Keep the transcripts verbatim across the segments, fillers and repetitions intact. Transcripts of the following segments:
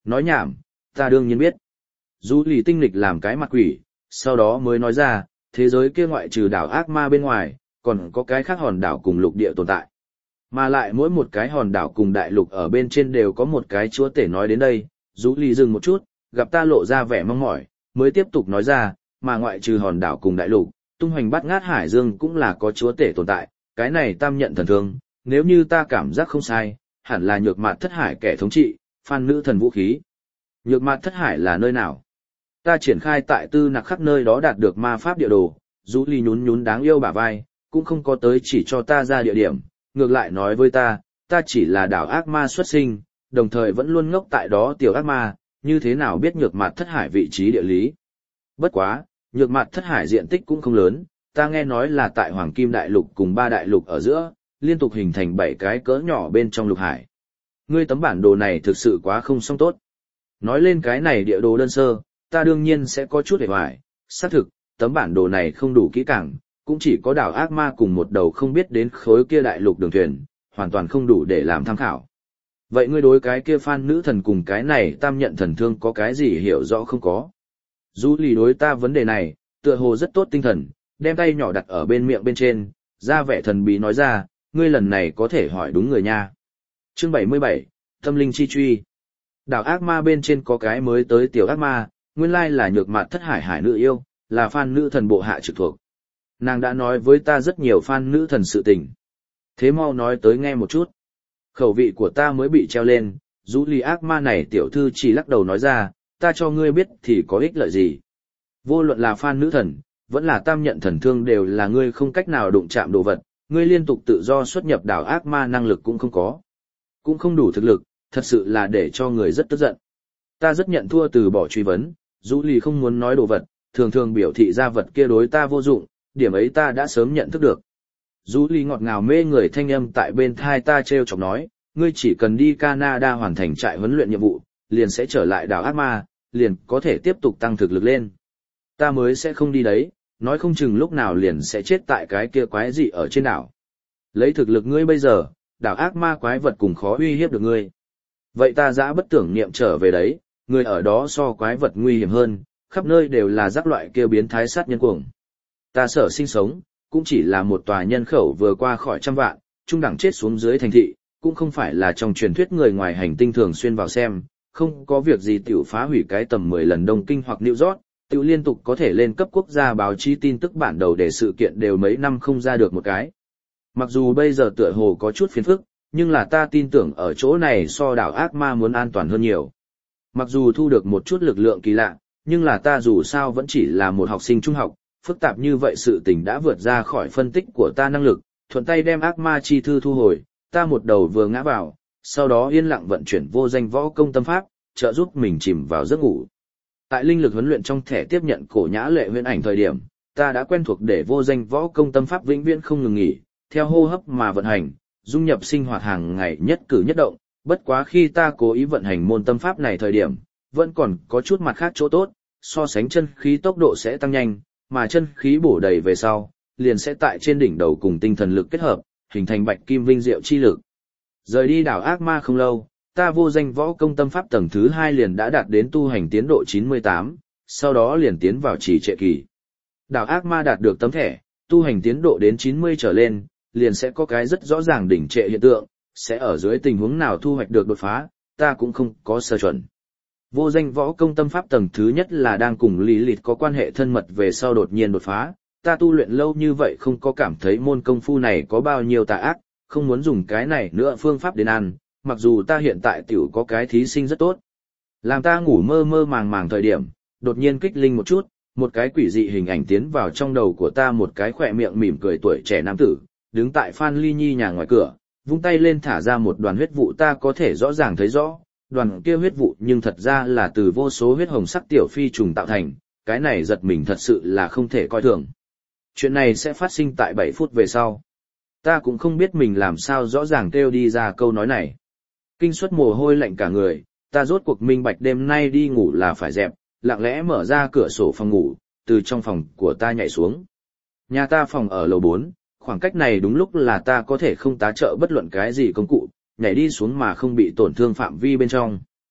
Nói nhảm, ta đương nhiên biết. Du lì tinh lịch làm cái mặt quỷ, sau đó mới nói ra, thế giới kia ngoại trừ đảo ác ma bên ngoài, còn có cái khác hòn đảo cùng lục địa tồn tại. Mà lại mỗi một cái hòn đảo cùng đại lục ở bên trên đều có một cái chúa tể. Nói đến đây, Du lì dừng một chút, gặp ta lộ ra vẻ mong mỏi, mới tiếp tục nói ra, mà ngoại trừ hòn đảo cùng đại lục, tung hoành bát ngát hải dương cũng là có chúa tể tồn tại, cái này tam nhận thần thương, nếu như ta cảm giác không sai, hẳn là nhược mạt thất hải kẻ thống trị, phan nữ thần vũ khí. Nhược mạt thất hải là nơi nào? Ta triển khai tại tư nặc khắp nơi đó đạt được ma pháp địa đồ, Du lì nhún nhún đáng yêu bả vai, cũng không có tới chỉ cho ta ra địa điểm, ngược lại nói với ta, ta chỉ là đảo ác ma xuất sinh, đồng thời vẫn luôn ngốc tại đó tiểu ác ma, như thế nào biết nhược mạt thất hải vị trí địa lý. Bất quá, nhược mạt thất hải diện tích cũng không lớn, ta nghe nói là tại Hoàng Kim Đại Lục cùng ba đại lục ở giữa, liên tục hình thành bảy cái cỡ nhỏ bên trong lục hải. Ngươi tấm bản đồ này thực sự quá không song tốt. Nói lên cái này địa đồ đơn sơ, ta đương nhiên sẽ có chút hề hoài, xác thực, tấm bản đồ này không đủ kỹ càng, cũng chỉ có đảo ác ma cùng một đầu không biết đến khối kia đại lục đường thuyền, hoàn toàn không đủ để làm tham khảo. Vậy ngươi đối cái kia phan nữ thần cùng cái này tam nhận thần thương có cái gì hiểu rõ không có? Du lì đối ta vấn đề này, tựa hồ rất tốt tinh thần, đem tay nhỏ đặt ở bên miệng bên trên, ra vẻ thần bí nói ra, ngươi lần này có thể hỏi đúng người nha. Chương bảy mươi bảy, Tâm linh chi truy. Đảo ác ma bên trên có cái mới tới tiểu ác ma, nguyên lai là nhược mạt thất hải hải nữ yêu, là phan nữ thần bộ hạ trực thuộc. Nàng đã nói với ta rất nhiều phan nữ thần sự tình. Thế mau nói tới nghe một chút. Khẩu vị của ta mới bị treo lên, Du lì ác ma này tiểu thư chỉ lắc đầu nói ra, ta cho ngươi biết thì có ích lợi gì. Vô luận là phan nữ thần, vẫn là tam nhận thần thương đều là ngươi không cách nào đụng chạm đồ vật, ngươi liên tục tự do xuất nhập đảo ác ma năng lực cũng không có. Cũng không đủ thực lực, thật sự là để cho người rất tức giận. Ta rất nhận thua từ bỏ truy vấn, Du lì không muốn nói đồ vật, thường thường biểu thị ra vật kia đối ta vô dụng, điểm ấy ta đã sớm nhận thức được. Du lì ngọt ngào mê người thanh âm tại bên thai ta treo chọc nói, ngươi chỉ cần đi Canada hoàn thành trại huấn luyện nhiệm vụ, liền sẽ trở lại đảo ác ma, liền có thể tiếp tục tăng thực lực lên. Ta mới sẽ không đi đấy, nói không chừng lúc nào liền sẽ chết tại cái kia quái dị ở trên đảo. Lấy thực lực ngươi bây giờ, đảo ác ma quái vật cùng khó uy hiếp được ngươi. Vậy ta dã bất tưởng niệm trở về đấy, người ở đó so quái vật nguy hiểm hơn, khắp nơi đều là rắc loại kia biến thái sát nhân cuồng. Ta sở sinh sống, cũng chỉ là một tòa nhân khẩu vừa qua khỏi trăm vạn, trung đẳng chết xuống dưới thành thị, cũng không phải là trong truyền thuyết người ngoài hành tinh thường xuyên vào xem, không có việc gì tiểu phá hủy cái tầm mười lần Đông Kinh hoặc New York, tiểu liên tục có thể lên cấp quốc gia báo chí tin tức bản đầu để sự kiện đều mấy năm không ra được một cái. Mặc dù bây giờ tựa hồ có chút phiền phức, nhưng là ta tin tưởng ở chỗ này so đảo ác ma muốn an toàn hơn nhiều. Mặc dù thu được một chút lực lượng kỳ lạ, nhưng là ta dù sao vẫn chỉ là một học sinh trung học, phức tạp như vậy sự tình đã vượt ra khỏi phân tích của ta năng lực, thuận tay đem ác ma chi thư thu hồi, ta một đầu vừa ngã vào, sau đó yên lặng vận chuyển vô danh võ công tâm pháp, trợ giúp mình chìm vào giấc ngủ. Tại linh lực huấn luyện trong thẻ tiếp nhận cổ nhã lệ huyễn ảnh thời điểm, ta đã quen thuộc để vô danh võ công tâm pháp vĩnh viễn không ngừng nghỉ, theo hô hấp mà vận hành, dung nhập sinh hoạt hàng ngày nhất cử nhất động, bất quá khi ta cố ý vận hành môn tâm pháp này thời điểm, vẫn còn có chút mặt khác chỗ tốt, so sánh chân khí tốc độ sẽ tăng nhanh, mà chân khí bổ đầy về sau, liền sẽ tại trên đỉnh đầu cùng tinh thần lực kết hợp, hình thành bạch kim vinh diệu chi lực. Rời đi đảo ác ma không lâu, ta vô danh võ công tâm pháp tầng thứ hai liền đã đạt đến tu hành tiến độ chín mươi tám, sau đó liền tiến vào trì trệ kỳ. Đảo ác ma đạt được tấm thẻ, tu hành tiến độ đến chín mươi trở lên, liền sẽ có cái rất rõ ràng đỉnh trệ hiện tượng, sẽ ở dưới tình huống nào thu hoạch được đột phá, ta cũng không có sơ chuẩn. Vô danh võ công tâm pháp tầng thứ nhất là đang cùng lý lịch có quan hệ thân mật về sau đột nhiên đột phá, ta tu luyện lâu như vậy không có cảm thấy môn công phu này có bao nhiêu tà ác, không muốn dùng cái này nữa phương pháp đến ăn, mặc dù ta hiện tại tiểu có cái thí sinh rất tốt. Làm ta ngủ mơ mơ màng màng thời điểm, đột nhiên kích linh một chút, một cái quỷ dị hình ảnh tiến vào trong đầu của ta, một cái khỏe miệng mỉm cười tuổi trẻ nam tử, đứng tại Phan Ly Nhi nhà ngoài cửa, vung tay lên thả ra một đoàn huyết vụ, ta có thể rõ ràng thấy rõ, đoàn kia huyết vụ nhưng thật ra là từ vô số huyết hồng sắc tiểu phi trùng tạo thành, cái này giật mình thật sự là không thể coi thường. Chuyện này sẽ phát sinh tại bảy phút về sau. Ta cũng không biết mình làm sao rõ ràng kêu đi ra câu nói này. Kinh suất mồ hôi lạnh cả người, ta rốt cuộc minh bạch đêm nay đi ngủ là phải dẹp, lặng lẽ mở ra cửa sổ phòng ngủ, từ trong phòng của ta nhảy xuống. Nhà ta phòng ở lầu bốn, khoảng cách này đúng lúc là ta có thể không tá trợ bất luận cái gì công cụ, nhảy đi xuống mà không bị tổn thương phạm vi bên trong. Kỳ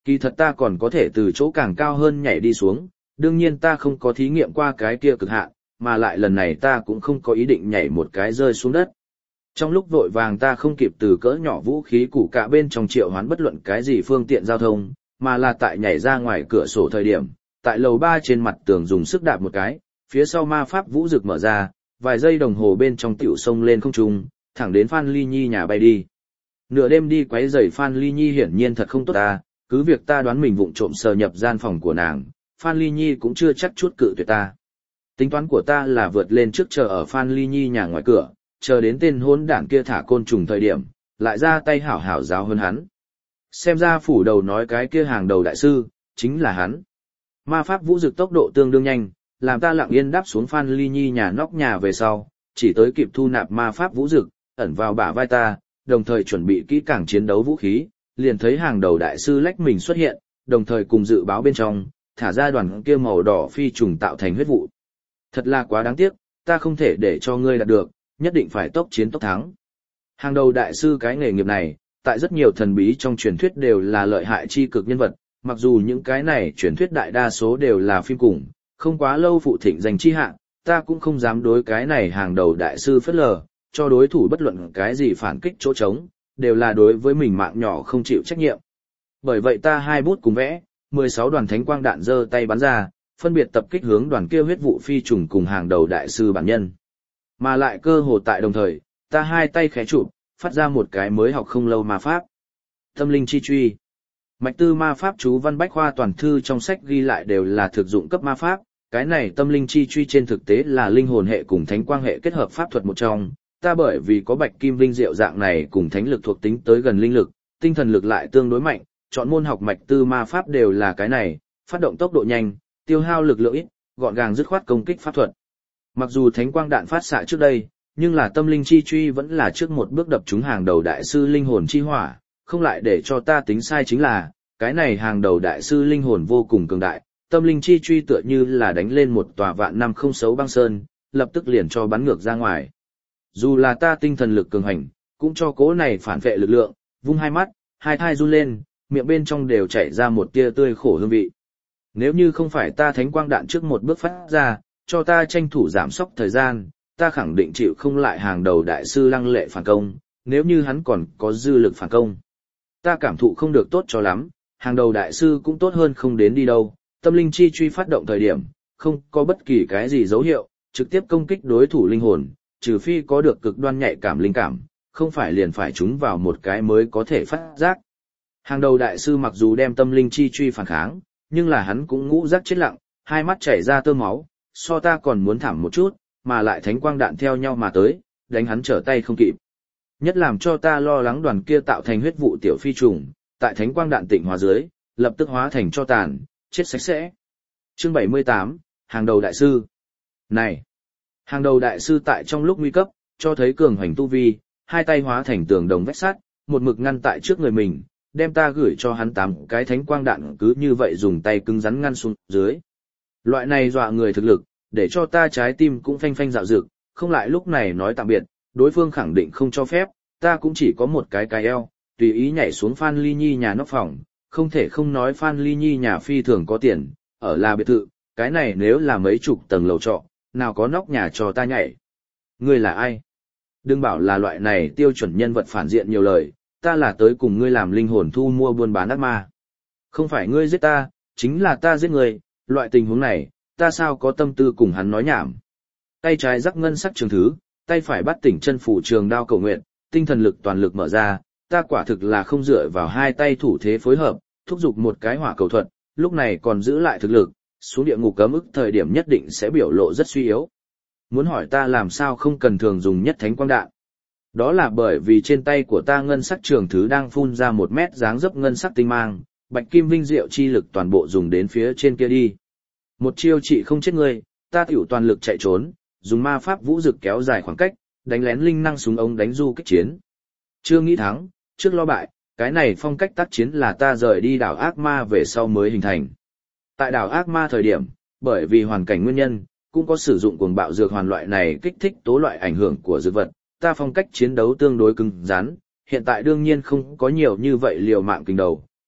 Kỳ thật ta còn có thể từ chỗ càng cao hơn nhảy đi xuống, đương nhiên ta không có thí nghiệm qua cái kia cực hạn, mà lại lần này ta cũng không có ý định nhảy một cái rơi xuống đất. Trong lúc vội vàng ta không kịp từ cỡ nhỏ vũ khí củ cạ bên trong triệu hoán bất luận cái gì phương tiện giao thông, mà là tại nhảy ra ngoài cửa sổ thời điểm, tại lầu ba trên mặt tường dùng sức đạp một cái, phía sau ma pháp vũ rực mở ra, vài giây đồng hồ bên trong tiểu sông lên không trung, thẳng đến Phan Ly Nhi nhà bay đi. Nửa đêm đi quấy rầy Phan Ly Nhi hiển nhiên thật không tốt ta, cứ việc ta đoán mình vụng trộm sờ nhập gian phòng của nàng, Phan Ly Nhi cũng chưa chắc chút cự tuyệt ta. Tính toán của ta là vượt lên trước chờ ở Phan Ly Nhi nhà ngoài cửa, chờ đến tên hôn đảng kia thả côn trùng thời điểm, lại ra tay hảo hảo giáo hơn hắn. Xem ra phủ đầu nói cái kia hàng đầu đại sư, chính là hắn. Ma pháp vũ dực tốc độ tương đương nhanh, làm ta lặng yên đáp xuống Phan Ly Nhi nhà nóc nhà về sau, chỉ tới kịp thu nạp ma pháp vũ dực, ẩn vào bả vai ta, đồng thời chuẩn bị kỹ càng chiến đấu vũ khí, liền thấy hàng đầu đại sư lách mình xuất hiện, đồng thời cùng dự báo bên trong, thả ra đoàn kia màu đỏ phi trùng tạo thành huyết vụ. Thật là quá đáng tiếc, ta không thể để cho ngươi đạt được, nhất định phải tốc chiến tốc thắng. Hàng đầu đại sư cái nghề nghiệp này, tại rất nhiều thần bí trong truyền thuyết đều là lợi hại chi cực nhân vật, mặc dù những cái này truyền thuyết đại đa số đều là phim cùng, không quá lâu phụ thịnh danh chi hạng, ta cũng không dám đối cái này hàng đầu đại sư phớt lờ, cho đối thủ bất luận cái gì phản kích chỗ trống, đều là đối với mình mạng nhỏ không chịu trách nhiệm. Bởi vậy ta hai bút cùng vẽ, mười sáu đoàn thánh quang đạn giơ tay bắn ra, phân biệt tập kích hướng đoàn kia huyết vụ phi trùng cùng hàng đầu đại sư bản nhân. Mà lại cơ hồ tại đồng thời, ta hai tay khẽ chụp, phát ra một cái mới học không lâu ma pháp. Tâm linh chi truy. Mạch tư ma pháp chú văn bách khoa toàn thư trong sách ghi lại đều là thực dụng cấp ma pháp, cái này tâm linh chi truy trên thực tế là linh hồn hệ cùng thánh quang hệ kết hợp pháp thuật một trong. Ta bởi vì có bạch kim vinh diệu dạng này cùng thánh lực thuộc tính tới gần linh lực, tinh thần lực lại tương đối mạnh, chọn môn học mạch tư ma pháp đều là cái này, phát động tốc độ nhanh, tiêu hao lực lượng ít, gọn gàng dứt khoát công kích pháp thuật. Mặc dù thánh quang đạn phát xạ trước đây, nhưng là tâm linh chi truy vẫn là trước một bước đập trúng hàng đầu đại sư linh hồn chi hỏa, không lại để cho ta tính sai chính là, cái này hàng đầu đại sư linh hồn vô cùng cường đại, tâm linh chi truy tựa như là đánh lên một tòa vạn năm không xấu băng sơn, lập tức liền cho bắn ngược ra ngoài. Dù là ta tinh thần lực cường hành, cũng cho cố này phản vệ lực lượng, vung hai mắt, hai thai run lên, miệng bên trong đều chảy ra một tia tươi khổ hương vị. Nếu như không phải ta thánh quang đạn trước một bước phát ra, cho ta tranh thủ giảm sốc thời gian, ta khẳng định chịu không lại hàng đầu đại sư lăng lệ phản công, nếu như hắn còn có dư lực phản công. Ta cảm thụ không được tốt cho lắm, hàng đầu đại sư cũng tốt hơn không đến đi đâu, tâm linh chi truy phát động thời điểm, không có bất kỳ cái gì dấu hiệu, trực tiếp công kích đối thủ linh hồn, trừ phi có được cực đoan nhạy cảm linh cảm, không phải liền phải chúng vào một cái mới có thể phát giác. Hàng đầu đại sư mặc dù đem tâm linh chi truy phản kháng, nhưng là hắn cũng ngũ giác chết lặng, hai mắt chảy ra tơ máu, so ta còn muốn thảm một chút, mà lại thánh quang đạn theo nhau mà tới, đánh hắn trở tay không kịp. Nhất làm cho ta lo lắng đoàn kia tạo thành huyết vụ tiểu phi trùng, tại thánh quang đạn tịnh hóa dưới, lập tức hóa thành cho tàn, chết sạch sẽ. Chương bảy mươi tám, hàng đầu đại sư. Này! Hàng đầu đại sư tại trong lúc nguy cấp, cho thấy cường hoành tu vi, hai tay hóa thành tường đồng vách sắt, một mực ngăn tại trước người mình, đem ta gửi cho hắn tám cái thánh quang đạn cứ như vậy dùng tay cứng rắn ngăn xuống dưới. Loại này dọa người thực lực, để cho ta trái tim cũng phanh phanh dạo dực, không lại lúc này nói tạm biệt, đối phương khẳng định không cho phép, ta cũng chỉ có một cái cái eo, tùy ý nhảy xuống Phan Ly Nhi nhà nóc phòng, không thể không nói Phan Ly Nhi nhà phi thường có tiền, ở là biệt thự, cái này nếu là mấy chục tầng lầu trọ, nào có nóc nhà cho ta nhảy. Ngươi là ai? Đừng bảo là loại này tiêu chuẩn nhân vật phản diện nhiều lời, ta là tới cùng ngươi làm linh hồn thu mua buôn bán ác ma. Không phải ngươi giết ta, chính là ta giết ngươi, loại tình huống này, ta sao có tâm tư cùng hắn nói nhảm. Tay trái rắc ngân sắc trường thứ, tay phải bắt tỉnh chân phủ trường đao cầu nguyện, tinh thần lực toàn lực mở ra, ta quả thực là không dựa vào hai tay thủ thế phối hợp, thúc giục một cái hỏa cầu thuật, lúc này còn giữ lại thực lực, xuống địa ngục cấm ức thời điểm nhất định sẽ biểu lộ rất suy yếu. Muốn hỏi ta làm sao không cần thường dùng nhất thánh quang đạn. Đó là bởi vì trên tay của ta ngân sắc trường thứ đang phun ra một mét dáng dấp ngân sắc tinh mang, bạch kim vinh diệu chi lực toàn bộ dùng đến phía trên kia đi. Một chiêu trị không chết ngươi, ta tiểu toàn lực chạy trốn, dùng ma pháp vũ dực kéo dài khoảng cách, đánh lén linh năng súng ống đánh du kích chiến. Chưa nghĩ thắng, trước lo bại, cái này phong cách tác chiến là ta rời đi đảo ác ma về sau mới hình thành. Tại đảo ác ma thời điểm, bởi vì hoàn cảnh nguyên nhân, cũng có sử dụng cuồng bạo dược hoàn loại này kích thích tố loại ảnh hưởng của dược vật, ta phong cách chiến đấu tương đối cứng rắn, hiện tại đương nhiên không có nhiều như vậy liều mạng kinh đầu,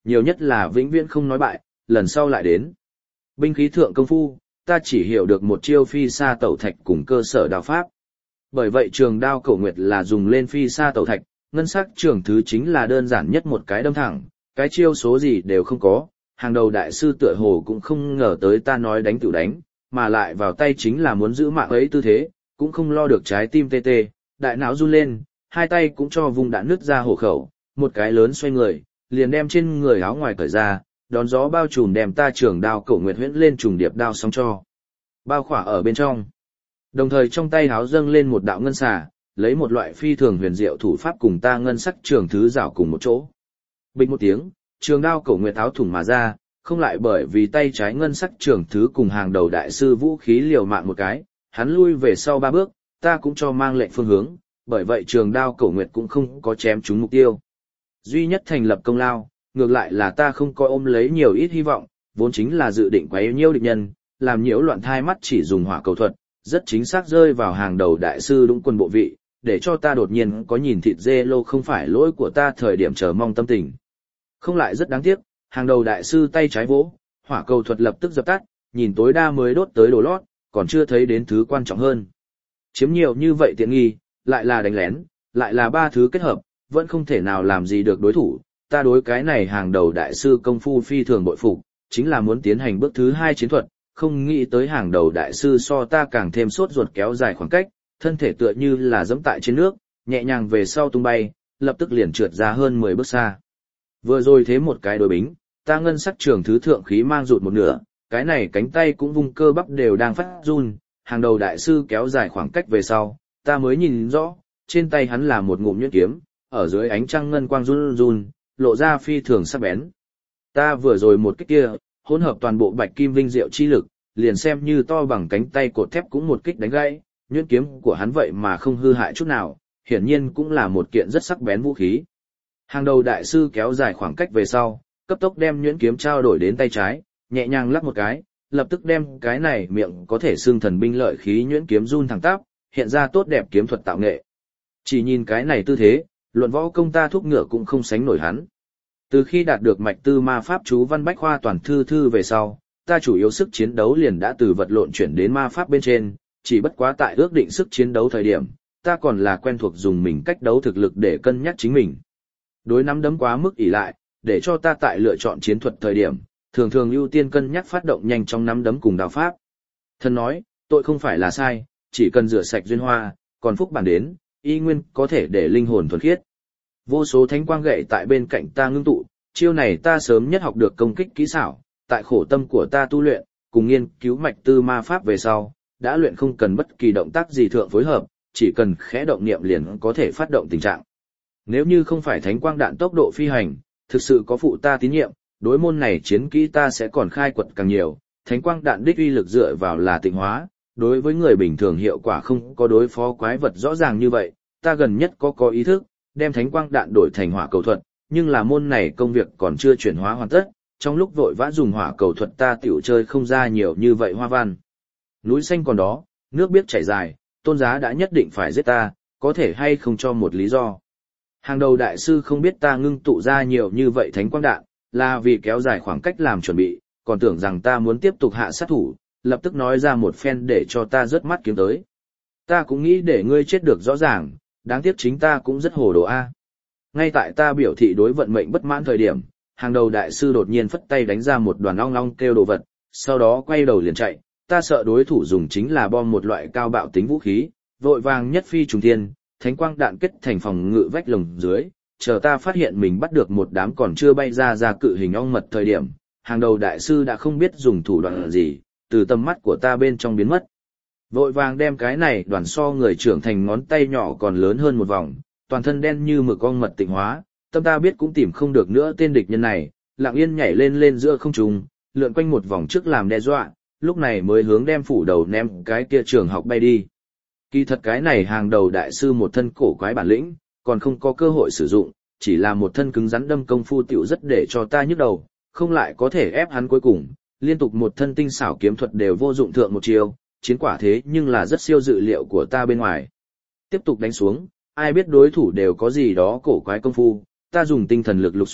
nhiều nhất là vĩnh viễn không nói bại, lần sau lại đến. Binh khí thượng công phu, ta chỉ hiểu được một chiêu phi sa tẩu thạch cùng cơ sở đao pháp. Bởi vậy trường đao Cổ Nguyệt là dùng lên phi sa tẩu thạch, ngân sắc trường thứ chính là đơn giản nhất một cái đâm thẳng, cái chiêu số gì đều không có, hàng đầu đại sư tựa hồ cũng không ngờ tới ta nói đánh tự đánh, mà lại vào tay chính là muốn giữ mạng ấy tư thế, cũng không lo được trái tim tê tê, đại não run lên, hai tay cũng cho vùng đã nứt ra hổ khẩu, một cái lớn xoay người, liền đem trên người áo ngoài cởi ra, đón gió bao trùm đem ta trường đao Cổ Nguyệt huyễn lên trùng điệp đao sóng cho bao khỏa ở bên trong. Đồng thời trong tay háo dâng lên một đạo ngân xà, lấy một loại phi thường huyền diệu thủ pháp cùng ta ngân sắc trường thứ rảo cùng một chỗ. Bình một tiếng, trường đao Cổ Nguyệt áo thủng mà ra, không lại bởi vì tay trái ngân sắc trường thứ cùng hàng đầu đại sư vũ khí liều mạng một cái, hắn lui về sau ba bước, ta cũng cho mang lệnh phương hướng, bởi vậy trường đao Cổ Nguyệt cũng không có chém trúng mục tiêu. Duy nhất thành lập công lao, ngược lại là ta không có ôm lấy nhiều ít hy vọng, vốn chính là dự định quấy nhiễu địch nhân, làm nhiễu loạn thai mắt chỉ dùng hỏa cầu thuật, rất chính xác rơi vào hàng đầu đại sư đúng quân bộ vị, để cho ta đột nhiên có nhìn thịt dê lô không phải lỗi của ta thời điểm chờ mong tâm tình. Không lại rất đáng tiếc, hàng đầu đại sư tay trái vỗ, hỏa cầu thuật lập tức dập tắt, nhìn tối đa mới đốt tới đồ lót, còn chưa thấy đến thứ quan trọng hơn. Chiếm nhiều như vậy tiện nghi, lại là đánh lén, lại là ba thứ kết hợp, vẫn không thể nào làm gì được đối thủ, ta đối cái này hàng đầu đại sư công phu phi thường bội phục, chính là muốn tiến hành bước thứ hai chiến thuật, không nghĩ tới hàng đầu đại sư so ta càng thêm sốt ruột kéo dài khoảng cách, thân thể tựa như là giẫm tại trên nước, nhẹ nhàng về sau tung bay, lập tức liền trượt ra hơn mười bước xa. Vừa rồi thế một cái đối bính, ta ngân sắc trường thứ thượng khí mang rụt một nửa, cái này cánh tay cũng vung cơ bắp đều đang phát run, hàng đầu đại sư kéo dài khoảng cách về sau, ta mới nhìn rõ, trên tay hắn là một ngụm nhuyễn kiếm, ở dưới ánh trăng ngân quang run run, lộ ra phi thường sắc bén. Ta vừa rồi một kích kia, hỗn hợp toàn bộ bạch kim vinh diệu chi lực, liền xem như to bằng cánh tay cột thép cũng một kích đánh gãy, nhuyễn kiếm của hắn vậy mà không hư hại chút nào, hiển nhiên cũng là một kiện rất sắc bén vũ khí. Hàng đầu đại sư kéo dài khoảng cách về sau, cấp tốc đem nhuyễn kiếm trao đổi đến tay trái, nhẹ nhàng lắc một cái, lập tức đem cái này miệng có thể xương thần binh lợi khí nhuyễn kiếm run thẳng tắp, hiện ra tốt đẹp kiếm thuật tạo nghệ. Chỉ nhìn cái này tư thế, luận võ công ta thúc ngựa cũng không sánh nổi hắn. Từ khi đạt được mạch tư ma pháp chú văn bách khoa toàn thư thư về sau, ta chủ yếu sức chiến đấu liền đã từ vật lộn chuyển đến ma pháp bên trên, chỉ bất quá tại ước định sức chiến đấu thời điểm, ta còn là quen thuộc dùng mình cách đấu thực lực để cân nhắc chính mình. Đối nắm đấm quá mức ỷ lại, để cho ta tại lựa chọn chiến thuật thời điểm, thường thường ưu tiên cân nhắc phát động nhanh trong nắm đấm cùng đao pháp. Thần nói, tội không phải là sai, chỉ cần rửa sạch duyên hoa, còn phúc bản đến, y nguyên có thể để linh hồn thuần khiết. Vô số thánh quang gậy tại bên cạnh ta ngưng tụ, chiêu này ta sớm nhất học được công kích kỹ xảo, tại khổ tâm của ta tu luyện, cùng nghiên cứu mạch tư ma pháp về sau, đã luyện không cần bất kỳ động tác gì thượng phối hợp, chỉ cần khẽ động niệm liền có thể phát động tình trạng. Nếu như không phải thánh quang đạn tốc độ phi hành, thực sự có phụ ta tín nhiệm, đối môn này chiến kỹ ta sẽ còn khai quật càng nhiều, thánh quang đạn đích uy lực dựa vào là tịnh hóa, đối với người bình thường hiệu quả không có đối phó quái vật rõ ràng như vậy, ta gần nhất có có ý thức, đem thánh quang đạn đổi thành hỏa cầu thuật, nhưng là môn này công việc còn chưa chuyển hóa hoàn tất, trong lúc vội vã dùng hỏa cầu thuật ta tiểu chơi không ra nhiều như vậy hoa văn. Núi xanh còn đó, nước biết chảy dài, tôn giá đã nhất định phải giết ta, có thể hay không cho một lý do. Hàng đầu đại sư không biết ta ngưng tụ ra nhiều như vậy thánh quang đạn, là vì kéo dài khoảng cách làm chuẩn bị, còn tưởng rằng ta muốn tiếp tục hạ sát thủ, lập tức nói ra một phen để cho ta rớt mắt kiếm tới. Ta cũng nghĩ để ngươi chết được rõ ràng, đáng tiếc chính ta cũng rất hồ đồ a. Ngay tại ta biểu thị đối vận mệnh bất mãn thời điểm, hàng đầu đại sư đột nhiên phất tay đánh ra một đoàn ong ong kêu đồ vật, sau đó quay đầu liền chạy, ta sợ đối thủ dùng chính là bom một loại cao bạo tính vũ khí, vội vàng nhất phi trùng thiên, thánh quang đạn kết thành phòng ngự vách lồng dưới, chờ ta phát hiện mình bắt được một đám còn chưa bay ra ra cự hình ong mật thời điểm, hàng đầu đại sư đã không biết dùng thủ đoạn gì, từ tầm mắt của ta bên trong biến mất. Vội vàng đem cái này đoàn so người trưởng thành ngón tay nhỏ còn lớn hơn một vòng, toàn thân đen như mực ong mật tịnh hóa, tâm ta biết cũng tìm không được nữa tên địch nhân này, lặng yên nhảy lên lên giữa không trung, lượn quanh một vòng trước làm đe dọa, lúc này mới hướng đem phủ đầu ném cái kia trường học bay đi. Kỳ thật cái này hàng đầu đại sư một thân cổ quái bản lĩnh, còn không có cơ hội sử dụng, chỉ là một thân cứng rắn đâm công phu tiểu rất để cho ta nhức đầu, không lại có thể ép hắn cuối cùng, liên tục một thân tinh xảo kiếm thuật đều vô dụng thượng một chiều, chiến quả thế nhưng là rất siêu dự liệu của ta bên ngoài. Tiếp tục đánh xuống, ai biết đối thủ đều có gì đó cổ quái công phu, ta dùng tinh thần lực lục soát,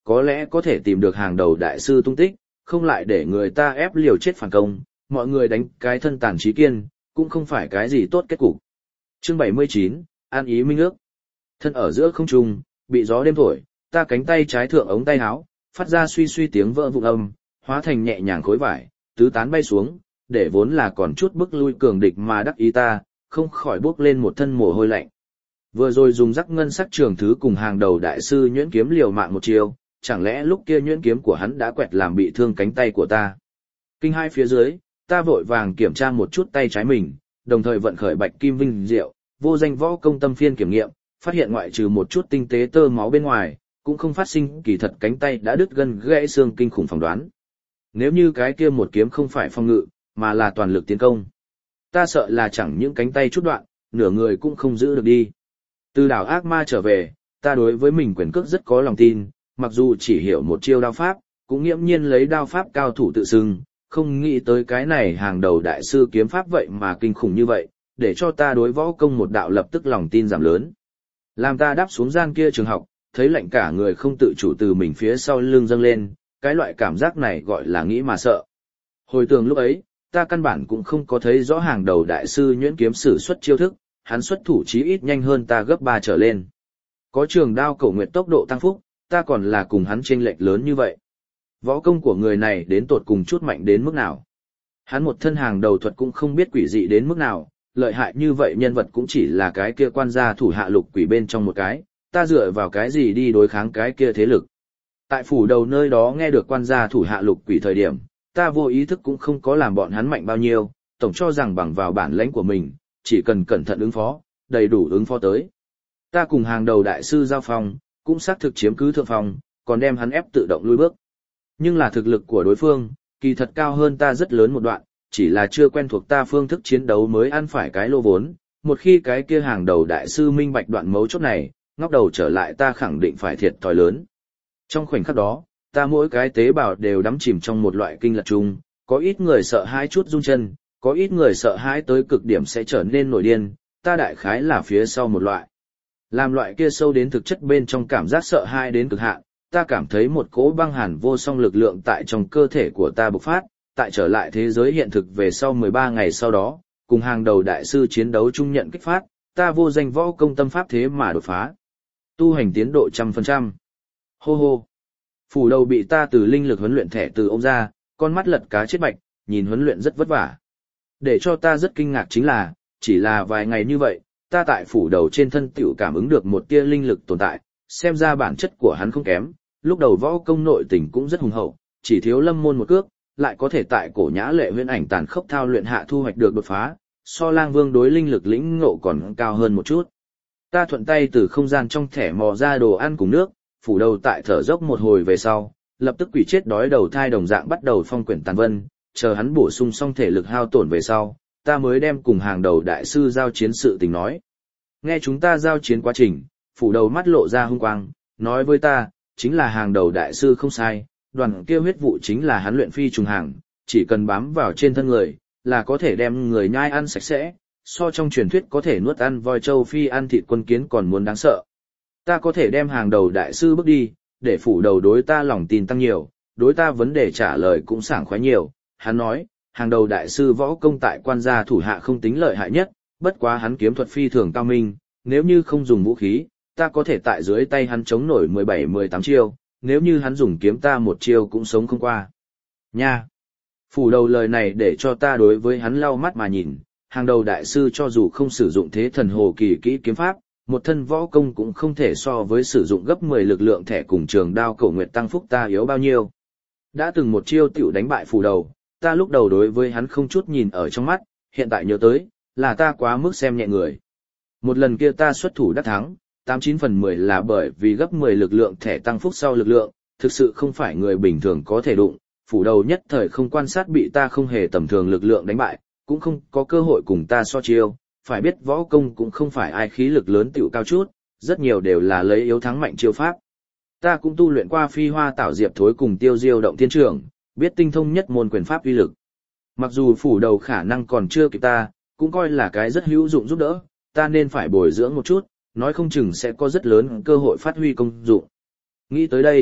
có lẽ có thể tìm được hàng đầu đại sư tung tích, không lại để người ta ép liều chết phản công, mọi người đánh cái thân tàn trí kiên, cũng không phải cái gì tốt kết cục. Chương bảy mươi chín, An ý minh ước. Thân ở giữa không trung, bị gió đêm thổi, ta cánh tay trái thượng ống tay áo, phát ra suy suy tiếng vỡ vụn âm, hóa thành nhẹ nhàng khối vải, tứ tán bay xuống, để vốn là còn chút bức lui cường địch mà đắc ý ta, không khỏi bước lên một thân mồ hôi lạnh. Vừa rồi dùng rắc ngân sắc trường thứ cùng hàng đầu đại sư nhuyễn kiếm liều mạng một chiều, chẳng lẽ lúc kia nhuyễn kiếm của hắn đã quẹt làm bị thương cánh tay của ta. Kinh hai phía dưới, ta vội vàng kiểm tra một chút tay trái mình, đồng thời vận khởi bạch kim vinh diệu, vô danh võ công tâm phiên kiểm nghiệm, phát hiện ngoại trừ một chút tinh tế tơ máu bên ngoài, cũng không phát sinh kỳ thật cánh tay đã đứt gân gãy xương kinh khủng phỏng đoán. Nếu như cái kia một kiếm không phải phòng ngự, mà là toàn lực tiến công, ta sợ là chẳng những cánh tay chút đoạn, nửa người cũng không giữ được đi. Từ đảo ác ma trở về, ta đối với mình quyền cước rất có lòng tin, mặc dù chỉ hiểu một chiêu đao pháp, cũng nghiễm nhiên lấy đao pháp cao thủ tự xưng, không nghĩ tới cái này hàng đầu đại sư kiếm pháp vậy mà kinh khủng như vậy, để cho ta đối võ công một đạo lập tức lòng tin giảm lớn. Làm ta đáp xuống gian kia trường học, thấy lạnh cả người không tự chủ từ mình phía sau lưng dâng lên, cái loại cảm giác này gọi là nghĩ mà sợ. Hồi tưởng lúc ấy, ta căn bản cũng không có thấy rõ hàng đầu đại sư nhuyễn kiếm sử xuất chiêu thức, hắn xuất thủ chí ít nhanh hơn ta gấp ba trở lên. Có trường đao Cổ Nguyệt tốc độ tăng phúc, ta còn là cùng hắn chênh lệch lớn như vậy. Võ công của người này đến tột cùng chút mạnh đến mức nào. Hắn một thân hàng đầu thuật cũng không biết quỷ dị đến mức nào, lợi hại như vậy nhân vật cũng chỉ là cái kia quan gia thủ hạ lục quỷ bên trong một cái, ta dựa vào cái gì đi đối kháng cái kia thế lực. Tại phủ đầu nơi đó nghe được quan gia thủ hạ lục quỷ thời điểm, ta vô ý thức cũng không có làm bọn hắn mạnh bao nhiêu, tổng cho rằng bằng vào bản lãnh của mình, chỉ cần cẩn thận ứng phó, đầy đủ ứng phó tới. Ta cùng hàng đầu đại sư giao phong, cũng xác thực chiếm cứ thượng phong, còn đem hắn ép tự động lui bước. Nhưng là thực lực của đối phương, kỳ thật cao hơn ta rất lớn một đoạn, chỉ là chưa quen thuộc ta phương thức chiến đấu mới ăn phải cái lô vốn, một khi cái kia hàng đầu đại sư minh bạch đoạn mấu chốt này, ngóc đầu trở lại ta khẳng định phải thiệt thòi lớn. Trong khoảnh khắc đó, ta mỗi cái tế bào đều đắm chìm trong một loại kinh lật chung, có ít người sợ hãi chút run chân, có ít người sợ hãi tới cực điểm sẽ trở nên nổi điên, ta đại khái là phía sau một loại. Làm loại kia sâu đến thực chất bên trong cảm giác sợ hãi đến cực hạn, ta cảm thấy một cỗ băng hàn vô song lực lượng tại trong cơ thể của ta bộc phát, tại trở lại thế giới hiện thực về sau mười ba ngày sau đó, cùng hàng đầu đại sư chiến đấu chung nhận kích phát, ta vô danh võ công tâm pháp thế mà đột phá. Tu hành tiến độ trăm phần trăm. Hô hô. Phủ đầu bị ta từ linh lực huấn luyện thẻ từ ông ra, con mắt lật cá chết bạch, nhìn huấn luyện rất vất vả. Để cho ta rất kinh ngạc chính là, chỉ là vài ngày như vậy, ta tại phủ đầu trên thân tiểu cảm ứng được một tia linh lực tồn tại, xem ra bản chất của hắn không kém, lúc đầu võ công nội tình cũng rất hùng hậu, chỉ thiếu lâm môn một cước, lại có thể tại cổ nhã lệ huyễn ảnh tàn khốc thao luyện hạ thu hoạch được đột phá, so lang vương đối linh lực lĩnh ngộ còn cao hơn một chút. Ta thuận tay từ không gian trong thẻ mò ra đồ ăn cùng nước, phủ đầu tại thở dốc một hồi về sau, lập tức quỷ chết đói đầu thai đồng dạng bắt đầu phong quyển tàn vân, chờ hắn bổ sung xong thể lực hao tổn về sau, ta mới đem cùng hàng đầu đại sư giao chiến sự tình nói. Nghe chúng ta giao chiến quá trình, phủ đầu mắt lộ ra hung quang, nói với ta, chính là hàng đầu đại sư không sai, đoàn kia huyết vụ chính là hắn luyện phi trùng hàng, chỉ cần bám vào trên thân người, là có thể đem người nhai ăn sạch sẽ, so trong truyền thuyết có thể nuốt ăn voi châu phi ăn thịt quân kiến còn muốn đáng sợ. Ta có thể đem hàng đầu đại sư bước đi, để phủ đầu đối ta lòng tin tăng nhiều, đối ta vấn đề trả lời cũng sảng khoái nhiều. Hắn nói, hàng đầu đại sư võ công tại quan gia thủ hạ không tính lợi hại nhất, bất quá hắn kiếm thuật phi thường cao minh, nếu như không dùng vũ khí, ta có thể tại dưới tay hắn chống nổi mười bảy mười tám chiêu, nếu như hắn dùng kiếm ta một chiêu cũng sống không qua. Nha! Phủ đầu lời này để cho ta đối với hắn lau mắt mà nhìn, hàng đầu đại sư cho dù không sử dụng thế thần hồ kỳ kỹ kiếm pháp, một thân võ công cũng không thể so với sử dụng gấp mười lực lượng thẻ cùng trường đao Cổ Nguyệt tăng phúc ta yếu bao nhiêu. Đã từng một chiêu tiểu đánh bại phủ đầu, ta lúc đầu đối với hắn không chút nhìn ở trong mắt, hiện tại nhớ tới, là ta quá mức xem nhẹ người. Một lần kia ta xuất thủ đắc thắng, tám chín phần mười là bởi vì gấp mười lực lượng thẻ tăng phúc sau lực lượng, thực sự không phải người bình thường có thể đụng, phủ đầu nhất thời không quan sát bị ta không hề tầm thường lực lượng đánh bại, cũng không có cơ hội cùng ta so chiêu, phải biết võ công cũng không phải ai khí lực lớn tiểu cao chút, rất nhiều đều là lấy yếu thắng mạnh chiêu pháp. Ta cũng tu luyện qua phi hoa tảo diệp thối cùng tiêu diêu động thiên trưởng, biết tinh thông nhất môn quyền pháp uy lực. Mặc dù phủ đầu khả năng còn chưa kịp ta, cũng coi là cái rất hữu dụng giúp đỡ, ta nên phải bồi dưỡng một chút, nói không chừng sẽ có rất lớn cơ hội phát huy công dụng. Nghĩ tới đây,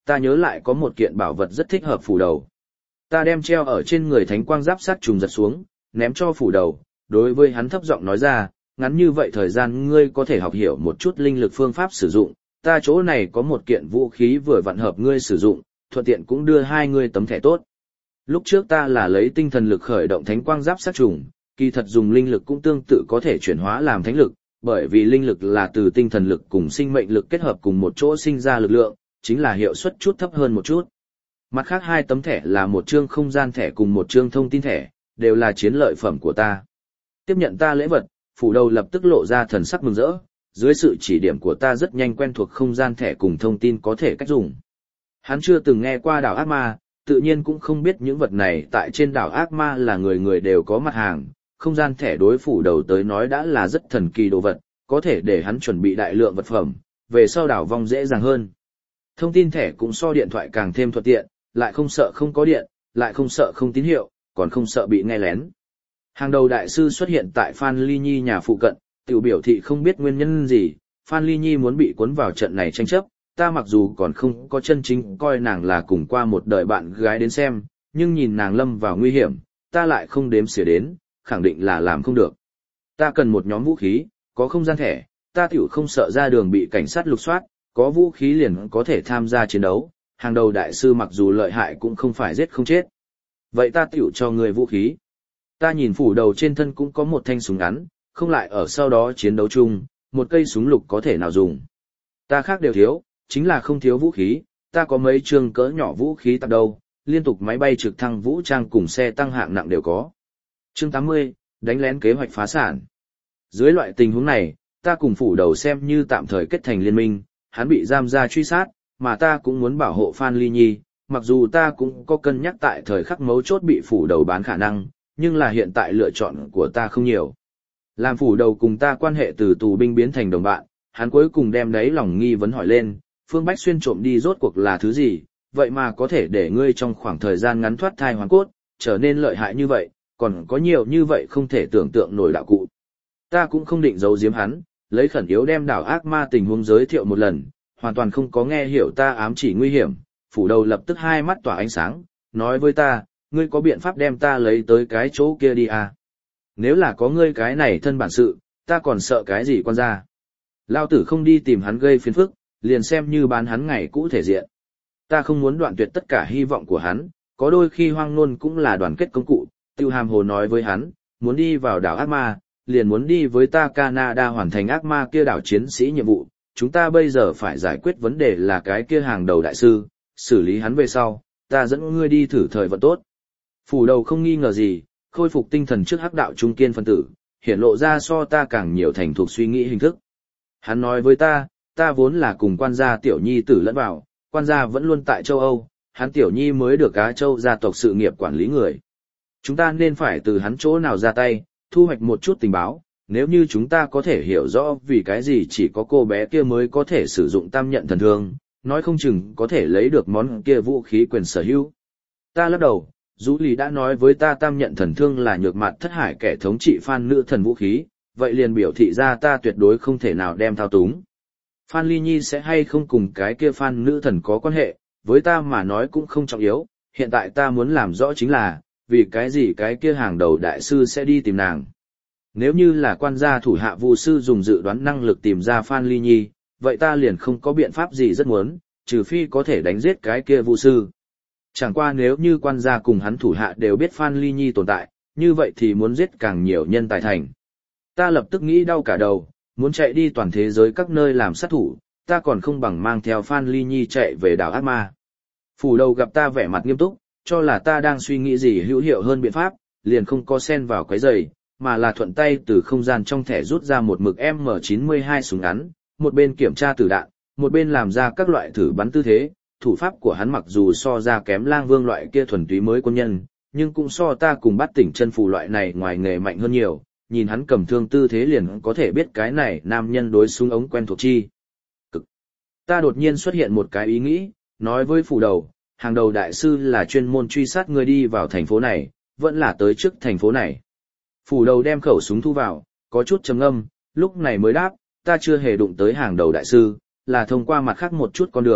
ta nhớ lại có một kiện bảo vật rất thích hợp phủ đầu. Ta đem treo ở trên người thánh quang giáp sát trùng giật xuống, ném cho phủ đầu, đối với hắn thấp giọng nói ra, ngắn như vậy thời gian ngươi có thể học hiểu một chút linh lực phương pháp sử dụng, ta chỗ này có một kiện vũ khí vừa vặn hợp ngươi sử dụng, thuận tiện cũng đưa hai ngươi tấm thẻ tốt. Lúc trước ta là lấy tinh thần lực khởi động thánh quang giáp sát trùng, kỳ thật dùng linh lực cũng tương tự có thể chuyển hóa làm thánh lực, bởi vì linh lực là từ tinh thần lực cùng sinh mệnh lực kết hợp cùng một chỗ sinh ra lực lượng, chính là hiệu suất chút thấp hơn một chút. Mặt khác hai tấm thẻ là một chương không gian thẻ cùng một chương thông tin thẻ, đều là chiến lợi phẩm của ta. Tiếp nhận ta lễ vật, phủ đầu lập tức lộ ra thần sắc mừng rỡ, dưới sự chỉ điểm của ta rất nhanh quen thuộc không gian thẻ cùng thông tin có thể cách dùng. Hắn chưa từng nghe qua đảo ác ma, tự nhiên cũng không biết những vật này tại trên đảo ác ma là người người đều có mặt hàng, không gian thẻ đối phủ đầu tới nói đã là rất thần kỳ đồ vật, có thể để hắn chuẩn bị đại lượng vật phẩm, về sau đảo vong dễ dàng hơn. Thông tin thẻ cũng so điện thoại càng thêm thuận tiện, lại không sợ không có điện, lại không sợ không tín hiệu, còn không sợ bị nghe lén. Hàng đầu đại sư xuất hiện tại Phan Ly Nhi nhà phụ cận, tiểu biểu thị không biết nguyên nhân gì, Phan Ly Nhi muốn bị cuốn vào trận này tranh chấp, ta mặc dù còn không có chân chính coi nàng là cùng qua một đời bạn gái đến xem, nhưng nhìn nàng lâm vào nguy hiểm, ta lại không đếm xỉa đến, khẳng định là làm không được. Ta cần một nhóm vũ khí, có không gian thẻ, ta tiểu không sợ ra đường bị cảnh sát lục soát, có vũ khí liền có thể tham gia chiến đấu, hàng đầu đại sư mặc dù lợi hại cũng không phải giết không chết. Vậy ta tiểu cho người vũ khí. Ta nhìn phủ đầu trên thân cũng có một thanh súng ngắn, không lại ở sau đó chiến đấu chung, một cây súng lục có thể nào dùng. Ta khác đều thiếu, chính là không thiếu vũ khí, ta có mấy chương cỡ nhỏ vũ khí tạp đâu, liên tục máy bay trực thăng vũ trang cùng xe tăng hạng nặng đều có. Chương tám mươi, đánh lén kế hoạch phá sản. Dưới loại tình huống này, ta cùng phủ đầu xem như tạm thời kết thành liên minh, hắn bị giam ra truy sát, mà ta cũng muốn bảo hộ Phan Ly Nhi, mặc dù ta cũng có cân nhắc tại thời khắc mấu chốt bị phủ đầu bán khả năng, nhưng là hiện tại lựa chọn của ta không nhiều. Làm phủ đầu cùng ta quan hệ từ tù binh biến thành đồng bạn, hắn cuối cùng đem đấy lòng nghi vấn hỏi lên, Phương Bách Xuyên trộm đi rốt cuộc là thứ gì, vậy mà có thể để ngươi trong khoảng thời gian ngắn thoát thai hoàn cốt, trở nên lợi hại như vậy, còn có nhiều như vậy không thể tưởng tượng nổi đạo cụ. Ta cũng không định giấu giếm hắn, lấy khẩn yếu đem đảo ác ma tình huống giới thiệu một lần, hoàn toàn không có nghe hiểu ta ám chỉ nguy hiểm, phủ đầu lập tức hai mắt tỏa ánh sáng, nói với ta, ngươi có biện pháp đem ta lấy tới cái chỗ kia đi à? Nếu là có ngươi cái này thân bản sự, ta còn sợ cái gì quan gia? Lao tử không đi tìm hắn gây phiền phức, liền xem như bán hắn ngày cũ thể diện. Ta không muốn đoạn tuyệt tất cả hy vọng của hắn, có đôi khi hoang nôn cũng là đoàn kết công cụ, Tiêu Hàm Hồ nói với hắn, muốn đi vào đảo ác ma, liền muốn đi với ta Canada hoàn thành ác ma kia đảo chiến sĩ nhiệm vụ, chúng ta bây giờ phải giải quyết vấn đề là cái kia hàng đầu đại sư, xử lý hắn về sau, ta dẫn ngươi đi thử thời vận tốt. Phủ đầu không nghi ngờ gì, khôi phục tinh thần trước hắc đạo trung kiên phân tử, hiển lộ ra so ta càng nhiều thành thuộc suy nghĩ hình thức. Hắn nói với ta, ta vốn là cùng quan gia tiểu nhi tử lẫn vào, quan gia vẫn luôn tại châu Âu, hắn tiểu nhi mới được Á Châu gia tộc sự nghiệp quản lý người. Chúng ta nên phải từ hắn chỗ nào ra tay, thu hoạch một chút tình báo, nếu như chúng ta có thể hiểu rõ vì cái gì chỉ có cô bé kia mới có thể sử dụng tam nhận thần thương, nói không chừng có thể lấy được món kia vũ khí quyền sở hữu. Ta lắc đầu, Dũ Lý đã nói với ta tam nhận thần thương là nhược mặt thất hải kẻ thống trị Phan nữ thần vũ khí, vậy liền biểu thị ra ta tuyệt đối không thể nào đem thao túng. Phan Ly Nhi sẽ hay không cùng cái kia Phan nữ thần có quan hệ, với ta mà nói cũng không trọng yếu, hiện tại ta muốn làm rõ chính là, vì cái gì cái kia hàng đầu đại sư sẽ đi tìm nàng. Nếu như là quan gia thủ hạ vu sư dùng dự đoán năng lực tìm ra Phan Ly Nhi, vậy ta liền không có biện pháp gì rất muốn, trừ phi có thể đánh giết cái kia vu sư. Chẳng qua nếu như quan gia cùng hắn thủ hạ đều biết Phan Ly Nhi tồn tại, như vậy thì muốn giết càng nhiều nhân tài thành. Ta lập tức nghĩ đau cả đầu, muốn chạy đi toàn thế giới các nơi làm sát thủ, ta còn không bằng mang theo Phan Ly Nhi chạy về đảo ác ma. Phủ đầu gặp ta vẻ mặt nghiêm túc, cho là ta đang suy nghĩ gì hữu hiệu hơn biện pháp, liền không có xen vào quấy giày, mà là thuận tay từ không gian trong thẻ rút ra một mực M chín mươi hai súng ngắn, một bên kiểm tra tử đạn, một bên làm ra các loại thử bắn tư thế. Thủ pháp của hắn mặc dù so ra kém Lang Vương loại kia thuần túy mới quân nhân, nhưng cũng so ta cùng Bát Tỉnh chân phù loại này ngoài nghề mạnh hơn nhiều, nhìn hắn cầm thương tư thế liền có thể biết cái này nam nhân đối súng ống quen thuộc chi. Cực. Ta đột nhiên xuất hiện một cái ý nghĩ, nói với phủ đầu, hàng đầu đại sư là chuyên môn truy sát người đi vào thành phố này, vẫn là tới trước thành phố này. Phủ đầu đem khẩu súng thu vào, có chút trầm ngâm, lúc này mới đáp, ta chưa hề đụng tới hàng đầu đại sư, là thông qua mặt khác một chút con đường,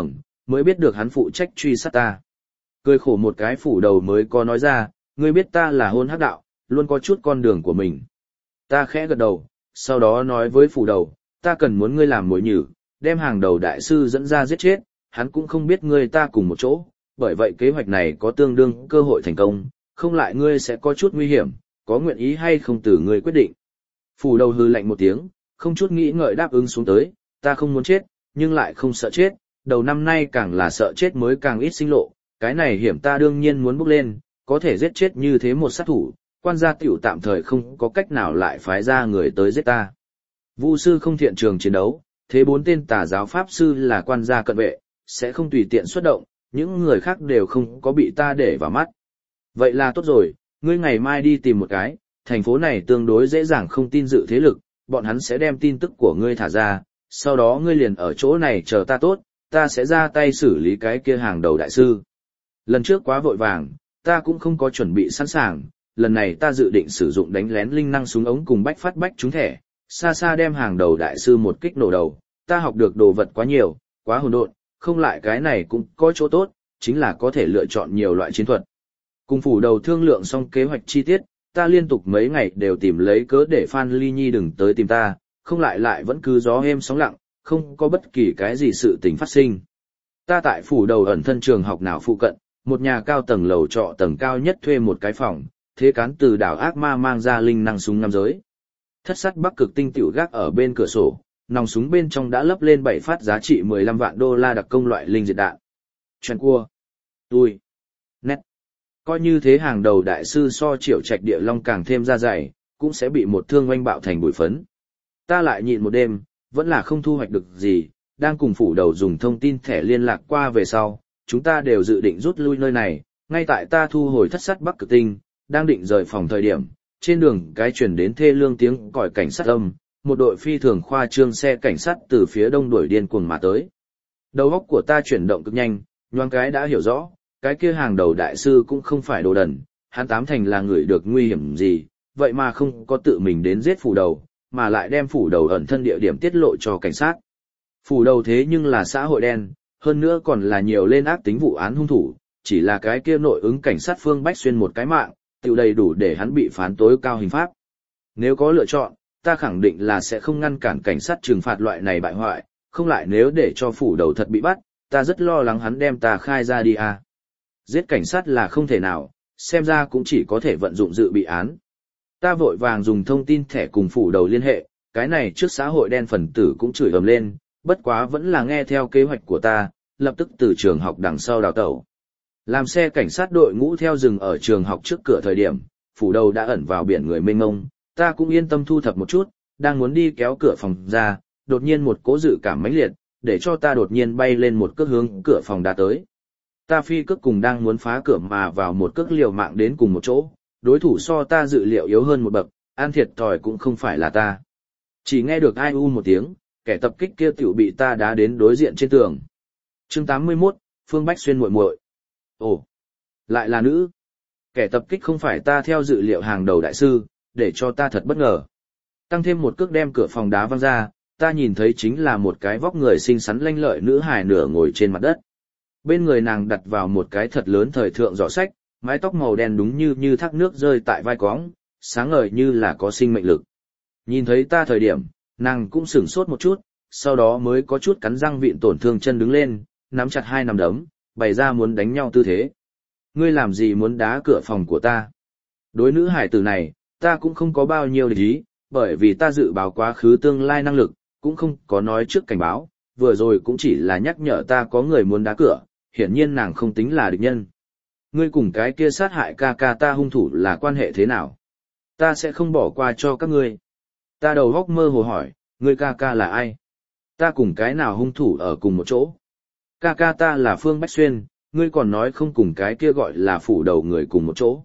mới biết được hắn phụ trách truy sát ta. Cười khổ một cái phủ đầu mới có nói ra, ngươi biết ta là hôn hắc đạo, luôn có chút con đường của mình. Ta khẽ gật đầu, sau đó nói với phủ đầu, ta cần muốn ngươi làm mồi nhử, đem hàng đầu đại sư dẫn ra giết chết, hắn cũng không biết ngươi ta cùng một chỗ, bởi vậy kế hoạch này có tương đương cơ hội thành công, không lại ngươi sẽ có chút nguy hiểm, có nguyện ý hay không từ ngươi quyết định. Phủ đầu hư lạnh một tiếng, không chút nghĩ ngợi đáp ứng xuống tới, ta không muốn chết, nhưng lại không sợ chết, đầu năm nay càng là sợ chết mới càng ít sinh lộ, cái này hiểm ta đương nhiên muốn bước lên, có thể giết chết như thế một sát thủ, quan gia tiểu tạm thời không có cách nào lại phái ra người tới giết ta. Vu sư không thiện trường chiến đấu, thế bốn tên tà giáo pháp sư là quan gia cận vệ, sẽ không tùy tiện xuất động, những người khác đều không có bị ta để vào mắt. Vậy là tốt rồi, ngươi ngày mai đi tìm một cái, thành phố này tương đối dễ dàng không tin dự thế lực, bọn hắn sẽ đem tin tức của ngươi thả ra, sau đó ngươi liền ở chỗ này chờ ta tốt, ta sẽ ra tay xử lý cái kia hàng đầu đại sư. Lần trước quá vội vàng, ta cũng không có chuẩn bị sẵn sàng, lần này ta dự định sử dụng đánh lén linh năng súng ống cùng bách phát bách trúng thẻ, xa xa đem hàng đầu đại sư một kích nổ đầu, ta học được đồ vật quá nhiều, quá hỗn độn, không lại cái này cũng có chỗ tốt, chính là có thể lựa chọn nhiều loại chiến thuật. Cùng phủ đầu thương lượng xong kế hoạch chi tiết, ta liên tục mấy ngày đều tìm lấy cớ để Phan Ly Nhi đừng tới tìm ta, không lại lại vẫn cứ gió êm sóng lặng, không có bất kỳ cái gì sự tình phát sinh. Ta tại phủ đầu ẩn thân trường học nào phụ cận, một nhà cao tầng lầu trọ tầng cao nhất thuê một cái phòng, thế cán từ đảo ác ma mang ra linh năng súng năm giới. Thất sắt bắc cực tinh tiểu gác ở bên cửa sổ, nòng súng bên trong đã lấp lên bảy phát giá trị mười lăm vạn đô la đặc công loại linh diệt đạn. Chuyện cua. Tôi. Nét. Coi như thế hàng đầu đại sư so triệu trạch địa long càng thêm ra dày, cũng sẽ bị một thương oanh bạo thành bụi phấn. Ta lại nhịn một đêm, vẫn là không thu hoạch được gì, đang cùng phủ đầu dùng thông tin thẻ liên lạc qua về sau, chúng ta đều dự định rút lui nơi này, ngay tại ta thu hồi thất sắt bắc cực tinh, đang định rời phòng thời điểm, trên đường cái chuyển đến thê lương tiếng còi cảnh sát âm, một đội phi thường khoa trương xe cảnh sát từ phía đông đuổi điên cuồng mà tới. Đầu óc của ta chuyển động cực nhanh, nhoáng cái đã hiểu rõ, cái kia hàng đầu đại sư cũng không phải đồ đần, hắn tám thành là người được nguy hiểm gì, vậy mà không có tự mình đến giết phủ đầu, mà lại đem phủ đầu ẩn thân địa điểm tiết lộ cho cảnh sát. Phủ đầu thế nhưng là xã hội đen, hơn nữa còn là nhiều lên ác tính vụ án hung thủ, chỉ là cái kia nội ứng cảnh sát Phương Bách Xuyên một cái mạng, tiểu đầy đủ để hắn bị phán tối cao hình pháp. Nếu có lựa chọn, ta khẳng định là sẽ không ngăn cản cảnh sát trừng phạt loại này bại hoại, không lại nếu để cho phủ đầu thật bị bắt, ta rất lo lắng hắn đem ta khai ra đi à. Giết cảnh sát là không thể nào, xem ra cũng chỉ có thể vận dụng dự bị án. Ta vội vàng dùng thông tin thẻ cùng phủ đầu liên hệ, cái này trước xã hội đen phần tử cũng chửi ầm lên, bất quá vẫn là nghe theo kế hoạch của ta, lập tức từ trường học đằng sau đào tẩu. Làm xe cảnh sát đội ngũ theo rừng ở trường học trước cửa thời điểm, phủ đầu đã ẩn vào biển người mênh mông, ta cũng yên tâm thu thập một chút, đang muốn đi kéo cửa phòng ra, đột nhiên một cố dự cảm mãnh liệt, để cho ta đột nhiên bay lên một cước hướng cửa phòng đã tới. Ta phi cước cùng đang muốn phá cửa mà vào một cước liều mạng đến cùng một chỗ, đối thủ so ta dự liệu yếu hơn một bậc, an thiệt thòi cũng không phải là ta. Chỉ nghe được ai u một tiếng, kẻ tập kích kia tiểu bị ta đá đến đối diện trên tường. Chương tám mươi mốt, Phương Bách Xuyên muội muội. Ồ, lại là nữ. Kẻ tập kích không phải ta theo dự liệu hàng đầu đại sư, để cho ta thật bất ngờ. Tăng thêm một cước đem cửa phòng đá văng ra, ta nhìn thấy chính là một cái vóc người xinh xắn lanh lợi nữ hài nửa ngồi trên mặt đất. Bên người nàng đặt vào một cái thật lớn thời thượng giỏ sách, mái tóc màu đen đúng như như thác nước rơi tại vai cóng, sáng ngời như là có sinh mệnh lực. Nhìn thấy ta thời điểm, nàng cũng sửng sốt một chút, sau đó mới có chút cắn răng vịn tổn thương chân đứng lên, nắm chặt hai nắm đấm, bày ra muốn đánh nhau tư thế. Ngươi làm gì muốn đá cửa phòng của ta? Đối nữ hải tử này, ta cũng không có bao nhiêu địch ý, bởi vì ta dự báo quá khứ tương lai năng lực, cũng không có nói trước cảnh báo, vừa rồi cũng chỉ là nhắc nhở ta có người muốn đá cửa, hiển nhiên nàng không tính là địch nhân. Ngươi cùng cái kia sát hại ca ca ta hung thủ là quan hệ thế nào? Ta sẽ không bỏ qua cho các ngươi. Ta đầu góc mơ hồ hỏi, ngươi ca ca là ai? Ta cùng cái nào hung thủ ở cùng một chỗ? Ca ca ta là Phương Bách Xuyên, ngươi còn nói không cùng cái kia gọi là phủ đầu người cùng một chỗ.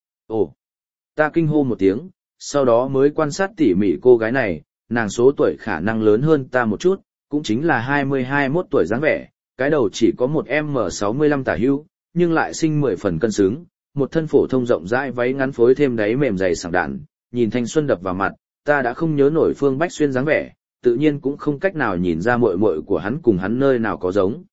Ồ! Ta kinh hô một tiếng, sau đó mới quan sát tỉ mỉ cô gái này, nàng số tuổi khả năng lớn hơn ta một chút, cũng chính là hai mươi hai mốt tuổi dáng vẻ, cái đầu chỉ có một em sáu mươi lăm tả hữu, nhưng lại sinh mười phần cân xứng, một thân phổ thông rộng rãi váy ngắn phối thêm đáy mềm dày sảng đạn, nhìn thanh xuân đập vào mặt, ta đã không nhớ nổi Phương Bách Xuyên dáng vẻ, tự nhiên cũng không cách nào nhìn ra muội muội của hắn cùng hắn nơi nào có giống.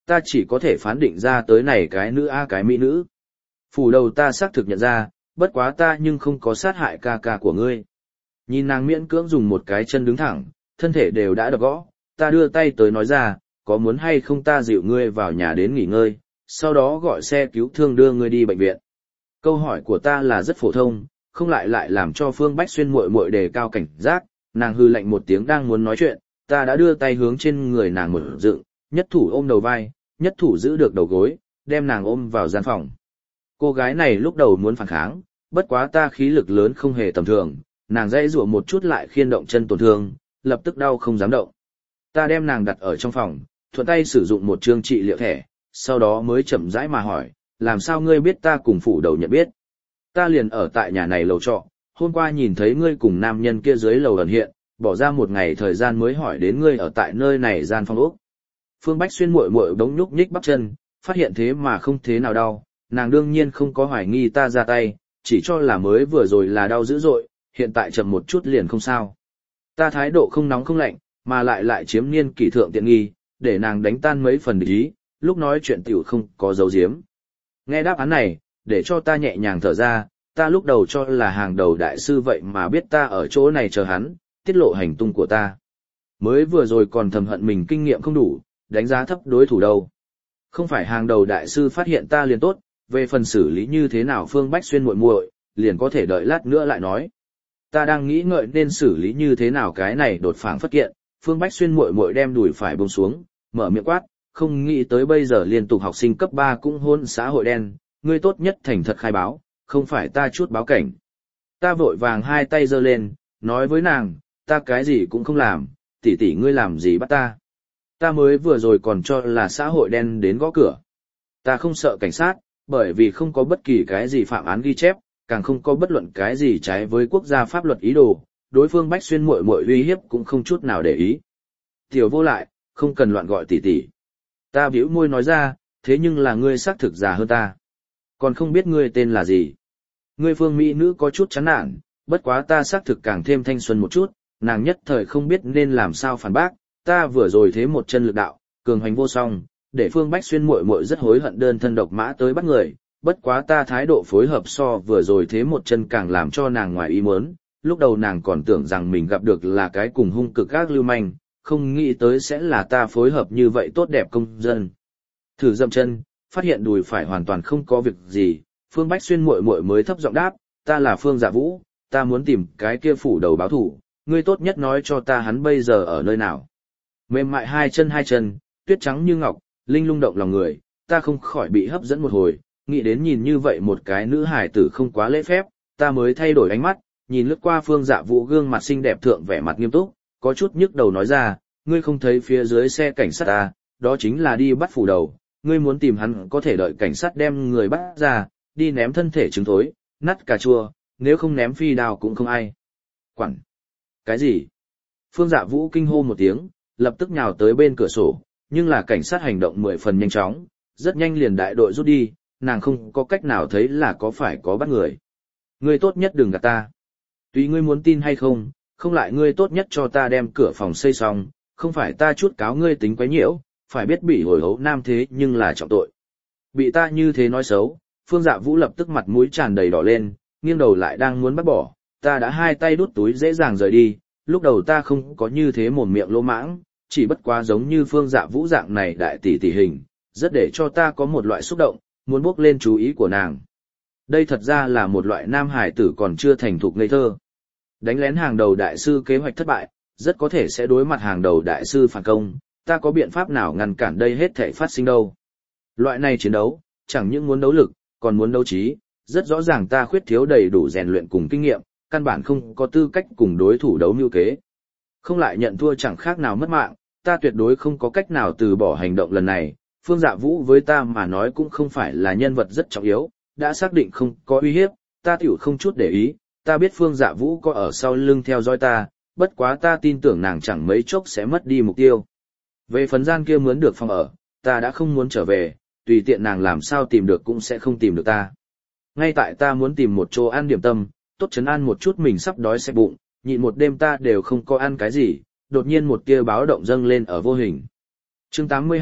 Ta chỉ có thể phán định ra tới này cái nữ a cái mỹ nữ. Phủ đầu ta xác thực nhận ra, bất quá ta nhưng không có sát hại ca ca của ngươi. Nhìn nàng miễn cưỡng dùng một cái chân đứng thẳng, thân thể đều đã đập gõ, ta đưa tay tới nói ra, có muốn hay không ta dịu ngươi vào nhà đến nghỉ ngơi, sau đó gọi xe cứu thương đưa ngươi đi bệnh viện. Câu hỏi của ta là rất phổ thông, không lại lại làm cho Phương Bách Xuyên muội muội đề cao cảnh giác, nàng hư lạnh một tiếng đang muốn nói chuyện, ta đã đưa tay hướng trên người nàng mở dựng, nhất thủ ôm đầu vai, nhất thủ giữ được đầu gối, đem nàng ôm vào gian phòng. Cô gái này lúc đầu muốn phản kháng, bất quá ta khí lực lớn không hề tầm thường, nàng dãy rủa một chút lại khiên động chân tổn thương, lập tức đau không dám động. Ta đem nàng đặt ở trong phòng, thuận tay sử dụng một chương trị liệu thẻ, sau đó mới chậm rãi mà hỏi, làm sao ngươi biết ta cùng phủ đầu nhận biết? Ta liền ở tại nhà này lầu trọ, hôm qua nhìn thấy ngươi cùng nam nhân kia dưới lầu ẩn hiện, bỏ ra một ngày thời gian mới hỏi đến ngươi ở tại nơi này gian phòng ốc. Phương Bách Xuyên muội muội đống nhúc nhích bắp chân, phát hiện thế mà không thế nào đau, nàng đương nhiên không có hoài nghi ta ra tay, chỉ cho là mới vừa rồi là đau dữ dội, hiện tại chậm một chút liền không sao. Ta thái độ không nóng không lạnh, mà lại lại chiếm niên kỷ thượng tiện nghi, để nàng đánh tan mấy phần địch ý, lúc nói chuyện tiểu không có dấu diếm. Nghe đáp án này, để cho ta nhẹ nhàng thở ra, ta lúc đầu cho là hàng đầu đại sư vậy mà biết ta ở chỗ này chờ hắn, tiết lộ hành tung của ta. Mới vừa rồi còn thầm hận mình kinh nghiệm không đủ, đánh giá thấp đối thủ đâu. Không phải hàng đầu đại sư phát hiện ta liền tốt, về phần xử lý như thế nào Phương Bách Xuyên muội muội, liền có thể đợi lát nữa lại nói. Ta đang nghĩ ngợi nên xử lý như thế nào cái này đột phảng phất kiện, Phương Bách Xuyên muội muội đem đùi phải buông xuống, mở miệng quát, không nghĩ tới bây giờ liên tục học sinh cấp ba cũng hôn xã hội đen, ngươi tốt nhất thành thật khai báo, không phải ta chút báo cảnh. Ta vội vàng hai tay giơ lên, nói với nàng, ta cái gì cũng không làm, tỷ tỷ ngươi làm gì bắt ta. Ta mới vừa rồi còn cho là xã hội đen đến gõ cửa. Ta không sợ cảnh sát, bởi vì không có bất kỳ cái gì phạm án ghi chép, càng không có bất luận cái gì trái với quốc gia pháp luật ý đồ, đối phương Bách Xuyên muội muội uy hiếp cũng không chút nào để ý. Tiểu vô lại, không cần loạn gọi tỷ tỷ. Ta bĩu môi nói ra, thế nhưng là ngươi xác thực già hơn ta. Còn không biết ngươi tên là gì. Ngươi phương mỹ nữ có chút chán nản, bất quá ta xác thực càng thêm thanh xuân một chút, nàng nhất thời không biết nên làm sao phản bác, ta vừa rồi thế một chân lực đạo, cường hành vô song, để Phương Bách Xuyên muội muội rất hối hận đơn thân độc mã tới bắt người, bất quá ta thái độ phối hợp so vừa rồi thế một chân càng làm cho nàng ngoài ý muốn, lúc đầu nàng còn tưởng rằng mình gặp được là cái cùng hung cực ác lưu manh, không nghĩ tới sẽ là ta phối hợp như vậy tốt đẹp công dân. Thử dậm chân, phát hiện đùi phải hoàn toàn không có việc gì, Phương Bách Xuyên muội muội mới thấp giọng đáp, ta là Phương Dạ Vũ, ta muốn tìm cái kia phủ đầu báo thủ, ngươi tốt nhất nói cho ta hắn bây giờ ở nơi nào. Mềm mại hai chân hai chân, tuyết trắng như ngọc, linh lung động lòng người, ta không khỏi bị hấp dẫn một hồi, nghĩ đến nhìn như vậy một cái nữ hài tử không quá lễ phép, ta mới thay đổi ánh mắt, nhìn lướt qua Phương Dạ Vũ gương mặt xinh đẹp thượng vẻ mặt nghiêm túc, có chút nhức đầu nói ra, ngươi không thấy phía dưới xe cảnh sát ta, đó chính là đi bắt phủ đầu, ngươi muốn tìm hắn có thể đợi cảnh sát đem người bắt ra, đi ném thân thể trứng thối, nắt cà chua, nếu không ném phi đao cũng không ai. Quản! Cái gì? Phương Dạ Vũ kinh hô một tiếng, lập tức nhào tới bên cửa sổ, nhưng là cảnh sát hành động mười phần nhanh chóng, rất nhanh liền đại đội rút đi, nàng không có cách nào thấy là có phải có bắt người. Ngươi tốt nhất đừng gạt ta. Tùy ngươi muốn tin hay không, không lại ngươi tốt nhất cho ta đem cửa phòng xây xong, không phải ta chút cáo ngươi tính quấy nhiễu, phải biết bị hồi hấu nam thế nhưng là trọng tội. Bị ta như thế nói xấu, Phương Dạ Vũ lập tức mặt mũi tràn đầy đỏ lên, nghiêng đầu lại đang muốn bắt bỏ, ta đã hai tay đút túi dễ dàng rời đi, lúc đầu ta không có như thế mồm miệng lỗ mãng, chỉ bất quá giống như Phương Dạ Vũ dạng này đại tỷ tỷ hình, rất để cho ta có một loại xúc động, muốn bước lên chú ý của nàng. Đây thật ra là một loại nam hải tử còn chưa thành thục ngây thơ. Đánh lén hàng đầu đại sư kế hoạch thất bại, rất có thể sẽ đối mặt hàng đầu đại sư phản công, ta có biện pháp nào ngăn cản đây hết thể phát sinh đâu. Loại này chiến đấu, chẳng những muốn đấu lực, còn muốn đấu trí, rất rõ ràng ta khuyết thiếu đầy đủ rèn luyện cùng kinh nghiệm, căn bản không có tư cách cùng đối thủ đấu mưu kế. Không lại nhận thua chẳng khác nào mất mạng, ta tuyệt đối không có cách nào từ bỏ hành động lần này, Phương Dạ Vũ với ta mà nói cũng không phải là nhân vật rất trọng yếu, đã xác định không có uy hiếp, ta tiểu không chút để ý, ta biết Phương Dạ Vũ có ở sau lưng theo dõi ta, bất quá ta tin tưởng nàng chẳng mấy chốc sẽ mất đi mục tiêu. Về phần gian kia mướn được phòng ở, ta đã không muốn trở về, tùy tiện nàng làm sao tìm được cũng sẽ không tìm được ta. Ngay tại ta muốn tìm một chỗ ăn điểm tâm, tốt chấn an một chút mình sắp đói xẹp bụng, nhịn một đêm ta đều không có ăn cái gì, đột nhiên một tia báo động dâng lên ở vô hình. Chương tám mươi hai,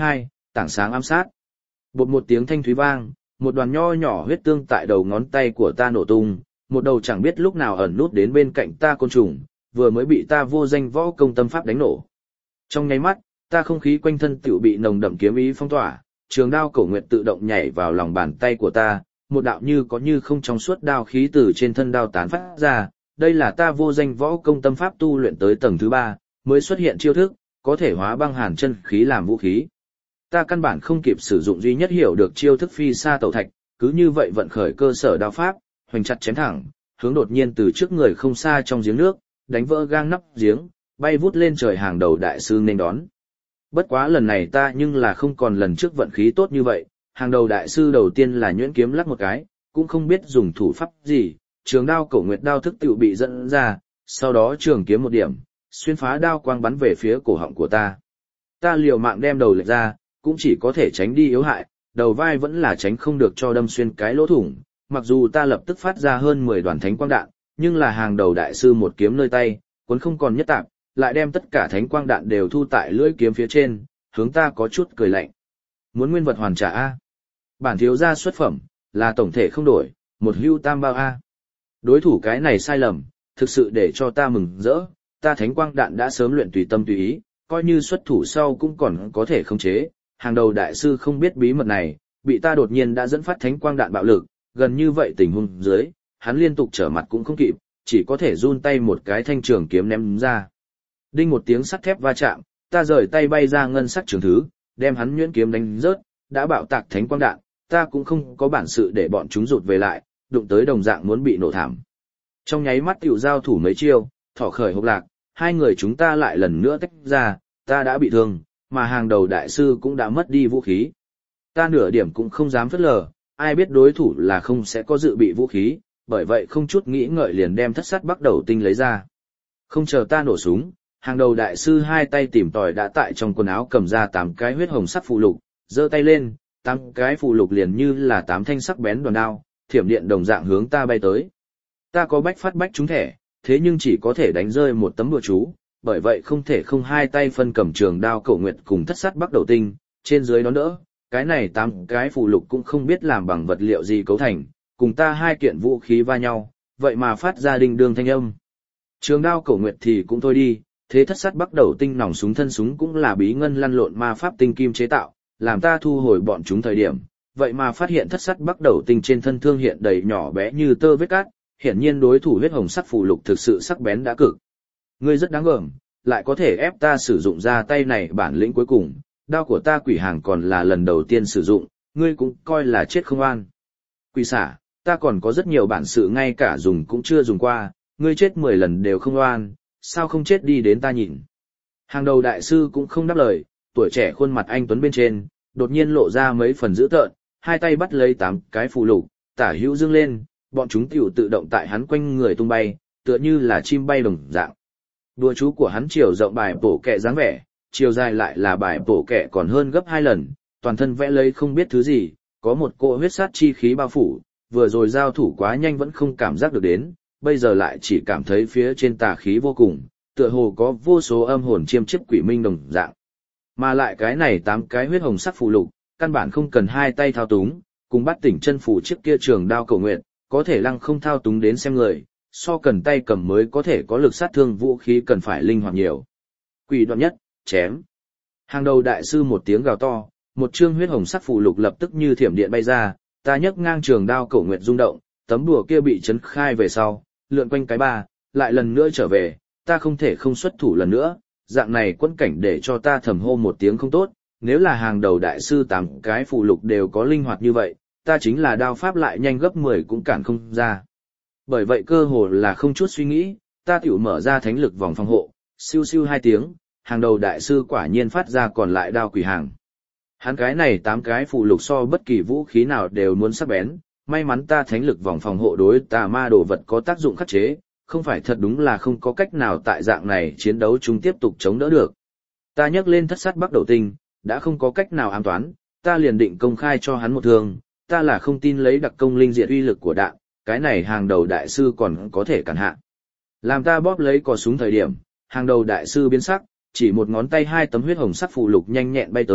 tảng sáng ám sát. Bột một tiếng thanh thúy vang, một đoàn nho nhỏ huyết tương tại đầu ngón tay của ta nổ tung, một đầu chẳng biết lúc nào ẩn nút đến bên cạnh ta côn trùng, vừa mới bị ta vô danh võ công tâm pháp đánh nổ. Trong nháy mắt, ta không khí quanh thân tựu bị nồng đậm kiếm ý phong tỏa, trường đao cổ nguyệt tự động nhảy vào lòng bàn tay của ta, một đạo như có như không trong suốt đao khí từ trên thân đao tán phát ra, đây là ta vô danh võ công tâm pháp tu luyện tới tầng thứ ba, mới xuất hiện chiêu thức, có thể hóa băng hàn chân khí làm vũ khí. Ta căn bản không kịp sử dụng duy nhất hiểu được chiêu thức phi sa tẩu thạch, cứ như vậy vận khởi cơ sở đao pháp, hoành chặt chém thẳng, hướng đột nhiên từ trước người không xa trong giếng nước, đánh vỡ gang nắp giếng, bay vút lên trời hàng đầu đại sư nên đón. Bất quá lần này ta nhưng là không còn lần trước vận khí tốt như vậy, hàng đầu đại sư đầu tiên là nhuyễn kiếm lắc một cái, cũng không biết dùng thủ pháp gì, trường đao cổ nguyệt đao thức tựu bị dẫn ra, sau đó trường kiếm một điểm, xuyên phá đao quang bắn về phía cổ họng của ta. Ta liều mạng đem đầu lệch ra, cũng chỉ có thể tránh đi yếu hại, đầu vai vẫn là tránh không được cho đâm xuyên cái lỗ thủng, mặc dù ta lập tức phát ra hơn mười đoàn thánh quang đạn, nhưng là hàng đầu đại sư một kiếm nơi tay, cuốn không còn nhất tạp, lại đem tất cả thánh quang đạn đều thu tại lưỡi kiếm phía trên, hướng ta có chút cười lạnh. Muốn nguyên vật hoàn trả a? Bản thiếu gia xuất phẩm, là tổng thể không đổi, một hưu tam bao a. Đối thủ cái này sai lầm, thực sự để cho ta mừng rỡ, ta thánh quang đạn đã sớm luyện tùy tâm tùy ý, coi như xuất thủ sau cũng còn có thể khống chế. Hàng đầu đại sư không biết bí mật này, bị ta đột nhiên đã dẫn phát thánh quang đạn bạo lực, gần như vậy tình huống dưới, hắn liên tục trở mặt cũng không kịp, chỉ có thể run tay một cái thanh trường kiếm ném ra. Đinh một tiếng sắt thép va chạm, ta rời tay bay ra ngân sắc trường thứ, đem hắn nhuyễn kiếm đánh rớt, đã bạo tạc thánh quang đạn, ta cũng không có bản sự để bọn chúng rụt về lại, đụng tới đồng dạng muốn bị nổ thảm. Trong nháy mắt tiểu giao thủ mấy chiêu, thỏ khởi hộc lạc, hai người chúng ta lại lần nữa tách ra, ta đã bị thương, mà hàng đầu đại sư cũng đã mất đi vũ khí. Ta nửa điểm cũng không dám phớt lờ, ai biết đối thủ là không sẽ có dự bị vũ khí, bởi vậy không chút nghĩ ngợi liền đem thất sát bắt đầu tinh lấy ra. Không chờ ta nổ súng, hàng đầu đại sư hai tay tìm tòi đã tại trong quần áo cầm ra tám cái huyết hồng sắc phù lục, giơ tay lên, tám cái phù lục liền như là tám thanh sắc bén đòn đao, thiểm điện đồng dạng hướng ta bay tới. Ta có bách phát bách trúng thẻ, thế nhưng chỉ có thể đánh rơi một tấm bùa chú, bởi vậy không thể không hai tay phân cầm trường đao cổ nguyệt cùng thất sát bắt đầu tinh, trên dưới đón đỡ, cái này tám cái phù lục cũng không biết làm bằng vật liệu gì cấu thành, cùng ta hai kiện vũ khí va nhau, vậy mà phát ra đinh đương thanh âm. Trường đao cổ nguyệt thì cũng thôi đi, thế thất sát bắt đầu tinh nòng súng thân súng cũng là bí ngân lăn lộn ma pháp tinh kim chế tạo, làm ta thu hồi bọn chúng thời điểm, vậy mà phát hiện thất sát bắt đầu tinh trên thân thương hiện đầy nhỏ bé như tơ vết cát, hiển nhiên đối thủ huyết hồng sắc phù lục thực sự sắc bén đã cực. Ngươi rất đáng gờm, lại có thể ép ta sử dụng ra tay này bản lĩnh cuối cùng, đao của ta quỷ hàng còn là lần đầu tiên sử dụng, ngươi cũng coi là chết không an. Quỷ xả, ta còn có rất nhiều bản sự ngay cả dùng cũng chưa dùng qua, ngươi chết mười lần đều không oan, sao không chết đi đến ta nhìn. Hàng đầu đại sư cũng không đáp lời, tuổi trẻ khuôn mặt anh tuấn bên trên, đột nhiên lộ ra mấy phần dữ tợn, hai tay bắt lấy tám cái phù lục, tả hữu dương lên, bọn chúng tiểu tự động tại hắn quanh người tung bay, tựa như là chim bay đồng dạng. Đùa chú của hắn chiều rộng bài bổ kẹ dáng vẻ, chiều dài lại là bài bổ kẹ còn hơn gấp hai lần, toàn thân vẽ lấy không biết thứ gì, có một cỗ huyết sát chi khí bao phủ, vừa rồi giao thủ quá nhanh vẫn không cảm giác được đến, bây giờ lại chỉ cảm thấy phía trên tà khí vô cùng, tựa hồ có vô số âm hồn chiêm chiếp quỷ minh đồng dạng. Mà lại cái này tám cái huyết hồng sắc phù lục, căn bản không cần hai tay thao túng, cùng bắt tỉnh chân phù chiếc kia trường đao cầu nguyện, có thể lăng không thao túng đến xem người, so cần tay cầm mới có thể có lực sát thương vũ khí cần phải linh hoạt nhiều. Quỷ đoạn nhất, chém. Hàng đầu đại sư một tiếng gào to, một chương huyết hồng sắc phù lục lập tức như thiểm điện bay ra, ta nhấc ngang trường đao cổ nguyệt rung động, tấm đùa kia bị chấn khai về sau, lượn quanh cái ba, lại lần nữa trở về, ta không thể không xuất thủ lần nữa, dạng này quân cảnh để cho ta thầm hô một tiếng không tốt, nếu là hàng đầu đại sư tám cái phù lục đều có linh hoạt như vậy, ta chính là đao pháp lại nhanh gấp mười cũng cản không ra. Bởi vậy cơ hồ là không chút suy nghĩ, ta tiểu mở ra thánh lực vòng phòng hộ, siêu siêu hai tiếng, hàng đầu đại sư quả nhiên phát ra còn lại đao quỷ hàng. Hắn cái này tám cái phù lục so bất kỳ vũ khí nào đều muốn sắc bén, may mắn ta thánh lực vòng phòng hộ đối tà ma đồ vật có tác dụng khắc chế, không phải thật đúng là không có cách nào tại dạng này chiến đấu chúng tiếp tục chống đỡ được. Ta nhấc lên thất sát bắt đầu tinh, đã không có cách nào ám toán, ta liền định công khai cho hắn một thương, ta là không tin lấy đặc công linh diệt uy lực của đạn, cái này hàng đầu đại sư còn có thể cản hạ. Làm ta bóp lấy cò súng thời điểm, hàng đầu đại sư biến sắc, chỉ một ngón tay hai tấm huyết hồng sắc phù lục nhanh nhẹn bay tới,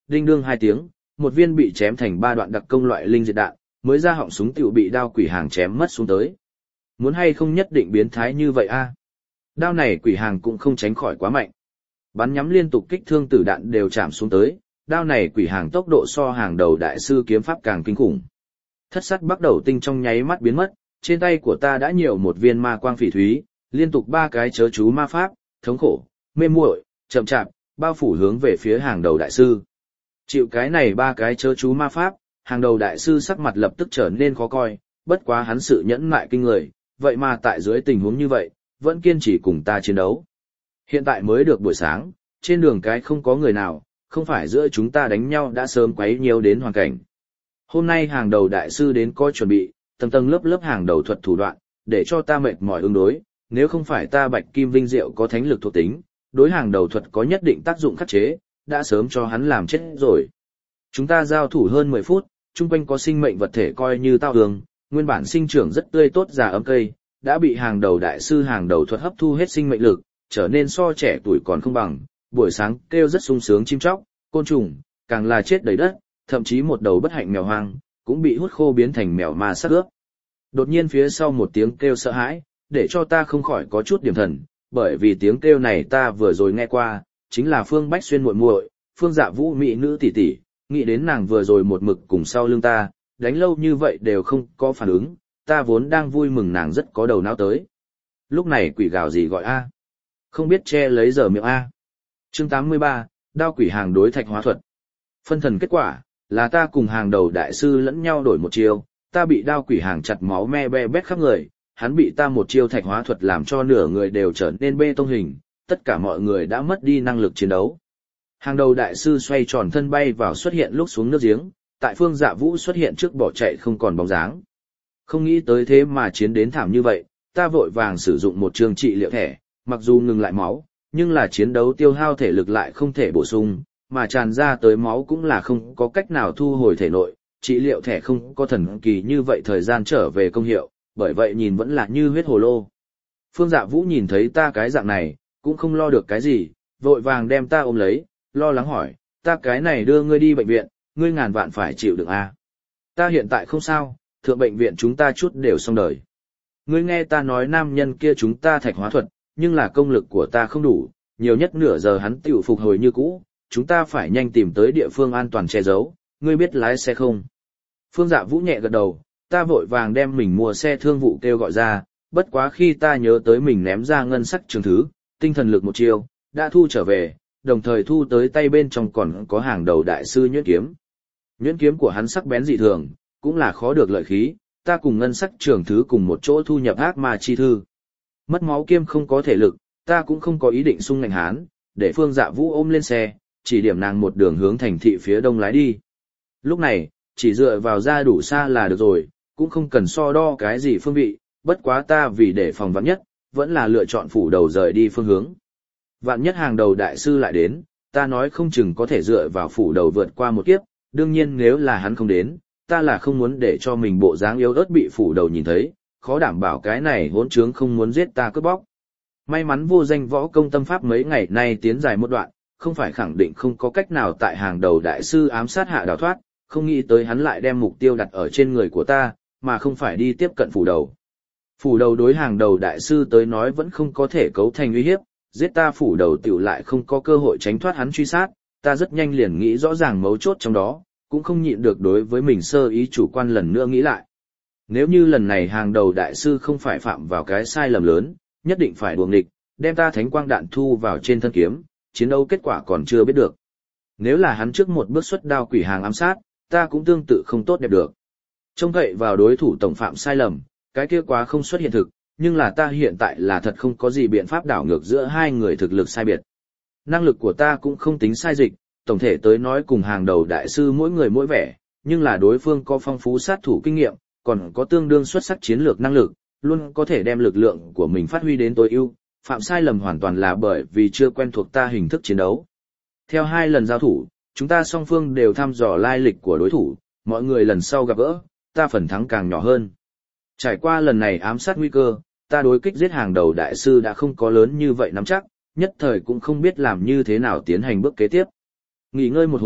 đinh đương hai tiếng, một viên bị chém thành ba đoạn đặc công loại linh diệt đạn, mới ra họng súng tiểu bị đao quỷ hàng chém mất xuống tới. Muốn hay không nhất định biến thái như vậy a? Đao này quỷ hàng cũng không tránh khỏi quá mạnh. Bắn nhắm liên tục kích thương tử đạn đều chạm xuống tới, đao này quỷ hàng tốc độ so hàng đầu đại sư kiếm pháp càng kinh khủng. Thất sắt bắt đầu tinh trong nháy mắt biến mất, trên tay của ta đã nhiều một viên ma quang phỉ thúy, liên tục ba cái chớ chú ma pháp, thống khổ, mê muội, chậm chạp, bao phủ hướng về phía hàng đầu đại sư. Chịu cái này ba cái chớ chú ma pháp, hàng đầu đại sư sắc mặt lập tức trở nên khó coi, bất quá hắn sự nhẫn nại kinh người, vậy mà tại dưới tình huống như vậy, vẫn kiên trì cùng ta chiến đấu. Hiện tại mới được buổi sáng, trên đường cái không có người nào, không phải giữa chúng ta đánh nhau đã sớm quấy nhiều đến hoàn cảnh. Hôm nay hàng đầu đại sư đến coi chuẩn bị, tầng tầng lớp lớp hàng đầu thuật thủ đoạn, để cho ta mệt mỏi ứng đối, nếu không phải ta Bạch Kim Vinh Diệu có thánh lực thuộc tính, đối hàng đầu thuật có nhất định tác dụng khắc chế, đã sớm cho hắn làm chết rồi. Chúng ta giao thủ hơn mười phút, chung quanh có sinh mệnh vật thể coi như tao hương, nguyên bản sinh trưởng rất tươi tốt già ấm cây, đã bị hàng đầu đại sư hàng đầu thuật hấp thu hết sinh mệnh lực, trở nên so trẻ tuổi còn không bằng, buổi sáng kêu rất sung sướng chim chóc, côn trùng, càng là chết đầy đất, thậm chí một đầu bất hạnh mèo hoang, cũng bị hút khô biến thành mèo ma sát ướp. Đột nhiên phía sau một tiếng kêu sợ hãi, để cho ta không khỏi có chút điểm thần, bởi vì tiếng kêu này ta vừa rồi nghe qua, chính là Phương Bách Xuyên muội muội, Phương Dạ Vũ mỹ nữ tỷ tỷ, nghĩ đến nàng vừa rồi một mực cùng sau lưng ta, đánh lâu như vậy đều không có phản ứng, ta vốn đang vui mừng nàng rất có đầu não tới. Lúc này quỷ gào gì gọi a? Không biết che lấy giờ miệng a. Chương tám mươi ba, đao quỷ hàng đối thạch hóa thuật. Phân thần kết quả là ta cùng hàng đầu đại sư lẫn nhau đổi một chiêu, ta bị đao quỷ hàng chặt máu me be bét khắp người, hắn bị ta một chiêu thạch hóa thuật làm cho nửa người đều trở nên bê tông hình, tất cả mọi người đã mất đi năng lực chiến đấu. Hàng đầu đại sư xoay tròn thân bay vào xuất hiện lúc xuống nước giếng, tại Phương Dạ Vũ xuất hiện trước bỏ chạy không còn bóng dáng. Không nghĩ tới thế mà chiến đến thảm như vậy, ta vội vàng sử dụng một trường trị liệu thẻ, mặc dù ngừng lại máu, nhưng là chiến đấu tiêu hao thể lực lại không thể bổ sung, mà tràn ra tới máu cũng là không có cách nào thu hồi thể nội, trị liệu thẻ không có thần kỳ như vậy thời gian trở về công hiệu, bởi vậy nhìn vẫn là như huyết hồ lô. Phương Dạ Vũ nhìn thấy ta cái dạng này, cũng không lo được cái gì, vội vàng đem ta ôm lấy, lo lắng hỏi, ta cái này đưa ngươi đi bệnh viện, ngươi ngàn vạn phải chịu đựng a. Ta hiện tại không sao, thượng bệnh viện chúng ta chút đều xong đời. Ngươi nghe ta nói nam nhân kia chúng ta thạch hóa thuật, nhưng là công lực của ta không đủ, nhiều nhất nửa giờ hắn tiểu phục hồi như cũ, chúng ta phải nhanh tìm tới địa phương an toàn che giấu, ngươi biết lái xe không? Phương Dạ Vũ nhẹ gật đầu, ta vội vàng đem mình mua xe thương vụ kêu gọi ra, bất quá khi ta nhớ tới mình ném ra ngân sắc trường thứ, tinh thần lực một chiêu, đã thu trở về, đồng thời thu tới tay bên trong còn có hàng đầu đại sư nhuyễn kiếm. Nhuyễn kiếm của hắn sắc bén dị thường, cũng là khó được lợi khí, ta cùng ngân sắc trường thứ cùng một chỗ thu nhập ác ma chi thư. Mất máu kiêm không có thể lực, ta cũng không có ý định sung ngành hán, để Phương Dạ Vũ ôm lên xe, chỉ điểm nàng một đường hướng thành thị phía đông lái đi. Lúc này, chỉ dựa vào ra đủ xa là được rồi, cũng không cần so đo cái gì phương vị, bất quá ta vì để phòng vạn nhất, vẫn là lựa chọn phủ đầu rời đi phương hướng. Vạn nhất hàng đầu đại sư lại đến, ta nói không chừng có thể dựa vào phủ đầu vượt qua một kiếp, đương nhiên nếu là hắn không đến, ta là không muốn để cho mình bộ dáng yếu ớt bị phủ đầu nhìn thấy, khó đảm bảo cái này hỗn trướng không muốn giết ta cướp bóc. May mắn vô danh võ công tâm pháp mấy ngày nay tiến dài một đoạn, không phải khẳng định không có cách nào tại hàng đầu đại sư ám sát hạ đào thoát, không nghĩ tới hắn lại đem mục tiêu đặt ở trên người của ta, mà không phải đi tiếp cận phủ đầu. Phủ đầu đối hàng đầu đại sư tới nói vẫn không có thể cấu thành uy hiếp, giết ta phủ đầu tiểu lại không có cơ hội tránh thoát hắn truy sát, ta rất nhanh liền nghĩ rõ ràng mấu chốt trong đó, cũng không nhịn được đối với mình sơ ý chủ quan lần nữa nghĩ lại. Nếu như lần này hàng đầu đại sư không phải phạm vào cái sai lầm lớn, nhất định phải đuồng địch, đem ta thánh quang đạn thu vào trên thân kiếm, chiến đấu kết quả còn chưa biết được. Nếu là hắn trước một bước xuất đao quỷ hàng ám sát, ta cũng tương tự không tốt đẹp được. Trông cậy vào đối thủ tổng phạm sai lầm, cái kia quá không xuất hiện thực, nhưng là ta hiện tại là thật không có gì biện pháp đảo ngược giữa hai người thực lực sai biệt. Năng lực của ta cũng không tính sai dịch, tổng thể tới nói cùng hàng đầu đại sư mỗi người mỗi vẻ, nhưng là đối phương có phong phú sát thủ kinh nghiệm, còn có tương đương xuất sắc chiến lược năng lực, luôn có thể đem lực lượng của mình phát huy đến tối ưu, phạm sai lầm hoàn toàn là bởi vì chưa quen thuộc ta hình thức chiến đấu. Theo hai lần giao thủ, chúng ta song phương đều thăm dò lai lịch của đối thủ, mọi người lần sau gặp gỡ, ta phần thắng càng nhỏ hơn. Trải qua lần này ám sát nguy cơ, ta đối kích giết hàng đầu đại sư đã không có lớn như vậy nắm chắc, nhất thời cũng không biết làm như thế nào tiến hành bước kế tiếp. Nghỉ ngơi một hồi,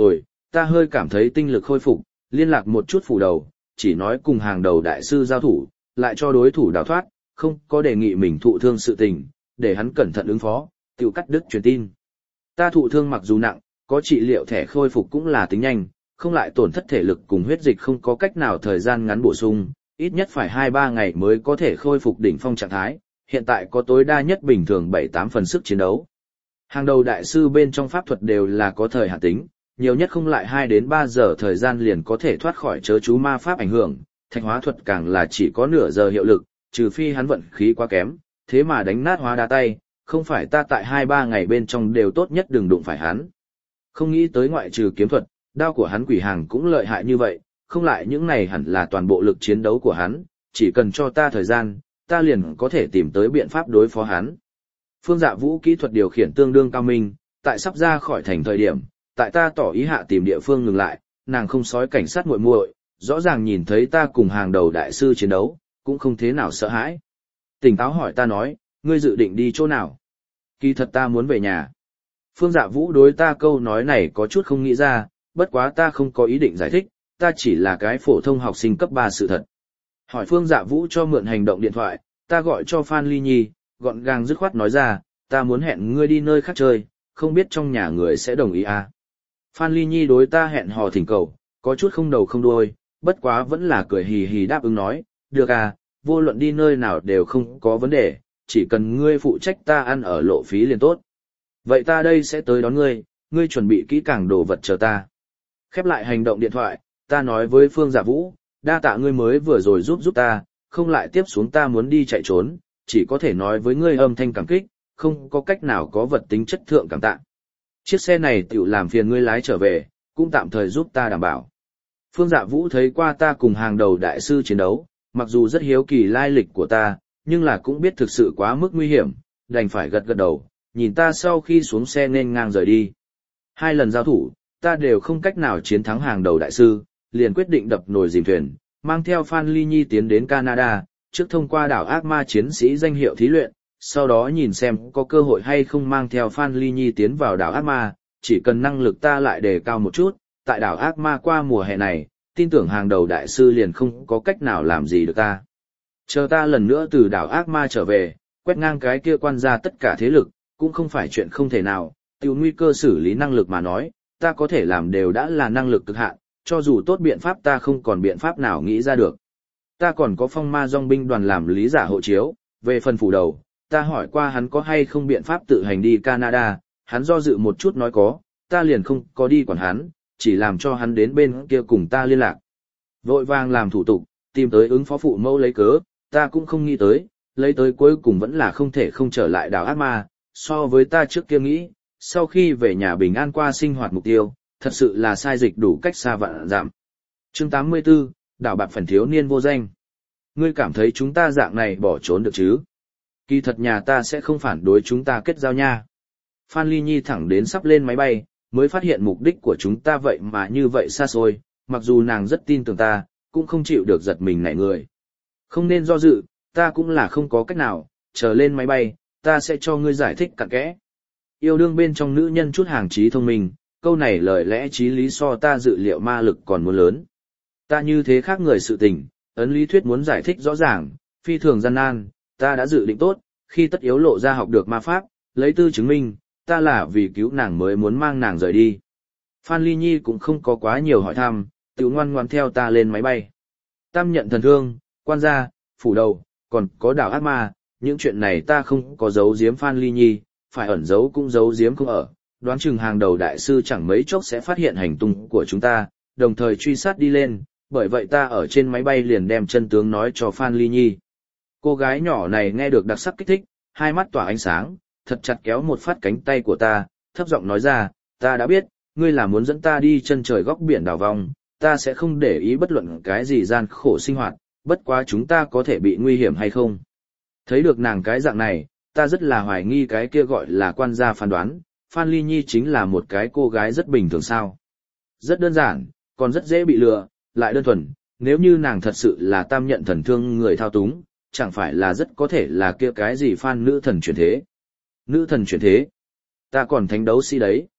ta hơi cảm thấy tinh lực khôi phục, liên lạc một chút phủ đầu, chỉ nói cùng hàng đầu đại sư giao thủ, lại cho đối thủ đào thoát, không có đề nghị mình thụ thương sự tình, để hắn cẩn thận ứng phó, tiểu cắt đứt truyền tin. Ta thụ thương mặc dù nặng, có trị liệu thẻ khôi phục cũng là tính nhanh, không lại tổn thất thể lực cùng huyết dịch không có cách nào thời gian ngắn bổ sung, ít nhất phải hai ba ngày mới có thể khôi phục đỉnh phong trạng thái, hiện tại có tối đa nhất bình thường bảy tám phần sức chiến đấu. Hàng đầu đại sư bên trong pháp thuật đều là có thời hạn tính, nhiều nhất không lại hai đến ba giờ thời gian liền có thể thoát khỏi chớ chú ma pháp ảnh hưởng, thạch hóa thuật càng là chỉ có nửa giờ hiệu lực, trừ phi hắn vận khí quá kém, thế mà đánh nát hóa đá tay, không phải ta tại hai ba ngày bên trong đều tốt nhất đừng đụng phải hắn. Không nghĩ tới ngoại trừ kiếm thuật, đao của hắn quỷ hàng cũng lợi hại như vậy, không lại những này hẳn là toàn bộ lực chiến đấu của hắn, chỉ cần cho ta thời gian, ta liền có thể tìm tới biện pháp đối phó hắn. Phương Dạ Vũ kỹ thuật điều khiển tương đương cao minh, tại sắp ra khỏi thành thời điểm, tại ta tỏ ý hạ tìm địa phương ngừng lại, nàng không sói cảnh sát muội muội, rõ ràng nhìn thấy ta cùng hàng đầu đại sư chiến đấu, cũng không thế nào sợ hãi. Tỉnh táo hỏi ta nói, ngươi dự định đi chỗ nào? Kỳ thật ta muốn về nhà. Phương Dạ Vũ đối ta câu nói này có chút không nghĩ ra, bất quá ta không có ý định giải thích, ta chỉ là cái phổ thông học sinh cấp ba sự thật. Hỏi Phương Dạ Vũ cho mượn hành động điện thoại, ta gọi cho Phan Ly Nhi, gọn gàng dứt khoát nói ra, ta muốn hẹn ngươi đi nơi khác chơi, không biết trong nhà người sẽ đồng ý à. Phan Ly Nhi đối ta hẹn hò thỉnh cầu, có chút không đầu không đuôi, bất quá vẫn là cười hì hì đáp ứng nói, được à, vô luận đi nơi nào đều không có vấn đề, chỉ cần ngươi phụ trách ta ăn ở lộ phí liền tốt. Vậy ta đây sẽ tới đón ngươi, ngươi chuẩn bị kỹ càng đồ vật chờ ta. Khép lại hành động điện thoại, ta nói với Phương Dạ Vũ, đa tạ ngươi mới vừa rồi giúp giúp ta, không lại tiếp xuống ta muốn đi chạy trốn, chỉ có thể nói với ngươi âm thanh cảm kích, không có cách nào có vật tính chất thượng cảm tạ. Chiếc xe này tiểu làm phiền ngươi lái trở về, cũng tạm thời giúp ta đảm bảo. Phương Dạ Vũ thấy qua ta cùng hàng đầu đại sư chiến đấu, mặc dù rất hiếu kỳ lai lịch của ta, nhưng là cũng biết thực sự quá mức nguy hiểm, đành phải gật gật đầu, nhìn ta sau khi xuống xe nên ngang rời đi. Hai lần giao thủ, ta đều không cách nào chiến thắng hàng đầu đại sư, liền quyết định đập nồi dìm thuyền, mang theo Phan Ly Nhi tiến đến Canada, trước thông qua đảo ác ma chiến sĩ danh hiệu thí luyện, sau đó nhìn xem có cơ hội hay không mang theo Phan Ly Nhi tiến vào đảo ác ma, chỉ cần năng lực ta lại đề cao một chút, tại đảo ác ma qua mùa hè này, tin tưởng hàng đầu đại sư liền không có cách nào làm gì được ta. Chờ ta lần nữa từ đảo ác ma trở về, quét ngang cái kia quan ra tất cả thế lực, cũng không phải chuyện không thể nào, tiêu nguy cơ xử lý năng lực mà nói, ta có thể làm đều đã là năng lực cực hạn, cho dù tốt biện pháp ta không còn biện pháp nào nghĩ ra được. Ta còn có phong ma dòng binh đoàn làm lý giả hộ chiếu, về phần phủ đầu, ta hỏi qua hắn có hay không biện pháp tự hành đi Canada, hắn do dự một chút nói có, ta liền không có đi quản hắn, chỉ làm cho hắn đến bên kia cùng ta liên lạc. Vội vàng làm thủ tục, tìm tới ứng phó phụ mẫu lấy cớ, ta cũng không nghĩ tới, lấy tới cuối cùng vẫn là không thể không trở lại đảo ác ma, so với ta trước kia nghĩ, sau khi về nhà bình an qua sinh hoạt mục tiêu, thật sự là sai dịch đủ cách xa vạn giảm. Chương tám mươi tư, đảo bạc phần thiếu niên vô danh. Ngươi cảm thấy chúng ta dạng này bỏ trốn được chứ? Kỳ thật nhà ta sẽ không phản đối chúng ta kết giao nha. Phan Ly Nhi thẳng đến sắp lên máy bay, mới phát hiện mục đích của chúng ta vậy mà như vậy xa xôi, mặc dù nàng rất tin tưởng ta, cũng không chịu được giật mình nảy người. Không nên do dự, ta cũng là không có cách nào, chờ lên máy bay, ta sẽ cho ngươi giải thích cặn kẽ. Yêu đương bên trong nữ nhân chút hàng trí thông minh, câu này lời lẽ trí lý so ta dự liệu ma lực còn muốn lớn. Ta như thế khác người sự tình, ấn lý thuyết muốn giải thích rõ ràng, phi thường gian nan, ta đã dự định tốt, khi tất yếu lộ ra học được ma pháp, lấy tư chứng minh, ta là vì cứu nàng mới muốn mang nàng rời đi. Phan Ly Nhi cũng không có quá nhiều hỏi thăm, tự ngoan ngoan theo ta lên máy bay. Tam nhận thần thương, quan gia, phủ đầu, còn có đảo ác ma, những chuyện này ta không có giấu giếm Phan Ly Nhi, phải ẩn giấu cũng giấu giếm không ở. Đoán chừng hàng đầu đại sư chẳng mấy chốc sẽ phát hiện hành tung của chúng ta, đồng thời truy sát đi lên, bởi vậy ta ở trên máy bay liền đem chân tướng nói cho Phan Ly Nhi. Cô gái nhỏ này nghe được đặc sắc kích thích, hai mắt tỏa ánh sáng, thật chặt kéo một phát cánh tay của ta, thấp giọng nói ra, ta đã biết, ngươi là muốn dẫn ta đi chân trời góc biển đảo vòng, ta sẽ không để ý bất luận cái gì gian khổ sinh hoạt, bất quá chúng ta có thể bị nguy hiểm hay không. Thấy được nàng cái dạng này, ta rất là hoài nghi cái kia gọi là quan gia phán đoán, Phan Ly Nhi chính là một cái cô gái rất bình thường sao. Rất đơn giản, còn rất dễ bị lừa, lại đơn thuần, nếu như nàng thật sự là tam nhận thần thương người thao túng, chẳng phải là rất có thể là kia cái gì Phan nữ thần chuyển thế. Nữ thần chuyển thế? Ta còn thánh đấu sĩ đấy.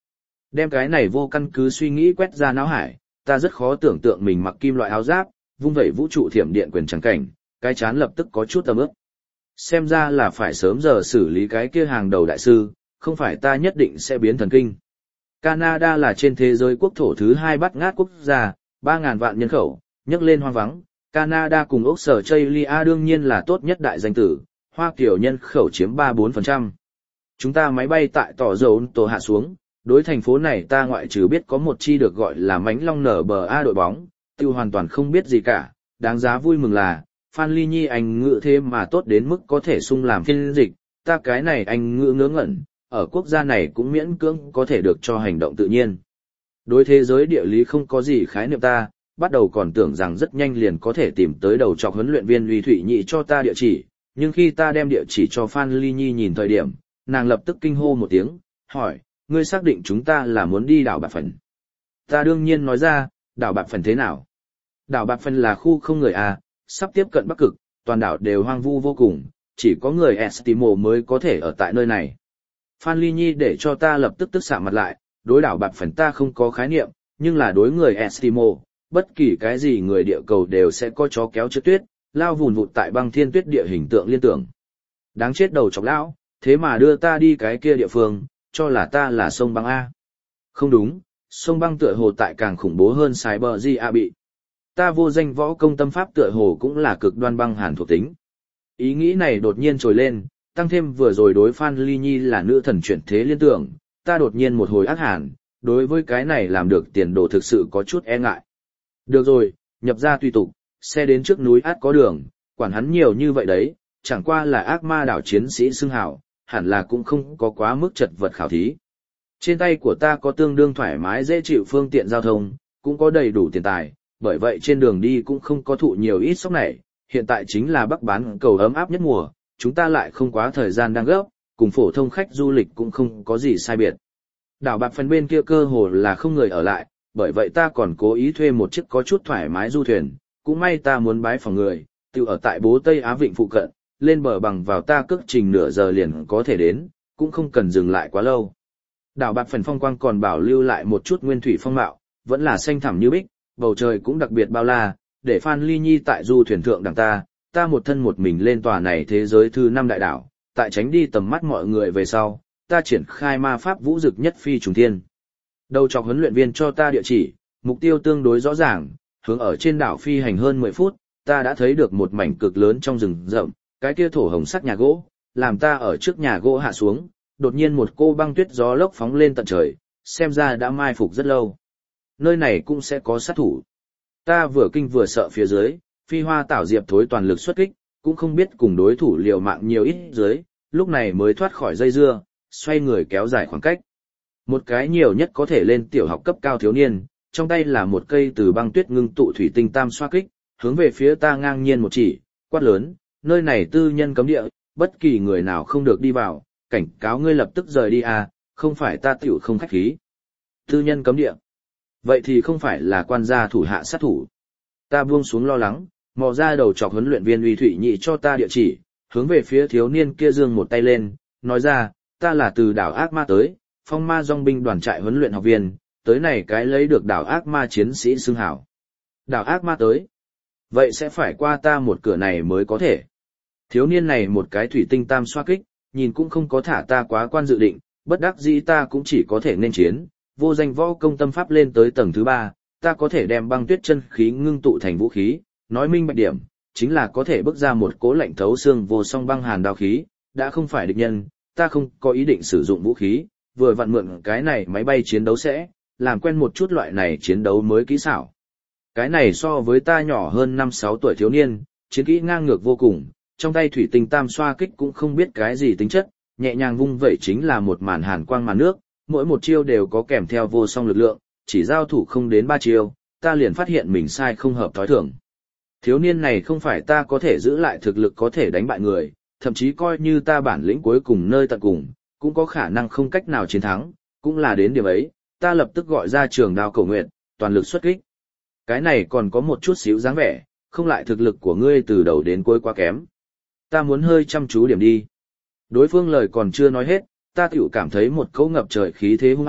Đem cái này vô căn cứ suy nghĩ quét ra não hải, ta rất khó tưởng tượng mình mặc kim loại áo giáp, vung vẩy vũ trụ thiểm điện quyền trắng cảnh, cái chán lập tức có chút ấm ức. Xem ra là phải sớm giờ xử lý cái kia hàng đầu đại sư, không phải ta nhất định sẽ biến thần kinh. Canada là trên thế giới quốc thổ thứ hai bắt ngát quốc gia, ba ngàn vạn nhân khẩu, nhấc lên hoang vắng. Canada cùng Australia đương nhiên là tốt nhất đại danh tử, Hoa Kiều nhân khẩu chiếm ba bốn phần trăm. Chúng ta máy bay tại tỏ dầu tổ hạ xuống, đối thành phố này ta ngoại trừ biết có một chi được gọi là mánh long nở bờ A đội bóng, tiêu hoàn toàn không biết gì cả. Đáng giá vui mừng là, Phan Ly Nhi anh ngữ thế mà tốt đến mức có thể sung làm phiên dịch, ta cái này anh ngữ ngớ ngẩn, ở quốc gia này cũng miễn cưỡng có thể được cho hành động tự nhiên. Đối thế giới địa lý không có gì khái niệm ta, bắt đầu còn tưởng rằng rất nhanh liền có thể tìm tới đầu trọc huấn luyện viên Uy Thụy Nhị cho ta địa chỉ, nhưng khi ta đem địa chỉ cho Phan Ly Nhi nhìn thời điểm, nàng lập tức kinh hô một tiếng, hỏi, ngươi xác định chúng ta là muốn đi đảo Bạc Phần? Ta đương nhiên nói ra, đảo Bạc Phần thế nào? Đảo Bạc Phần là khu không người à, sắp tiếp cận Bắc Cực, toàn đảo đều hoang vu vô cùng, chỉ có người Eskimo mới có thể ở tại nơi này. Phan Ly Nhi để cho ta lập tức tức xạ mặt lại, đối đảo Bạc Phần ta không có khái niệm, nhưng là đối người Eskimo, bất kỳ cái gì người địa cầu đều sẽ có chó kéo trượt tuyết, lao vùn vụt tại băng thiên tuyết địa hình tượng liên tưởng. Đáng chết đầu chọc lão, thế mà đưa ta đi cái kia địa phương, cho là ta là sông băng A. Không đúng, sông băng tựa hồ tại càng khủng bố hơn Cyber A bị. Ta vô danh võ công tâm pháp tựa hồ cũng là cực đoan băng hàn thuộc tính. Ý nghĩ này đột nhiên trồi lên, tăng thêm vừa rồi đối Phan Ly Nhi là nữ thần chuyển thế liên tưởng, ta đột nhiên một hồi ác hàn, đối với cái này làm được tiền đồ thực sự có chút e ngại. Được rồi, nhập ra tùy tục, xe đến trước núi át có đường, quản hắn nhiều như vậy đấy, chẳng qua là ác ma đảo chiến sĩ xưng hào, hẳn là cũng không có quá mức chật vật khảo thí. Trên tay của ta có tương đương thoải mái dễ chịu phương tiện giao thông, cũng có đầy đủ tiền tài, bởi vậy trên đường đi cũng không có thụ nhiều ít sốc này, hiện tại chính là bắc bán cầu ấm áp nhất mùa, chúng ta lại không quá thời gian đang gấp, cùng phổ thông khách du lịch cũng không có gì sai biệt. Đảo Bạc Phần bên kia cơ hồ là không người ở lại, bởi vậy ta còn cố ý thuê một chiếc có chút thoải mái du thuyền, cũng may ta muốn bái phòng người, tự ở tại bố Tây Á Vịnh phụ cận, lên bờ bằng vào ta cước trình nửa giờ liền có thể đến, cũng không cần dừng lại quá lâu. Đảo Bạc Phần phong quang còn bảo lưu lại một chút nguyên thủy phong mạo, vẫn là xanh thẳm như bích, bầu trời cũng đặc biệt bao la, để Phan Ly Nhi tại du thuyền thượng đằng ta, ta một thân một mình lên tòa này thế giới thứ năm đại đảo, tại tránh đi tầm mắt mọi người về sau, ta triển khai ma pháp vũ dực nhất phi trùng thiên. Đầu chọc huấn luyện viên cho ta địa chỉ, mục tiêu tương đối rõ ràng, hướng ở trên đảo phi hành hơn mười phút, ta đã thấy được một mảnh cực lớn trong rừng rậm, cái kia thổ hồng sắc nhà gỗ, làm ta ở trước nhà gỗ hạ xuống, đột nhiên một cô băng tuyết gió lốc phóng lên tận trời, xem ra đã mai phục rất lâu. Nơi này cũng sẽ có sát thủ. Ta vừa kinh vừa sợ phía dưới, phi hoa tảo diệp thối toàn lực xuất kích, cũng không biết cùng đối thủ liều mạng nhiều ít dưới, lúc này mới thoát khỏi dây dưa, xoay người kéo dài khoảng cách. Một cái nhiều nhất có thể lên tiểu học cấp cao thiếu niên, trong tay là một cây từ băng tuyết ngưng tụ thủy tinh tam xoa kích, hướng về phía ta ngang nhiên một chỉ, quát lớn, nơi này tư nhân cấm địa, bất kỳ người nào không được đi vào, cảnh cáo ngươi lập tức rời đi à, không phải ta tiểu không khách khí. Tư nhân cấm địa. Vậy thì không phải là quan gia thủ hạ sát thủ. Ta buông xuống lo lắng, mò ra đầu chọc huấn luyện viên Uy Thụy Nhị cho ta địa chỉ, hướng về phía thiếu niên kia giương một tay lên, nói ra, ta là từ đảo ác ma tới, phong ma dòng binh đoàn trại huấn luyện học viên, tới này cái lấy được đảo ác ma chiến sĩ xưng hảo. Đảo ác ma tới. Vậy sẽ phải qua ta một cửa này mới có thể. Thiếu niên này một cái thủy tinh tam xoa kích, nhìn cũng không có thả ta quá quan dự định, bất đắc dĩ ta cũng chỉ có thể nên chiến, vô danh võ công tâm pháp lên tới tầng thứ ba, ta có thể đem băng tuyết chân khí ngưng tụ thành vũ khí, nói minh bạch điểm, chính là có thể bước ra một cố lạnh thấu xương vô song băng hàn đao khí, đã không phải địch nhân, ta không có ý định sử dụng vũ khí, vừa vặn mượn cái này máy bay chiến đấu sẽ, làm quen một chút loại này chiến đấu mới kỹ xảo. Cái này so với ta nhỏ hơn năm sáu tuổi thiếu niên, chiến kỹ ngang ngược vô cùng, trong tay thủy tinh tam xoa kích cũng không biết cái gì tính chất, nhẹ nhàng vung vẩy chính là một màn hàn quang màn nước, mỗi một chiêu đều có kèm theo vô song lực lượng, chỉ giao thủ không đến ba chiêu, ta liền phát hiện mình sai không hợp thói thường. Thiếu niên này không phải ta có thể giữ lại thực lực có thể đánh bại người, thậm chí coi như ta bản lĩnh cuối cùng nơi tận cùng, cũng có khả năng không cách nào chiến thắng, cũng là đến điểm ấy, ta lập tức gọi ra trường đao cầu nguyện, toàn lực xuất kích. Cái này còn có một chút xíu dáng vẻ, không lại thực lực của ngươi từ đầu đến cuối quá kém. Ta muốn hơi chăm chú điểm đi. Đối phương lời còn chưa nói hết, ta tiểu cảm thấy một cỗ ngập trời khí thế hung ác,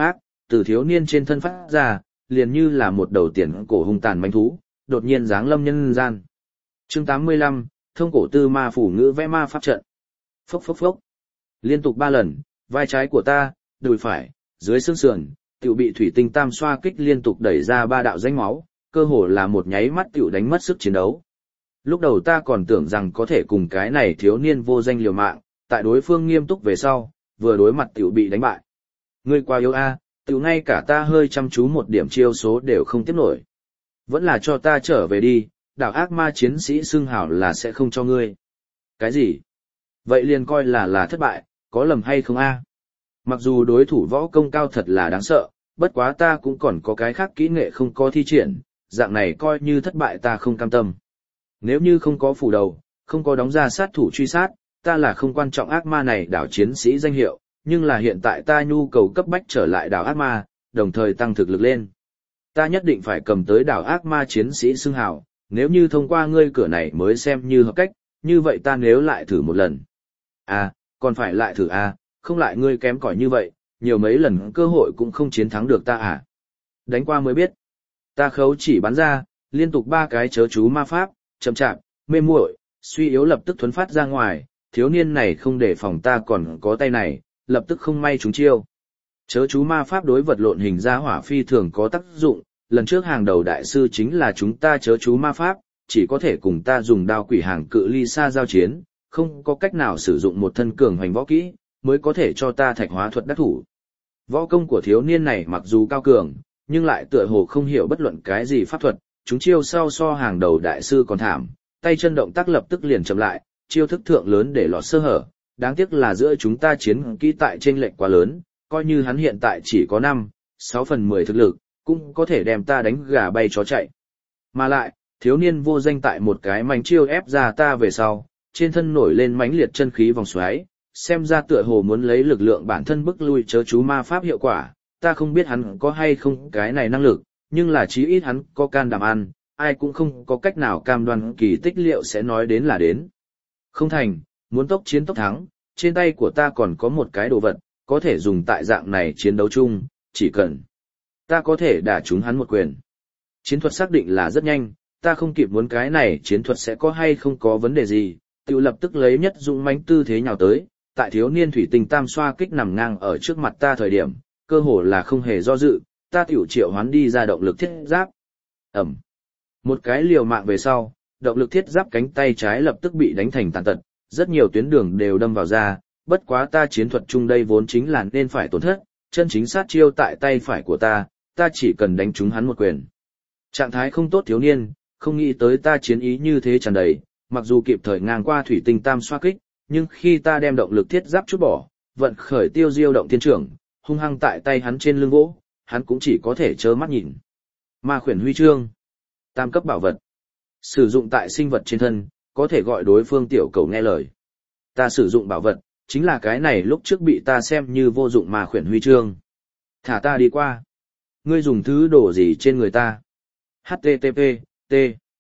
từ thiếu niên trên thân phát ra, liền như là một đầu tiền cổ hung tàn manh thú, đột nhiên giáng lâm nhân gian. Chương tám mươi lăm, thông cổ tư ma phủ ngữ vẽ ma pháp trận. Phốc phốc phốc. Liên tục ba lần, vai trái của ta, đùi phải, dưới xương sườn, tiểu bị thủy tinh tam xoa kích liên tục đẩy ra ba đạo rãnh máu, cơ hồ là một nháy mắt tiểu đánh mất sức chiến đấu. Lúc đầu ta còn tưởng rằng có thể cùng cái này thiếu niên vô danh liều mạng, tại đối phương nghiêm túc về sau, vừa đối mặt tiểu bị đánh bại. Ngươi quá yếu a, tiểu ngay cả ta hơi chăm chú một điểm chiêu số đều không tiếp nổi. Vẫn là cho ta trở về đi, đảo ác ma chiến sĩ xưng hảo là sẽ không cho ngươi. Cái gì? Vậy liền coi là là thất bại, có lầm hay không a? Mặc dù đối thủ võ công cao thật là đáng sợ, bất quá ta cũng còn có cái khác kỹ nghệ không có thi triển, dạng này coi như thất bại ta không cam tâm. Nếu như không có phủ đầu, không có đóng ra sát thủ truy sát, ta là không quan trọng ác ma này đảo chiến sĩ danh hiệu, nhưng là hiện tại ta nhu cầu cấp bách trở lại đảo ác ma, đồng thời tăng thực lực lên. Ta nhất định phải cầm tới đảo ác ma chiến sĩ xưng hào, nếu như thông qua ngươi cửa này mới xem như hợp cách, như vậy ta nếu lại thử một lần. À, còn phải lại thử à, không lại ngươi kém cỏi như vậy, nhiều mấy lần cơ hội cũng không chiến thắng được ta à. Đánh qua mới biết. Ta khấu chỉ bắn ra, liên tục ba cái chớ chú ma pháp, chậm chạp, mê muội, suy yếu lập tức thuấn phát ra ngoài, thiếu niên này không để phòng ta còn có tay này, lập tức không may trúng chiêu. Chớ chú ma pháp đối vật lộn hình ra hỏa phi thường có tác dụng, lần trước hàng đầu đại sư chính là chúng ta chớ chú ma pháp, chỉ có thể cùng ta dùng đao quỷ hàng cự ly xa giao chiến, không có cách nào sử dụng một thân cường hoành võ kỹ, mới có thể cho ta thạch hóa thuật đắc thủ. Võ công của thiếu niên này mặc dù cao cường, nhưng lại tựa hồ không hiểu bất luận cái gì pháp thuật, chúng chiêu sau so hàng đầu đại sư còn thảm, tay chân động tác lập tức liền chậm lại, chiêu thức thượng lớn để lọt sơ hở, đáng tiếc là giữa chúng ta chiến kỹ tại chênh lệch quá lớn, coi như hắn hiện tại chỉ có năm, sáu phần mười thực lực, cũng có thể đem ta đánh gà bay chó chạy. Mà lại, thiếu niên vô danh tại một cái mảnh chiêu ép ra ta về sau, trên thân nổi lên mãnh liệt chân khí vòng xoáy, xem ra tựa hồ muốn lấy lực lượng bản thân bức lui chớ chú ma pháp hiệu quả, ta không biết hắn có hay không cái này năng lực, nhưng là chí ít hắn có can đảm ăn, ai cũng không có cách nào cam đoan kỳ tích liệu sẽ nói đến là đến. Không thành, muốn tốc chiến tốc thắng, trên tay của ta còn có một cái đồ vật, có thể dùng tại dạng này chiến đấu chung, chỉ cần ta có thể đả trúng hắn một quyền. Chiến thuật xác định là rất nhanh, ta không kịp muốn cái này chiến thuật sẽ có hay không có vấn đề gì, tự lập tức lấy nhất dũng mãnh tư thế nhào tới, tại thiếu niên thủy tinh tam xoa kích nằm ngang ở trước mặt ta thời điểm, cơ hồ là không hề do dự, ta tiểu triệu hoán đi ra động lực thiết giáp. Ẩm. Một cái liều mạng về sau, động lực thiết giáp cánh tay trái lập tức bị đánh thành tàn tật, rất nhiều tuyến đường đều đâm vào da, bất quá ta chiến thuật chung đây vốn chính là nên phải tổn thất, chân chính sát chiêu tại tay phải của ta, ta chỉ cần đánh trúng hắn một quyền. Trạng thái không tốt thiếu niên, không nghĩ tới ta chiến ý như thế tràn đầy, mặc dù kịp thời ngang qua thủy tinh tam xoa kích, nhưng khi ta đem động lực thiết giáp chút bỏ, vận khởi tiêu diêu động thiên trưởng, hung hăng tại tay hắn trên lưng gỗ, hắn cũng chỉ có thể trơ mắt nhìn. Ma khuyển huy chương, tam cấp bảo vật, sử dụng tại sinh vật trên thân, có thể gọi đối phương tiểu cầu nghe lời. Ta sử dụng bảo vật, chính là cái này lúc trước bị ta xem như vô dụng ma khuyển huy chương. Thả ta đi qua. Ngươi dùng thứ đồ gì trên người ta? hát tê tê pê, T.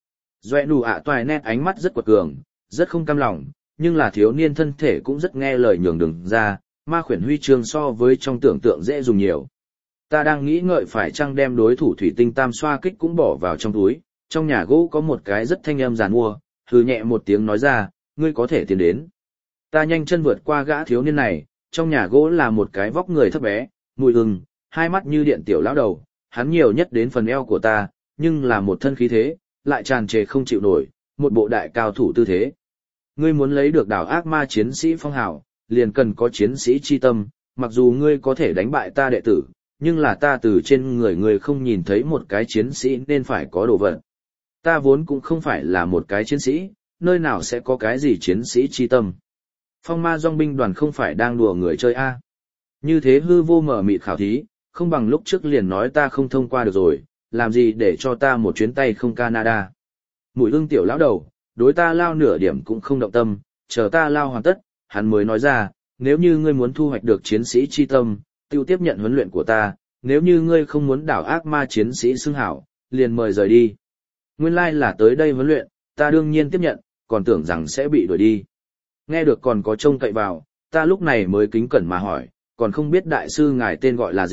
Doẹ nụ ạ toài nét ánh mắt rất quật cường, rất không cam lòng, nhưng là thiếu niên thân thể cũng rất nghe lời nhường đường ra, ma khuyển huy chương so với trong tưởng tượng dễ dùng nhiều. Ta đang nghĩ ngợi phải chăng đem đối thủ thủy tinh tam xoa kích cũng bỏ vào trong túi, trong nhà gỗ có một cái rất thanh âm giàn mua, hừ nhẹ một tiếng nói ra, ngươi có thể tiến đến. Ta nhanh chân vượt qua gã thiếu niên này, trong nhà gỗ là một cái vóc người thấp bé, mùi ưng, hai mắt như điện tiểu lão đầu, hắn nhiều nhất đến phần eo của ta, nhưng là một thân khí thế, lại tràn trề không chịu nổi, một bộ đại cao thủ tư thế. Ngươi muốn lấy được đảo ác ma chiến sĩ phong hào, liền cần có chiến sĩ chi tâm, mặc dù ngươi có thể đánh bại ta đệ tử, nhưng là ta từ trên người ngươi không nhìn thấy một cái chiến sĩ nên phải có đồ vật. Ta vốn cũng không phải là một cái chiến sĩ, nơi nào sẽ có cái gì chiến sĩ chi tâm. Phong ma dòng binh đoàn không phải đang đùa người chơi a. Như thế hư vô mở mịt khảo thí, không bằng lúc trước liền nói ta không thông qua được rồi, làm gì để cho ta một chuyến tay không Canada. Mũi ưng tiểu lão đầu, đối ta lao nửa điểm cũng không động tâm, chờ ta lao hoàn tất, hắn mới nói ra, nếu như ngươi muốn thu hoạch được chiến sĩ chi tâm, tiêu tiếp nhận huấn luyện của ta, nếu như ngươi không muốn đảo ác ma chiến sĩ xưng hảo, liền mời rời đi. Nguyên lai like là tới đây huấn luyện, ta đương nhiên tiếp nhận, còn tưởng rằng sẽ bị đuổi đi. Nghe được còn có trông cậy vào, ta lúc này mới kính cẩn mà hỏi, còn không biết đại sư ngài tên gọi là gì,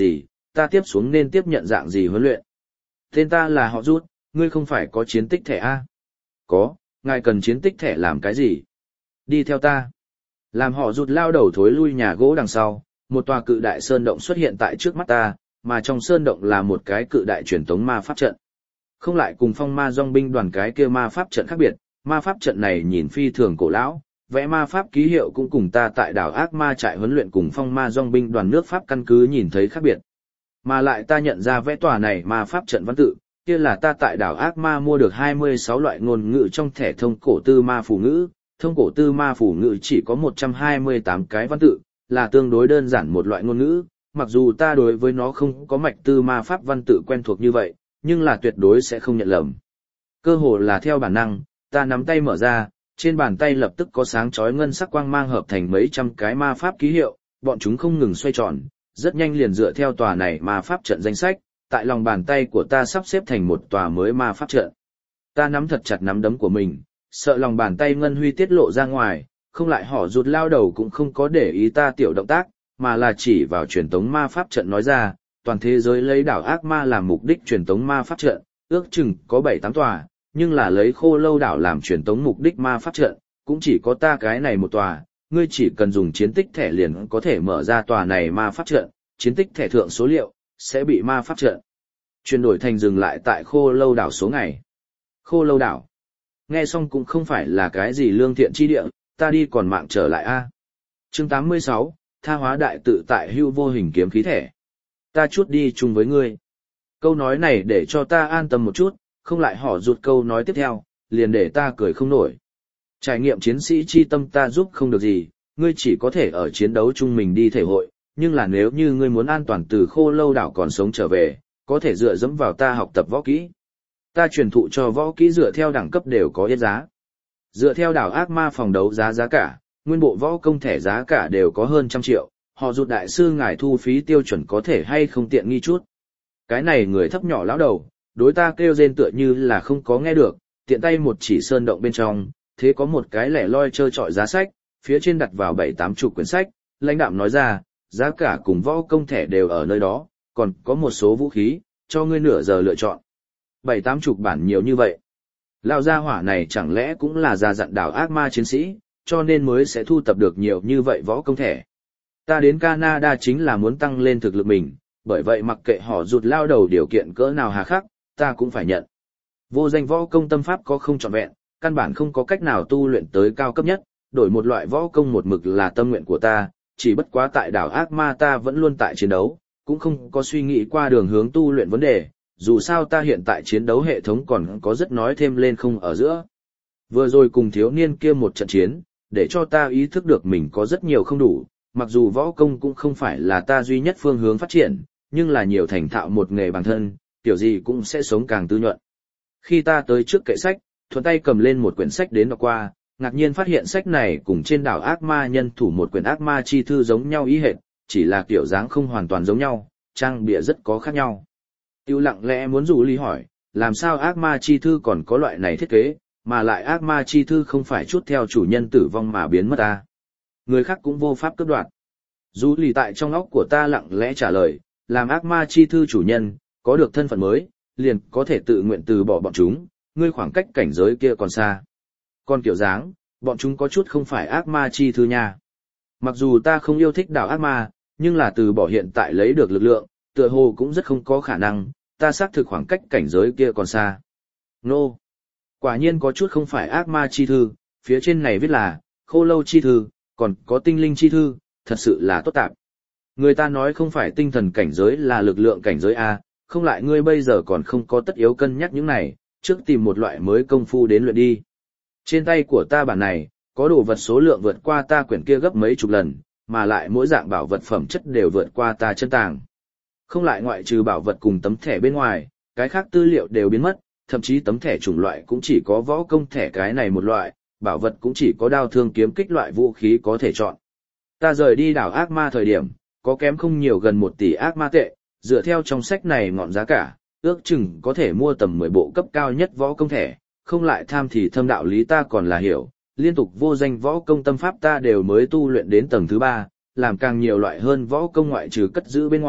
ta tiếp xuống nên tiếp nhận dạng gì huấn luyện? Tên ta là họ Rút, ngươi không phải có chiến tích thẻ A? Có, ngài cần chiến tích thẻ làm cái gì? Đi theo ta. Làm họ Rút lao đầu thối lui nhà gỗ đằng sau, một tòa cự đại sơn động xuất hiện tại trước mắt ta, mà trong sơn động là một cái cự đại truyền tống ma pháp trận. Không lại cùng phong ma dòng binh đoàn cái kia ma pháp trận khác biệt, ma pháp trận này nhìn phi thường cổ lão, vẽ ma pháp ký hiệu cũng cùng ta tại đảo ác ma trại huấn luyện cùng phong ma dòng binh đoàn nước Pháp căn cứ nhìn thấy khác biệt. Mà lại ta nhận ra vẽ tòa này ma pháp trận văn tự, kia là ta tại đảo ác ma mua được hai mươi sáu loại ngôn ngữ trong thẻ thông cổ tư ma phù ngữ, thông cổ tư ma phù ngữ chỉ có một trăm hai mươi tám cái văn tự, là tương đối đơn giản một loại ngôn ngữ, mặc dù ta đối với nó không có mạch tư ma pháp văn tự quen thuộc như vậy, nhưng là tuyệt đối sẽ không nhận lầm. Cơ hồ là theo bản năng, ta nắm tay mở ra, trên bàn tay lập tức có sáng chói ngân sắc quang mang hợp thành mấy trăm cái ma pháp ký hiệu, bọn chúng không ngừng xoay tròn, rất nhanh liền dựa theo tòa này ma pháp trận danh sách, tại lòng bàn tay của ta sắp xếp thành một tòa mới ma pháp trận. Ta nắm thật chặt nắm đấm của mình, sợ lòng bàn tay ngân huy tiết lộ ra ngoài, không lại họ Rút lao đầu cũng không có để ý ta tiểu động tác, mà là chỉ vào truyền tống ma pháp trận nói ra, toàn thế giới lấy đảo ác ma làm mục đích truyền tống ma pháp trận, ước chừng có bảy tám tòa, nhưng là lấy khô lâu đảo làm truyền tống mục đích ma pháp trận, cũng chỉ có ta cái này một tòa, ngươi chỉ cần dùng chiến tích thẻ liền có thể mở ra tòa này ma pháp trận, chiến tích thẻ thượng số liệu, sẽ bị ma pháp trận chuyển đổi thành dừng lại tại khô lâu đảo số ngày. Khô lâu đảo. Nghe xong cũng không phải là cái gì lương thiện chi địa, ta đi còn mạng trở lại a. Chương tám mươi sáu, tha hóa đại tự tại hưu vô hình kiếm khí thẻ. Ta chút đi chung với ngươi. Câu nói này để cho ta an tâm một chút, không lại họ Rút câu nói tiếp theo, liền để ta cười không nổi. Trải nghiệm chiến sĩ chi tâm ta giúp không được gì, ngươi chỉ có thể ở chiến đấu chung mình đi thể hội, nhưng là nếu như ngươi muốn an toàn từ khô lâu đảo còn sống trở về, có thể dựa dẫm vào ta học tập võ kỹ. Ta truyền thụ cho võ kỹ dựa theo đẳng cấp đều có yết giá. Dựa theo đảo ác ma phòng đấu giá giá cả, nguyên bộ võ công thẻ giá cả đều có hơn trăm triệu, họ Rút đại sư ngài thu phí tiêu chuẩn có thể hay không tiện nghi chút. Cái này người thấp nhỏ lão đầu, đối ta kêu rên tựa như là không có nghe được, tiện tay một chỉ sơn động bên trong, thế có một cái lẻ loi trơ trọi giá sách, phía trên đặt vào bảy tám chục quyển sách, lãnh đạm nói ra, giá cả cùng võ công thẻ đều ở nơi đó, còn có một số vũ khí, cho ngươi nửa giờ lựa chọn. Bảy tám chục bản nhiều như vậy. Lão gia hỏa này chẳng lẽ cũng là già dặn đảo ác ma chiến sĩ, cho nên mới sẽ thu tập được nhiều như vậy võ công thẻ. Ta đến Canada chính là muốn tăng lên thực lực mình, bởi vậy mặc kệ họ Rút lao đầu điều kiện cỡ nào hà khắc, ta cũng phải nhận. Vô danh võ công tâm pháp có không trọn vẹn, căn bản không có cách nào tu luyện tới cao cấp nhất, đổi một loại võ công một mực là tâm nguyện của ta, chỉ bất quá tại đảo ác ma ta vẫn luôn tại chiến đấu, cũng không có suy nghĩ qua đường hướng tu luyện vấn đề, dù sao ta hiện tại chiến đấu hệ thống còn có rất nói thêm lên không ở giữa. Vừa rồi cùng thiếu niên kia một trận chiến, để cho ta ý thức được mình có rất nhiều không đủ, mặc dù võ công cũng không phải là ta duy nhất phương hướng phát triển, nhưng là nhiều thành thạo một nghề bản thân, kiểu gì cũng sẽ sống càng tư nhuận. Khi ta tới trước kệ sách, thuận tay cầm lên một quyển sách đến đọc qua, ngạc nhiên phát hiện sách này cùng trên đảo ác ma nhân thủ một quyển ác ma chi thư giống nhau ý hệt, chỉ là kiểu dáng không hoàn toàn giống nhau, trang bìa rất có khác nhau. Tiêu lặng lẽ muốn rủ Lý hỏi, làm sao ác ma chi thư còn có loại này thiết kế, mà lại ác ma chi thư không phải chút theo chủ nhân tử vong mà biến mất à? Người khác cũng vô pháp cướp đoạt. Rủ Lý tại trong óc của ta lặng lẽ trả lời, làm ác ma chi thư chủ nhân, có được thân phận mới, liền có thể tự nguyện từ bỏ bọn chúng, ngươi khoảng cách cảnh giới kia còn xa. Còn kiểu dáng, bọn chúng có chút không phải ác ma chi thư nha. Mặc dù ta không yêu thích đảo ác ma, nhưng là từ bỏ hiện tại lấy được lực lượng, tựa hồ cũng rất không có khả năng, ta xác thực khoảng cách cảnh giới kia còn xa. Nô! No. Quả nhiên có chút không phải ác ma chi thư, phía trên này viết là, khô lâu chi thư, còn có tinh linh chi thư, thật sự là tốt tạp. Người ta nói không phải tinh thần cảnh giới là lực lượng cảnh giới A, không lại ngươi bây giờ còn không có tất yếu cân nhắc những này, trước tìm một loại mới công phu đến luyện đi. Trên tay của ta bản này, có đồ vật số lượng vượt qua ta quyển kia gấp mấy chục lần, mà lại mỗi dạng bảo vật phẩm chất đều vượt qua ta chân tàng. Không lại ngoại trừ bảo vật cùng tấm thẻ bên ngoài, cái khác tư liệu đều biến mất, thậm chí tấm thẻ chủng loại cũng chỉ có võ công thẻ cái này một loại, bảo vật cũng chỉ có đao thương kiếm kích loại vũ khí có thể chọn. Ta rời đi đảo ác ma thời điểm, có kém không nhiều gần một tỷ ác ma tệ, dựa theo trong sách này ngọn giá cả, ước chừng có thể mua tầm mười bộ cấp cao nhất võ công thẻ, không lại tham thì thâm đạo lý ta còn là hiểu, liên tục vô danh võ công tâm pháp ta đều mới tu luyện đến tầng thứ ba, làm càng nhiều loại hơn võ công ngoại trừ cất giữ bên ngoài,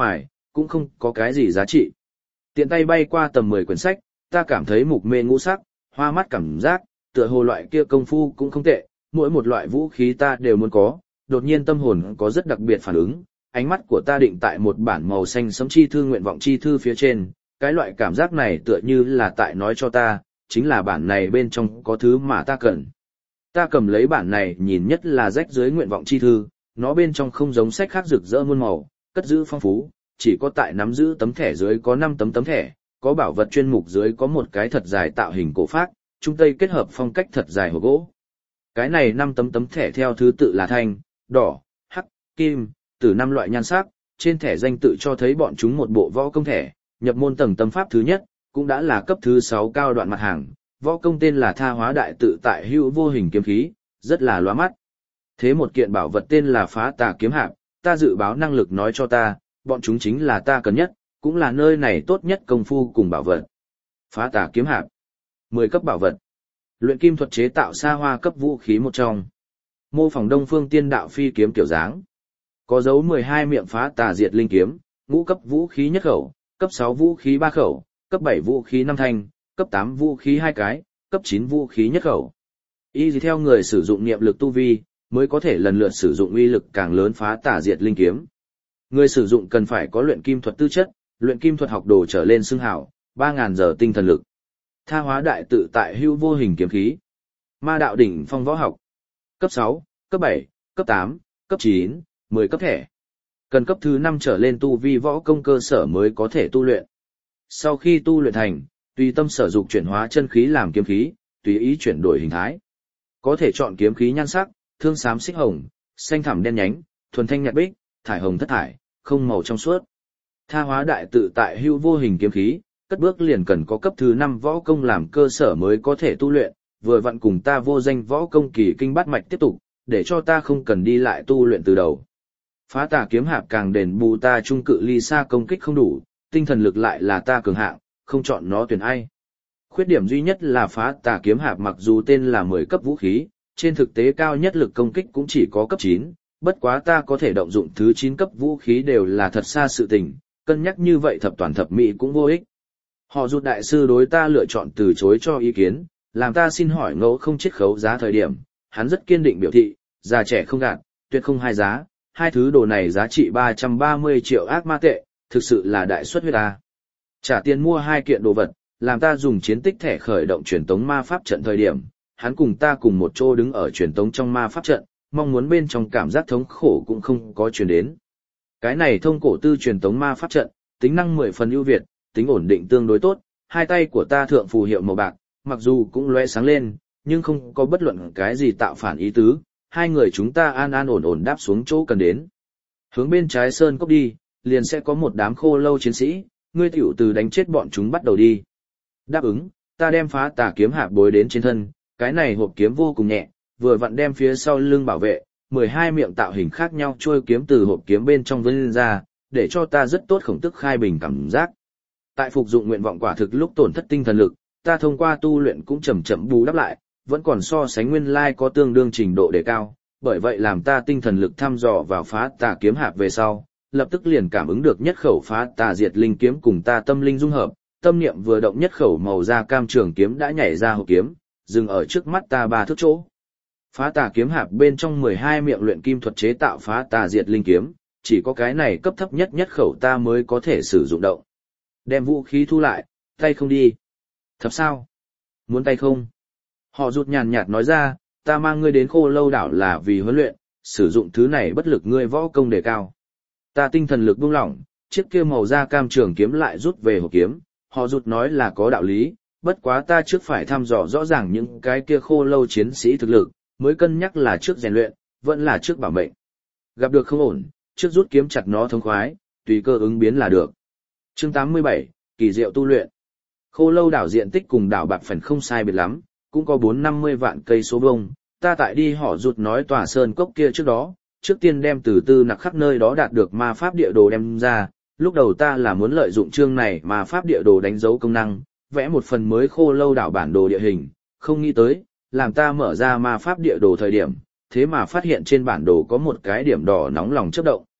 cũng không có cái gì giá trị. Tiện tay bay qua tầm mười quyển sách, ta cảm thấy mục mê ngũ sắc, hoa mắt cảm giác, tựa hồ loại kia công phu cũng không tệ, mỗi một loại vũ khí ta đều muốn có, đột nhiên tâm hồn có rất đặc biệt phản ứng, ánh mắt của ta định tại một bản màu xanh sẫm chi thư nguyện vọng chi thư phía trên, cái loại cảm giác này tựa như là tại nói cho ta, chính là bản này bên trong có thứ mà ta cần. Ta cầm lấy bản này nhìn nhất là rách dưới nguyện vọng chi thư, nó bên trong không giống sách khác rực rỡ muôn màu, cất giữ phong phú, chỉ có tại nắm giữ tấm thẻ dưới có năm tấm tấm thẻ, có bảo vật chuyên mục dưới có một cái thật dài tạo hình cổ phác, trung tây kết hợp phong cách thật dài hộp gỗ. Cái này năm tấm tấm thẻ theo thứ tự là thanh, đỏ, hắc, kim, từ năm loại nhan sắc, trên thẻ danh tự cho thấy bọn chúng một bộ võ công thẻ, nhập môn tầng tâm pháp thứ nhất, cũng đã là cấp thứ sáu cao đoạn mặt hàng, võ công tên là Tha Hóa Đại Tự Tại Hữu Vô Hình Kiếm Khí, rất là lóa mắt. Thế một kiện bảo vật tên là Phá Tà Kiếm Hạp, ta dự báo năng lực nói cho ta, bọn chúng chính là ta cần nhất, cũng là nơi này tốt nhất công phu cùng bảo vật. Phá Tà Kiếm Hạp, mười cấp bảo vật. Luyện kim thuật chế tạo xa hoa cấp vũ khí một trong. Mô phỏng Đông Phương Tiên Đạo phi kiếm kiểu dáng. Có dấu mười hai miệng phá tà diệt linh kiếm, ngũ cấp vũ khí nhất khẩu, cấp sáu vũ khí ba khẩu, cấp bảy vũ khí năm thanh, cấp tám vũ khí hai cái, cấp chín vũ khí nhất khẩu. Y gì theo người sử dụng niệm lực tu vi, mới có thể lần lượt sử dụng uy lực càng lớn phá tà diệt linh kiếm. Người sử dụng cần phải có luyện kim thuật tư chất, luyện kim thuật học đồ trở lên xưng hảo, ba nghìn giờ tinh thần lực. Tha Hóa Đại Tự Tại Hữu Vô Hình Kiếm Khí. Ma đạo đỉnh phong võ học. Cấp sáu, cấp bảy, cấp tám, cấp chín, mười cấp thẻ. Cần cấp thứ năm trở lên tu vi võ công cơ sở mới có thể tu luyện. Sau khi tu luyện thành, tùy tâm sở dục chuyển hóa chân khí làm kiếm khí, tùy ý chuyển đổi hình thái. Có thể chọn kiếm khí nhan sắc, thương xám xích hồng, xanh thẳm đen nhánh, thuần thanh nhạt bích, thải hồng thất thải, không màu trong suốt. Tha Hóa Đại Tự Tại Hữu Vô Hình Kiếm Khí, cất bước liền cần có cấp thứ năm võ công làm cơ sở mới có thể tu luyện, vừa vặn cùng ta vô danh võ công kỳ kinh bát mạch tiếp tục, để cho ta không cần đi lại tu luyện từ đầu. Phá Tà Kiếm Hạp càng đền bù ta trung cự ly xa công kích không đủ, tinh thần lực lại là ta cường hạng, không chọn nó tuyển ai. Khuyết điểm duy nhất là Phá Tà Kiếm Hạp mặc dù tên là mười cấp vũ khí, trên thực tế cao nhất lực công kích cũng chỉ có cấp chín, bất quá ta có thể động dụng thứ chín cấp vũ khí đều là thật xa sự tình, cân nhắc như vậy thập toàn thập mỹ cũng vô ích. Họ Rụt đại sư đối ta lựa chọn từ chối cho ý kiến, làm ta xin hỏi ngẫu không chiết khấu giá thời điểm, hắn rất kiên định biểu thị, già trẻ không gạt, tuyệt không hai giá, hai thứ đồ này giá trị ba trăm ba mươi triệu ác ma tệ, thực sự là đại suất huyết ta. Trả tiền mua hai kiện đồ vật, làm ta dùng chiến tích thẻ khởi động truyền tống ma pháp trận thời điểm, hắn cùng ta cùng một chỗ đứng ở truyền tống trong ma pháp trận, mong muốn bên trong cảm giác thống khổ cũng không có truyền đến. Cái này thông cổ tư truyền tống ma pháp trận, tính năng mười phần ưu việt, tính ổn định tương đối tốt, hai tay của ta thượng phù hiệu màu bạc, mặc dù cũng lóe sáng lên, nhưng không có bất luận cái gì tạo phản ý tứ, hai người chúng ta an an ổn ổn đáp xuống chỗ cần đến. Hướng bên trái sơn cốc đi, liền sẽ có một đám khô lâu chiến sĩ, ngươi tiểu từ đánh chết bọn chúng bắt đầu đi. Đáp ứng, ta đem Phá Tà Kiếm Hạp bối đến trên thân, cái này hộp kiếm vô cùng nhẹ, vừa vặn đem phía sau lưng bảo vệ, mười hai miệng tạo hình khác nhau trôi kiếm từ hộp kiếm bên trong vươn lên ra, để cho ta rất tốt khổng tức khai bình cảm giác. Tại phục dụng nguyện vọng quả thực lúc tổn thất tinh thần lực, ta thông qua tu luyện cũng chậm chậm bù đắp lại, vẫn còn so sánh nguyên lai có tương đương trình độ đề cao, bởi vậy làm ta tinh thần lực thăm dò vào Phá Tà Kiếm Hạp về sau, lập tức liền cảm ứng được nhất khẩu Phá Tà Diệt Linh kiếm cùng ta tâm linh dung hợp, tâm niệm vừa động nhất khẩu màu da cam trường kiếm đã nhảy ra hộp kiếm, dừng ở trước mắt ta ba thước chỗ. Phá Tà Kiếm Hạp bên trong mười hai miệng luyện kim thuật chế tạo Phá Tà Diệt Linh kiếm, chỉ có cái này cấp thấp nhất nhất khẩu ta mới có thể sử dụng động. Đem vũ khí thu lại, tay không đi. Thật sao? Muốn tay không? Họ Rụt nhàn nhạt nói ra, ta mang ngươi đến Khô Lâu đảo là vì huấn luyện, sử dụng thứ này bất lực ngươi võ công đề cao. Ta tinh thần lực buông lỏng, chiếc kia màu da cam trường kiếm lại rút về hộp kiếm, Họ Rụt nói là có đạo lý, bất quá ta trước phải thăm dò rõ ràng những cái kia Khô Lâu chiến sĩ thực lực, mới cân nhắc là trước rèn luyện, vẫn là trước bảo mệnh. Gặp được không ổn, trước rút kiếm chặt nó thống khoái, tùy cơ ứng biến là được. Chương tám mươi bảy, kỳ diệu tu luyện. Khô Lâu đảo diện tích cùng đảo Bạc Phèn không sai biệt lắm, cũng có bốn năm mươi vạn cây số vuông. Ta tại đi Họ Rụt nói tòa sơn cốc kia trước đó, trước tiên đem từ tư nặc khắp nơi đó đạt được ma pháp địa đồ đem ra. Lúc đầu ta là muốn lợi dụng chương này mà pháp địa đồ đánh dấu công năng, vẽ một phần mới Khô Lâu đảo bản đồ địa hình, không nghĩ tới, làm ta mở ra ma pháp địa đồ thời điểm, thế mà phát hiện trên bản đồ có một cái điểm đỏ nóng lòng chớp động.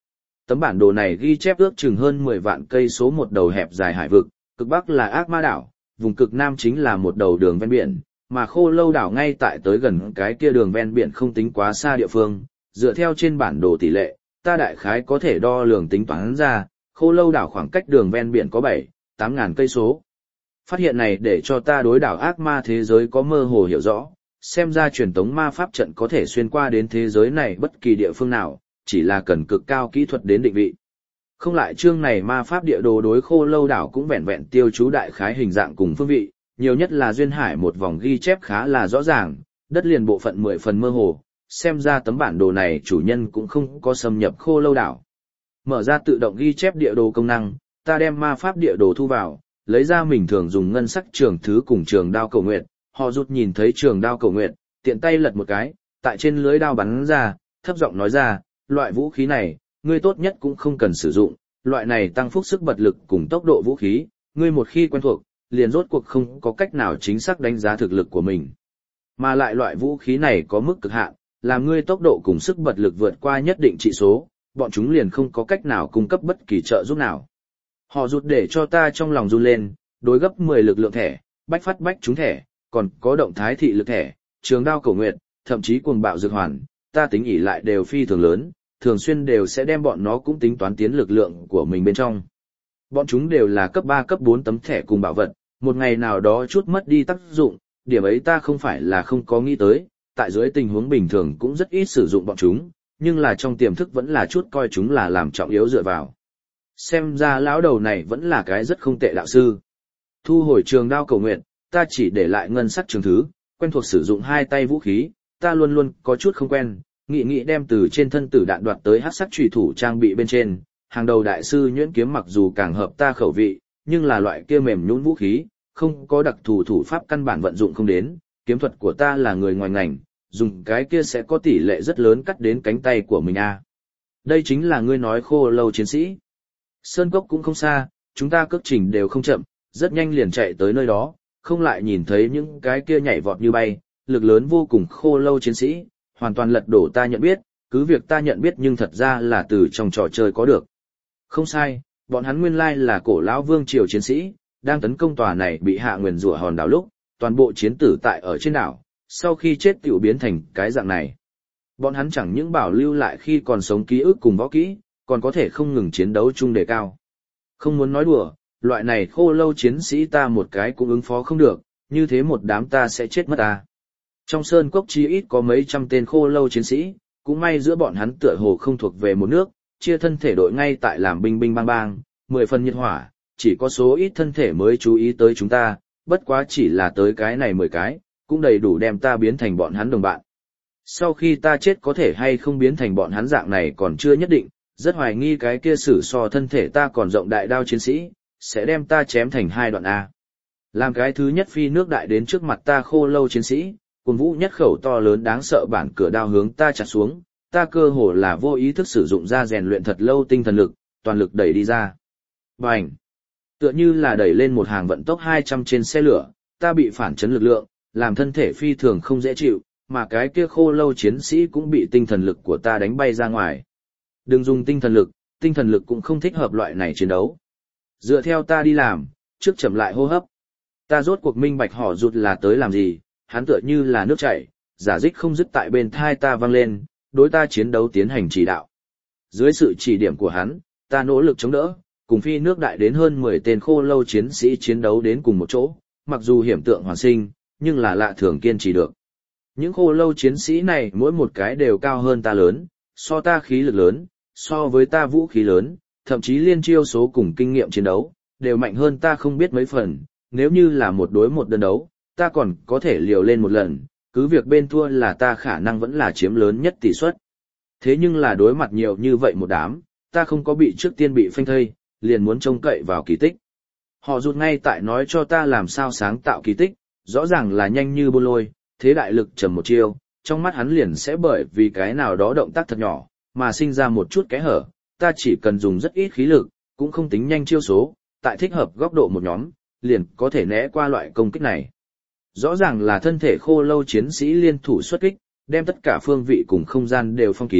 Tấm bản đồ này ghi chép ước chừng hơn mười vạn cây số một đầu hẹp dài hải vực, cực bắc là Ác Ma đảo, vùng cực nam chính là một đầu đường ven biển, mà Khô Lâu đảo ngay tại tới gần cái kia đường ven biển không tính quá xa địa phương, dựa theo trên bản đồ tỷ lệ, ta đại khái có thể đo lường tính toán ra, Khô Lâu đảo khoảng cách đường ven biển có bảy, tám ngàn cây số. Phát hiện này để cho ta đối đảo ác ma thế giới có mơ hồ hiểu rõ, xem ra truyền tống ma pháp trận có thể xuyên qua đến thế giới này bất kỳ địa phương nào, chỉ là cần cực cao kỹ thuật đến định vị. Không lại chương này ma pháp địa đồ đối Khô Lâu đảo cũng vẹn vẹn tiêu chú đại khái hình dạng cùng phương vị, nhiều nhất là duyên hải một vòng ghi chép khá là rõ ràng, đất liền bộ phận mười phần mơ hồ, xem ra tấm bản đồ này chủ nhân cũng không có xâm nhập Khô Lâu đảo. Mở ra tự động ghi chép địa đồ công năng, ta đem ma pháp địa đồ thu vào, lấy ra mình thường dùng ngân sắc trường thứ cùng trường đao cầu nguyện, họ rút nhìn thấy trường đao cầu nguyện, tiện tay lật một cái, tại trên lưới đao bắn ra, thấp giọng nói ra, loại vũ khí này, ngươi tốt nhất cũng không cần sử dụng, loại này tăng phúc sức bật lực cùng tốc độ vũ khí, ngươi một khi quen thuộc, liền rốt cuộc không có cách nào chính xác đánh giá thực lực của mình. Mà lại loại vũ khí này có mức cực hạn, làm ngươi tốc độ cùng sức bật lực vượt qua nhất định trị số, bọn chúng liền không có cách nào cung cấp bất kỳ trợ giúp nào. Họ rút để cho ta trong lòng run lên, đối gấp mười lực lượng thẻ, bách phát bách trúng thẻ, còn có động thái thị lực thẻ, trường đao cầu nguyện, thậm chí cuồng bạo dược hoàn, ta tính ỉ lại đều phi thường lớn, thường xuyên đều sẽ đem bọn nó cũng tính toán tiến lực lượng của mình bên trong. Bọn chúng đều là cấp ba cấp bốn tấm thẻ cùng bảo vật, một ngày nào đó chút mất đi tác dụng, điểm ấy ta không phải là không có nghĩ tới, tại dưới tình huống bình thường cũng rất ít sử dụng bọn chúng, nhưng là trong tiềm thức vẫn là chút coi chúng là làm trọng yếu dựa vào. Xem ra lão đầu này vẫn là cái rất không tệ đạo sư. Thu hồi trường đao cầu nguyện, ta chỉ để lại ngân sắc trường thứ, quen thuộc sử dụng hai tay vũ khí, ta luôn luôn có chút không quen, nghĩ nghĩ đem từ trên thân tử đạn đoạt tới hắc sắc chủy thủ trang bị bên trên, hàng đầu đại sư nhuyễn kiếm mặc dù càng hợp ta khẩu vị, nhưng là loại kia mềm nhũn vũ khí, không có đặc thù thủ pháp căn bản vận dụng không đến, kiếm thuật của ta là người ngoài ngành, dùng cái kia sẽ có tỷ lệ rất lớn cắt đến cánh tay của mình a. À. Đây chính là ngươi nói Khô Lâu chiến sĩ. Sơn cốc cũng không xa, chúng ta cước trình đều không chậm, rất nhanh liền chạy tới nơi đó, không lại nhìn thấy những cái kia nhảy vọt như bay, lực lớn vô cùng Khô Lâu chiến sĩ, hoàn toàn lật đổ ta nhận biết, cứ việc ta nhận biết nhưng thật ra là từ trong trò chơi có được. Không sai, bọn hắn nguyên lai là cổ lão vương triều chiến sĩ, đang tấn công tòa này bị hạ nguyền rủa hòn đảo lúc, toàn bộ chiến tử tại ở trên đảo, sau khi chết tiểu biến thành cái dạng này. Bọn hắn chẳng những bảo lưu lại khi còn sống ký ức cùng võ kỹ, còn có thể không ngừng chiến đấu chung đề cao. Không muốn nói đùa, loại này Khô Lâu chiến sĩ ta một cái cũng ứng phó không được, như thế một đám ta sẽ chết mất ta. Trong sơn cốc chí ít có mấy trăm tên Khô Lâu chiến sĩ, cũng may giữa bọn hắn tựa hồ không thuộc về một nước, chia thân thể đội ngay tại làm binh binh bang bang, mười phần nhiệt hỏa, chỉ có số ít thân thể mới chú ý tới chúng ta, bất quá chỉ là tới cái này mười cái, cũng đầy đủ đem ta biến thành bọn hắn đồng bạn. Sau khi ta chết có thể hay không biến thành bọn hắn dạng này còn chưa nhất định, rất hoài nghi cái kia sử so thân thể ta còn rộng đại đao chiến sĩ, sẽ đem ta chém thành hai đoạn A. Làm cái thứ nhất phi nước đại đến trước mặt ta Khô Lâu chiến sĩ, cùng vũ nhất khẩu to lớn đáng sợ bản cửa đao hướng ta chặt xuống, ta cơ hồ là vô ý thức sử dụng ra rèn luyện thật lâu tinh thần lực, toàn lực đẩy đi ra. Bành! Tựa như là đẩy lên một hàng vận tốc hai trăm trên xe lửa, ta bị phản chấn lực lượng, làm thân thể phi thường không dễ chịu, mà cái kia Khô Lâu chiến sĩ cũng bị tinh thần lực của ta đánh bay ra ngoài. Đừng dùng tinh thần lực, tinh thần lực cũng không thích hợp loại này chiến đấu. Dựa theo ta đi làm, trước chậm lại hô hấp. Ta rốt cuộc minh bạch họ rụt là tới làm gì, hắn tựa như là nước chảy, giả dích không dứt tại bên thai ta vang lên, đối ta chiến đấu tiến hành chỉ đạo. Dưới sự chỉ điểm của hắn, ta nỗ lực chống đỡ, cùng phi nước đại đến hơn mười tên Khô Lâu chiến sĩ chiến đấu đến cùng một chỗ, mặc dù hiểm tượng hoàn sinh, nhưng là lạ thường kiên trì được. Những Khô Lâu chiến sĩ này mỗi một cái đều cao hơn ta lớn, so ta khí lực lớn, so với ta vũ khí lớn, thậm chí liên chiêu số cùng kinh nghiệm chiến đấu, đều mạnh hơn ta không biết mấy phần, nếu như là một đối một đơn đấu, ta còn có thể liều lên một lần, cứ việc bên thua là ta khả năng vẫn là chiếm lớn nhất tỷ suất. Thế nhưng là đối mặt nhiều như vậy một đám, ta không có bị trước tiên bị phanh thây, liền muốn trông cậy vào kỳ tích. Họ rụt ngay tại nói cho ta làm sao sáng tạo kỳ tích, rõ ràng là nhanh như bô lôi, thế đại lực trầm một chiêu, trong mắt hắn liền sẽ bởi vì cái nào đó động tác thật nhỏ, mà sinh ra một chút kẽ hở, ta chỉ cần dùng rất ít khí lực, cũng không tính nhanh chiêu số, tại thích hợp góc độ một nhóm, liền có thể né qua loại công kích này. Rõ ràng là thân thể Khô Lâu chiến sĩ liên thủ xuất kích, đem tất cả phương vị cùng không gian đều phong kín,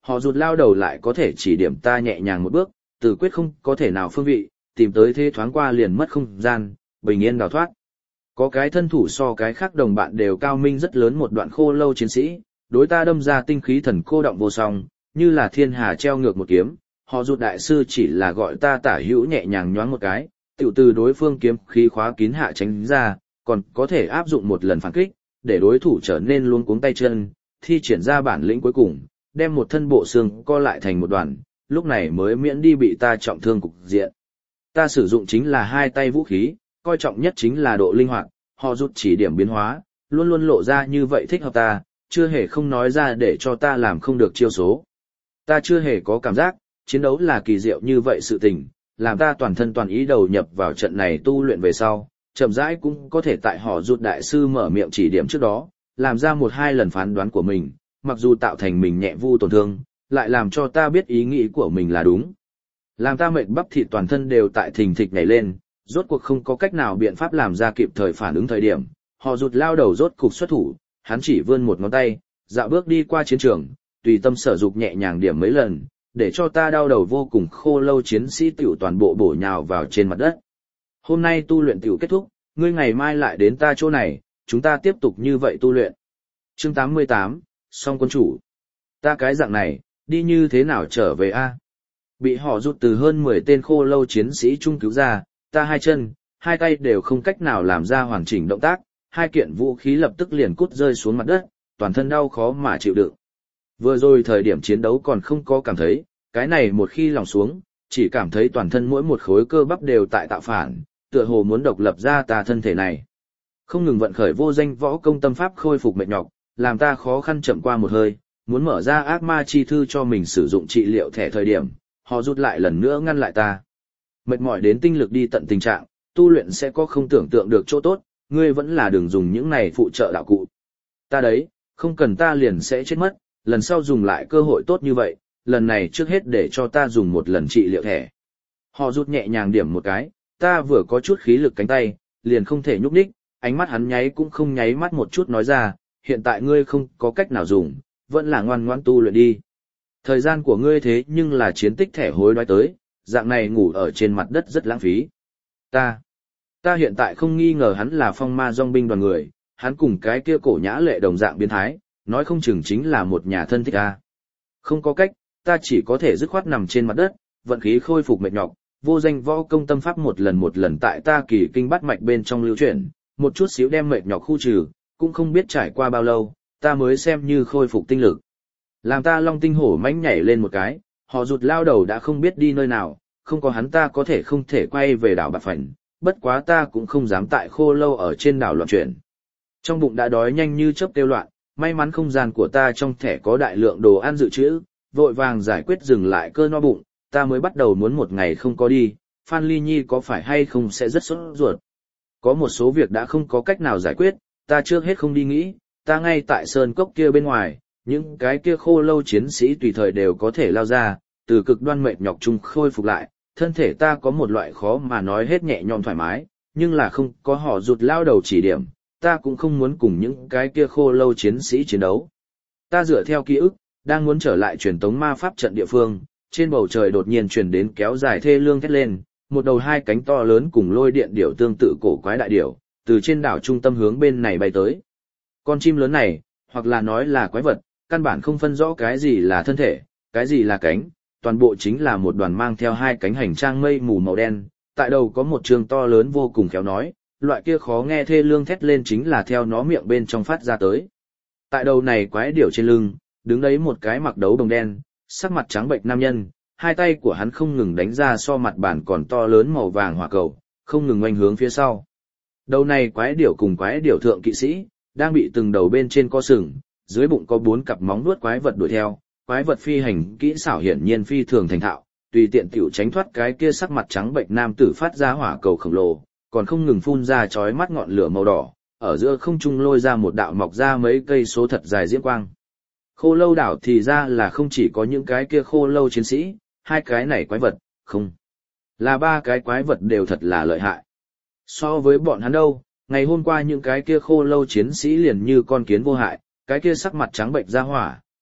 họ rụt lao đầu lại có thể chỉ điểm ta nhẹ nhàng một bước, từ quyết không có thể nào phương vị, tìm tới thế thoáng qua liền mất không gian, bình yên đào thoát. Có cái thân thủ so cái khác đồng bạn đều cao minh rất lớn một đoạn khô lâu chiến sĩ, đối ta đâm ra tinh khí thần cô động vô song, như là thiên hà treo ngược một kiếm, họ rụt đại sư chỉ là gọi ta tả hữu nhẹ nhàng nhoáng một cái, tiểu từ đối phương kiếm khí khóa kín hạ tránh ra, còn có thể áp dụng một lần phản kích, để đối thủ trở nên luống cuống tay chân, thi triển ra bản lĩnh cuối cùng, đem một thân bộ xương co lại thành một đoàn, lúc này mới miễn đi bị ta trọng thương cục diện. Ta sử dụng chính là hai tay vũ khí, coi trọng nhất chính là độ linh hoạt, họ rụt chỉ điểm biến hóa, luôn luôn lộ ra như vậy thích hợp ta, chưa hề không nói ra để cho ta làm không được chiêu số. Ta chưa hề có cảm giác, chiến đấu là kỳ diệu như vậy sự tình, làm ta toàn thân toàn ý đầu nhập vào trận này tu luyện về sau, chậm rãi cũng có thể tại họ rụt đại sư mở miệng chỉ điểm trước đó, làm ra một hai lần phán đoán của mình, mặc dù tạo thành mình nhẹ vu tổn thương, lại làm cho ta biết ý nghĩ của mình là đúng. Làm ta mệt bắp thịt toàn thân đều tại thình thịch nhảy lên, rốt cuộc không có cách nào biện pháp làm ra kịp thời phản ứng thời điểm, họ rụt lao đầu rốt cục xuất thủ, hắn chỉ vươn một ngón tay, dạo bước đi qua chiến trường, tùy tâm sở dục nhẹ nhàng điểm mấy lần, để cho ta đau đầu vô cùng khô lâu chiến sĩ tiểu toàn bộ bổ nhào vào trên mặt đất. Hôm nay tu luyện tiểu kết thúc, ngươi ngày mai lại đến ta chỗ này, chúng ta tiếp tục như vậy tu luyện. Chương tám mươi tám, song quân chủ. Ta cái dạng này, đi như thế nào trở về a? Bị họ rút từ hơn mười tên khô lâu chiến sĩ chung cứu ra, ta hai chân, hai tay đều không cách nào làm ra hoàn chỉnh động tác, hai kiện vũ khí lập tức liền cút rơi xuống mặt đất, toàn thân đau khó mà chịu đựng. Vừa rồi thời điểm chiến đấu còn không có cảm thấy, cái này một khi lòng xuống, chỉ cảm thấy toàn thân mỗi một khối cơ bắp đều tại tạo phản, tựa hồ muốn độc lập ra ta thân thể này. Không ngừng vận khởi vô danh võ công tâm pháp khôi phục mệt nhọc, làm ta khó khăn chậm qua một hơi, muốn mở ra ác ma chi thư cho mình sử dụng trị liệu thẻ thời điểm, họ rút lại lần nữa ngăn lại ta. Mệt mỏi đến tinh lực đi tận tình trạng, tu luyện sẽ có không tưởng tượng được chỗ tốt, ngươi vẫn là đừng dùng những này phụ trợ đạo cụ. Ta đấy, không cần ta liền sẽ chết mất, lần sau dùng lại cơ hội tốt như vậy, lần này trước hết để cho ta dùng một lần trị liệu thẻ. Họ rút nhẹ nhàng điểm một cái, ta vừa có chút khí lực cánh tay, liền không thể nhúc nhích, ánh mắt hắn nháy cũng không nháy mắt một chút nói ra, hiện tại ngươi không có cách nào dùng, vẫn là ngoan ngoãn tu luyện đi. Thời gian của ngươi thế nhưng là chiến tích thẻ hối đoái tới, dạng này ngủ ở trên mặt đất rất lãng phí. Ta, ta hiện tại không nghi ngờ hắn là phong ma dòng binh đoàn người, hắn cùng cái kia cổ nhã lệ đồng dạng biến thái, nói không chừng chính là một nhà thân thích ta. Không có cách, ta chỉ có thể dứt khoát nằm trên mặt đất, vận khí khôi phục mệt nhọc, vô danh võ công tâm pháp một lần một lần tại ta kỳ kinh bát mạch bên trong lưu chuyển, một chút xíu đem mệt nhọc khu trừ, cũng không biết trải qua bao lâu, ta mới xem như khôi phục tinh lực. Làm ta long tinh hổ mãnh nhảy lên một cái, họ rụt lao đầu đã không biết đi nơi nào, không có hắn ta có thể không thể quay về đảo Bạc Phảnh, bất quá ta cũng không dám tại khô lâu ở trên đảo loạn chuyển. Trong bụng đã đói nhanh như chớp kêu loạn, may mắn không gian của ta trong thẻ có đại lượng đồ ăn dự trữ, vội vàng giải quyết dừng lại cơn no bụng, ta mới bắt đầu muốn một ngày không có đi, Phan Ly Nhi có phải hay không sẽ rất sốt ruột. Có một số việc đã không có cách nào giải quyết, ta trước hết không đi nghĩ, ta ngay tại sơn cốc kia bên ngoài, những cái kia khô lâu chiến sĩ tùy thời đều có thể lao ra, từ cực đoan mệt nhọc chung khôi phục lại, thân thể ta có một loại khó mà nói hết nhẹ nhõm thoải mái, nhưng là không có họ rụt lao đầu chỉ điểm, ta cũng không muốn cùng những cái kia khô lâu chiến sĩ chiến đấu. Ta dựa theo ký ức, đang muốn trở lại truyền tống ma pháp trận địa phương, trên bầu trời đột nhiên truyền đến kéo dài thê lương thét lên, một đầu hai cánh to lớn cùng lôi điện điểu tương tự cổ quái đại điểu, từ trên đảo trung tâm hướng bên này bay tới. Con chim lớn này, hoặc là nói là quái vật, căn bản không phân rõ cái gì là thân thể, cái gì là cánh, toàn bộ chính là một đoàn mang theo hai cánh hành trang mây mù màu đen, tại đầu có một trường to lớn vô cùng khéo nói, loại kia khó nghe thê lương thét lên chính là theo nó miệng bên trong phát ra tới. Tại đầu này quái điểu trên lưng, đứng đấy một cái mặc đấu đồng đen, sắc mặt trắng bệnh nam nhân, hai tay của hắn không ngừng đánh ra so mặt bàn còn to lớn màu vàng hỏa cầu, không ngừng oanh hướng phía sau. Đầu này quái điểu cùng quái điểu thượng kỵ sĩ, đang bị từng đầu bên trên co sừng, dưới bụng có bốn cặp móng vuốt quái vật đuổi theo, quái vật phi hành kỹ xảo hiển nhiên phi thường thành thạo, tùy tiện tiểu tránh thoát cái kia sắc mặt trắng bệnh nam tử phát ra hỏa cầu khổng lồ, còn không ngừng phun ra chói mắt ngọn lửa màu đỏ, ở giữa không trung lôi ra một đạo mọc ra mấy cây số thật dài diễm quang. Khô lâu đảo thì ra là không chỉ có những cái kia khô lâu chiến sĩ, hai cái này quái vật, không. Là ba cái quái vật đều thật là lợi hại. So với bọn hắn đâu, ngày hôm qua những cái kia khô lâu chiến sĩ liền như con kiến vô hại, cái kia sắc mặt trắng bệnh ra hỏa,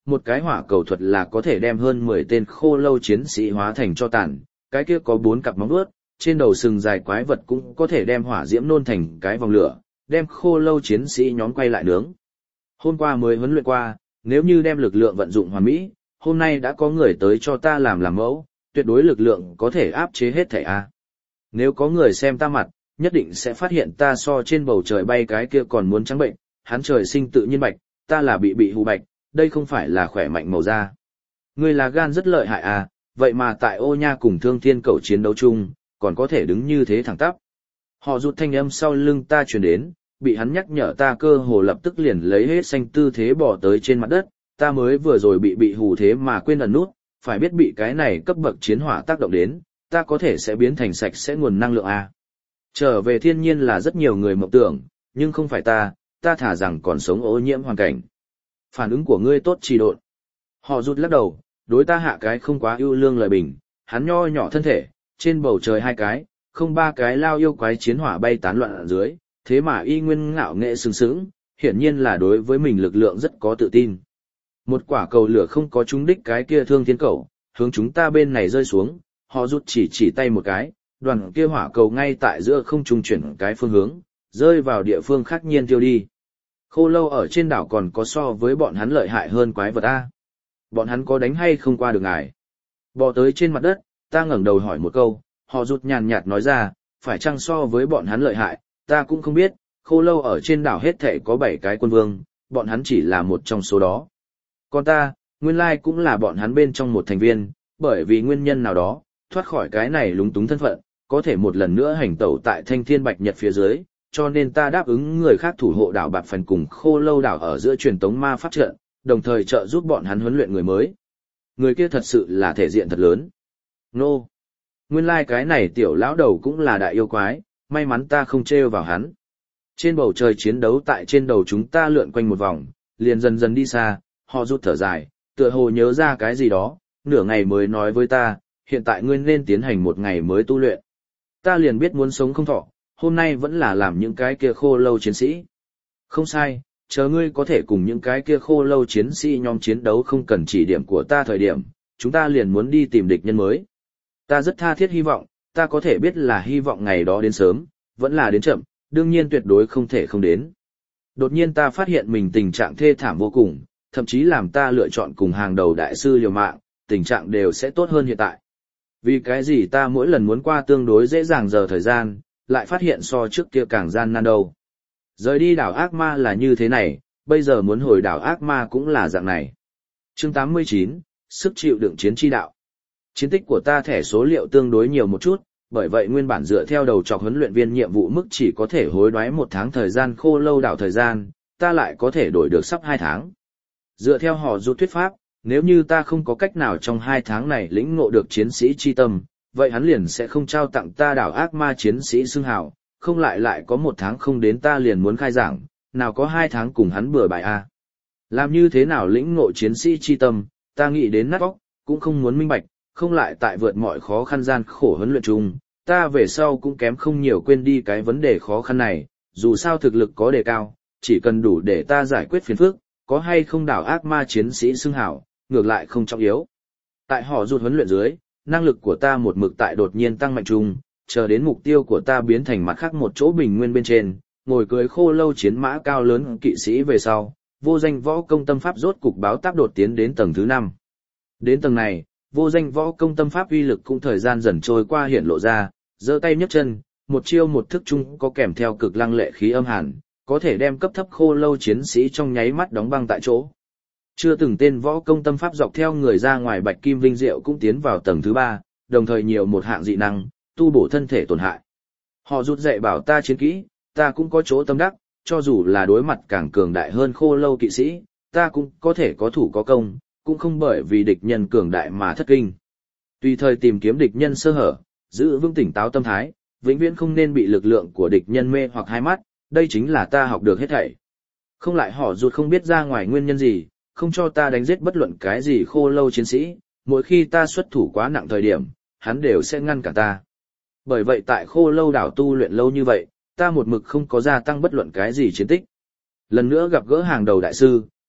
một cái hỏa cầu thuật là có thể đem hơn mười tên khô lâu chiến sĩ hóa thành cho tàn, cái kia có bốn cặp móng vuốt, trên đầu sừng dài quái vật cũng có thể đem hỏa diễm nôn thành cái vòng lửa, đem khô lâu chiến sĩ nhóm quay lại nướng. Hôm qua mới huấn luyện qua, nếu như đem lực lượng vận dụng hoàn mỹ, hôm nay đã có người tới cho ta làm làm mẫu, tuyệt đối lực lượng có thể áp chế hết thảy a. Nếu có người xem ta mặt, nhất định sẽ phát hiện ta so trên bầu trời bay cái kia còn muốn trắng bệnh, hắn trời sinh tự nhiên bạch, ta là bị bị hù bạch, đây không phải là khỏe mạnh màu da. Ngươi là gan rất lợi hại à, vậy mà tại Ô Nha cùng Thương Thiên Cẩu chiến đấu chung, còn có thể đứng như thế thẳng tắp. Họ rụt thanh âm sau lưng ta truyền đến, bị hắn nhắc nhở ta cơ hồ lập tức liền lấy hết xanh tư thế bỏ tới trên mặt đất, ta mới vừa rồi bị bị hù thế mà quên ẩn nút, phải biết bị cái này cấp bậc chiến hỏa tác động đến, ta có thể sẽ biến thành sạch sẽ nguồn năng lượng à. Trở về thiên nhiên là rất nhiều người mộng tưởng, nhưng không phải ta, ta thả rằng còn sống ô nhiễm hoàn cảnh. Phản ứng của ngươi tốt trì độn. Họ rụt lắc đầu, đối ta hạ cái không quá ưu lương lời bình, hắn nho nhỏ thân thể, trên bầu trời hai cái, không ba cái lao yêu quái chiến hỏa bay tán loạn ở dưới, thế mà y nguyên ngạo nghệ sừng sững, hiển nhiên là đối với mình lực lượng rất có tự tin. Một quả cầu lửa không có trúng đích cái kia Thương Thiên Cẩu, hướng chúng ta bên này rơi xuống, họ rút chỉ chỉ tay một cái, đoàn kia hỏa cầu ngay tại giữa không trung chuyển cái phương hướng, rơi vào địa phương khác nhiên tiêu đi. Khô lâu ở trên đảo còn có so với bọn hắn lợi hại hơn quái vật A. Bọn hắn có đánh hay không qua được ngài? Bò tới trên mặt đất, ta ngẩng đầu hỏi một câu, họ rút nhàn nhạt nói ra, phải chăng so với bọn hắn lợi hại, ta cũng không biết, khô lâu ở trên đảo hết thảy có bảy cái quân vương, bọn hắn chỉ là một trong số đó. Còn ta, nguyên lai cũng là bọn hắn bên trong một thành viên, bởi vì nguyên nhân nào đó, thoát khỏi cái này lúng túng thân phận, có thể một lần nữa hành tẩu tại Thanh Thiên Bạch Nhật phía dưới, cho nên ta đáp ứng người khác thủ hộ đảo Bạc Phần cùng khô lâu đảo ở giữa truyền tống ma pháp trận, đồng thời trợ giúp bọn hắn huấn luyện người mới. Người kia thật sự là thể diện thật lớn. Nô! No. Nguyên lai like cái này tiểu lão đầu cũng là đại yêu quái, may mắn ta không trêu vào hắn. Trên bầu trời chiến đấu tại trên đầu chúng ta lượn quanh một vòng, liền dần dần đi xa, họ rút thở dài, tựa hồ nhớ ra cái gì đó, nửa ngày mới nói với ta, hiện tại ngươi nên tiến hành một ngày mới tu luyện. Ta liền biết muốn sống không thọ, hôm nay vẫn là làm những cái kia khô lâu chiến sĩ. Không sai, chờ ngươi có thể cùng những cái kia khô lâu chiến sĩ nhóm chiến đấu không cần chỉ điểm của ta thời điểm, chúng ta liền muốn đi tìm địch nhân mới. Ta rất tha thiết hy vọng, ta có thể biết là hy vọng ngày đó đến sớm, vẫn là đến chậm, đương nhiên tuyệt đối không thể không đến. Đột nhiên ta phát hiện mình tình trạng thê thảm vô cùng, thậm chí làm ta lựa chọn cùng hàng đầu đại sư liều mạng, tình trạng đều sẽ tốt hơn hiện tại. Vì cái gì ta mỗi lần muốn qua tương đối dễ dàng giờ thời gian, lại phát hiện so trước kia càng gian nan đâu. Rời đi đảo ác ma là như thế này, bây giờ muốn hồi đảo ác ma cũng là dạng này. Chương tám mươi chín, sức chịu đựng chiến chi đạo. Chiến tích của ta thẻ số liệu tương đối nhiều một chút, bởi vậy nguyên bản dựa theo đầu chọc huấn luyện viên nhiệm vụ mức chỉ có thể hối đoái một tháng thời gian khô lâu đảo thời gian, ta lại có thể đổi được sắp hai tháng. Dựa theo họ rút thuyết pháp, nếu như ta không có cách nào trong hai tháng này lĩnh ngộ được chiến sĩ chi tâm, vậy hắn liền sẽ không trao tặng ta đảo ác ma chiến sĩ xưng hào, không lại lại có một tháng không đến ta liền muốn khai giảng, nào có hai tháng cùng hắn bừa bãi a. Làm như thế nào lĩnh ngộ chiến sĩ chi tâm, ta nghĩ đến nát óc, cũng không muốn minh bạch, không lại tại vượt mọi khó khăn gian khổ huấn luyện chung, ta về sau cũng kém không nhiều quên đi cái vấn đề khó khăn này, dù sao thực lực có đề cao, chỉ cần đủ để ta giải quyết phiền phức, có hay không đảo ác ma chiến sĩ xưng hào, ngược lại không trọng yếu. Tại họ rút huấn luyện dưới, năng lực của ta một mực tại đột nhiên tăng mạnh chung, chờ đến mục tiêu của ta biến thành mặt khác một chỗ bình nguyên bên trên, ngồi cưới khô lâu chiến mã cao lớn kỵ sĩ về sau, vô danh võ công tâm pháp rốt cục báo táp đột tiến đến tầng thứ năm. Đến tầng này, vô danh võ công tâm pháp uy lực cũng thời gian dần trôi qua hiện lộ ra, giơ tay nhấc chân, một chiêu một thức chung có kèm theo cực lăng lệ khí âm hàn, có thể đem cấp thấp khô lâu chiến sĩ trong nháy mắt đóng băng tại chỗ. Chưa từng tên võ công tâm pháp dọc theo người ra ngoài bạch kim vinh diệu cũng tiến vào tầng thứ ba, đồng thời nhiều một hạng dị năng, tu bổ thân thể tổn hại. Họ rút dạy bảo ta chiến kỹ, ta cũng có chỗ tâm đắc, cho dù là đối mặt càng cường đại hơn khô lâu kỵ sĩ, ta cũng có thể có thủ có công, cũng không bởi vì địch nhân cường đại mà thất kinh. Tùy thời tìm kiếm địch nhân sơ hở, giữ vững tỉnh táo tâm thái, vĩnh viễn không nên bị lực lượng của địch nhân mê hoặc hai mắt, đây chính là ta học được hết thảy. Không lại họ rút không biết ra ngoài nguyên nhân gì, không cho ta đánh giết bất luận cái gì khô lâu chiến sĩ, mỗi khi ta xuất thủ quá nặng thời điểm, hắn đều sẽ ngăn cản ta. Bởi vậy tại khô lâu đảo tu luyện lâu như vậy, ta một mực không có gia tăng bất luận cái gì chiến tích. Lần nữa gặp gỡ hàng đầu đại sư,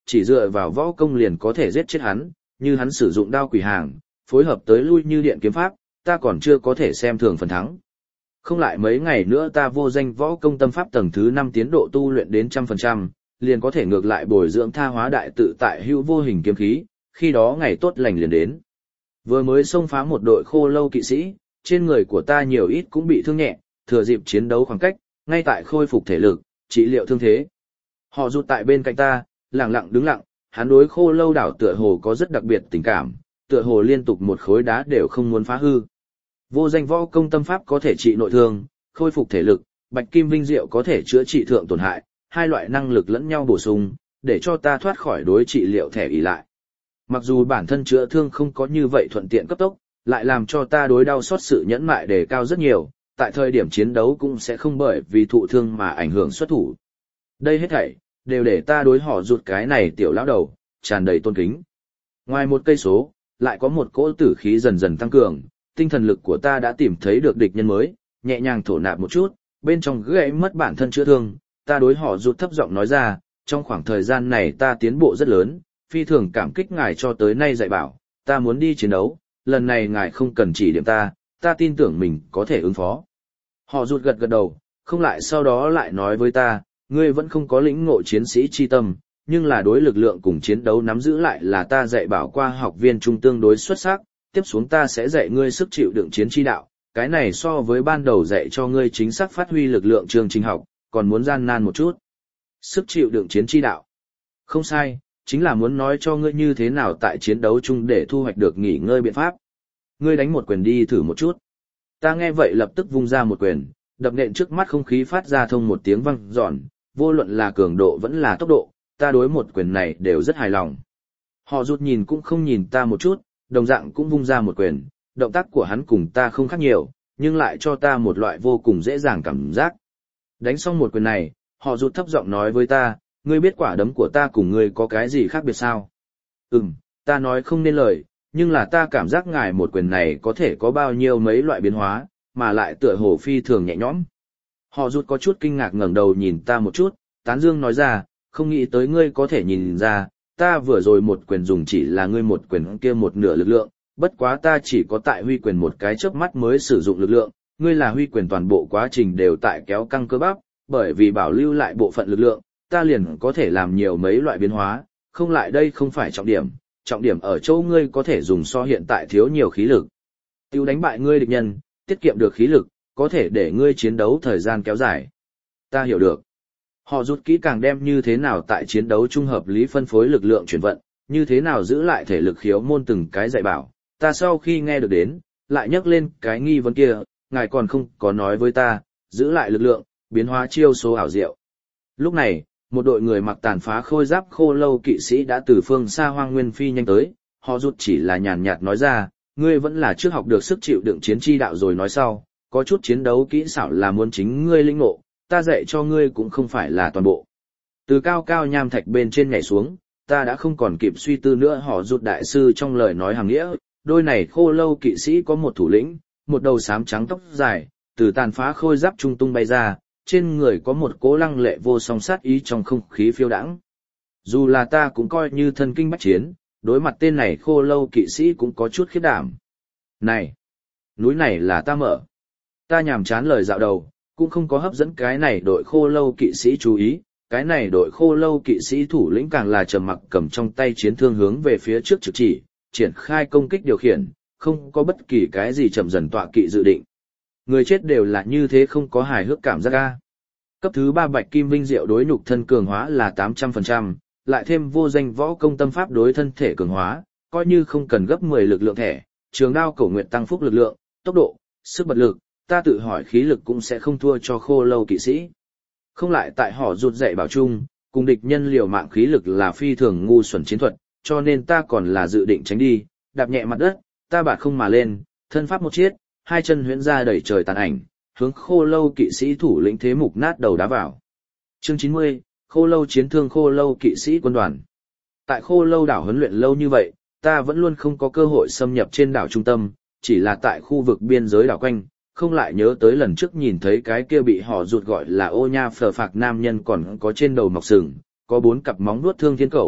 chỉ dựa vào võ công liền có thể giết chết hắn, như hắn sử dụng đao quỷ hàng, phối hợp tới lui như điện kiếm pháp, ta còn chưa có thể xem thường phần thắng. Không lại mấy ngày nữa ta vô danh võ công tâm pháp tầng thứ năm tiến độ tu luyện đến trăm phần trăm, liền có thể ngược lại bồi dưỡng tha hóa đại tự tại hữu vô hình kiếm khí, khi đó ngày tốt lành liền đến. Vừa mới xông phá một đội khô lâu kỵ sĩ, trên người của ta nhiều ít cũng bị thương nhẹ, thừa dịp chiến đấu khoảng cách, ngay tại khôi phục thể lực, trị liệu thương thế. Họ rụt tại bên cạnh ta, lặng lặng đứng lặng, hắn đối khô lâu đảo tựa hồ có rất đặc biệt tình cảm, tựa hồ liên tục một khối đá đều không muốn phá hư. Vô danh võ công tâm pháp có thể trị nội thương, khôi phục thể lực, bạch kim vinh diệu có thể chữa trị thượng tổn hại, hai loại năng lực lẫn nhau bổ sung, để cho ta thoát khỏi đối trị liệu thẻ ỷ lại. Mặc dù bản thân chữa thương không có như vậy thuận tiện cấp tốc, lại làm cho ta đối đau xót sự nhẫn mại đề cao rất nhiều, tại thời điểm chiến đấu cũng sẽ không bởi vì thụ thương mà ảnh hưởng xuất thủ. Đây hết thảy đều để ta đối họ rụt cái này tiểu lão đầu tràn đầy tôn kính. Ngoài một cây số, lại có một cỗ tử khí dần dần tăng cường, tinh thần lực của ta đã tìm thấy được địch nhân mới, nhẹ nhàng thổ nạp một chút, bên trong gãy mất bản thân chữa thương, ta đối họ rụt thấp giọng nói ra, trong khoảng thời gian này ta tiến bộ rất lớn, phi thường cảm kích ngài cho tới nay dạy bảo, ta muốn đi chiến đấu, lần này ngài không cần chỉ điểm ta, ta tin tưởng mình có thể ứng phó. Họ rụt gật gật đầu, không lại sau đó lại nói với ta, ngươi vẫn không có lĩnh ngộ chiến sĩ chi tâm, nhưng là đối lực lượng cùng chiến đấu nắm giữ lại là ta dạy bảo qua học viên trung tương đối xuất sắc, tiếp xuống ta sẽ dạy ngươi sức chịu đựng chiến chi đạo, cái này so với ban đầu dạy cho ngươi chính xác phát huy lực lượng chương trình học, còn muốn gian nan một chút. Sức chịu đựng chiến chi đạo. Không sai, chính là muốn nói cho ngươi như thế nào tại chiến đấu chung để thu hoạch được nghỉ ngơi biện pháp. Ngươi đánh một quyền đi thử một chút. Ta nghe vậy lập tức vung ra một quyền, đập nện trước mắt không khí phát ra thông một tiếng vang giòn, vô luận là cường độ vẫn là tốc độ, ta đối một quyền này đều rất hài lòng. Họ rụt nhìn cũng không nhìn ta một chút, đồng dạng cũng vung ra một quyền, động tác của hắn cùng ta không khác nhiều, nhưng lại cho ta một loại vô cùng dễ dàng cảm giác. Đánh xong một quyền này, họ rụt thấp giọng nói với ta, ngươi biết quả đấm của ta cùng ngươi có cái gì khác biệt sao? Ừm, ta nói không nên lời, nhưng là ta cảm giác ngài một quyền này có thể có bao nhiêu mấy loại biến hóa, mà lại tựa hồ phi thường nhẹ nhõm. Họ rụt có chút kinh ngạc ngẩng đầu nhìn ta một chút, tán dương nói ra, không nghĩ tới ngươi có thể nhìn ra, ta vừa rồi một quyền dùng chỉ là ngươi một quyền kia một nửa lực lượng, bất quá ta chỉ có tại huy quyền một cái chớp mắt mới sử dụng lực lượng, ngươi là huy quyền toàn bộ quá trình đều tại kéo căng cơ bắp, bởi vì bảo lưu lại bộ phận lực lượng, ta liền có thể làm nhiều mấy loại biến hóa, không lại đây không phải trọng điểm, trọng điểm ở chỗ ngươi có thể dùng so hiện tại thiếu nhiều khí lực. Tiêu đánh bại ngươi địch nhân, tiết kiệm được khí lực, có thể để ngươi chiến đấu thời gian kéo dài. Ta hiểu được. Họ rút kỹ càng đem như thế nào tại chiến đấu trung hợp lý phân phối lực lượng chuyển vận, như thế nào giữ lại thể lực khiếu môn từng cái dạy bảo. Ta sau khi nghe được đến, lại nhắc lên cái nghi vấn kia, ngài còn không có nói với ta, giữ lại lực lượng, biến hóa chiêu số ảo diệu. Lúc này, một đội người mặc tàn phá khôi giáp khô lâu kỵ sĩ đã từ phương xa hoang nguyên phi nhanh tới, họ rút chỉ là nhàn nhạt nói ra, ngươi vẫn là trước học được sức chịu đựng chiến chi đạo rồi nói sau, có chút chiến đấu kỹ xảo là muốn chính ngươi lĩnh ngộ, ta dạy cho ngươi cũng không phải là toàn bộ. Từ cao cao nham thạch bên trên nhảy xuống, ta đã không còn kịp suy tư nữa họ rút đại sư trong lời nói hàng nghĩa, đôi này khô lâu kỵ sĩ có một thủ lĩnh, một đầu xám trắng tóc dài, từ tàn phá khôi giáp trung tung bay ra, trên người có một cố lăng lệ vô song sát ý trong không khí phiêu đãng. Dù là ta cũng coi như thân kinh bách chiến, đối mặt tên này khô lâu kỵ sĩ cũng có chút khiếp đảm. Này! Núi này là ta mở. Ta nhàm chán lời dạo đầu, cũng không có hấp dẫn cái này đội khô lâu kỵ sĩ chú ý, cái này đội khô lâu kỵ sĩ thủ lĩnh càng là trầm mặc cầm trong tay chiến thương hướng về phía trước trực chỉ, triển khai công kích điều khiển, không có bất kỳ cái gì chậm dần tọa kỵ dự định. Người chết đều là như thế không có hài hước cảm giác ga. Cấp thứ ba bạch kim vinh diệu đối nhục thân cường hóa là tám trăm phần trăm, lại thêm vô danh võ công tâm pháp đối thân thể cường hóa, coi như không cần gấp mười lực lượng thẻ, trường đao cổ nguyện tăng phúc lực lượng, tốc độ, sức bật lực, ta tự hỏi khí lực cũng sẽ không thua cho khô lâu kỵ sĩ. Không lại tại họ rụt dạy bảo chung, cùng địch nhân liều mạng khí lực là phi thường ngu xuẩn chiến thuật, cho nên ta còn là dự định tránh đi, đạp nhẹ mặt đất, ta bạt không mà lên, thân pháp một chiết, hai chân huyễn ra đẩy trời tàn ảnh, hướng khô lâu kỵ sĩ thủ lĩnh thế mục nát đầu đá vào. Chương chín mươi, khô lâu chiến thương khô lâu kỵ sĩ quân đoàn. Tại khô lâu đảo huấn luyện lâu như vậy, ta vẫn luôn không có cơ hội xâm nhập trên đảo trung tâm, chỉ là tại khu vực biên giới đảo quanh, không lại nhớ tới lần trước nhìn thấy cái kia bị họ rụt gọi là ô nha phờ phạc nam nhân còn có trên đầu mọc sừng, có bốn cặp móng vuốt thương thiên cẩu,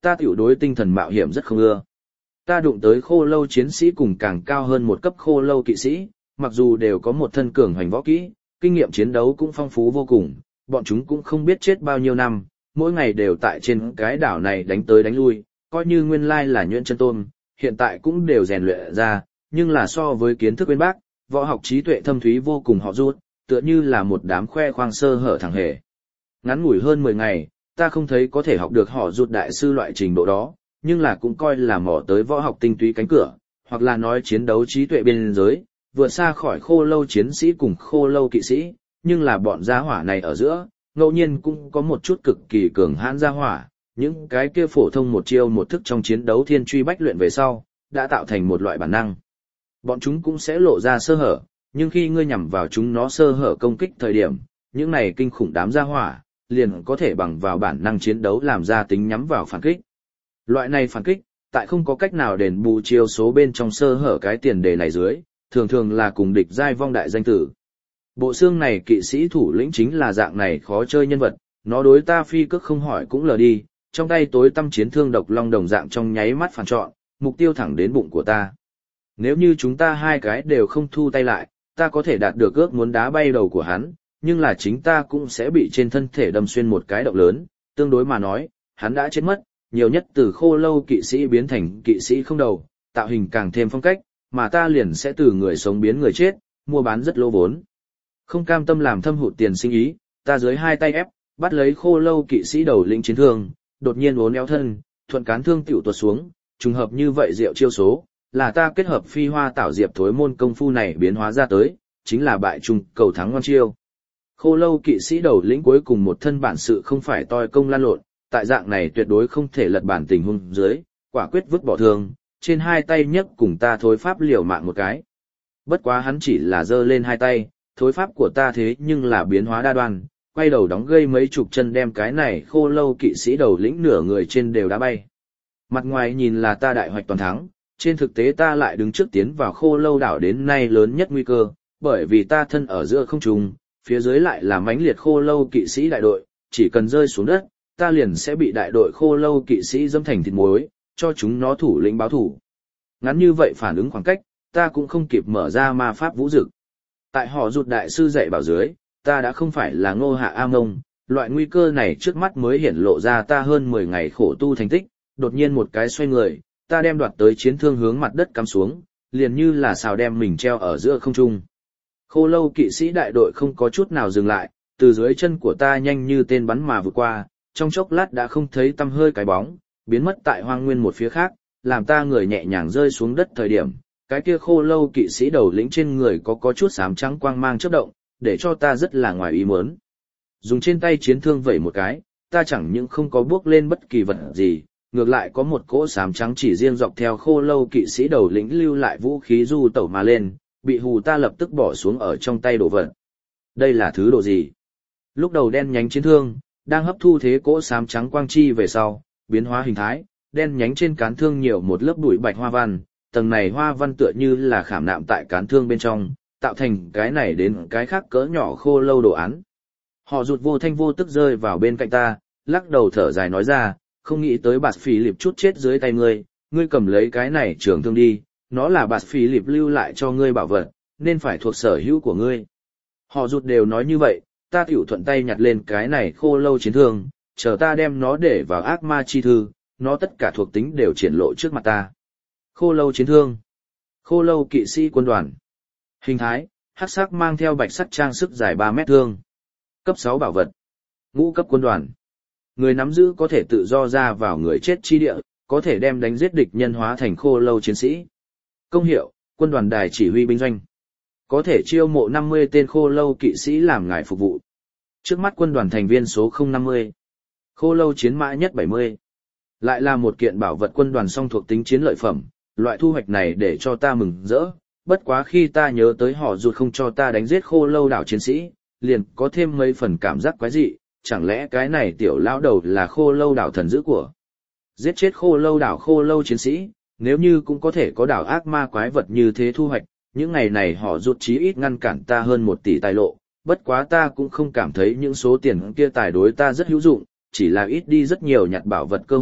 ta tiểu đối tinh thần mạo hiểm rất không ưa. Ta đụng tới khô lâu chiến sĩ cùng càng cao hơn một cấp khô lâu kỵ sĩ, mặc dù đều có một thân cường hoành võ kỹ, kinh nghiệm chiến đấu cũng phong phú vô cùng, bọn chúng cũng không biết chết bao nhiêu năm, mỗi ngày đều tại trên cái đảo này đánh tới đánh lui, coi như nguyên lai là nhuyễn chân tôn, hiện tại cũng đều rèn luyện ra, nhưng là so với kiến thức bên bác, võ học trí tuệ thâm thúy vô cùng họ rút, tựa như là một đám khoe khoang sơ hở thẳng hề. Ngắn ngủi hơn mười ngày, ta không thấy có thể học được họ rút đại sư loại trình độ đó, nhưng là cũng coi là mò tới võ học tinh túy cánh cửa, hoặc là nói chiến đấu trí tuệ biên giới, vượt xa khỏi khô lâu chiến sĩ cùng khô lâu kỵ sĩ, nhưng là bọn gia hỏa này ở giữa, ngẫu nhiên cũng có một chút cực kỳ cường hãn gia hỏa, những cái kia phổ thông một chiêu một thức trong chiến đấu thiên truy bách luyện về sau, đã tạo thành một loại bản năng. Bọn chúng cũng sẽ lộ ra sơ hở, nhưng khi ngươi nhằm vào chúng nó sơ hở công kích thời điểm, những này kinh khủng đám gia hỏa, liền có thể bằng vào bản năng chiến đấu làm ra tính nhắm vào phản kích. Loại này phản kích, tại không có cách nào đền bù chiêu số bên trong sơ hở cái tiền đề này dưới, thường thường là cùng địch giai vong đại danh tử. Bộ xương này kỵ sĩ thủ lĩnh chính là dạng này khó chơi nhân vật, nó đối ta phi cước không hỏi cũng lờ đi, trong tay tối tăm chiến thương độc long đồng dạng trong nháy mắt phản trọn, mục tiêu thẳng đến bụng của ta. Nếu như chúng ta hai cái đều không thu tay lại, ta có thể đạt được ước muốn đá bay đầu của hắn, nhưng là chính ta cũng sẽ bị trên thân thể đâm xuyên một cái động lớn, tương đối mà nói, hắn đã chết mất, nhiều nhất từ khô lâu kỵ sĩ biến thành kỵ sĩ không đầu, tạo hình càng thêm phong cách, mà ta liền sẽ từ người sống biến người chết, mua bán rất lỗ vốn. Không cam tâm làm thâm hụt tiền sinh ý, ta dưới hai tay ép, bắt lấy khô lâu kỵ sĩ đầu lĩnh chiến thương, đột nhiên uốn éo thân, thuận cán thương tiểu tuột xuống, trùng hợp như vậy diệu chiêu số, là ta kết hợp phi hoa tảo diệp thối môn công phu này biến hóa ra tới, chính là bại trung cầu thắng ngoan chiêu. Khô lâu kỵ sĩ đầu lĩnh cuối cùng một thân bản sự không phải toi công lan lộn, tại dạng này tuyệt đối không thể lật bản tình huống dưới, quả quyết vứt bỏ thương, trên hai tay nhấc cùng ta thối pháp liều mạng một cái. Bất quá hắn chỉ là giơ lên hai tay, thối pháp của ta thế nhưng là biến hóa đa đoan, quay đầu đóng gây mấy chục chân đem cái này khô lâu kỵ sĩ đầu lĩnh nửa người trên đều đá bay. Mặt ngoài nhìn là ta đại hoạch toàn thắng, trên thực tế ta lại đứng trước tiến vào khô lâu đảo đến nay lớn nhất nguy cơ, bởi vì ta thân ở giữa không trung, phía dưới lại là mãnh liệt khô lâu kỵ sĩ đại đội, chỉ cần rơi xuống đất, ta liền sẽ bị đại đội khô lâu kỵ sĩ dâm thành thịt muối, cho chúng nó thủ lĩnh báo thủ. Ngắn như vậy phản ứng khoảng cách, ta cũng không kịp mở ra ma pháp vũ dực. Tại họ rụt đại sư dạy bảo dưới, ta đã không phải là Ngô Hạ A Mông, loại nguy cơ này trước mắt mới hiển lộ ra ta hơn mười ngày khổ tu thành tích, đột nhiên một cái xoay người, ta đem đoạt tới chiến thương hướng mặt đất cắm xuống, liền như là xào đem mình treo ở giữa không trung. Khô lâu kỵ sĩ đại đội không có chút nào dừng lại, từ dưới chân của ta nhanh như tên bắn mà vượt qua, trong chốc lát đã không thấy tăm hơi cái bóng, biến mất tại hoang nguyên một phía khác, làm ta người nhẹ nhàng rơi xuống đất thời điểm, cái kia khô lâu kỵ sĩ đầu lĩnh trên người có có chút xám trắng quang mang chớp động, để cho ta rất là ngoài ý muốn. Dùng trên tay chiến thương vẩy một cái, ta chẳng những không có bước lên bất kỳ vật gì, ngược lại có một cỗ xám trắng chỉ riêng dọc theo khô lâu kỵ sĩ đầu lĩnh lưu lại vũ khí du tẩu mà lên, bị hù ta lập tức bỏ xuống ở trong tay đồ vật. Đây là thứ đồ gì? Lúc đầu đen nhánh chiến thương, đang hấp thu thế cỗ xám trắng quang chi về sau, biến hóa hình thái, đen nhánh trên cán thương nhiều một lớp bụi bạch hoa văn, tầng này hoa văn tựa như là khảm nạm tại cán thương bên trong, tạo thành cái này đến cái khác cỡ nhỏ khô lâu đồ án. Họ rụt vô thanh vô tức rơi vào bên cạnh ta, lắc đầu thở dài nói ra, không nghĩ tới bạt phì lịp chút chết dưới tay ngươi, ngươi cầm lấy cái này trường thương đi, nó là bạt phì lịp lưu lại cho ngươi bảo vật, nên phải thuộc sở hữu của ngươi. Họ rụt đều nói như vậy, ta tiểu thuận tay nhặt lên cái này khô lâu chiến thương, chờ ta đem nó để vào ác ma chi thư, nó tất cả thuộc tính đều triển lộ trước mặt ta. Khô lâu chiến thương, khô lâu kỵ sĩ quân đoàn, hình thái, hắc sắc mang theo bạch sắt trang sức dài ba mét thương, cấp sáu bảo vật, ngũ cấp quân đoàn. Người nắm giữ có thể tự do ra vào người chết chi địa, có thể đem đánh giết địch nhân hóa thành khô lâu chiến sĩ. Công hiệu, quân đoàn đài chỉ huy binh doanh. Có thể chiêu mộ năm mươi tên khô lâu kỵ sĩ làm ngài phục vụ. Trước mắt quân đoàn thành viên số không năm mươi. Khô lâu chiến mã nhất bảy mươi. Lại là một kiện bảo vật quân đoàn song thuộc tính chiến lợi phẩm, loại thu hoạch này để cho ta mừng rỡ. Bất quá khi ta nhớ tới họ rụt không cho ta đánh giết khô lâu đảo chiến sĩ, liền có thêm mấy phần cảm giác quái dị, chẳng lẽ cái này tiểu lão đầu là khô lâu đảo thần dữ của. Giết chết khô lâu đảo khô lâu chiến sĩ, nếu như cũng có thể có đảo ác ma quái vật như thế thu hoạch, những ngày này họ rụt chí ít ngăn cản ta hơn một tỷ tài lộ, bất quá ta cũng không cảm thấy những số tiền kia tài đối ta rất hữu dụng, chỉ là ít đi rất nhiều nhặt bảo vật cơ hội,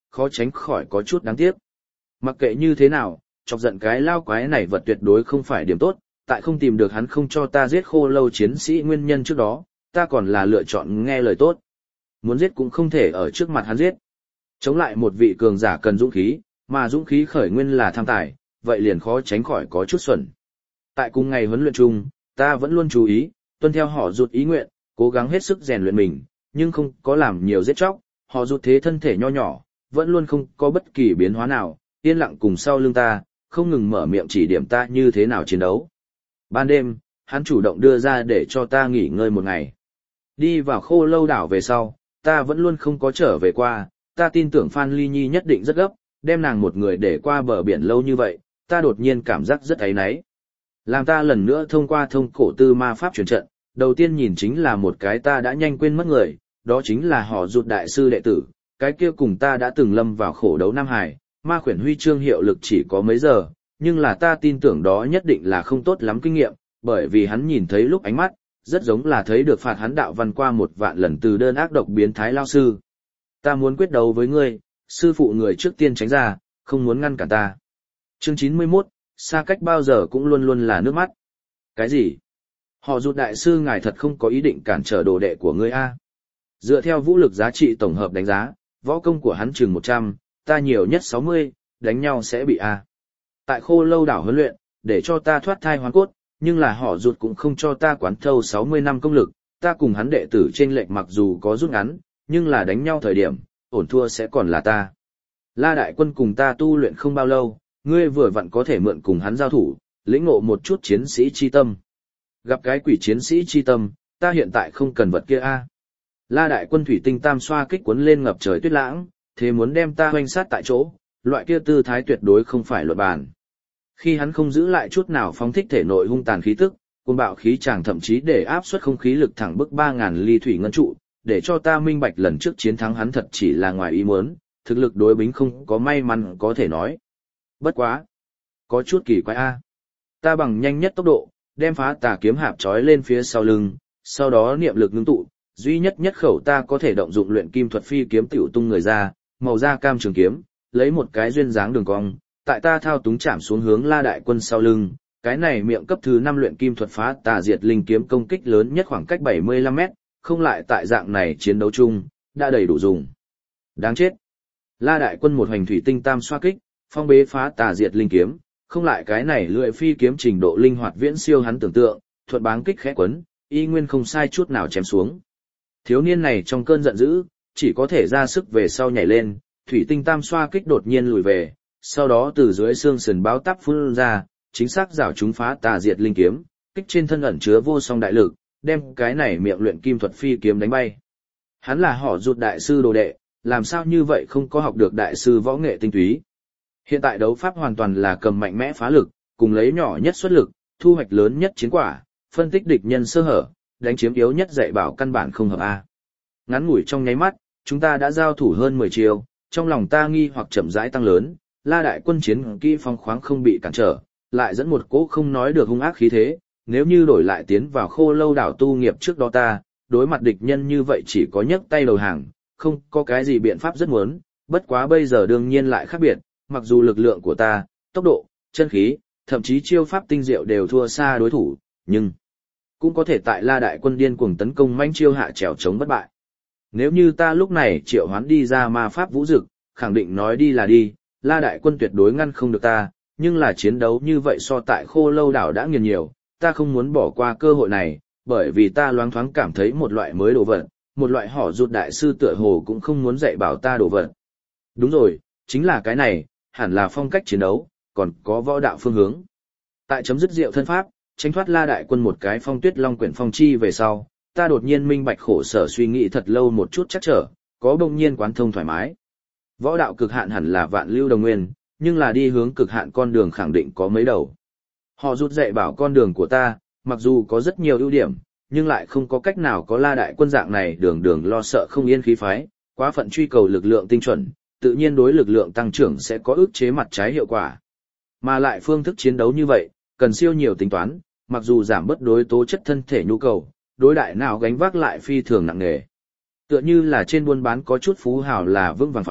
khó tránh khỏi có chút đáng tiếc. Mặc kệ như thế nào, chọc giận cái lao quái này vật tuyệt đối không phải điểm tốt, tại không tìm được hắn không cho ta giết khô lâu chiến sĩ nguyên nhân trước đó, ta còn là lựa chọn nghe lời tốt. Muốn giết cũng không thể ở trước mặt hắn giết. Chống lại một vị cường giả cần dũng khí, mà dũng khí khởi nguyên là tham tài, vậy liền khó tránh khỏi có chút xuẩn. Tại cùng ngày huấn luyện chung, ta vẫn luôn chú ý, tuân theo họ rụt ý nguyện, cố gắng hết sức rèn luyện mình, nhưng không có làm nhiều giết chóc, họ rụt thế thân thể nho nhỏ, vẫn luôn không có bất kỳ biến hóa nào, yên lặng cùng sau lưng ta, không ngừng mở miệng chỉ điểm ta như thế nào chiến đấu. Ban đêm, hắn chủ động đưa ra để cho ta nghỉ ngơi một ngày. Đi vào khô lâu đảo về sau, ta vẫn luôn không có trở về qua, ta tin tưởng Phan Ly Nhi nhất định rất gấp, đem nàng một người để qua bờ biển lâu như vậy, ta đột nhiên cảm giác rất áy náy. Làm ta lần nữa thông qua thông cổ tư ma pháp truyền trận, đầu tiên nhìn chính là một cái ta đã nhanh quên mất người, đó chính là họ rụt đại sư đệ tử, cái kia cùng ta đã từng lâm vào khổ đấu Nam Hải, ma khuyển huy chương hiệu lực chỉ có mấy giờ, nhưng là ta tin tưởng đó nhất định là không tốt lắm kinh nghiệm, bởi vì hắn nhìn thấy lúc ánh mắt, rất giống là thấy được phạt hắn đạo văn qua một vạn lần từ đơn ác độc biến thái lao sư. Ta muốn quyết đấu với ngươi, sư phụ người trước tiên tránh ra, không muốn ngăn cản ta. Chương chín mươi mốt, xa cách bao giờ cũng luôn luôn là nước mắt. Cái gì? Họ rụt đại sư ngài thật không có ý định cản trở đồ đệ của ngươi a? Dựa theo vũ lực giá trị tổng hợp đánh giá, võ công của hắn chừng một trăm, ta nhiều nhất sáu mươi, đánh nhau sẽ bị a. Tại khô lâu đảo huấn luyện, để cho ta thoát thai hoàn cốt, nhưng là họ rụt cũng không cho ta quán thâu sáu mươi năm công lực, ta cùng hắn đệ tử trên lệch mặc dù có rút ngắn, nhưng là đánh nhau thời điểm, ổn thua sẽ còn là ta. La đại quân cùng ta tu luyện không bao lâu, ngươi vừa vặn có thể mượn cùng hắn giao thủ, lĩnh ngộ một chút chiến sĩ chi tâm. Gặp cái quỷ chiến sĩ chi tâm, ta hiện tại không cần vật kia a. La đại quân thủy tinh tam xoa kích cuốn lên ngập trời tuyết lãng, thế muốn đem ta hoành sát tại chỗ, loại kia tư thái tuyệt đối không phải luận bàn. Khi hắn không giữ lại chút nào phóng thích thể nội hung tàn khí tức, cuồng bạo khí chàng thậm chí để áp suất không khí lực thẳng bức ba ngàn ly thủy ngân trụ, để cho ta minh bạch lần trước chiến thắng hắn thật chỉ là ngoài ý muốn, thực lực đối bính không có may mắn có thể nói. Bất quá, có chút kỳ quái a. Ta bằng nhanh nhất tốc độ, đem phá tà kiếm hạp trói lên phía sau lưng, sau đó niệm lực ngưng tụ, duy nhất nhất khẩu ta có thể động dụng luyện kim thuật phi kiếm tiểu tung người ra, màu da cam trường kiếm, lấy một cái duyên dáng đường cong, tại ta thao túng chạm xuống hướng La đại quân sau lưng, cái này miệng cấp thứ năm luyện kim thuật phá tà diệt linh kiếm công kích lớn nhất khoảng cách bảy mươi lăm mét, không lại tại dạng này chiến đấu chung, đã đầy đủ dùng. Đáng chết. La đại quân một hành thủy tinh tam xoa kích, phong bế phá tà diệt linh kiếm, không lại cái này lưỡi phi kiếm trình độ linh hoạt viễn siêu hắn tưởng tượng, thuận báng kích khẽ quấn, y nguyên không sai chút nào chém xuống. Thiếu niên này trong cơn giận dữ, chỉ có thể ra sức về sau nhảy lên, thủy tinh tam xoa kích đột nhiên lùi về, sau đó từ dưới xương sườn báo táp phun ra, chính xác rảo chúng phá tà diệt linh kiếm, kích trên thân ẩn chứa vô song đại lực, đem cái này miệng luyện kim thuật phi kiếm đánh bay. Hắn là họ rụt đại sư đồ đệ, làm sao như vậy không có học được đại sư võ nghệ tinh túy. Hiện tại đấu pháp hoàn toàn là cầm mạnh mẽ phá lực, cùng lấy nhỏ nhất xuất lực, thu hoạch lớn nhất chiến quả, phân tích địch nhân sơ hở, đánh chiếm yếu nhất dạy bảo căn bản không hợp a. Ngắn ngủi trong nháy mắt, chúng ta đã giao thủ hơn mười chiêu, trong lòng ta nghi hoặc chậm rãi tăng lớn, La đại quân chiến kỹ phong khoáng không bị cản trở, lại dẫn một cỗ không nói được hung ác khí thế, nếu như đổi lại tiến vào khô lâu đảo tu nghiệp trước đó ta, đối mặt địch nhân như vậy chỉ có nhấc tay đầu hàng, không có cái gì biện pháp rất muốn, bất quá bây giờ đương nhiên lại khác biệt, mặc dù lực lượng của ta, tốc độ, chân khí, thậm chí chiêu pháp tinh diệu đều thua xa đối thủ, nhưng cũng có thể tại La đại quân điên cuồng tấn công manh chiêu hạ trèo chống bất bại. Nếu như ta lúc này triệu hoán đi ra ma pháp vũ dực, khẳng định nói đi là đi, La đại quân tuyệt đối ngăn không được ta, nhưng là chiến đấu như vậy so tại khô lâu đảo đã nghiền nhiều, ta không muốn bỏ qua cơ hội này, bởi vì ta loáng thoáng cảm thấy một loại mới đồ vật, một loại họ rụt đại sư tựa hồ cũng không muốn dạy bảo ta đồ vật. Đúng rồi, chính là cái này, hẳn là phong cách chiến đấu, còn có võ đạo phương hướng. Tại chấm dứt diệu thân pháp, tránh thoát La đại quân một cái phong tuyết long quyển phong chi về sau, ta đột nhiên minh bạch khổ sở suy nghĩ thật lâu một chút chắc trở, có bỗng nhiên quán thông thoải mái. Võ đạo cực hạn hẳn là vạn lưu đồng nguyên, nhưng là đi hướng cực hạn con đường khẳng định có mấy đầu. Họ rút dạy bảo con đường của ta, mặc dù có rất nhiều ưu điểm, nhưng lại không có cách nào có La đại quân dạng này đường đường lo sợ không yên khí phái, quá phận truy cầu lực lượng tinh chuẩn, tự nhiên đối lực lượng tăng trưởng sẽ có ức chế mặt trái hiệu quả. Mà lại phương thức chiến đấu như vậy, cần siêu nhiều tính toán, mặc dù giảm bớt đối tố chất thân thể nhu cầu, đối đại nào gánh vác lại phi thường nặng nề. Tựa như là trên buôn bán có chút phú hào là vững vàng phái,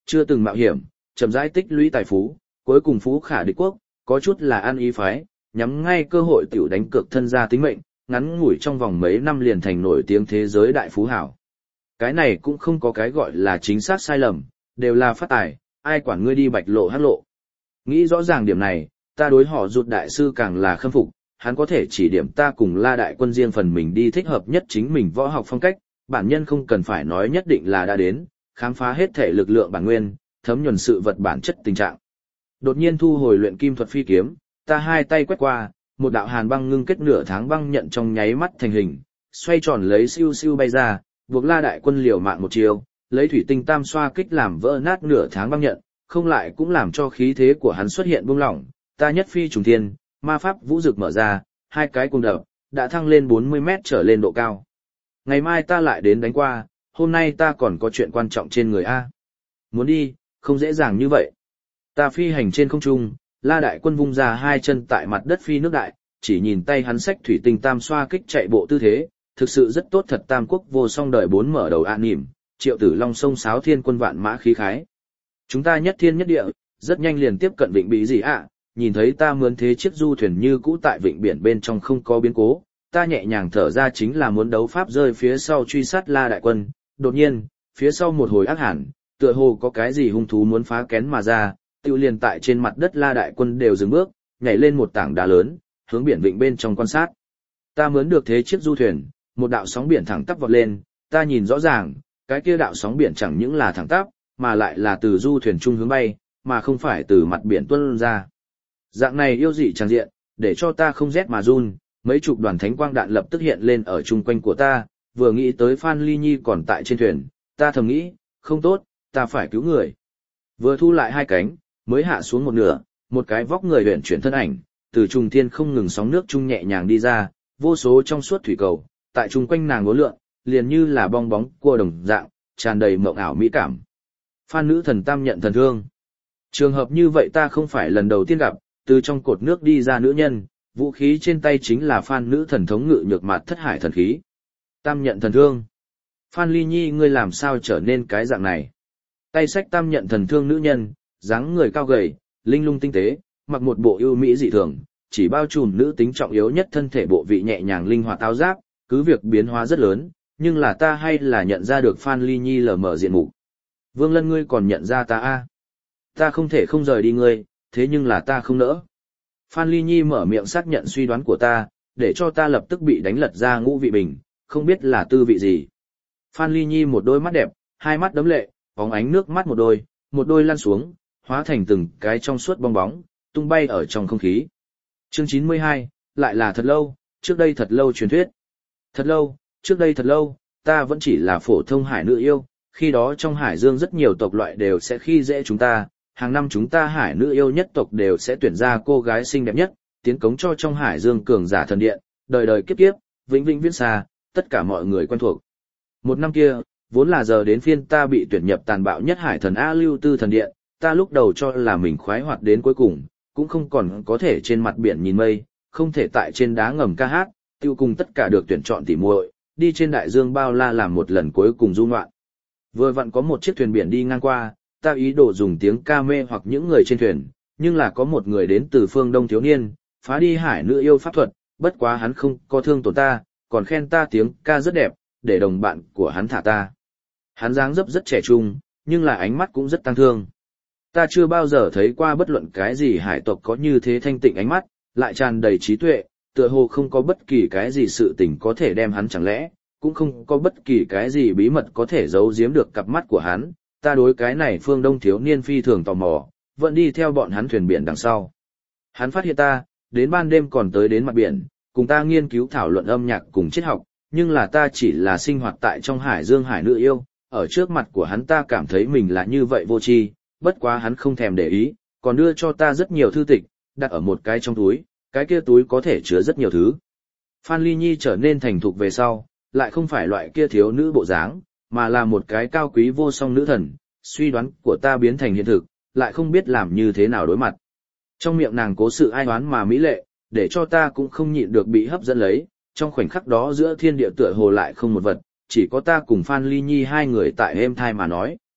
chưa từng mạo hiểm, chậm rãi tích lũy tài phú, cuối cùng phú khả địch quốc, có chút là ăn ý phái, nhắm ngay cơ hội tiểu đánh cược thân gia tính mệnh, ngắn ngủi trong vòng mấy năm liền thành nổi tiếng thế giới đại phú hảo. Cái này cũng không có cái gọi là chính xác sai lầm, đều là phát tài, ai quản ngươi đi bạch lộ hắc lộ. Nghĩ rõ ràng điểm này, ta đối họ Rụt đại sư càng là khâm phục, hắn có thể chỉ điểm ta cùng La đại quân riêng phần mình đi thích hợp nhất chính mình võ học phong cách, bản nhân không cần phải nói nhất định là đã đến, khám phá hết thể lực lượng bản nguyên, thấm nhuần sự vật bản chất tình trạng. Đột nhiên thu hồi luyện kim thuật phi kiếm, ta hai tay quét qua, một đạo hàn băng ngưng kết nửa tháng băng nhận trong nháy mắt thành hình, xoay tròn lấy siêu siêu bay ra, buộc La đại quân liều mạng một chiều, lấy thủy tinh tam xoa kích làm vỡ nát nửa tháng băng nhận, không lại cũng làm cho khí thế của hắn xuất hiện buông lỏng, ta nhất phi trùng thiên, ma pháp vũ dực mở ra, hai cái cùng đập, đã thăng lên bốn mươi mét trở lên độ cao. Ngày mai ta lại đến đánh qua, hôm nay ta còn có chuyện quan trọng trên người A. Muốn đi, không dễ dàng như vậy. Ta phi hành trên không trung, La đại quân vung ra hai chân tại mặt đất phi nước đại, chỉ nhìn tay hắn xách thủy tinh tam xoa kích chạy bộ tư thế, thực sự rất tốt thật tam quốc vô song đời bốn mở đầu an nỉm, triệu tử long sông sáo thiên quân vạn mã khí khái. Chúng ta nhất thiên nhất địa, rất nhanh liền tiếp cận vịnh bị gì ạ, nhìn thấy ta mướn thế chiếc du thuyền như cũ tại vịnh biển bên trong không có biến cố, ta nhẹ nhàng thở ra chính là muốn đấu pháp rơi phía sau truy sát La đại quân, đột nhiên, phía sau một hồi ác hẳn, tựa hồ có cái gì hung thú muốn phá kén mà ra, tiêu liền tại trên mặt đất La đại quân đều dừng bước, nhảy lên một tảng đá lớn, hướng biển vịnh bên trong quan sát. Ta mướn được thế chiếc du thuyền, một đạo sóng biển thẳng tắp vọt lên, ta nhìn rõ ràng, cái kia đạo sóng biển chẳng những là thẳng tắp, mà lại là từ du thuyền trung hướng bay, mà không phải từ mặt biển tuôn ra. Dạng này yêu dị tràn diện, để cho ta không rét mà run, mấy chục đoàn thánh quang đạn lập tức hiện lên ở chung quanh của ta, vừa nghĩ tới Phan Ly Nhi còn tại trên thuyền, ta thầm nghĩ, không tốt, ta phải cứu người. Vừa thu lại hai cánh, mới hạ xuống một nửa, một cái vóc người huyền chuyển thân ảnh, từ trùng thiên không ngừng sóng nước trung nhẹ nhàng đi ra, vô số trong suốt thủy cầu, tại chung quanh nàng ngố lượn, liền như là bong bóng cua đồng dạng, tràn đầy mộng ảo mỹ cảm. Phan nữ thần tam nhận thần thương. Trường hợp như vậy ta không phải lần đầu tiên gặp, từ trong cột nước đi ra nữ nhân, vũ khí trên tay chính là Phan nữ thần thống ngự nhược mạt thất hải thần khí. Tam nhận thần thương. Phan Ly Nhi ngươi làm sao trở nên cái dạng này? Tay xách tam nhận thần thương nữ nhân, dáng người cao gầy, linh lung tinh tế, mặc một bộ ưu mỹ dị thường, chỉ bao trùm nữ tính trọng yếu nhất thân thể bộ vị nhẹ nhàng linh hoạt áo giáp, cứ việc biến hóa rất lớn, nhưng là ta hay là nhận ra được Phan Ly Nhi lờ mờ diện mục. Vương Lân ngươi còn nhận ra ta a? Ta không thể không rời đi ngươi, thế nhưng là ta không nỡ. Phan Ly Nhi mở miệng xác nhận suy đoán của ta, để cho ta lập tức bị đánh lật ra ngũ vị bình, không biết là tư vị gì. Phan Ly Nhi một đôi mắt đẹp, hai mắt đấm lệ, bóng ánh nước mắt một đôi, một đôi lăn xuống, hóa thành từng cái trong suốt bong bóng, tung bay ở trong không khí. Chương chín mươi hai, lại là thật lâu, trước đây thật lâu truyền thuyết. Thật lâu, trước đây thật lâu, ta vẫn chỉ là phổ thông hải nữ yêu, khi đó trong hải dương rất nhiều tộc loại đều sẽ khi dễ chúng ta, hàng năm chúng ta hải nữ yêu nhất tộc đều sẽ tuyển ra cô gái xinh đẹp nhất, tiến cống cho trong hải dương cường giả thần điện, đời đời kiếp kiếp, vĩnh vĩnh viễn xa, tất cả mọi người quen thuộc. Một năm kia, vốn là giờ đến phiên ta bị tuyển nhập tàn bạo nhất hải thần A Lưu Tư thần điện, ta lúc đầu cho là mình khoái hoạt đến cuối cùng, cũng không còn có thể trên mặt biển nhìn mây, không thể tại trên đá ngầm ca hát, tiêu cùng tất cả được tuyển chọn tỉ muội, đi trên đại dương bao la làm một lần cuối cùng du ngoạn. Vừa vặn có một chiếc thuyền biển đi ngang qua, ta ý đồ dùng tiếng ca mê hoặc những người trên thuyền, nhưng là có một người đến từ phương Đông thiếu niên, phá đi hải nữ yêu pháp thuật, bất quá hắn không có thương tổn ta, còn khen ta tiếng ca rất đẹp, để đồng bạn của hắn thả ta. Hắn dáng dấp rất trẻ trung, nhưng là ánh mắt cũng rất tăng thương. Ta chưa bao giờ thấy qua bất luận cái gì hải tộc có như thế thanh tịnh ánh mắt, lại tràn đầy trí tuệ, tựa hồ không có bất kỳ cái gì sự tình có thể đem hắn chẳng lẽ, cũng không có bất kỳ cái gì bí mật có thể giấu giếm được cặp mắt của hắn. Ta đối cái này phương Đông thiếu niên phi thường tò mò, vẫn đi theo bọn hắn thuyền biển đằng sau. Hắn phát hiện ta, đến ban đêm còn tới đến mặt biển, cùng ta nghiên cứu thảo luận âm nhạc cùng triết học, nhưng là ta chỉ là sinh hoạt tại trong hải dương hải nữ yêu, ở trước mặt của hắn ta cảm thấy mình là như vậy vô tri, bất quá hắn không thèm để ý, còn đưa cho ta rất nhiều thư tịch, đặt ở một cái trong túi, cái kia túi có thể chứa rất nhiều thứ. Phan Ly Nhi trở nên thành thục về sau, lại không phải loại kia thiếu nữ bộ dáng, mà là một cái cao quý vô song nữ thần, suy đoán của ta biến thành hiện thực, lại không biết làm như thế nào đối mặt. Trong miệng nàng cố sự ai oán mà mỹ lệ, để cho ta cũng không nhịn được bị hấp dẫn lấy, trong khoảnh khắc đó giữa thiên địa tựa hồ lại không một vật, chỉ có ta cùng Phan Ly Nhi hai người tại êm thai mà nói.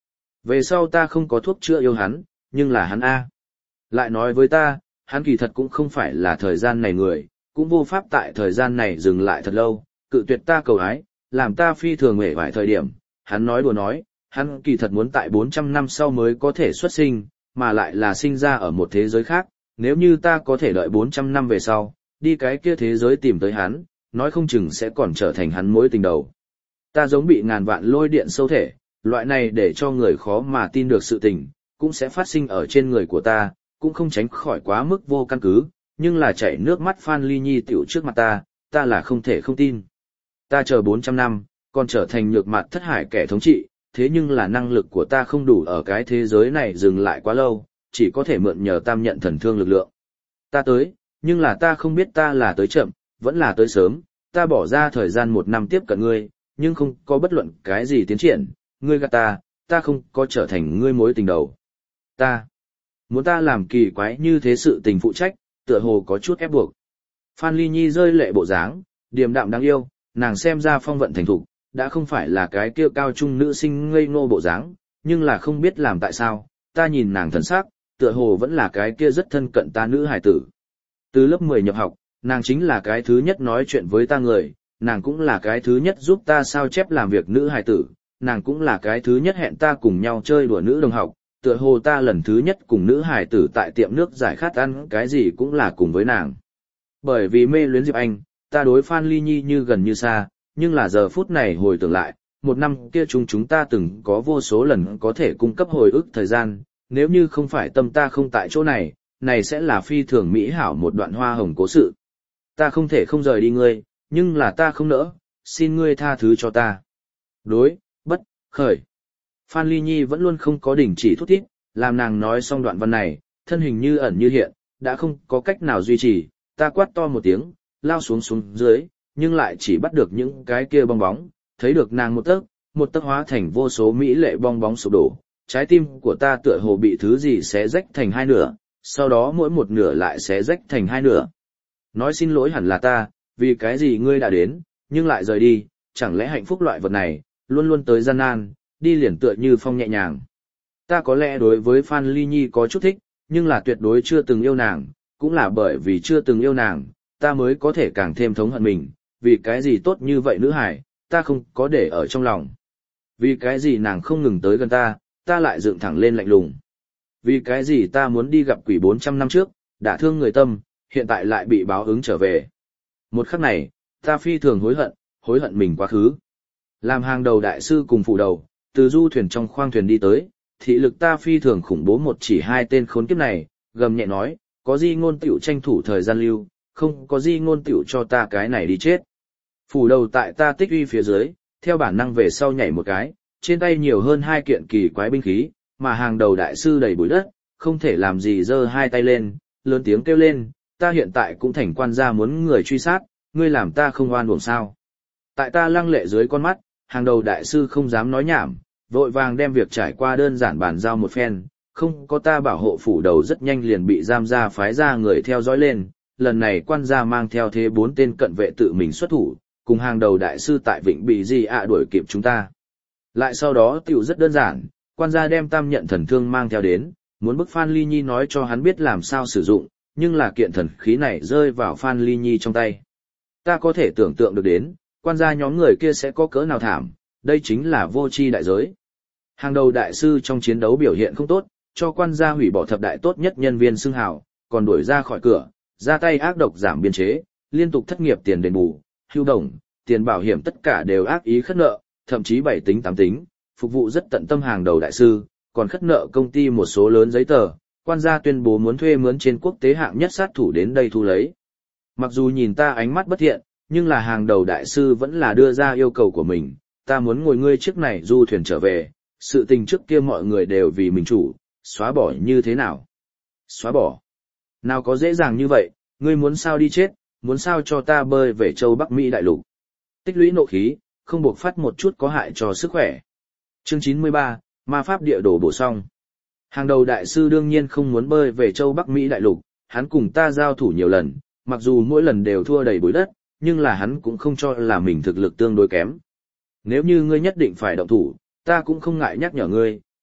Về sau ta không có thuốc chữa yêu hắn, nhưng là hắn A. Lại nói với ta, hắn kỳ thật cũng không phải là thời gian này người, cũng vô pháp tại thời gian này dừng lại thật lâu, cự tuyệt ta cầu ái, làm ta phi thường hề vài thời điểm. Hắn nói đùa nói, hắn kỳ thật muốn tại bốn trăm năm sau mới có thể xuất sinh, mà lại là sinh ra ở một thế giới khác, nếu như ta có thể đợi bốn trăm năm về sau, đi cái kia thế giới tìm tới hắn, nói không chừng sẽ còn trở thành hắn mối tình đầu. Ta giống bị ngàn vạn lôi điện sâu thể, loại này để cho người khó mà tin được sự tình, cũng sẽ phát sinh ở trên người của ta, cũng không tránh khỏi quá mức vô căn cứ, nhưng là chảy nước mắt Phan Ly Nhi tiểu trước mặt ta, ta là không thể không tin. Ta chờ bốn trăm năm, còn trở thành nhược mặt thất hải kẻ thống trị, thế nhưng là năng lực của ta không đủ ở cái thế giới này dừng lại quá lâu, chỉ có thể mượn nhờ tam nhận thần thương lực lượng. Ta tới, nhưng là ta không biết ta là tới chậm, vẫn là tới sớm, ta bỏ ra thời gian một năm tiếp cận ngươi, nhưng không có bất luận cái gì tiến triển, ngươi gạt ta, ta không có trở thành ngươi mối tình đầu. Ta, muốn ta làm kỳ quái như thế sự tình phụ trách, tựa hồ có chút ép buộc. Phan Ly Nhi rơi lệ bộ dáng, điềm đạm đáng yêu, nàng xem ra phong vận thành thục, đã không phải là cái kia cao trung nữ sinh ngây ngô bộ dáng, nhưng là không biết làm tại sao, ta nhìn nàng thần sắc, tựa hồ vẫn là cái kia rất thân cận ta nữ hài tử. Từ lớp mười nhập học, nàng chính là cái thứ nhất nói chuyện với ta người, nàng cũng là cái thứ nhất giúp ta sao chép làm việc nữ hài tử, nàng cũng là cái thứ nhất hẹn ta cùng nhau chơi đùa nữ đồng học, tựa hồ ta lần thứ nhất cùng nữ hài tử tại tiệm nước giải khát ăn cái gì cũng là cùng với nàng. Bởi vì mê luyến Diệp Anh, ta đối Phan Ly Nhi như gần như xa, nhưng là giờ phút này hồi tưởng lại, một năm kia chúng chúng ta từng có vô số lần có thể cung cấp hồi ức thời gian, nếu như không phải tâm ta không tại chỗ này, này sẽ là phi thường mỹ hảo một đoạn hoa hồng cố sự. Ta không thể không rời đi ngươi, nhưng là ta không nỡ, xin ngươi tha thứ cho ta. Đối, bất, khởi. Phan Ly Nhi vẫn luôn không có đình chỉ thút thít, làm nàng nói xong đoạn văn này, thân hình như ẩn như hiện, đã không có cách nào duy trì, ta quát to một tiếng, lao xuống xuống dưới, nhưng lại chỉ bắt được những cái kia bong bóng, thấy được nàng một tấc, một tấc hóa thành vô số mỹ lệ bong bóng sụp đổ, trái tim của ta tựa hồ bị thứ gì xé rách thành hai nửa, sau đó mỗi một nửa lại xé rách thành hai nửa. Nói xin lỗi hẳn là ta, vì cái gì ngươi đã đến, nhưng lại rời đi, chẳng lẽ hạnh phúc loại vật này, luôn luôn tới gian nan, đi liền tựa như phong nhẹ nhàng. Ta có lẽ đối với Phan Ly Nhi có chút thích, nhưng là tuyệt đối chưa từng yêu nàng, cũng là bởi vì chưa từng yêu nàng, ta mới có thể càng thêm thống hận mình, vì cái gì tốt như vậy nữ hải, ta không có để ở trong lòng. Vì cái gì nàng không ngừng tới gần ta, ta lại dựng thẳng lên lạnh lùng. Vì cái gì ta muốn đi gặp quỷ bốn trăm năm trước, đã thương người tâm, hiện tại lại bị báo ứng trở về. Một khắc này, ta phi thường hối hận, hối hận mình quá khứ. Làm hàng đầu đại sư cùng phụ đầu, từ du thuyền trong khoang thuyền đi tới, thị lực ta phi thường khủng bố một chỉ hai tên khốn kiếp này, gầm nhẹ nói, có di ngôn tiểu tranh thủ thời gian lưu, không có di ngôn tiểu cho ta cái này đi chết. Phủ đầu tại ta tích uy phía dưới, theo bản năng về sau nhảy một cái, trên tay nhiều hơn hai kiện kỳ quái binh khí, mà hàng đầu đại sư đầy bụi đất, không thể làm gì giơ hai tay lên, lớn tiếng kêu lên, ta hiện tại cũng thành quan gia muốn người truy sát, ngươi làm ta không oan uổng sao. Tại ta lăng lệ dưới con mắt, hàng đầu đại sư không dám nói nhảm, vội vàng đem việc trải qua đơn giản bàn giao một phen, không có ta bảo hộ phủ đầu rất nhanh liền bị giam ra phái ra người theo dõi lên, lần này quan gia mang theo thế bốn tên cận vệ tự mình xuất thủ, cùng hàng đầu đại sư tại Vịnh Bị Di ạ đuổi kịp chúng ta. Lại sau đó tiểu rất đơn giản, quan gia đem tam nhận thần thương mang theo đến, muốn bức Phan Ly Nhi nói cho hắn biết làm sao sử dụng, nhưng là kiện thần khí này rơi vào Phan Ly Nhi trong tay. Ta có thể tưởng tượng được đến, quan gia nhóm người kia sẽ có cỡ nào thảm, đây chính là vô tri đại giới. Hàng đầu đại sư trong chiến đấu biểu hiện không tốt, cho quan gia hủy bỏ thập đại tốt nhất nhân viên xưng hào, còn đuổi ra khỏi cửa, ra tay ác độc giảm biên chế, liên tục thất nghiệp tiền đền bù, hưu đồng, tiền bảo hiểm tất cả đều ác ý khất nợ, thậm chí bảy tính tám tính, phục vụ rất tận tâm hàng đầu đại sư, còn khất nợ công ty một số lớn giấy tờ, quan gia tuyên bố muốn thuê mướn trên quốc tế hạng nhất sát thủ đến đây thu lấy. Mặc dù nhìn ta ánh mắt bất thiện, nhưng là hàng đầu đại sư vẫn là đưa ra yêu cầu của mình, ta muốn ngồi ngươi chiếc này du thuyền trở về, sự tình trước kia mọi người đều vì mình chủ, xóa bỏ như thế nào? Xóa bỏ? Nào có dễ dàng như vậy, ngươi muốn sao đi chết, muốn sao cho ta bơi về châu Bắc Mỹ đại lục. Tích lũy nộ khí, không buộc phát một chút có hại cho sức khỏe. Chương chín mươi ba, Ma Pháp địa đồ bổ sung. Hàng đầu đại sư đương nhiên không muốn bơi về châu Bắc Mỹ đại lục, hắn cùng ta giao thủ nhiều lần, mặc dù mỗi lần đều thua đầy bụi đất, nhưng là hắn cũng không cho là mình thực lực tương đối kém. Nếu như ngươi nhất định phải động thủ, ta cũng không ngại nhắc nhở ngươi,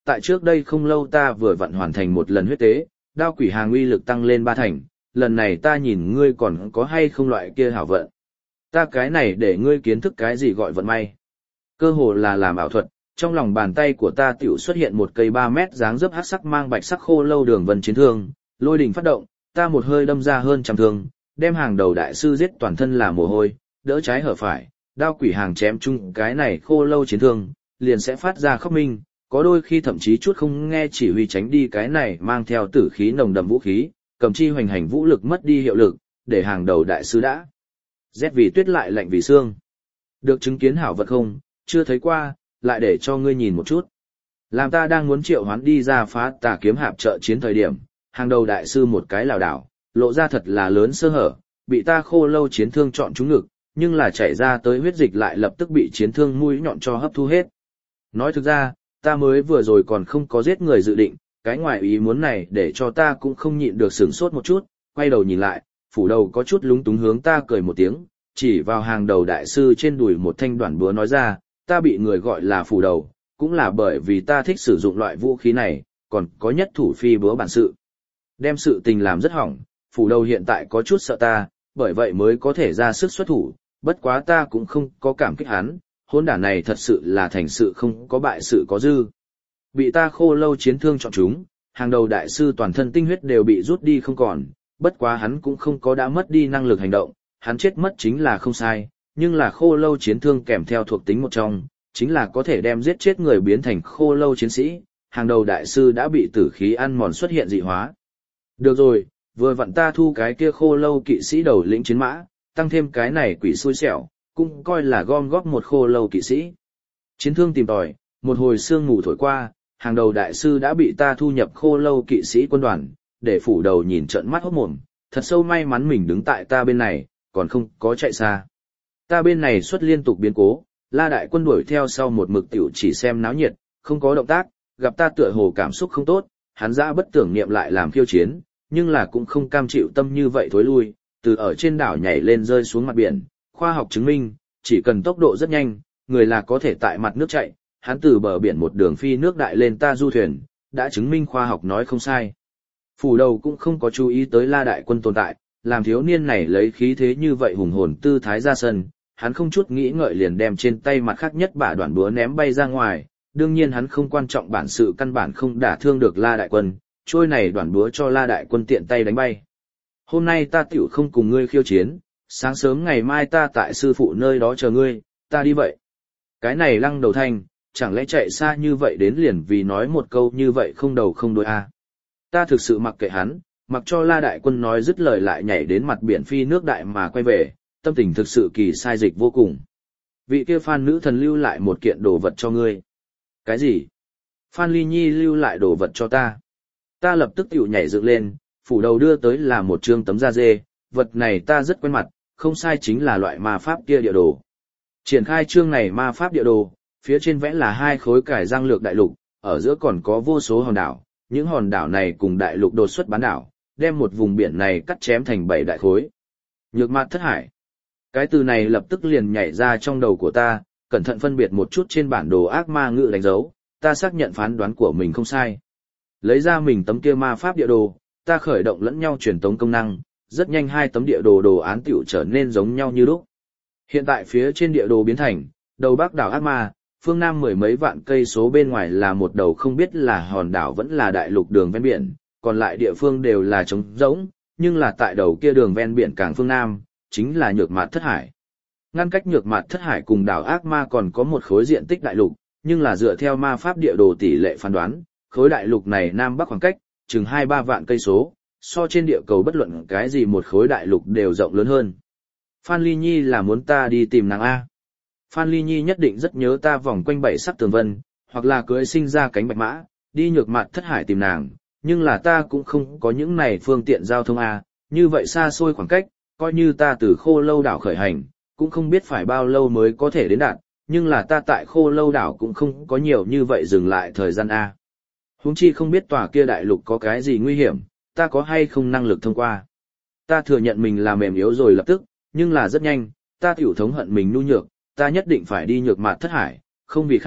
tại trước đây không lâu ta vừa vặn hoàn thành một lần huyết tế, đao quỷ hàng uy lực tăng lên ba thành, lần này ta nhìn ngươi còn có hay không loại kia hảo vận. Ta cái này để ngươi kiến thức cái gì gọi vận may. Cơ hồ là làm ảo thuật, trong lòng bàn tay của ta tiểu xuất hiện một cây ba mét dáng dấp hắc sắc mang bạch sắc khô lâu đường vân chiến thương, lôi đình phát động, ta một hơi đâm ra hơn trăm thương, đem hàng đầu đại sư giết toàn thân là mồ hôi, đỡ trái hở phải, đao quỷ hàng chém chung cái này khô lâu chiến thương, liền sẽ phát ra khóc minh, có đôi khi thậm chí chút không nghe chỉ huy tránh đi cái này mang theo tử khí nồng đậm vũ khí, cầm chi hoành hành vũ lực mất đi hiệu lực, để hàng đầu đại sư đã rét vì tuyết lại lạnh vì xương. Được chứng kiến hảo vật không, chưa thấy qua, lại để cho ngươi nhìn một chút. Làm ta đang muốn triệu hoán đi ra phá tà kiếm hạp trợ chiến thời điểm, hàng đầu đại sư một cái lảo đảo, lộ ra thật là lớn sơ hở, bị ta khô lâu chiến thương chọn trúng ngực, nhưng là chảy ra tới huyết dịch lại lập tức bị chiến thương mũi nhọn cho hấp thu hết. Nói thực ra, ta mới vừa rồi còn không có giết người dự định, cái ngoại ý muốn này để cho ta cũng không nhịn được sửng sốt một chút, quay đầu nhìn lại, phủ đầu có chút lúng túng hướng ta cười một tiếng, chỉ vào hàng đầu đại sư trên đùi một thanh đoạn búa nói ra, ta bị người gọi là phủ đầu, cũng là bởi vì ta thích sử dụng loại vũ khí này, còn có nhất thủ phi búa bản sự. Đem sự tình làm rất hỏng, phủ đầu hiện tại có chút sợ ta, bởi vậy mới có thể ra sức xuất thủ, bất quá ta cũng không có cảm kích hắn, hôn đản này thật sự là thành sự không có bại sự có dư. Bị ta khô lâu chiến thương chọn chúng, hàng đầu đại sư toàn thân tinh huyết đều bị rút đi không còn, bất quá hắn cũng không có đã mất đi năng lực hành động, hắn chết mất chính là không sai, nhưng là khô lâu chiến thương kèm theo thuộc tính một trong, chính là có thể đem giết chết người biến thành khô lâu chiến sĩ, hàng đầu đại sư đã bị tử khí ăn mòn xuất hiện dị hóa. Được rồi, vừa vặn ta thu cái kia khô lâu kỵ sĩ đầu lĩnh chiến mã, tăng thêm cái này quỷ xui xẻo, cũng coi là gom góp một khô lâu kỵ sĩ. Chiến thương tìm tòi, một hồi sương mù thổi qua, hàng đầu đại sư đã bị ta thu nhập khô lâu kỵ sĩ quân đoàn, để phủ đầu nhìn trợn mắt hốt mồm, thật sâu may mắn mình đứng tại ta bên này, còn không có chạy xa. Ta bên này xuất liên tục biến cố, La đại quân đuổi theo sau một mực tiểu chỉ xem náo nhiệt, không có động tác, gặp ta tựa hồ cảm xúc không tốt, hắn dã bất tưởng niệm lại làm khiêu chiến, nhưng là cũng không cam chịu tâm như vậy thối lui, từ ở trên đảo nhảy lên rơi xuống mặt biển, khoa học chứng minh, chỉ cần tốc độ rất nhanh, người là có thể tại mặt nước chạy, hắn từ bờ biển một đường phi nước đại lên ta du thuyền, đã chứng minh khoa học nói không sai. Phủ đầu cũng không có chú ý tới La đại quân tồn tại, làm thiếu niên này lấy khí thế như vậy hùng hồn tư thái ra sân, hắn không chút nghĩ ngợi liền đem trên tay mặt khác nhất bả đoạn búa ném bay ra ngoài, đương nhiên hắn không quan trọng bản sự căn bản không đả thương được La đại quân, trôi này đoạn búa cho La đại quân tiện tay đánh bay. Hôm nay ta tiểu không cùng ngươi khiêu chiến, sáng sớm ngày mai ta tại sư phụ nơi đó chờ ngươi, ta đi vậy. Cái này lăng đầu thanh, chẳng lẽ chạy xa như vậy đến liền vì nói một câu như vậy không đầu không đuôi à. Ta thực sự mặc kệ hắn, mặc cho La đại quân nói dứt lời lại nhảy đến mặt biển phi nước đại mà quay về, tâm tình thực sự kỳ sai dịch vô cùng. Vị kia Phan nữ thần lưu lại một kiện đồ vật cho ngươi. Cái gì? Phan Ly Nhi lưu lại đồ vật cho ta. Ta lập tức tiểu nhảy dựng lên, phủ đầu đưa tới là một trương tấm da dê, vật này ta rất quen mặt, không sai chính là loại ma pháp kia địa đồ. Triển khai trương này ma pháp địa đồ, phía trên vẽ là hai khối cải giang lược đại lục, ở giữa còn có vô số hòn đảo, những hòn đảo này cùng đại lục đột xuất bán đảo, đem một vùng biển này cắt chém thành bảy đại khối. Nhược mạt thất hải. Cái từ này lập tức liền nhảy ra trong đầu của ta, cẩn thận phân biệt một chút trên bản đồ ác ma ngữ đánh dấu, ta xác nhận phán đoán của mình không sai. Lấy ra mình tấm kia ma pháp địa đồ, ta khởi động lẫn nhau truyền tống công năng, rất nhanh hai tấm địa đồ đồ án tiểu trở nên giống nhau như lúc. Hiện tại phía trên địa đồ biến thành, đầu bắc đảo ác ma, phương nam mười mấy vạn cây số bên ngoài là một đầu không biết là hòn đảo vẫn là đại lục đường ven biển, còn lại địa phương đều là trống rỗng, nhưng là tại đầu kia đường ven biển càng phương nam, chính là nhược mạt thất hải. Ngăn cách nhược mạt thất hải cùng đảo ác ma còn có một khối diện tích đại lục, nhưng là dựa theo ma pháp địa đồ tỷ lệ phán đoán, khối đại lục này nam bắc khoảng cách chừng hai ba vạn cây số, so trên địa cầu bất luận cái gì một khối đại lục đều rộng lớn hơn. Phan Ly Nhi là muốn ta đi tìm nàng A. Phan Ly Nhi nhất định rất nhớ ta vòng quanh bảy sắc tường vân, hoặc là cưới sinh ra cánh bạch mã, đi nhược mạt thất hải tìm nàng, nhưng là ta cũng không có những này phương tiện giao thông A, như vậy xa xôi khoảng cách, coi như ta từ khô lâu đảo khởi hành, cũng không biết phải bao lâu mới có thể đến đạt, nhưng là ta tại khô lâu đảo cũng không có nhiều như vậy dừng lại thời gian A. Huống chi không biết tòa kia đại lục có cái gì nguy hiểm, ta có hay không năng lực thông qua. Ta thừa nhận mình là mềm yếu rồi lập tức, nhưng là rất nhanh, ta tiểu thống hận mình nhu nhược, ta nhất định phải đi nhược mạt thất hải, không vì khác,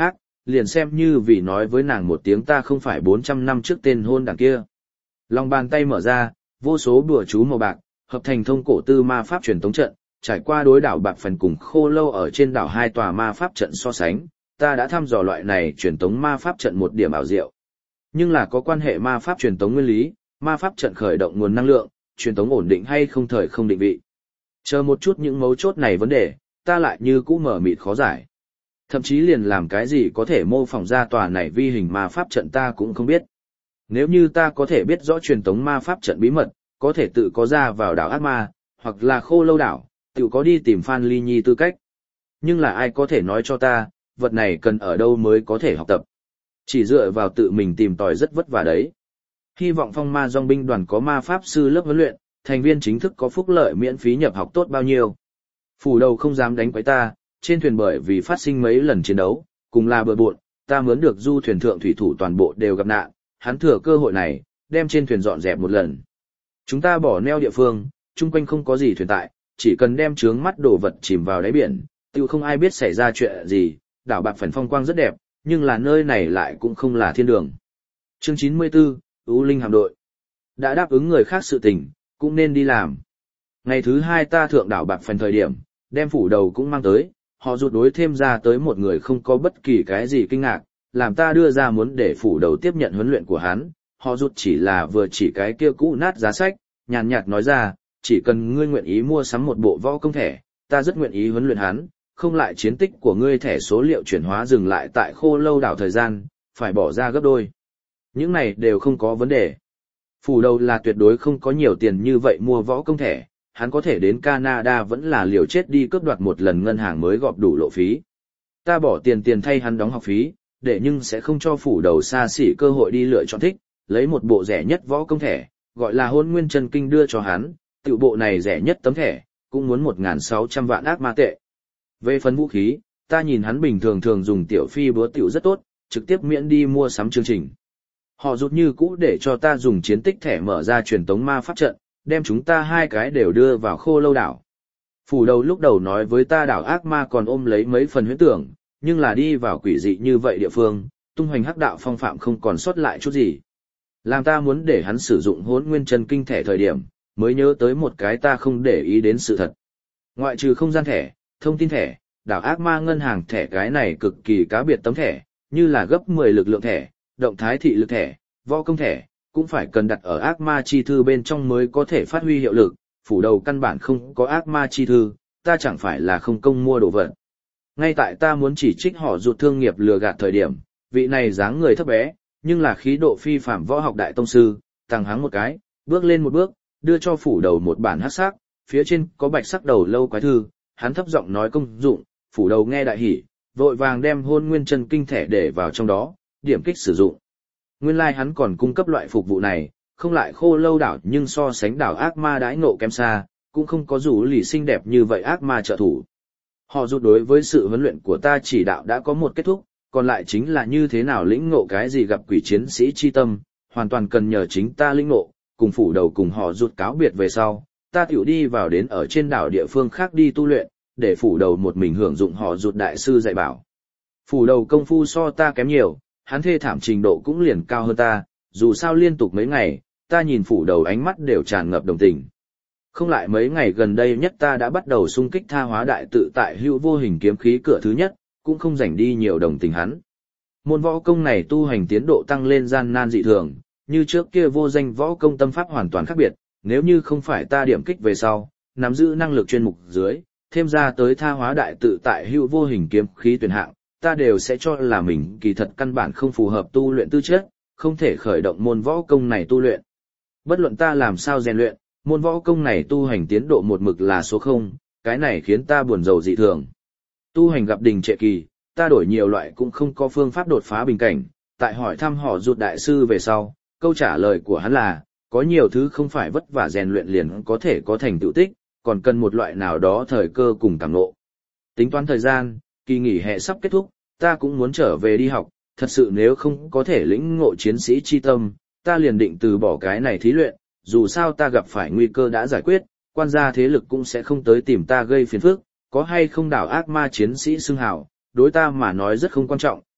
liền xem như vì nói với nàng một tiếng ta không phải bốn trăm năm trước tên hôn đảng kia. Lòng bàn tay mở ra, vô số bùa chú màu bạc, hợp thành thông cổ tư ma pháp truyền tống trận, trải qua đối đảo bạc phần cùng khô lâu ở trên đảo hai tòa ma pháp trận so sánh, ta đã thăm dò loại này truyền tống ma pháp trận một điểm ảo diệu. Nhưng là có quan hệ ma pháp truyền tống nguyên lý, ma pháp trận khởi động nguồn năng lượng, truyền tống ổn định hay không thời không định vị. Chờ một chút những mấu chốt này vấn đề, ta lại như cũ mở mịt khó giải. Thậm chí liền làm cái gì có thể mô phỏng ra tòa này vi hình ma pháp trận ta cũng không biết. Nếu như ta có thể biết rõ truyền tống ma pháp trận bí mật, có thể tự có ra vào đảo ác ma, hoặc là khô lâu đảo, tự có đi tìm Phan Ly Nhi tư cách. Nhưng là ai có thể nói cho ta, vật này cần ở đâu mới có thể học tập. Chỉ dựa vào tự mình tìm tòi rất vất vả đấy. Hy vọng phong ma dòng binh đoàn có ma pháp sư lớp huấn luyện, thành viên chính thức có phúc lợi miễn phí nhập học tốt bao nhiêu. Phủ đầu không dám đánh quấy ta, trên thuyền bởi vì phát sinh mấy lần chiến đấu, cùng là bừa bộn, ta mướn được du thuyền thượng thủy thủ toàn bộ đều gặp nạn, hắn thừa cơ hội này, đem trên thuyền dọn dẹp một lần. Chúng ta bỏ neo địa phương, chung quanh không có gì thuyền tại, chỉ cần đem trướng mắt đồ vật chìm vào đáy biển, tiêu không ai biết xảy ra chuyện gì, đảo bạc phần phong quang rất đẹp, nhưng là nơi này lại cũng không là thiên đường. Chương chín mươi tư, U Linh hạm đội. Đã đáp ứng người khác sự tình, cũng nên đi làm. Ngày thứ hai ta thượng đảo bạc phần thời điểm, đem phủ đầu cũng mang tới, họ rụt đối thêm ra tới một người không có bất kỳ cái gì kinh ngạc, làm ta đưa ra muốn để phủ đầu tiếp nhận huấn luyện của hắn, họ rụt chỉ là vừa chỉ cái kia cũ nát giá sách, nhàn nhạt nói ra, chỉ cần ngươi nguyện ý mua sắm một bộ võ công thẻ, ta rất nguyện ý huấn luyện hắn, không lại chiến tích của ngươi thẻ số liệu chuyển hóa dừng lại tại khô lâu đảo thời gian, phải bỏ ra gấp đôi. Những này đều không có vấn đề. Phủ đầu là tuyệt đối không có nhiều tiền như vậy mua võ công thẻ, hắn có thể đến Canada vẫn là liều chết đi cướp đoạt một lần ngân hàng mới gọp đủ lộ phí. Ta bỏ tiền tiền thay hắn đóng học phí, để nhưng sẽ không cho phủ đầu xa xỉ cơ hội đi lựa chọn thích, lấy một bộ rẻ nhất võ công thẻ, gọi là Hôn Nguyên Chân Kinh đưa cho hắn, tiểu bộ này rẻ nhất tấm thẻ, cũng muốn một nghìn sáu trăm vạn ác ma tệ. Về phần vũ khí, ta nhìn hắn bình thường thường dùng tiểu phi búa tiểu rất tốt, trực tiếp miễn đi mua sắm chương trình. Họ rút như cũ để cho ta dùng chiến tích thẻ mở ra truyền tống ma pháp trận, đem chúng ta hai cái đều đưa vào khô lâu đảo. Phủ đầu lúc đầu nói với ta đảo ác ma còn ôm lấy mấy phần huyễn tưởng, nhưng là đi vào quỷ dị như vậy địa phương, tung hoành hắc đạo phong phạm không còn sót lại chút gì. Làm ta muốn để hắn sử dụng Hỗn Nguyên Chân Kinh thẻ thời điểm, mới nhớ tới một cái ta không để ý đến sự thật. Ngoại trừ không gian thẻ, thông tin thẻ, đảo ác ma ngân hàng thẻ cái này cực kỳ cá biệt tấm thẻ, như là gấp mười lực lượng thẻ, động thái thị lực thẻ, võ công thẻ, cũng phải cần đặt ở ác ma chi thư bên trong mới có thể phát huy hiệu lực, phủ đầu căn bản không có ác ma chi thư, ta chẳng phải là không công mua đồ vật. Ngay tại ta muốn chỉ trích họ rụt thương nghiệp lừa gạt thời điểm, vị này dáng người thấp bé, nhưng là khí độ phi phạm võ học đại tông sư, tăng hắng một cái, bước lên một bước, đưa cho phủ đầu một bản hắc sắc, phía trên có bạch sắc đầu lâu quái thư, hắn thấp giọng nói công dụng, phủ đầu nghe đại hỉ, vội vàng đem Hôn Nguyên Chân Kinh thẻ để vào trong đó, điểm kích sử dụng. Nguyên lai like hắn còn cung cấp loại phục vụ này, không lại khô lâu đảo nhưng so sánh đảo ác ma đãi ngộ kém xa, cũng không có rủ lì xinh đẹp như vậy ác ma trợ thủ. Họ rút đối với sự huấn luyện của ta chỉ đạo đã có một kết thúc, còn lại chính là như thế nào lĩnh ngộ cái gì gặp quỷ chiến sĩ chi tâm, hoàn toàn cần nhờ chính ta lĩnh ngộ, cùng phủ đầu cùng họ rút cáo biệt về sau, ta tiểu đi vào đến ở trên đảo địa phương khác đi tu luyện, để phủ đầu một mình hưởng dụng họ rút đại sư dạy bảo. Phủ đầu công phu so ta kém nhiều, hắn thê thảm trình độ cũng liền cao hơn ta, dù sao liên tục mấy ngày, ta nhìn phủ đầu ánh mắt đều tràn ngập đồng tình. Không lại mấy ngày gần đây nhất ta đã bắt đầu xung kích tha hóa đại tự tại hữu vô hình kiếm khí cửa thứ nhất, cũng không rảnh đi nhiều đồng tình hắn. Môn võ công này tu hành tiến độ tăng lên gian nan dị thường, như trước kia vô danh võ công tâm pháp hoàn toàn khác biệt, nếu như không phải ta điểm kích về sau, nắm giữ năng lực chuyên mục dưới, thêm ra tới tha hóa đại tự tại hữu vô hình kiếm khí tuyển hạng, ta đều sẽ cho là mình kỳ thật căn bản không phù hợp tu luyện tư chất, không thể khởi động môn võ công này tu luyện. Bất luận ta làm sao rèn luyện, môn võ công này tu hành tiến độ một mực là số không, cái này khiến ta buồn rầu dị thường. Tu hành gặp đình trệ kỳ, ta đổi nhiều loại cũng không có phương pháp đột phá bình cảnh, tại hỏi thăm họ rụt đại sư về sau, câu trả lời của hắn là, có nhiều thứ không phải vất vả rèn luyện liền có thể có thành tựu tích, còn cần một loại nào đó thời cơ cùng cảm ngộ. Tính toán thời gian, kỳ nghỉ hè sắp kết thúc, ta cũng muốn trở về đi học, thật sự nếu không có thể lĩnh ngộ chiến sĩ chi tâm, ta liền định từ bỏ cái này thí luyện, dù sao ta gặp phải nguy cơ đã giải quyết, quan gia thế lực cũng sẽ không tới tìm ta gây phiền phức, có hay không đảo ác ma chiến sĩ xưng hào, đối ta mà nói rất không quan trọng,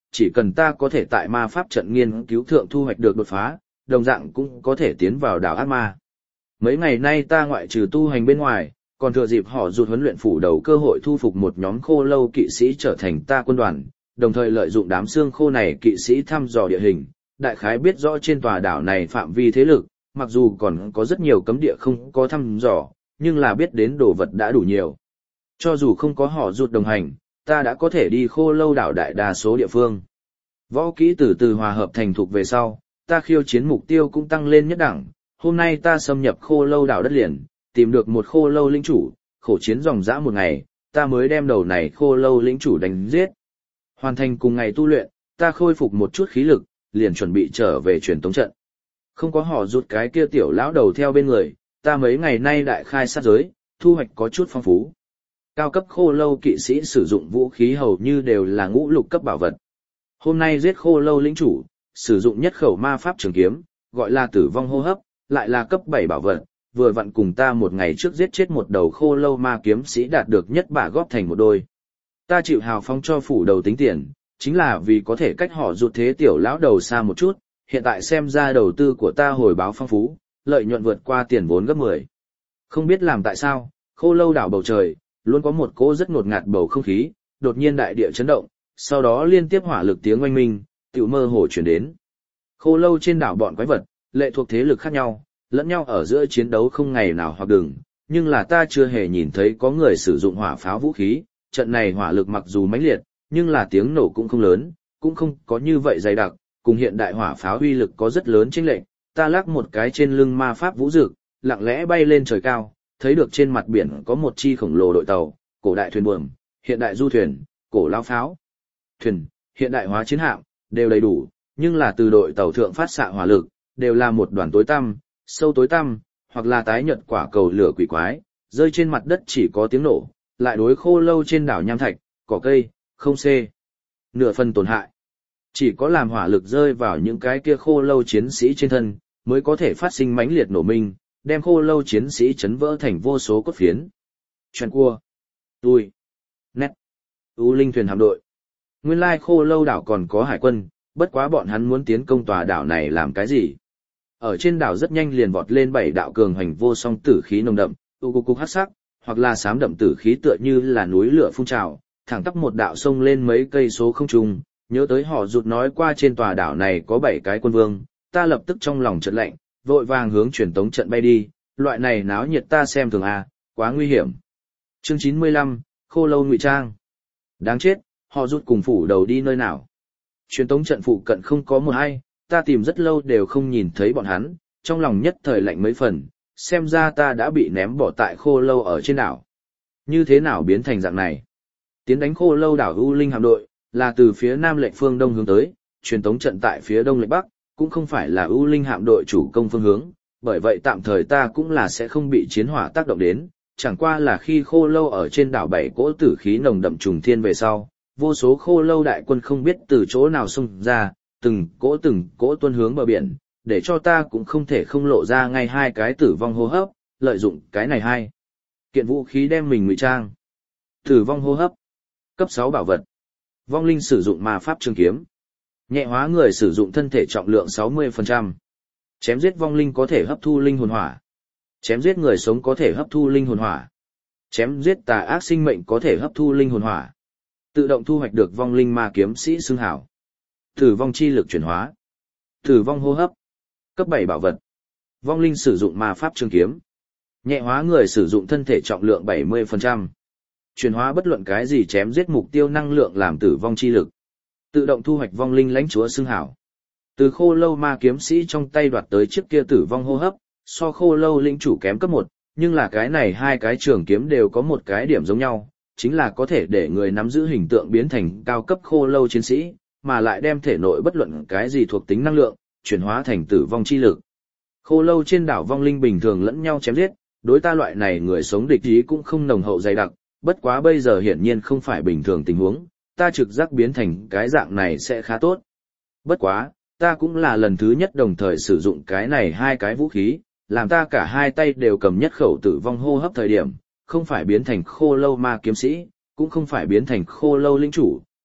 chỉ cần ta có thể tại ma pháp trận nghiên cứu thượng thu hoạch được đột phá, đồng dạng cũng có thể tiến vào đảo ác ma. Mấy ngày nay ta ngoại trừ tu hành bên ngoài, còn thừa dịp họ rụt huấn luyện phủ đầu cơ hội thu phục một nhóm khô lâu kỵ sĩ trở thành ta quân đoàn, đồng thời lợi dụng đám xương khô này kỵ sĩ thăm dò địa hình, đại khái biết rõ trên tòa đảo này phạm vi thế lực, mặc dù còn có rất nhiều cấm địa không có thăm dò, nhưng là biết đến đồ vật đã đủ nhiều. Cho dù không có họ rụt đồng hành, ta đã có thể đi khô lâu đảo đại đa số địa phương. Võ kỹ từ từ hòa hợp thành thục về sau, ta khiêu chiến mục tiêu cũng tăng lên nhất đẳng. Hôm nay ta xâm nhập khô lâu đảo đất liền, tìm được một khô lâu lĩnh chủ, khổ chiến dòng dã một ngày, ta mới đem đầu này khô lâu lĩnh chủ đánh giết. Hoàn thành cùng ngày tu luyện, ta khôi phục một chút khí lực, liền chuẩn bị trở về truyền tống trận. Không có họ rụt cái kia tiểu lão đầu theo bên người, ta mấy ngày nay đại khai sát giới, thu hoạch có chút phong phú. Cao cấp khô lâu kỵ sĩ sử dụng vũ khí hầu như đều là ngũ lục cấp bảo vật. Hôm nay giết khô lâu lĩnh chủ, sử dụng nhất khẩu ma pháp trường kiếm, gọi là tử vong hô hấp, lại là cấp bảy bảo vật, vừa vặn cùng ta một ngày trước giết chết một đầu khô lâu ma kiếm sĩ đạt được nhất bả góp thành một đôi. Ta chịu hào phóng cho phủ đầu tính tiền, chính là vì có thể cách họ rụt thế tiểu lão đầu xa một chút, hiện tại xem ra đầu tư của ta hồi báo phong phú, lợi nhuận vượt qua tiền vốn gấp mười. Không biết làm tại sao, khô lâu đảo bầu trời, luôn có một cỗ rất ngột ngạt bầu không khí, đột nhiên đại địa chấn động, sau đó liên tiếp hỏa lực tiếng oanh minh, tiểu mơ hồ chuyển đến. Khô lâu trên đảo bọn quái vật, lệ thuộc thế lực khác nhau, lẫn nhau ở giữa chiến đấu không ngày nào hoặc đừng, nhưng là ta chưa hề nhìn thấy có người sử dụng hỏa pháo vũ khí, trận này hỏa lực mặc dù mãnh liệt, nhưng là tiếng nổ cũng không lớn, cũng không có như vậy dày đặc, cùng hiện đại hỏa pháo uy lực có rất lớn chênh lệch. Ta lắc một cái trên lưng ma pháp vũ dực, lặng lẽ bay lên trời cao, thấy được trên mặt biển có một chi khổng lồ đội tàu, cổ đại thuyền buồm, hiện đại du thuyền, cổ lao pháo, thuyền, hiện đại hóa chiến hạm, đều đầy đủ, nhưng là từ đội tàu thượng phát xạ hỏa lực, đều là một đoàn tối tăm, sâu tối tăm, hoặc là tái nhợt quả cầu lửa quỷ quái, rơi trên mặt đất chỉ có tiếng nổ, lại đối khô lâu trên đảo nham thạch, cỏ cây, không xê. Nửa phần tổn hại. Chỉ có làm hỏa lực rơi vào những cái kia khô lâu chiến sĩ trên thân, mới có thể phát sinh mãnh liệt nổ minh, đem khô lâu chiến sĩ chấn vỡ thành vô số cốt phiến. Chuyện cua. Tui. Nét. U linh thuyền hạm đội. Nguyên lai khô lâu đảo còn có hải quân, bất quá bọn hắn muốn tiến công tòa đảo này làm cái gì? Ở trên đảo rất nhanh liền vọt lên bảy đạo cường hành vô song tử khí nồng đậm, u cục cục hắc sắc, hoặc là xám đậm tử khí tựa như là núi lửa phun trào, thẳng tắp một đạo sông lên mấy cây số không trung. Nhớ tới họ rụt nói qua trên tòa đảo này có bảy cái quân vương, ta lập tức trong lòng chợt lạnh, vội vàng hướng truyền tống trận bay đi, loại này náo nhiệt ta xem thường à, quá nguy hiểm. Chương chín mươi lăm, khô lâu ngụy trang. Đáng chết, họ rụt cùng phủ đầu đi nơi nào? Truyền tống trận phụ cận không có một ai, ta tìm rất lâu đều không nhìn thấy bọn hắn, trong lòng nhất thời lạnh mấy phần, xem ra ta đã bị ném bỏ tại khô lâu ở trên đảo. Như thế nào biến thành dạng này? Tiến đánh khô lâu đảo U Linh hạm đội, là từ phía nam lệnh phương đông hướng tới, truyền tống trận tại phía đông lệnh bắc, cũng không phải là U Linh hạm đội chủ công phương hướng, bởi vậy tạm thời ta cũng là sẽ không bị chiến hỏa tác động đến, chẳng qua là khi khô lâu ở trên đảo bảy cỗ tử khí nồng đậm trùng thiên về sau, vô số khô lâu đại quân không biết từ chỗ nào xông ra, từng cỗ từng cỗ tuôn hướng bờ biển, để cho ta cũng không thể không lộ ra ngay hai cái tử vong hô hấp, lợi dụng cái này hai kiện vũ khí đem mình ngụy trang. Tử vong hô hấp, cấp sáu bảo vật. Vong linh sử dụng ma pháp trường kiếm. Nhẹ hóa người sử dụng thân thể trọng lượng sáu mươi phần trăm. Chém giết vong linh có thể hấp thu linh hồn hỏa. Chém giết người sống có thể hấp thu linh hồn hỏa. Chém giết tà ác sinh mệnh có thể hấp thu linh hồn hỏa. Tự động thu hoạch được vong linh ma kiếm sĩ xưng hảo. Tử vong chi lực chuyển hóa. Tử vong hô hấp. Cấp bảy bảo vật. Vong linh sử dụng ma pháp trường kiếm. Nhẹ hóa người sử dụng thân thể trọng lượng bảy mươi phần trăm. Chuyển hóa bất luận cái gì chém giết mục tiêu năng lượng làm tử vong chi lực. Tự động thu hoạch vong linh lãnh chúa xưng hảo. Từ khô lâu ma kiếm sĩ trong tay đoạt tới chiếc kia tử vong hô hấp, so khô lâu lĩnh chủ kém cấp một, nhưng là cái này hai cái trường kiếm đều có một cái điểm giống nhau, chính là có thể để người nắm giữ hình tượng biến thành cao cấp khô lâu chiến sĩ, mà lại đem thể nội bất luận cái gì thuộc tính năng lượng, chuyển hóa thành tử vong chi lực. Khô lâu trên đảo vong linh bình thường lẫn nhau chém giết, đối ta loại này người sống địch ý cũng không nồng hậu dày đặc, bất quá bây giờ hiển nhiên không phải bình thường tình huống, ta trực giác biến thành cái dạng này sẽ khá tốt. Bất quá, ta cũng là lần thứ nhất đồng thời sử dụng cái này hai cái vũ khí, làm ta cả hai tay đều cầm nhất khẩu tử vong hô hấp thời điểm, không phải biến thành khô lâu ma kiếm sĩ, cũng không phải biến thành khô lâu linh chủ,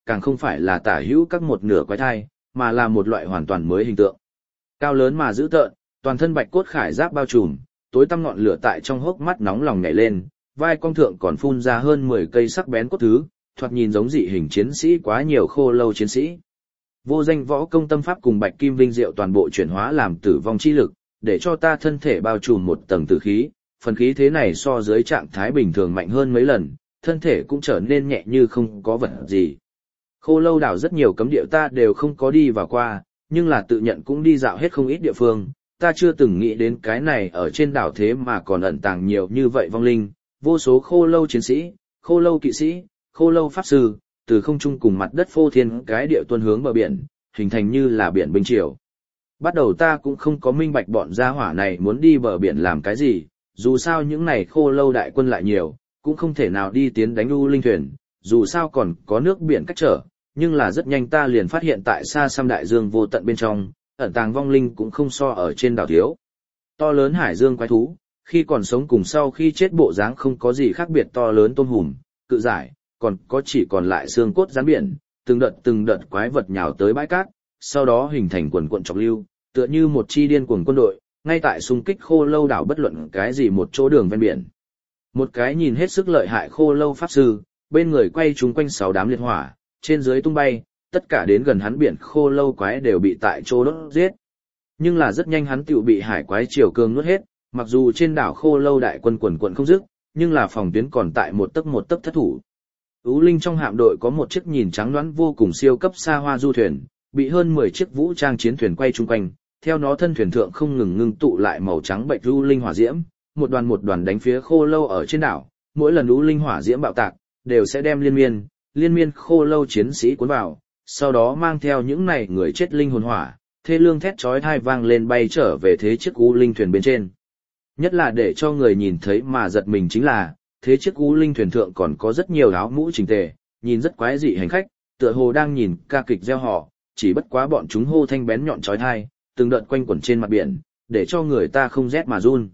càng không phải là tả hữu các một nửa quái thai, mà là một loại hoàn toàn mới hình tượng. Cao lớn mà dữ tợn, toàn thân bạch cốt khải giáp bao trùm, tối tăm ngọn lửa tại trong hốc mắt nóng lòng nhảy lên, vai cong thượng còn phun ra hơn mười cây sắc bén cốt thứ, thoạt nhìn giống dị hình chiến sĩ quá nhiều khô lâu chiến sĩ. Vô danh võ công tâm pháp cùng bạch kim vinh diệu toàn bộ chuyển hóa làm tử vong chi lực, để cho ta thân thể bao trùm một tầng tử khí, phần khí thế này so dưới trạng thái bình thường mạnh hơn mấy lần, thân thể cũng trở nên nhẹ như không có vật gì. Khô lâu đảo rất nhiều cấm địa ta đều không có đi vào qua, nhưng là tự nhận cũng đi dạo hết không ít địa phương, ta chưa từng nghĩ đến cái này ở trên đảo thế mà còn ẩn tàng nhiều như vậy vong linh, vô số khô lâu chiến sĩ, khô lâu kỵ sĩ, khô lâu pháp sư, từ không trung cùng mặt đất phô thiên cái địa tuân hướng bờ biển, hình thành như là biển binh triều. Bắt đầu ta cũng không có minh bạch bọn gia hỏa này muốn đi bờ biển làm cái gì, dù sao những này khô lâu đại quân lại nhiều, cũng không thể nào đi tiến đánh u linh thuyền, dù sao còn có nước biển cách trở, nhưng là rất nhanh ta liền phát hiện tại xa xăm đại dương vô tận bên trong, ẩn tàng vong linh cũng không so ở trên đảo thiếu. To lớn hải dương quái thú, khi còn sống cùng sau khi chết bộ dáng không có gì khác biệt, to lớn tôm hùm, cự giải, còn có chỉ còn lại xương cốt rắn biển, từng đợt từng đợt quái vật nhào tới bãi cát, sau đó hình thành quần quần chọc lưu, tựa như một chi điên cuồng quân đội, ngay tại xung kích khô lâu đảo bất luận cái gì một chỗ đường ven biển. Một cái nhìn hết sức lợi hại khô lâu pháp sư, bên người quay chúng quanh sáu đám liệt hỏa, trên dưới tung bay, tất cả đến gần hắn biển khô lâu quái đều bị tại chỗ đốt giết. Nhưng là rất nhanh hắn tựu bị hải quái triều cường nuốt hết, mặc dù trên đảo khô lâu đại quân quần quần không dứt, nhưng là phòng tuyến còn tại một tấc một tấc thất thủ. Ú Linh trong hạm đội có một chiếc nhìn trắng đoán vô cùng siêu cấp xa hoa du thuyền, bị hơn mười chiếc vũ trang chiến thuyền quay chung quanh, theo nó thân thuyền thượng không ngừng ngưng tụ lại màu trắng bệnh u linh hỏa diễm, một đoàn một đoàn đánh phía khô lâu ở trên đảo, mỗi lần u linh hỏa diễm bạo tạc, đều sẽ đem liên miên, liên miên khô lâu chiến sĩ cuốn vào, sau đó mang theo những này người chết linh hồn hỏa, thê lương thét chói tai vang lên bay trở về thế chiếc u linh thuyền bên trên. Nhất là để cho người nhìn thấy mà giật mình chính là, thế chiếc u linh thuyền thượng còn có rất nhiều áo mũ chỉnh tề, nhìn rất quái dị hành khách, tựa hồ đang nhìn ca kịch gieo họ, chỉ bất quá bọn chúng hô thanh bén nhọn chói tai, từng đợt quanh quẩn trên mặt biển, để cho người ta không rét mà run.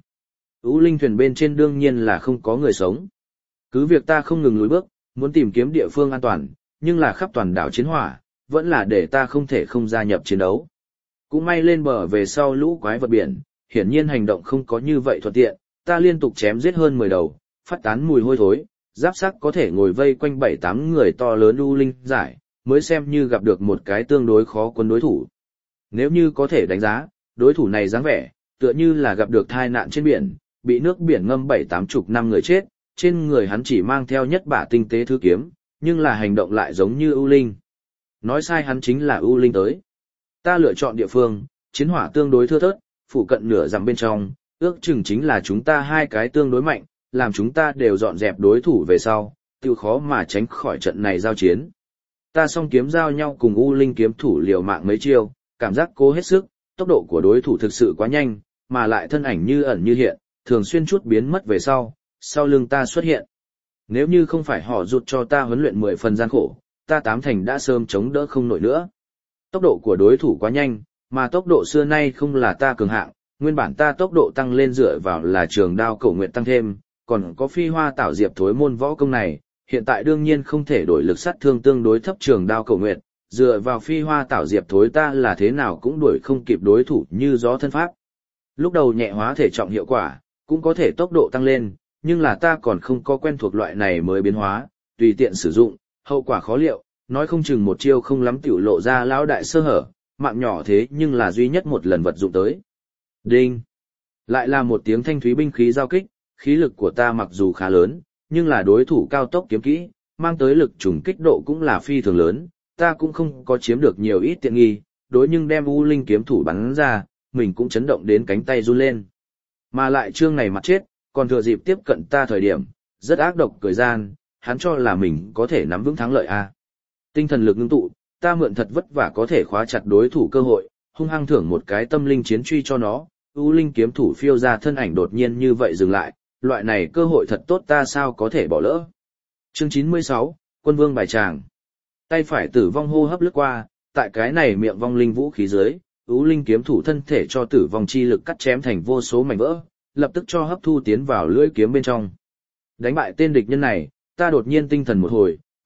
U linh thuyền bên trên đương nhiên là không có người sống. Cứ việc ta không ngừng lùi bước, muốn tìm kiếm địa phương an toàn, nhưng là khắp toàn đảo chiến hỏa, vẫn là để ta không thể không gia nhập chiến đấu. Cũng may lên bờ về sau lũ quái vật biển, hiển nhiên hành động không có như vậy thuận tiện, ta liên tục chém giết hơn mười đầu, phát tán mùi hôi thối, giáp sắc có thể ngồi vây quanh bảy tám người to lớn u linh giải, mới xem như gặp được một cái tương đối khó quân đối thủ. Nếu như có thể đánh giá, đối thủ này dáng vẻ, tựa như là gặp được tai nạn trên biển, bị nước biển ngâm bảy tám chục năm người chết, trên người hắn chỉ mang theo nhất bả tinh tế thứ kiếm, nhưng là hành động lại giống như ưu linh. Nói sai hắn chính là ưu linh tới. Ta lựa chọn địa phương, chiến hỏa tương đối thưa thớt, phụ cận nửa dặm bên trong, ước chừng chính là chúng ta hai cái tương đối mạnh, làm chúng ta đều dọn dẹp đối thủ về sau, tiêu khó mà tránh khỏi trận này giao chiến. Ta song kiếm giao nhau cùng ưu linh kiếm thủ liều mạng mấy chiêu, cảm giác cố hết sức, tốc độ của đối thủ thực sự quá nhanh, mà lại thân ảnh như ẩn như hiện, thường xuyên chút biến mất về sau, sau lưng ta xuất hiện. Nếu như không phải họ rụt cho ta huấn luyện mười phần gian khổ, ta tám thành đã sớm chống đỡ không nổi nữa. Tốc độ của đối thủ quá nhanh, mà tốc độ xưa nay không là ta cường hạng, nguyên bản ta tốc độ tăng lên dựa vào là trường đao cổ nguyện tăng thêm, còn có phi hoa tảo diệp thối môn võ công này, hiện tại đương nhiên không thể đổi lực sát thương tương đối thấp trường đao cổ nguyện, dựa vào phi hoa tảo diệp thối ta là thế nào cũng đuổi không kịp đối thủ như gió thân pháp. Lúc đầu nhẹ hóa thể trọng hiệu quả, cũng có thể tốc độ tăng lên, nhưng là ta còn không có quen thuộc loại này mới biến hóa, tùy tiện sử dụng, hậu quả khó liệu, nói không chừng một chiêu không lắm tiểu lộ ra lão đại sơ hở, mạng nhỏ thế nhưng là duy nhất một lần vật dụng tới. Đinh! Lại là một tiếng thanh thúy binh khí giao kích, khí lực của ta mặc dù khá lớn, nhưng là đối thủ cao tốc kiếm kỹ, mang tới lực trùng kích độ cũng là phi thường lớn, ta cũng không có chiếm được nhiều ít tiện nghi, đối nhưng đem u linh kiếm thủ bắn ra, mình cũng chấn động đến cánh tay run lên. Mà lại chương này mặt chết, còn thừa dịp tiếp cận ta thời điểm, rất ác độc cười gian, hắn cho là mình có thể nắm vững thắng lợi a. Tinh thần lực ngưng tụ, ta mượn thật vất vả có thể khóa chặt đối thủ cơ hội, hung hăng thưởng một cái tâm linh chiến truy cho nó, u linh kiếm thủ phiêu ra thân ảnh đột nhiên như vậy dừng lại, loại này cơ hội thật tốt ta sao có thể bỏ lỡ. Chương chín mươi sáu, Quân Vương bài tràng. Tay phải tử vong hô hấp lướt qua, tại cái này miệng vong linh vũ khí dưới, u linh kiếm thủ thân thể cho tử vong chi lực cắt chém thành vô số mảnh vỡ, lập tức cho hấp thu tiến vào lưỡi kiếm bên trong. Đánh bại tên địch nhân này, ta đột nhiên tinh thần một hồi,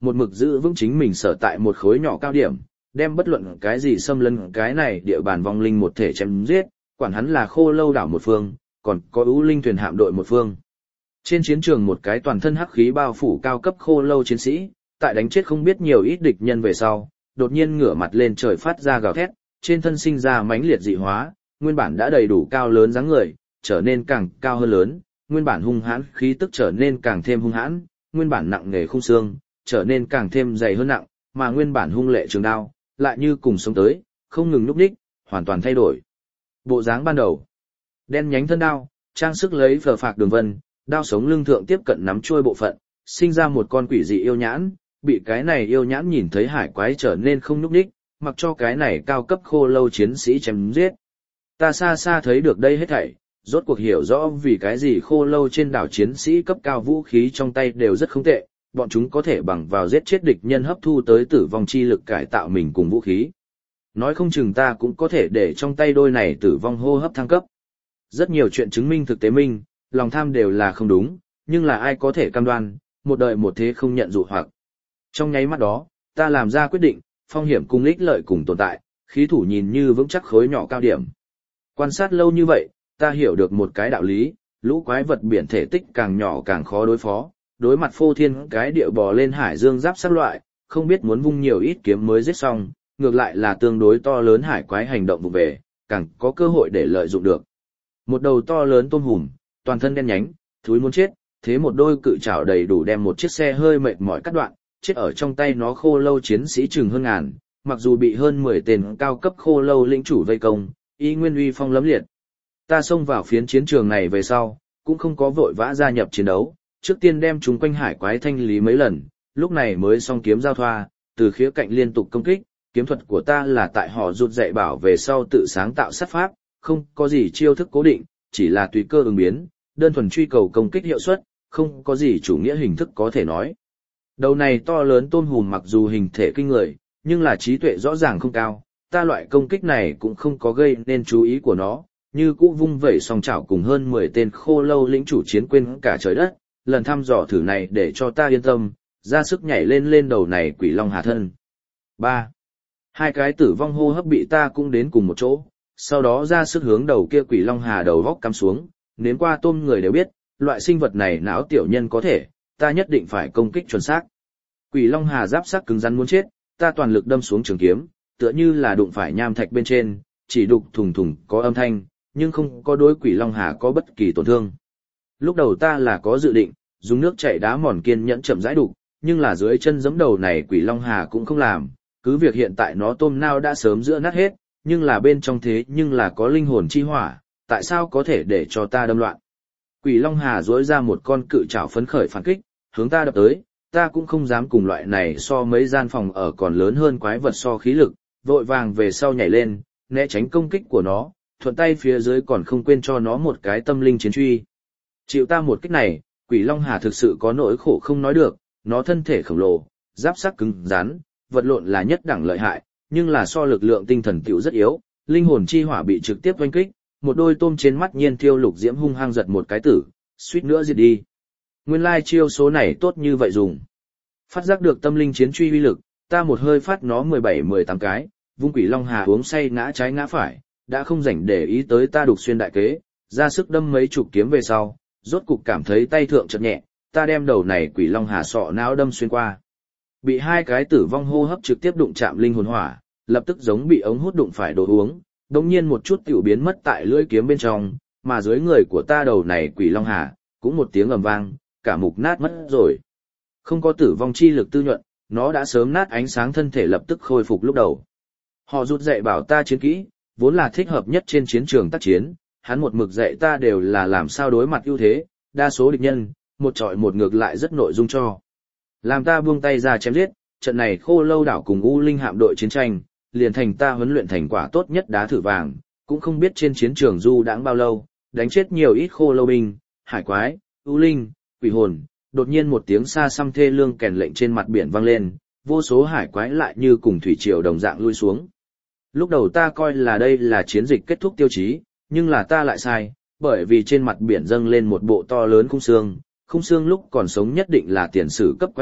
một mực giữ vững chính mình sở tại một khối nhỏ cao điểm, đem bất luận cái gì xâm lấn cái này địa bàn vong linh một thể chém giết, quản hắn là Khô Lâu đảo một phương, còn có ưu linh thuyền hạm đội một phương. Trên chiến trường một cái toàn thân hắc khí bao phủ cao cấp Khô Lâu chiến sĩ, tại đánh chết không biết nhiều ít địch nhân về sau, đột nhiên ngửa mặt lên trời phát ra gào thét, trên thân sinh ra mãnh liệt dị hóa, nguyên bản đã đầy đủ cao lớn dáng người, trở nên càng cao hơn lớn, nguyên bản hung hãn khí tức trở nên càng thêm hung hãn, nguyên bản nặng nề khung xương, trở nên càng thêm dày hơn nặng, mà nguyên bản hung lệ trường đao, lại như cùng sống tới, không ngừng nhúc nhích, hoàn toàn thay đổi. Bộ dáng ban đầu, đen nhánh thân đao, trang sức lấy phờ phạc đường vân, đao sống lưng thượng tiếp cận nắm chuôi bộ phận, sinh ra một con quỷ dị yêu nhãn, bị cái này yêu nhãn nhìn thấy hải quái trở nên không nhúc nhích, mặc cho cái này cao cấp Khô Lâu chiến sĩ chém giết. Ta xa xa thấy được đây hết thảy, rốt cuộc hiểu rõ vì cái gì Khô Lâu trên đảo chiến sĩ cấp cao vũ khí trong tay đều rất không tệ, bọn chúng có thể bằng vào giết chết địch nhân hấp thu tới tử vong chi lực cải tạo mình cùng vũ khí. Nói không chừng ta cũng có thể để trong tay đôi này tử vong hô hấp thăng cấp. Rất nhiều chuyện chứng minh thực tế minh, lòng tham đều là không đúng, nhưng là ai có thể cam đoan, một đời một thế không nhận dụ hoặc. Trong nháy mắt đó, ta làm ra quyết định, phong hiểm cùng ích lợi cùng tồn tại, khí thủ nhìn như vững chắc khối nhỏ cao điểm. Quan sát lâu như vậy, ta hiểu được một cái đạo lý, lũ quái vật biển thể tích càng nhỏ càng khó đối phó, đối mặt phô thiên cái địa bò lên hải dương giáp sát loại, không biết muốn vung nhiều ít kiếm mới giết xong, ngược lại là tương đối to lớn hải quái hành động vụ về, càng có cơ hội để lợi dụng được. Một đầu to lớn tôm hùm, toàn thân đen nhánh, thúi muốn chết, thế một đôi cự trảo đầy đủ đem một chiếc xe hơi mệt mỏi cắt đoạn, chết ở trong tay nó Khô Lâu chiến sĩ chừng hơn ngàn, mặc dù bị hơn mười tên cao cấp Khô Lâu lĩnh chủ vây công, y nguyên uy phong lấm liệt. Ta xông vào phiến chiến trường này về sau, cũng không có vội vã gia nhập chiến đấu, trước tiên đem chúng quanh hải quái thanh lý mấy lần, lúc này mới song kiếm giao thoa, từ khía cạnh liên tục công kích, kiếm thuật của ta là tại họ rụt dạy bảo về sau tự sáng tạo sát pháp, không có gì chiêu thức cố định, chỉ là tùy cơ ứng biến, đơn thuần truy cầu công kích hiệu suất, không có gì chủ nghĩa hình thức có thể nói. Đầu này to lớn tôm hùm mặc dù hình thể kinh người, nhưng là trí tuệ rõ ràng không cao, ta loại công kích này cũng không có gây nên chú ý của nó, như cũ vung vẩy song chảo cùng hơn mười tên Khô Lâu lĩnh chủ chiến quên cả trời đất, lần thăm dò thử này để cho ta yên tâm, ra sức nhảy lên lên đầu này quỷ long hà thân. ba. Hai cái tử vong hô hấp bị ta cũng đến cùng một chỗ, sau đó ra sức hướng đầu kia quỷ long hà đầu góc cắm xuống, nếm qua tôm người đều biết, loại sinh vật này não tiểu nhân có thể, ta nhất định phải công kích chuẩn xác. Quỷ long hà giáp sắc cứng rắn muốn chết, ta toàn lực đâm xuống trường kiếm, tựa như là đụng phải nham thạch bên trên, chỉ đục thùng thùng có âm thanh, nhưng không có đối quỷ long hà có bất kỳ tổn thương. Lúc đầu ta là có dự định, dùng nước chảy đá mòn kiên nhẫn chậm rãi đục, nhưng là dưới chân giẫm đầu này quỷ long hà cũng không làm, cứ việc hiện tại nó tôm nao đã sớm giữa nát hết, nhưng là bên trong thế nhưng là có linh hồn chi hỏa, tại sao có thể để cho ta đâm loạn. Quỷ long hà duỗi ra một con cự trảo phấn khởi phản kích, hướng ta đập tới, ta cũng không dám cùng loại này so mấy gian phòng ở còn lớn hơn quái vật so khí lực, vội vàng về sau nhảy lên, né tránh công kích của nó, thuận tay phía dưới còn không quên cho nó một cái tâm linh chiến truy. Chịu ta một kích này, quỷ long hà thực sự có nỗi khổ không nói được, nó thân thể khổng lồ, giáp sắc cứng rắn, vật lộn là nhất đẳng lợi hại, nhưng là so lực lượng tinh thần tiểu rất yếu, linh hồn chi hỏa bị trực tiếp oanh kích, một đôi tôm trên mắt nhiên thiêu lục diễm hung hăng giật một cái tử, suýt nữa diệt đi. Nguyên lai chiêu số này tốt như vậy dùng. Phát giác được tâm linh chiến truy uy lực, ta một hơi phát nó mười bảy mười tám cái, vung quỷ long hà uống say ngã trái ngã phải, đã không rảnh để ý tới ta đục xuyên đại kế, ra sức đâm mấy chục kiếm về sau, rốt cục cảm thấy tay thượng chợt nhẹ, ta đem đầu này quỷ long hà sọ não đâm xuyên qua. Bị hai cái tử vong hô hấp trực tiếp đụng chạm linh hồn hỏa, lập tức giống bị ống hút đụng phải đồ uống, đột nhiên một chút tiểu biến mất tại lưỡi kiếm bên trong, mà dưới người của ta đầu này quỷ long hà, cũng một tiếng ầm vang, cả mục nát mất rồi. Không có tử vong chi lực tư nhuận, nó đã sớm nát ánh sáng thân thể lập tức khôi phục lúc đầu. Họ rút dạy bảo ta chiến kỹ, vốn là thích hợp nhất trên chiến trường tác chiến, hắn một mực dạy ta đều là làm sao đối mặt ưu thế, đa số địch nhân, một trọi một ngược lại rất nội dung cho. Làm ta buông tay ra chém giết, trận này Khô Lâu đảo cùng U Linh hạm đội chiến tranh, liền thành ta huấn luyện thành quả tốt nhất đá thử vàng, cũng không biết trên chiến trường du đãng bao lâu, đánh chết nhiều ít Khô Lâu binh, hải quái, U Linh, quỷ hồn, đột nhiên một tiếng xa xăm thê lương kèn lệnh trên mặt biển vang lên, vô số hải quái lại như cùng thủy triều đồng dạng lui xuống. Lúc đầu ta coi là đây là chiến dịch kết thúc tiêu chí, nhưng là ta lại sai, bởi vì trên mặt biển dâng lên một bộ to lớn khung xương, khung xương lúc còn sống nhất định là tiền sử cấp quái vật,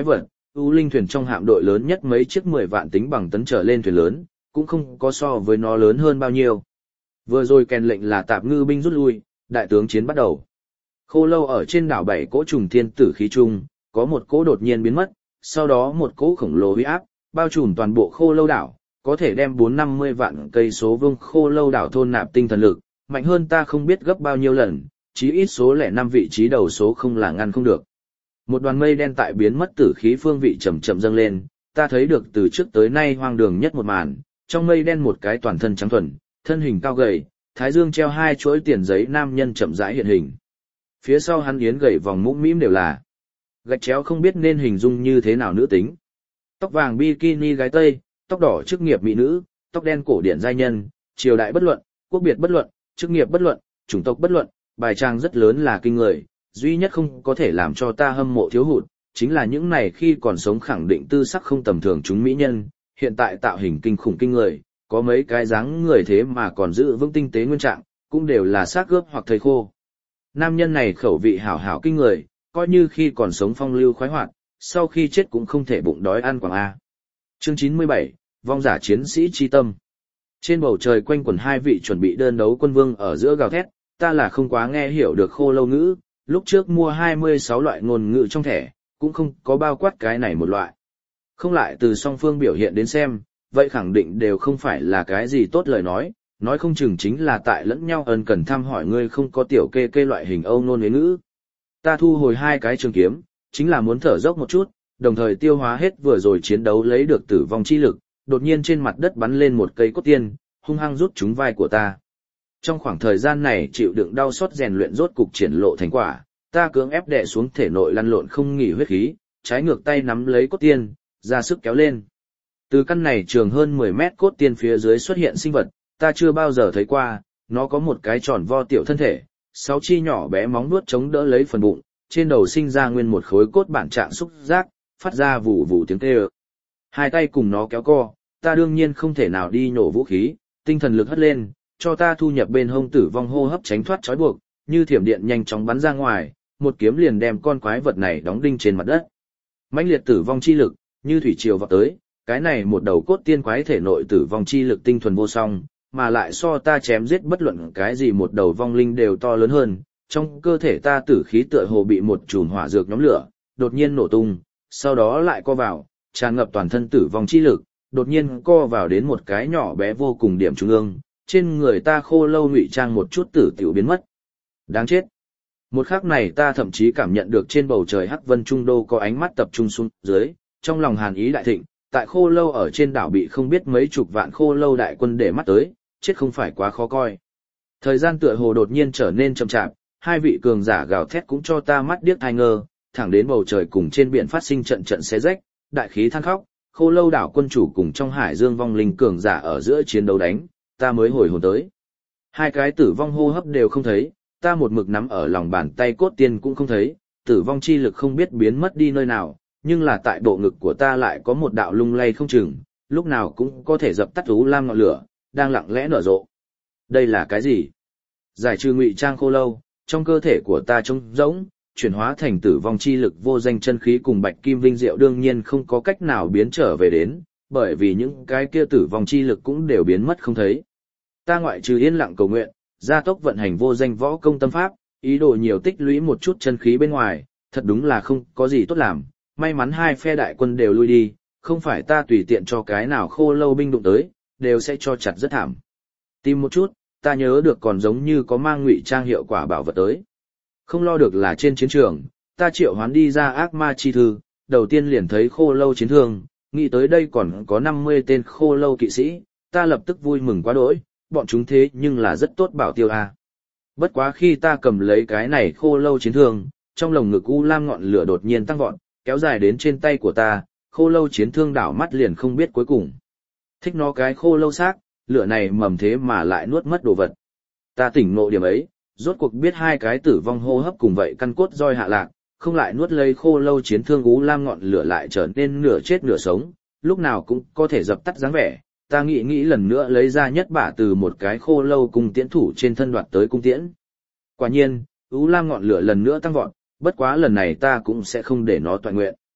U Linh thuyền trong hạm đội lớn nhất mấy chiếc mười vạn tính bằng tấn trở lên thuyền lớn, cũng không có so với nó lớn hơn bao nhiêu. Vừa rồi kèn lệnh là tạp ngư binh rút lui, đại tướng chiến bắt đầu. Khô lâu ở trên đảo bảy cỗ trùng thiên tử khí trung, có một cỗ đột nhiên biến mất, sau đó một cỗ khổng lồ uy áp, bao trùm toàn bộ khô lâu đảo, có thể đem bốn năm mươi vạn cây số vuông khô lâu đảo thôn nạp tinh thần lực, mạnh hơn ta không biết gấp bao nhiêu lần, chí ít số lẻ năm vị trí đầu số không là ngăn không được. Một đoàn mây đen tại biến mất tử khí phương vị chậm chậm dâng lên, ta thấy được từ trước tới nay hoang đường nhất một màn, trong mây đen một cái toàn thân trắng thuần, thân hình cao gầy, thái dương treo hai chuỗi tiền giấy nam nhân chậm rãi hiện hình. Phía sau hắn yến gầy vòng mũm mĩm đều là gạch chéo không biết nên hình dung như thế nào nữ tính. Tóc vàng bikini gái Tây, tóc đỏ chức nghiệp mỹ nữ, tóc đen cổ điển giai nhân, triều đại bất luận, quốc biệt bất luận, chức nghiệp bất luận, chủng tộc bất luận, bài trang rất lớn là kinh người, duy nhất không có thể làm cho ta hâm mộ thiếu hụt, chính là những này khi còn sống khẳng định tư sắc không tầm thường chúng mỹ nhân, hiện tại tạo hình kinh khủng kinh người, có mấy cái dáng người thế mà còn giữ vững tinh tế nguyên trạng, cũng đều là xác gớp hoặc thầy khô. Nam nhân này khẩu vị hảo hảo kinh người, coi như khi còn sống phong lưu khoái hoạt, sau khi chết cũng không thể bụng đói ăn quảng A. Chương chín mươi bảy, Vong giả chiến sĩ chi tâm. Trên bầu trời quanh quẩn hai vị chuẩn bị đơn đấu quân vương ở giữa gào thét, ta là không quá nghe hiểu được khô lâu ngữ, lúc trước mua hai mươi sáu loại ngôn ngữ trong thẻ, cũng không có bao quát cái này một loại. Không lại từ song phương biểu hiện đến xem, vậy khẳng định đều không phải là cái gì tốt lời nói, nói không chừng chính là tại lẫn nhau ân cần thăm hỏi ngươi không có tiểu kê kê loại hình âu nôn ngữ. Ta thu hồi hai cái trường kiếm, chính là muốn thở dốc một chút, đồng thời tiêu hóa hết vừa rồi chiến đấu lấy được tử vong chi lực, đột nhiên trên mặt đất bắn lên một cây cốt tiên, hung hăng rút trúng vai của ta. Trong khoảng thời gian này chịu đựng đau xót rèn luyện rốt cục triển lộ thành quả, ta cưỡng ép đè xuống thể nội lăn lộn không nghỉ huyết khí, trái ngược tay nắm lấy cốt tiên, ra sức kéo lên. Từ căn này trường hơn mười mét cốt tiên phía dưới xuất hiện sinh vật, ta chưa bao giờ thấy qua, nó có một cái tròn vo tiểu thân thể, sáu chi nhỏ bé móng vuốt chống đỡ lấy phần bụng, trên đầu sinh ra nguyên một khối cốt bản trạng xúc giác, phát ra vù vù tiếng kêu. Hai tay cùng nó kéo co, ta đương nhiên không thể nào đi nhổ vũ khí, tinh thần lực hất lên, cho ta thu nhập bên hông tử vong hô hấp tránh thoát trói buộc, như thiểm điện nhanh chóng bắn ra ngoài, một kiếm liền đem con quái vật này đóng đinh trên mặt đất. Mãnh liệt tử vong chi lực, như thủy triều vọt tới, cái này một đầu cốt tiên quái thể nội tử vong chi lực tinh thuần vô song, mà lại so ta chém giết bất luận cái gì một đầu vong linh đều to lớn hơn, trong cơ thể ta tử khí tựa hồ bị một chùm hỏa dược nhóm lửa, đột nhiên nổ tung, sau đó lại co vào, tràn ngập toàn thân tử vong chi lực, đột nhiên co vào đến một cái nhỏ bé vô cùng điểm trung ương, trên người ta khô lâu ngụy trang một chút tử tiểu biến mất. Đáng chết. Một khắc này ta thậm chí cảm nhận được trên bầu trời hắc vân trung đô có ánh mắt tập trung xuống dưới, trong lòng hàn ý đại thịnh, tại khô lâu ở trên đảo bị không biết mấy chục vạn khô lâu đại quân để mắt tới, chết không phải quá khó coi. Thời gian tựa hồ đột nhiên trở nên chậm chạp, hai vị cường giả gào thét cũng cho ta mắt điếc tai ngơ, thẳng đến bầu trời cùng trên biển phát sinh trận trận xé rách, đại khí than khóc, khô lâu đảo quân chủ cùng trong hải dương vong linh cường giả ở giữa chiến đấu đánh, ta mới hồi hồn tới. Hai cái tử vong hô hấp đều không thấy, ta một mực nắm ở lòng bàn tay cốt tiên cũng không thấy, tử vong chi lực không biết biến mất đi nơi nào, nhưng là tại bộ ngực của ta lại có một đạo lung lay không chừng, lúc nào cũng có thể dập tắt u lam ngọn lửa, đang lặng lẽ nở rộ. Đây là cái gì? Giải trừ ngụy trang khô lâu, trong cơ thể của ta trống rỗng, chuyển hóa thành tử vong chi lực vô danh chân khí cùng bạch kim vinh diệu đương nhiên không có cách nào biến trở về đến, bởi vì những cái kia tử vong chi lực cũng đều biến mất không thấy. Ta ngoại trừ yên lặng cầu nguyện, gia tốc vận hành vô danh võ công tâm pháp, ý đồ nhiều tích lũy một chút chân khí bên ngoài, thật đúng là không có gì tốt làm, may mắn hai phe đại quân đều lui đi, không phải ta tùy tiện cho cái nào khô lâu binh đụng tới, đều sẽ cho chặt rất thảm. Tìm một chút, ta nhớ được còn giống như có mang ngụy trang hiệu quả bảo vật tới. Không lo được là trên chiến trường, ta triệu hoán đi ra ác ma chi thư, đầu tiên liền thấy khô lâu chiến thương, nghĩ tới đây còn có năm mươi tên khô lâu kỵ sĩ, ta lập tức vui mừng quá đỗi, bọn chúng thế nhưng là rất tốt bảo tiêu a. Bất quá khi ta cầm lấy cái này khô lâu chiến thương, trong lồng ngực u lam ngọn lửa đột nhiên tăng vọt, kéo dài đến trên tay của ta, khô lâu chiến thương đảo mắt liền không biết cuối cùng. Thích nó cái khô lâu xác, lửa này mầm thế mà lại nuốt mất đồ vật. Ta tỉnh ngộ điểm ấy, rốt cuộc biết hai cái tử vong hô hấp cùng vậy căn cốt roi hạ lạc, không lại nuốt lấy khô lâu chiến thương ú lam ngọn lửa lại trở nên nửa chết nửa sống, lúc nào cũng có thể dập tắt dáng vẻ. Ta nghĩ nghĩ lần nữa lấy ra nhất bả từ một cái khô lâu cung tiễn thủ trên thân đoạt tới cung tiễn. Quả nhiên, ú lam ngọn lửa lần nữa tăng vọt, bất quá lần này ta cũng sẽ không để nó toại nguyện.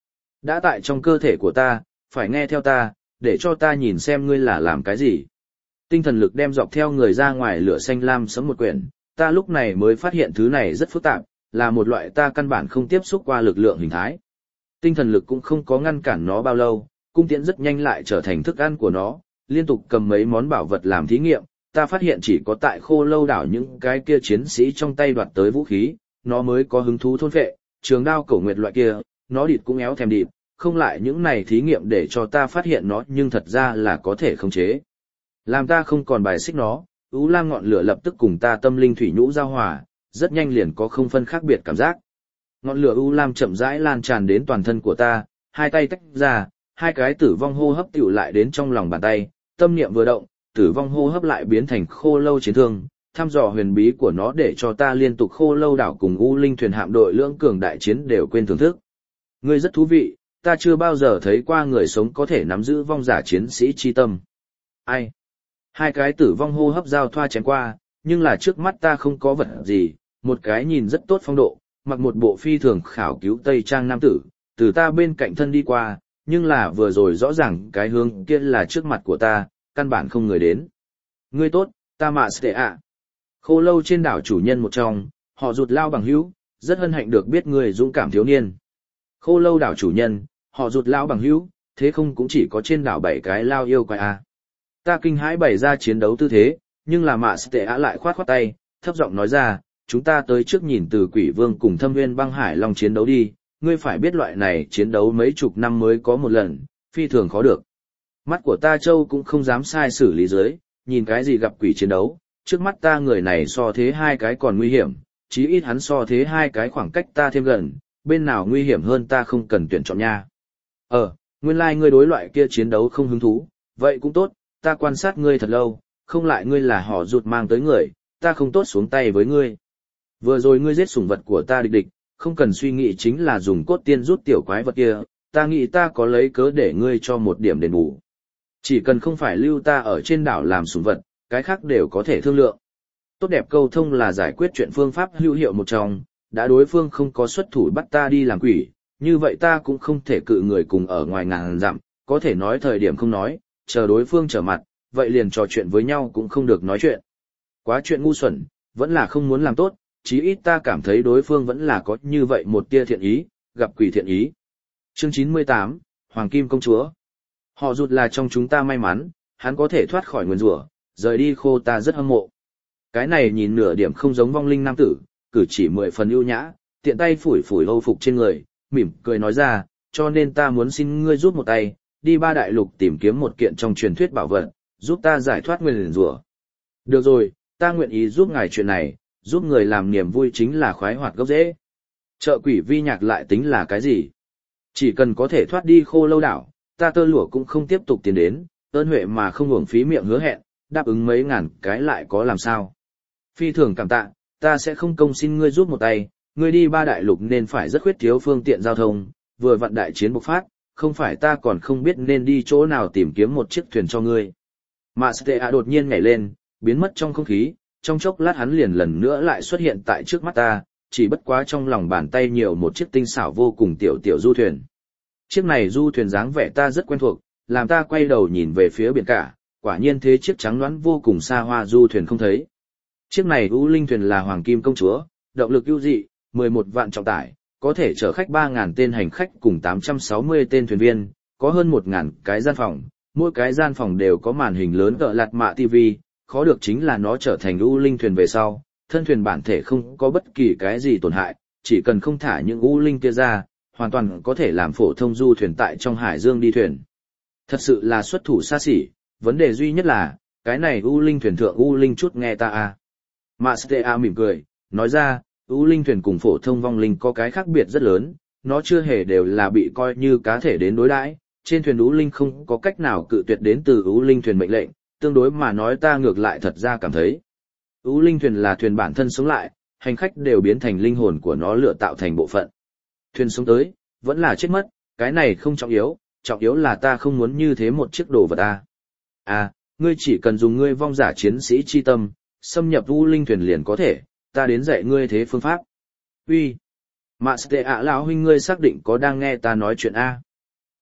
Đã tại trong cơ thể của ta, phải nghe theo ta, để cho ta nhìn xem ngươi là làm cái gì. Tinh thần lực đem dọc theo người ra ngoài lửa xanh lam sấm một quyển, ta lúc này mới phát hiện thứ này rất phức tạp, là một loại ta căn bản không tiếp xúc qua lực lượng hình thái. Tinh thần lực cũng không có ngăn cản nó bao lâu, cung tiễn rất nhanh lại trở thành thức ăn của nó, liên tục cầm mấy món bảo vật làm thí nghiệm, ta phát hiện chỉ có tại Khô Lâu đảo những cái kia chiến sĩ trong tay đoạt tới vũ khí, nó mới có hứng thú thôn phệ, trường đao cổ nguyệt loại kia, nó địt cũng éo thèm địt, không lại những này thí nghiệm để cho ta phát hiện nó nhưng thật ra là có thể khống chế. Làm ta không còn bài xích nó, Ú Lam ngọn lửa lập tức cùng ta tâm linh thủy nhũ giao hòa, rất nhanh liền có không phân khác biệt cảm giác. Ngọn lửa U Lam chậm rãi lan tràn đến toàn thân của ta, hai tay tách ra, hai cái tử vong hô hấp tựu lại đến trong lòng bàn tay, tâm niệm vừa động, tử vong hô hấp lại biến thành Khô Lâu chiến thương, thăm dò huyền bí của nó để cho ta liên tục Khô Lâu đảo cùng U Linh thuyền hạm đội lưỡng cường đại chiến đều quên thưởng thức. Ngươi rất thú vị, ta chưa bao giờ thấy qua người sống có thể nắm giữ vong giả chiến sĩ chi tâm. Ai? Hai cái tử vong hô hấp giao thoa chém qua, nhưng là trước mắt ta không có vật gì, một cái nhìn rất tốt phong độ, mặc một bộ phi thường khảo cứu tây trang nam tử, từ ta bên cạnh thân đi qua, nhưng là vừa rồi rõ ràng cái hướng kia là trước mặt của ta, căn bản không người đến. Ngươi tốt, ta mạ Ste ạ. Khô Lâu trên đảo chủ nhân một trong, họ Rụt Lao bằng hữu, rất hân hạnh được biết người dũng cảm thiếu niên. Khô Lâu đảo chủ nhân, họ Rụt Lao bằng hữu, thế không cũng chỉ có trên đảo bảy cái lao yêu quái à. Ta kinh hãi bày ra chiến đấu tư thế, nhưng là mạ Ste ạ lại khoát khoát tay, thấp giọng nói ra, chúng ta tới trước nhìn từ Quỷ Vương cùng Thâm Nguyên Băng Hải Long chiến đấu đi, ngươi phải biết loại này chiến đấu mấy chục năm mới có một lần, phi thường khó được. Mắt của ta Châu cũng không dám sai xử lý dưới, nhìn cái gì gặp quỷ chiến đấu, trước mắt ta người này so thế hai cái còn nguy hiểm, chí ít hắn so thế hai cái khoảng cách ta thêm gần, bên nào nguy hiểm hơn ta không cần tuyển chọn nha. Ờ, nguyên lai like ngươi đối loại kia chiến đấu không hứng thú, vậy cũng tốt, ta quan sát ngươi thật lâu, không lại ngươi là họ Rụt mang tới người, ta không tốt xuống tay với ngươi. Vừa rồi ngươi giết sủng vật của ta địch địch, không cần suy nghĩ chính là dùng cốt tiên rút tiểu quái vật kia, ta nghĩ ta có lấy cớ để ngươi cho một điểm đền bù. Chỉ cần không phải lưu ta ở trên đảo làm sủng vật, cái khác đều có thể thương lượng. Tốt đẹp câu thông là giải quyết chuyện phương pháp hữu hiệu một trong, đã đối phương không có xuất thủ bắt ta đi làm quỷ, như vậy ta cũng không thể cự người cùng ở ngoài ngàn dặm, có thể nói thời điểm không nói, chờ đối phương trở mặt, vậy liền trò chuyện với nhau cũng không được nói chuyện. Quá chuyện ngu xuẩn, vẫn là không muốn làm tốt, chí ít ta cảm thấy đối phương vẫn là có như vậy một tia thiện ý, gặp quỷ thiện ý. Chương chín mươi tám, Hoàng Kim Công Chúa. Họ Rụt là trong chúng ta may mắn, hắn có thể thoát khỏi nguyền rủa, rời đi Khô ta rất hâm mộ. Cái này nhìn nửa điểm không giống vong linh nam tử, cử chỉ mười phần ưu nhã, tiện tay phủi phủi hâu phục trên người, mỉm cười nói ra, cho nên ta muốn xin ngươi giúp một tay, đi ba đại lục tìm kiếm một kiện trong truyền thuyết bảo vật, giúp ta giải thoát nguyền rủa. Được rồi, ta nguyện ý giúp ngài chuyện này, giúp người làm niềm vui chính là khoái hoạt gốc rễ. Trợ quỷ vi nhạc lại tính là cái gì? Chỉ cần có thể thoát đi Khô Lâu đảo, ta Tơ Lụa cũng không tiếp tục tiến đến, ơn huệ mà không uổng phí miệng hứa hẹn, đáp ứng mấy ngàn cái lại có làm sao. Phi thường cảm tạ, ta sẽ không công xin ngươi giúp một tay, ngươi đi ba đại lục nên phải rất khuyết thiếu phương tiện giao thông, vừa vặn đại chiến bộc phát, không phải ta còn không biết nên đi chỗ nào tìm kiếm một chiếc thuyền cho ngươi. Mạ Ste đột nhiên nhảy lên, biến mất trong không khí, trong chốc lát hắn liền lần nữa lại xuất hiện tại trước mắt ta, chỉ bất quá trong lòng bàn tay nhiều một chiếc tinh xảo vô cùng tiểu tiểu du thuyền. Chiếc này du thuyền dáng vẻ ta rất quen thuộc, làm ta quay đầu nhìn về phía biển cả, quả nhiên thế chiếc trắng nõn vô cùng xa hoa du thuyền không thấy. Chiếc này U Linh thuyền là Hoàng Kim Công Chúa, động lực ưu dị, mười một vạn trọng tải, có thể chở khách ba nghìn tên hành khách cùng tám trăm sáu mươi tên thuyền viên, có hơn một nghìn cái gian phòng, mỗi cái gian phòng đều có màn hình lớn cỡ lạt mạ ti vi, khó được chính là nó trở thành U Linh thuyền về sau, thân thuyền bản thể không có bất kỳ cái gì tổn hại, chỉ cần không thả những U Linh kia ra, hoàn toàn có thể làm phổ thông du thuyền tại trong hải dương đi thuyền. Thật sự là xuất thủ xa xỉ, vấn đề duy nhất là, cái này U Linh thuyền thượng U Linh chút nghe ta à. Mạ Ste mỉm cười, nói ra, U Linh thuyền cùng phổ thông vong linh có cái khác biệt rất lớn, nó chưa hề đều là bị coi như cá thể đến đối đãi. Trên thuyền U Linh không có cách nào cự tuyệt đến từ U Linh thuyền mệnh lệnh, tương đối mà nói ta ngược lại thật ra cảm thấy. U Linh thuyền là thuyền bản thân sống lại, hành khách đều biến thành linh hồn của nó lựa tạo thành bộ phận. Thuyền sống tới, vẫn là chết mất, cái này không trọng yếu, trọng yếu là ta không muốn như thế một chiếc đồ vật ta. À, ngươi chỉ cần dùng ngươi vong giả chiến sĩ chi tâm, xâm nhập U Linh thuyền liền có thể, ta đến dạy ngươi thế phương pháp. Uy, Mạ Ste ạ lão huynh ngươi xác định có đang nghe ta nói chuyện a?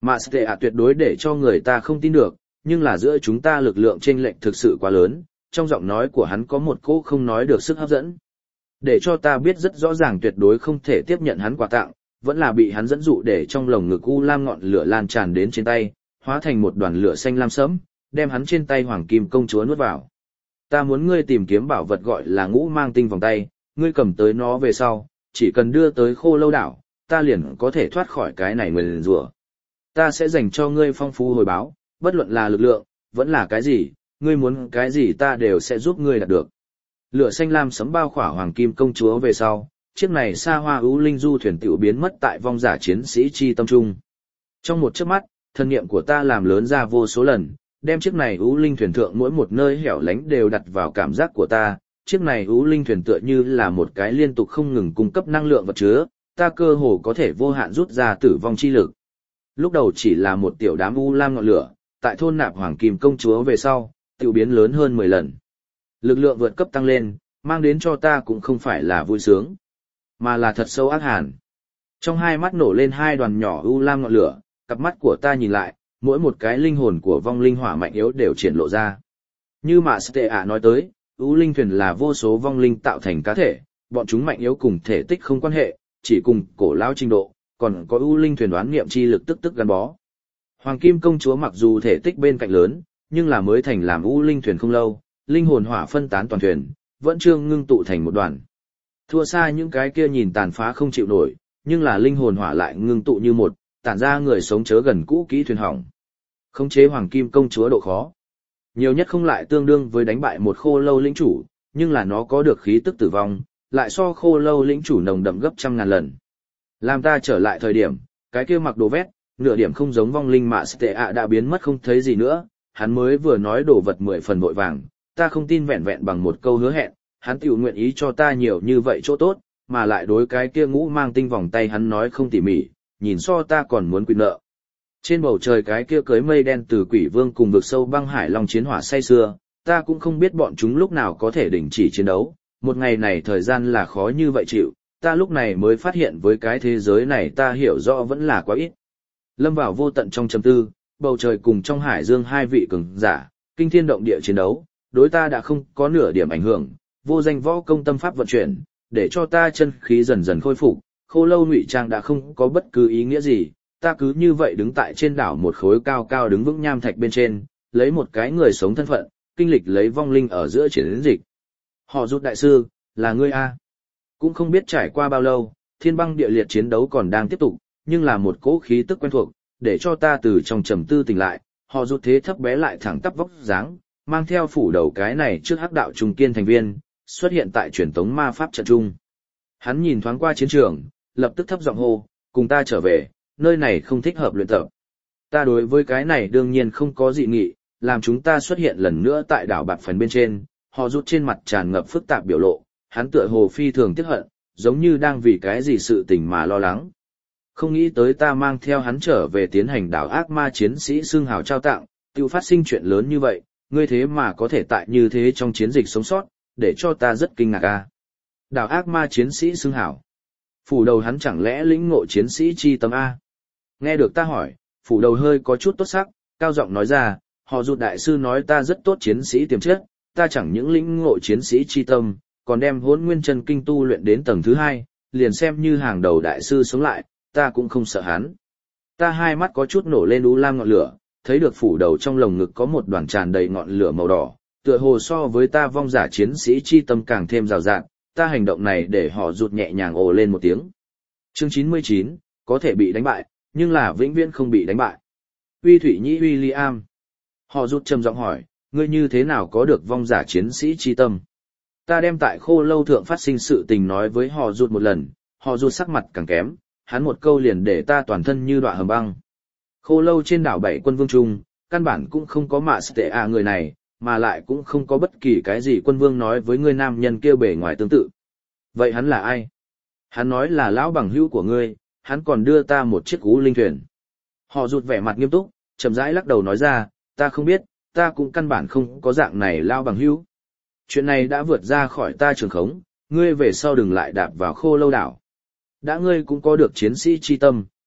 Mà tệ ạ tuyệt đối để cho người ta không tin được, nhưng là giữa chúng ta lực lượng chênh lệch thực sự quá lớn, trong giọng nói của hắn có một cỗ không nói được sức hấp dẫn. Để cho ta biết rất rõ ràng tuyệt đối không thể tiếp nhận hắn quà tặng, vẫn là bị hắn dẫn dụ để trong lồng ngực u lam ngọn lửa lan tràn đến trên tay, hóa thành một đoàn lửa xanh lam sẫm, đem hắn trên tay hoàng kim công chúa nuốt vào. Ta muốn ngươi tìm kiếm bảo vật gọi là ngũ mang tinh vòng tay, ngươi cầm tới nó về sau, chỉ cần đưa tới khô lâu đảo, ta liền có thể thoát khỏi cái này nguyền rủa. Ta sẽ dành cho ngươi phong phú hồi báo, bất luận là lực lượng, vẫn là cái gì, ngươi muốn cái gì ta đều sẽ giúp ngươi đạt được. Lửa xanh lam sấm bao khỏa hoàng kim công chúa về sau, chiếc này xa hoa ưu linh du thuyền tiểu biến mất tại vong giả chiến sĩ chi tâm trung. Trong một chớp mắt, thân niệm của ta làm lớn ra vô số lần, đem chiếc này ưu linh thuyền thượng mỗi một nơi hẻo lánh đều đặt vào cảm giác của ta. Chiếc này ưu linh thuyền tựa như là một cái liên tục không ngừng cung cấp năng lượng vật chứa, ta cơ hồ có thể vô hạn rút ra tử vong chi lực. Lúc đầu chỉ là một tiểu đám u lam ngọn lửa, tại thôn nạp hoàng kim công chúa về sau, tiểu biến lớn hơn mười lần. Lực lượng vượt cấp tăng lên, mang đến cho ta cũng không phải là vui sướng, mà là thật sâu ác hàn. Trong hai mắt nổ lên hai đoàn nhỏ u lam ngọn lửa, cặp mắt của ta nhìn lại, mỗi một cái linh hồn của vong linh hỏa mạnh yếu đều triển lộ ra. Như mà Stệ ạ nói tới, u linh thuyền là vô số vong linh tạo thành cá thể, bọn chúng mạnh yếu cùng thể tích không quan hệ, chỉ cùng cổ lão trình độ, còn có u linh thuyền đoán nghiệm chi lực tức tức gắn bó. Hoàng kim công chúa mặc dù thể tích bên cạnh lớn, nhưng là mới thành làm u linh thuyền không lâu, linh hồn hỏa phân tán toàn thuyền, vẫn chưa ngưng tụ thành một đoàn. Thua xa những cái kia nhìn tàn phá không chịu nổi, nhưng là linh hồn hỏa lại ngưng tụ như một, tản ra người sống chớ gần cũ kỹ thuyền hỏng. Khống chế hoàng kim công chúa độ khó. Nhiều nhất không lại tương đương với đánh bại một khô lâu lĩnh chủ, nhưng là nó có được khí tức tử vong, lại so khô lâu lĩnh chủ nồng đậm gấp trăm ngàn lần. Làm ta trở lại thời điểm, cái kia mặc đồ vét, nửa điểm không giống vong linh mà Stệ ạ đã biến mất không thấy gì nữa, hắn mới vừa nói đồ vật mười phần vội vàng, ta không tin vẹn vẹn bằng một câu hứa hẹn, hắn tiểu nguyện ý cho ta nhiều như vậy chỗ tốt, mà lại đối cái kia ngũ mang tinh vòng tay hắn nói không tỉ mỉ, nhìn so ta còn muốn quy nợ. Trên bầu trời cái kia cưới mây đen từ quỷ vương cùng vực sâu băng hải long chiến hỏa say xưa, ta cũng không biết bọn chúng lúc nào có thể đình chỉ chiến đấu, một ngày này thời gian là khó như vậy chịu, ta lúc này mới phát hiện với cái thế giới này ta hiểu rõ vẫn là quá ít. Lâm vào vô tận trong chấm tư, bầu trời cùng trong hải dương hai vị cường giả, kinh thiên động địa chiến đấu, đối ta đã không có nửa điểm ảnh hưởng, vô danh võ công tâm pháp vận chuyển, để cho ta chân khí dần dần khôi phục, khô lâu ngụy trang đã không có bất cứ ý nghĩa gì, ta cứ như vậy đứng tại trên đảo một khối cao cao đứng vững nham thạch bên trên, lấy một cái người sống thân phận, kinh lịch lấy vong linh ở giữa chiến dịch. Họ rút đại sư, là ngươi a? Cũng không biết trải qua bao lâu, thiên băng địa liệt chiến đấu còn đang tiếp tục, nhưng là một cỗ khí tức quen thuộc, để cho ta từ trong trầm tư tỉnh lại, họ rút thế thấp bé lại thẳng tắp vóc dáng, mang theo phủ đầu cái này trước hắc đạo trung kiên thành viên, xuất hiện tại truyền tống ma pháp trận trung. Hắn nhìn thoáng qua chiến trường, lập tức thấp giọng hô, cùng ta trở về, nơi này không thích hợp luyện tập. Ta đối với cái này đương nhiên không có dị nghị, làm chúng ta xuất hiện lần nữa tại đảo bạc phần bên trên, họ rút trên mặt tràn ngập phức tạp biểu lộ, hắn tựa hồ phi thường tiếc hận, giống như đang vì cái gì sự tình mà lo lắng. Không nghĩ tới ta mang theo hắn trở về tiến hành đảo ác ma chiến sĩ xương hào trao tặng, tiêu phát sinh chuyện lớn như vậy, ngươi thế mà có thể tại như thế trong chiến dịch sống sót, để cho ta rất kinh ngạc a. Đảo ác ma chiến sĩ xương hào. Phủ đầu hắn chẳng lẽ lĩnh ngộ chiến sĩ chi tâm A? Nghe được ta hỏi, phủ đầu hơi có chút tốt sắc, cao giọng nói ra, họ rụt đại sư nói ta rất tốt chiến sĩ tiềm chất, ta chẳng những lĩnh ngộ chiến sĩ chi tâm, còn đem hỗn nguyên chân kinh tu luyện đến tầng thứ hai, liền xem như hàng đầu đại sư sống lại, ta cũng không sợ hắn. Ta hai mắt có chút nổ lên u lam ngọn lửa, thấy được phủ đầu trong lồng ngực có một đoàn tràn đầy ngọn lửa màu đỏ, tựa hồ so với ta vong giả chiến sĩ chi tâm càng thêm rào rạt, ta hành động này để họ rụt nhẹ nhàng ồ lên một tiếng. Chương chín mươi chín, có thể bị đánh bại, nhưng là vĩnh viễn không bị đánh bại. Uy Thủy Nhĩ William. Họ rụt trầm giọng hỏi, ngươi như thế nào có được vong giả chiến sĩ chi tâm? Ta đem tại khô lâu thượng phát sinh sự tình nói với họ rụt một lần, họ rụt sắc mặt càng kém, hắn một câu liền để ta toàn thân như đọa hầm băng. Khô lâu trên đảo bảy quân vương trung, căn bản cũng không có mạ tệ à người này, mà lại cũng không có bất kỳ cái gì quân vương nói với ngươi nam nhân kia bề ngoài tương tự. Vậy hắn là ai? Hắn nói là lão bằng hữu của ngươi, hắn còn đưa ta một chiếc ú linh thuyền. Họ rụt vẻ mặt nghiêm túc, chậm rãi lắc đầu nói ra, ta không biết, ta cũng căn bản không có dạng này lão bằng hữu. Chuyện này đã vượt ra khỏi ta trường khống, ngươi về sau đừng lại đạp vào khô lâu đảo. Đã ngươi cũng có được chiến sĩ chi tâm,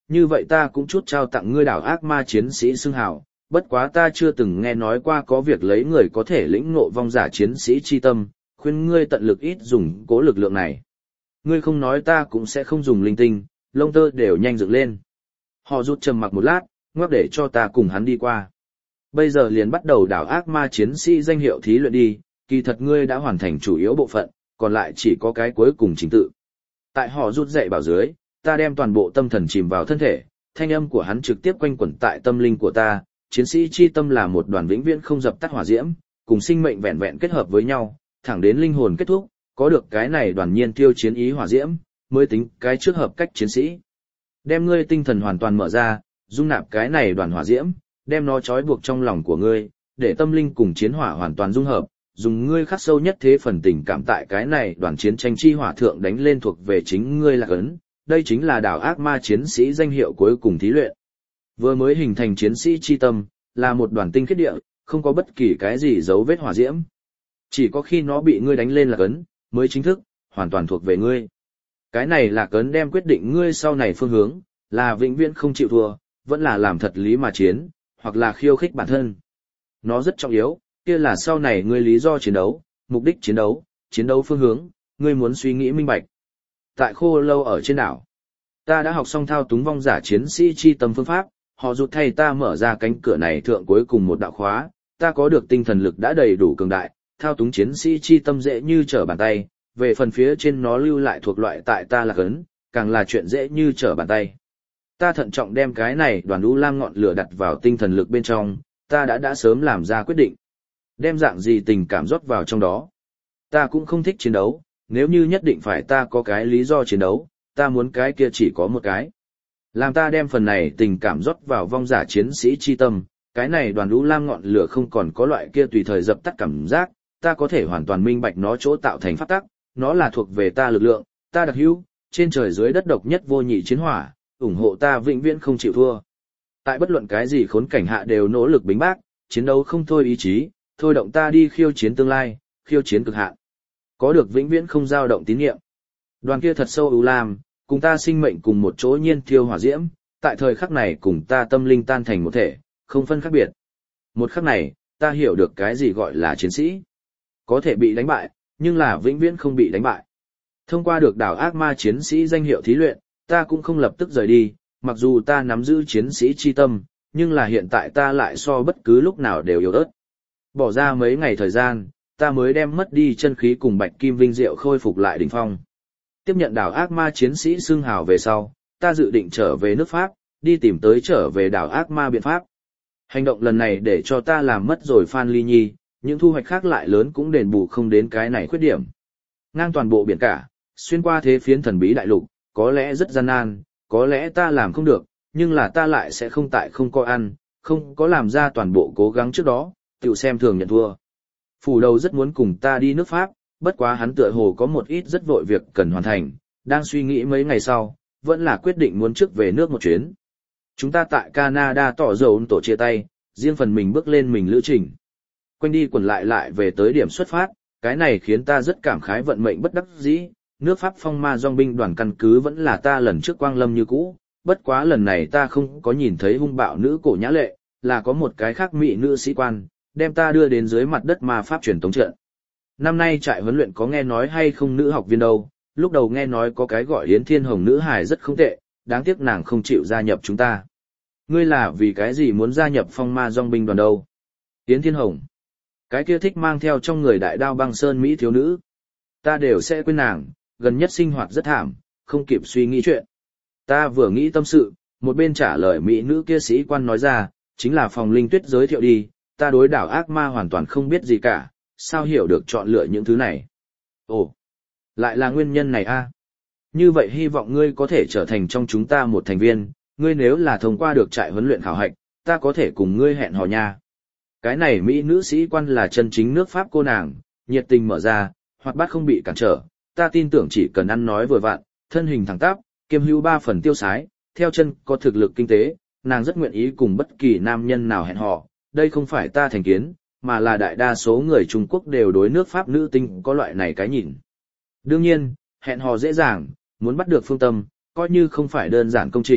như vậy ta cũng chút trao tặng ngươi đảo ác ma chiến sĩ xưng hào, bất quá ta chưa từng nghe nói qua có việc lấy người có thể lĩnh ngộ vong giả chiến sĩ chi tâm, khuyên ngươi tận lực ít dùng cố lực lượng này. Ngươi không nói ta cũng sẽ không dùng linh tinh, lông tơ đều nhanh dựng lên. Họ rút trầm mặc một lát, ngoắc để cho ta cùng hắn đi qua. Bây giờ liền bắt đầu đảo ác ma chiến sĩ danh hiệu thí luyện đi, kỳ thật ngươi đã hoàn thành chủ yếu bộ phận, còn lại chỉ có cái cuối cùng chính tự. Tại họ rút dậy bảo dưới, ta đem toàn bộ tâm thần chìm vào thân thể, thanh âm của hắn trực tiếp quanh quẩn tại tâm linh của ta, chiến sĩ chi tâm là một đoàn vĩnh viễn không dập tắt hỏa diễm, cùng sinh mệnh vẹn vẹn kết hợp với nhau, thẳng đến linh hồn kết thúc, có được cái này đoàn nhiên tiêu chiến ý hỏa diễm, mới tính cái trước hợp cách chiến sĩ. Đem ngươi tinh thần hoàn toàn mở ra, dung nạp cái này đoàn hỏa diễm, đem nó trói buộc trong lòng của ngươi, để tâm linh cùng chiến hỏa hoàn toàn dung hợp, dùng ngươi khắc sâu nhất thế phần tình cảm tại cái này đoàn chiến tranh chi hỏa thượng đánh lên thuộc về chính ngươi là ấn. Đây chính là đảo ác ma chiến sĩ danh hiệu cuối cùng thí luyện. Vừa mới hình thành chiến sĩ chi tâm, là một đoàn tinh khiết địa, không có bất kỳ cái gì dấu vết hỏa diễm. Chỉ có khi nó bị ngươi đánh lên là ấn, mới chính thức, hoàn toàn thuộc về ngươi. Cái này là ấn đem quyết định ngươi sau này phương hướng, là vĩnh viễn không chịu thua, vẫn là làm thật lý mà chiến, hoặc là khiêu khích bản thân. Nó rất trọng yếu, kia là sau này ngươi lý do chiến đấu, mục đích chiến đấu, chiến đấu phương hướng, ngươi muốn suy nghĩ minh bạch. Tại khô lâu ở trên đảo, ta đã học xong thao túng vong giả chiến sĩ chi tâm phương pháp, họ rụt thay ta mở ra cánh cửa này thượng cuối cùng một đạo khóa, ta có được tinh thần lực đã đầy đủ cường đại, thao túng chiến sĩ chi tâm dễ như trở bàn tay, về phần phía trên nó lưu lại thuộc loại tại ta là ấn, càng là chuyện dễ như trở bàn tay. Ta thận trọng đem cái này đoàn u lam ngọn lửa đặt vào tinh thần lực bên trong, ta đã đã sớm làm ra quyết định. Đem dạng gì tình cảm rót vào trong đó. Ta cũng không thích chiến đấu, nếu như nhất định phải ta có cái lý do chiến đấu, ta muốn cái kia chỉ có một cái. Làm ta đem phần này tình cảm rót vào vong giả chiến sĩ chi tâm, cái này đoàn u lam ngọn lửa không còn có loại kia tùy thời dập tắt cảm giác, ta có thể hoàn toàn minh bạch nó chỗ tạo thành pháp tắc, nó là thuộc về ta lực lượng, ta đặc hữu, trên trời dưới đất độc nhất vô nhị chiến hỏa, ủng hộ ta vĩnh viễn không chịu thua. Tại bất luận cái gì khốn cảnh hạ đều nỗ lực bính bác, chiến đấu không thôi ý chí, thôi động ta đi khiêu chiến tương lai, khiêu chiến cực hạn. Có được vĩnh viễn không dao động tín nhiệm. Đoàn kia thật sâu u lam, cùng ta sinh mệnh cùng một chỗ nhiên thiêu hỏa diễm, tại thời khắc này cùng ta tâm linh tan thành một thể, không phân khác biệt. Một khắc này, ta hiểu được cái gì gọi là chiến sĩ. Có thể bị đánh bại, nhưng là vĩnh viễn không bị đánh bại. Thông qua được đảo ác ma chiến sĩ danh hiệu thí luyện, ta cũng không lập tức rời đi, mặc dù ta nắm giữ chiến sĩ chi tâm, nhưng là hiện tại ta lại so bất cứ lúc nào đều yếu ớt. Bỏ ra mấy ngày thời gian, ta mới đem mất đi chân khí cùng bạch kim vinh diệu khôi phục lại đỉnh phong. Tiếp nhận đảo ác ma chiến sĩ xưng hào về sau, ta dự định trở về nước Pháp, đi tìm tới trở về đảo ác ma biện pháp. Hành động lần này để cho ta làm mất rồi Phan Ly Nhi, những thu hoạch khác lại lớn cũng đền bù không đến cái này khuyết điểm. Ngang toàn bộ biển cả, xuyên qua thế phiến thần bí đại lục, có lẽ rất gian nan, có lẽ ta làm không được, nhưng là ta lại sẽ không tại không có ăn, không có làm ra toàn bộ cố gắng trước đó, tự xem thường nhận thua. Phủ đầu rất muốn cùng ta đi nước Pháp, bất quá hắn tựa hồ có một ít rất vội việc cần hoàn thành, đang suy nghĩ mấy ngày sau, vẫn là quyết định muốn trước về nước một chuyến. Chúng ta tại Canada tỏ dầu tổ chia tay, riêng phần mình bước lên mình lữ trình. Quanh đi quẩn lại lại về tới điểm xuất phát, cái này khiến ta rất cảm khái vận mệnh bất đắc dĩ, nước Pháp phong ma dòng binh đoàn căn cứ vẫn là ta lần trước quang lâm như cũ, bất quá lần này ta không có nhìn thấy hung bạo nữ cổ nhã lệ, là có một cái khác mỹ nữ sĩ quan, đem ta đưa đến dưới mặt đất ma pháp truyền tống trận. Năm nay trại huấn luyện có nghe nói hay không nữ học viên đâu, lúc đầu nghe nói có cái gọi Yến Thiên Hồng nữ hài rất không tệ, đáng tiếc nàng không chịu gia nhập chúng ta. Ngươi là vì cái gì muốn gia nhập phong ma dòng binh đoàn đâu? Yến Thiên Hồng. Cái kia thích mang theo trong người đại đao băng sơn Mỹ thiếu nữ. Ta đều sẽ quên nàng, gần nhất sinh hoạt rất thảm, không kịp suy nghĩ chuyện. Ta vừa nghĩ tâm sự, một bên trả lời Mỹ nữ kia sĩ quan nói ra, chính là phòng linh tuyết giới thiệu đi, ta đối đảo ác ma hoàn toàn không biết gì cả, sao hiểu được chọn lựa những thứ này. Ồ, lại là nguyên nhân này a. À? Như vậy hy vọng ngươi có thể trở thành trong chúng ta một thành viên, ngươi nếu là thông qua được trại huấn luyện khảo hạch, ta có thể cùng ngươi hẹn hò nha. Cái này Mỹ nữ sĩ quan là chân chính nước Pháp cô nàng, nhiệt tình mở ra, hoạt bát không bị cản trở, ta tin tưởng chỉ cần ăn nói vừa vặn, thân hình thẳng tắp, kiêm hữu ba phần tiêu sái, theo chân có thực lực kinh tế, nàng rất nguyện ý cùng bất kỳ nam nhân nào hẹn hò, đây không phải ta thành kiến, mà là đại đa số người Trung Quốc đều đối nước Pháp nữ tinh có loại này cái nhìn. Đương nhiên, hẹn hò dễ dàng, muốn bắt được phương tâm, coi như không phải đơn giản công trình,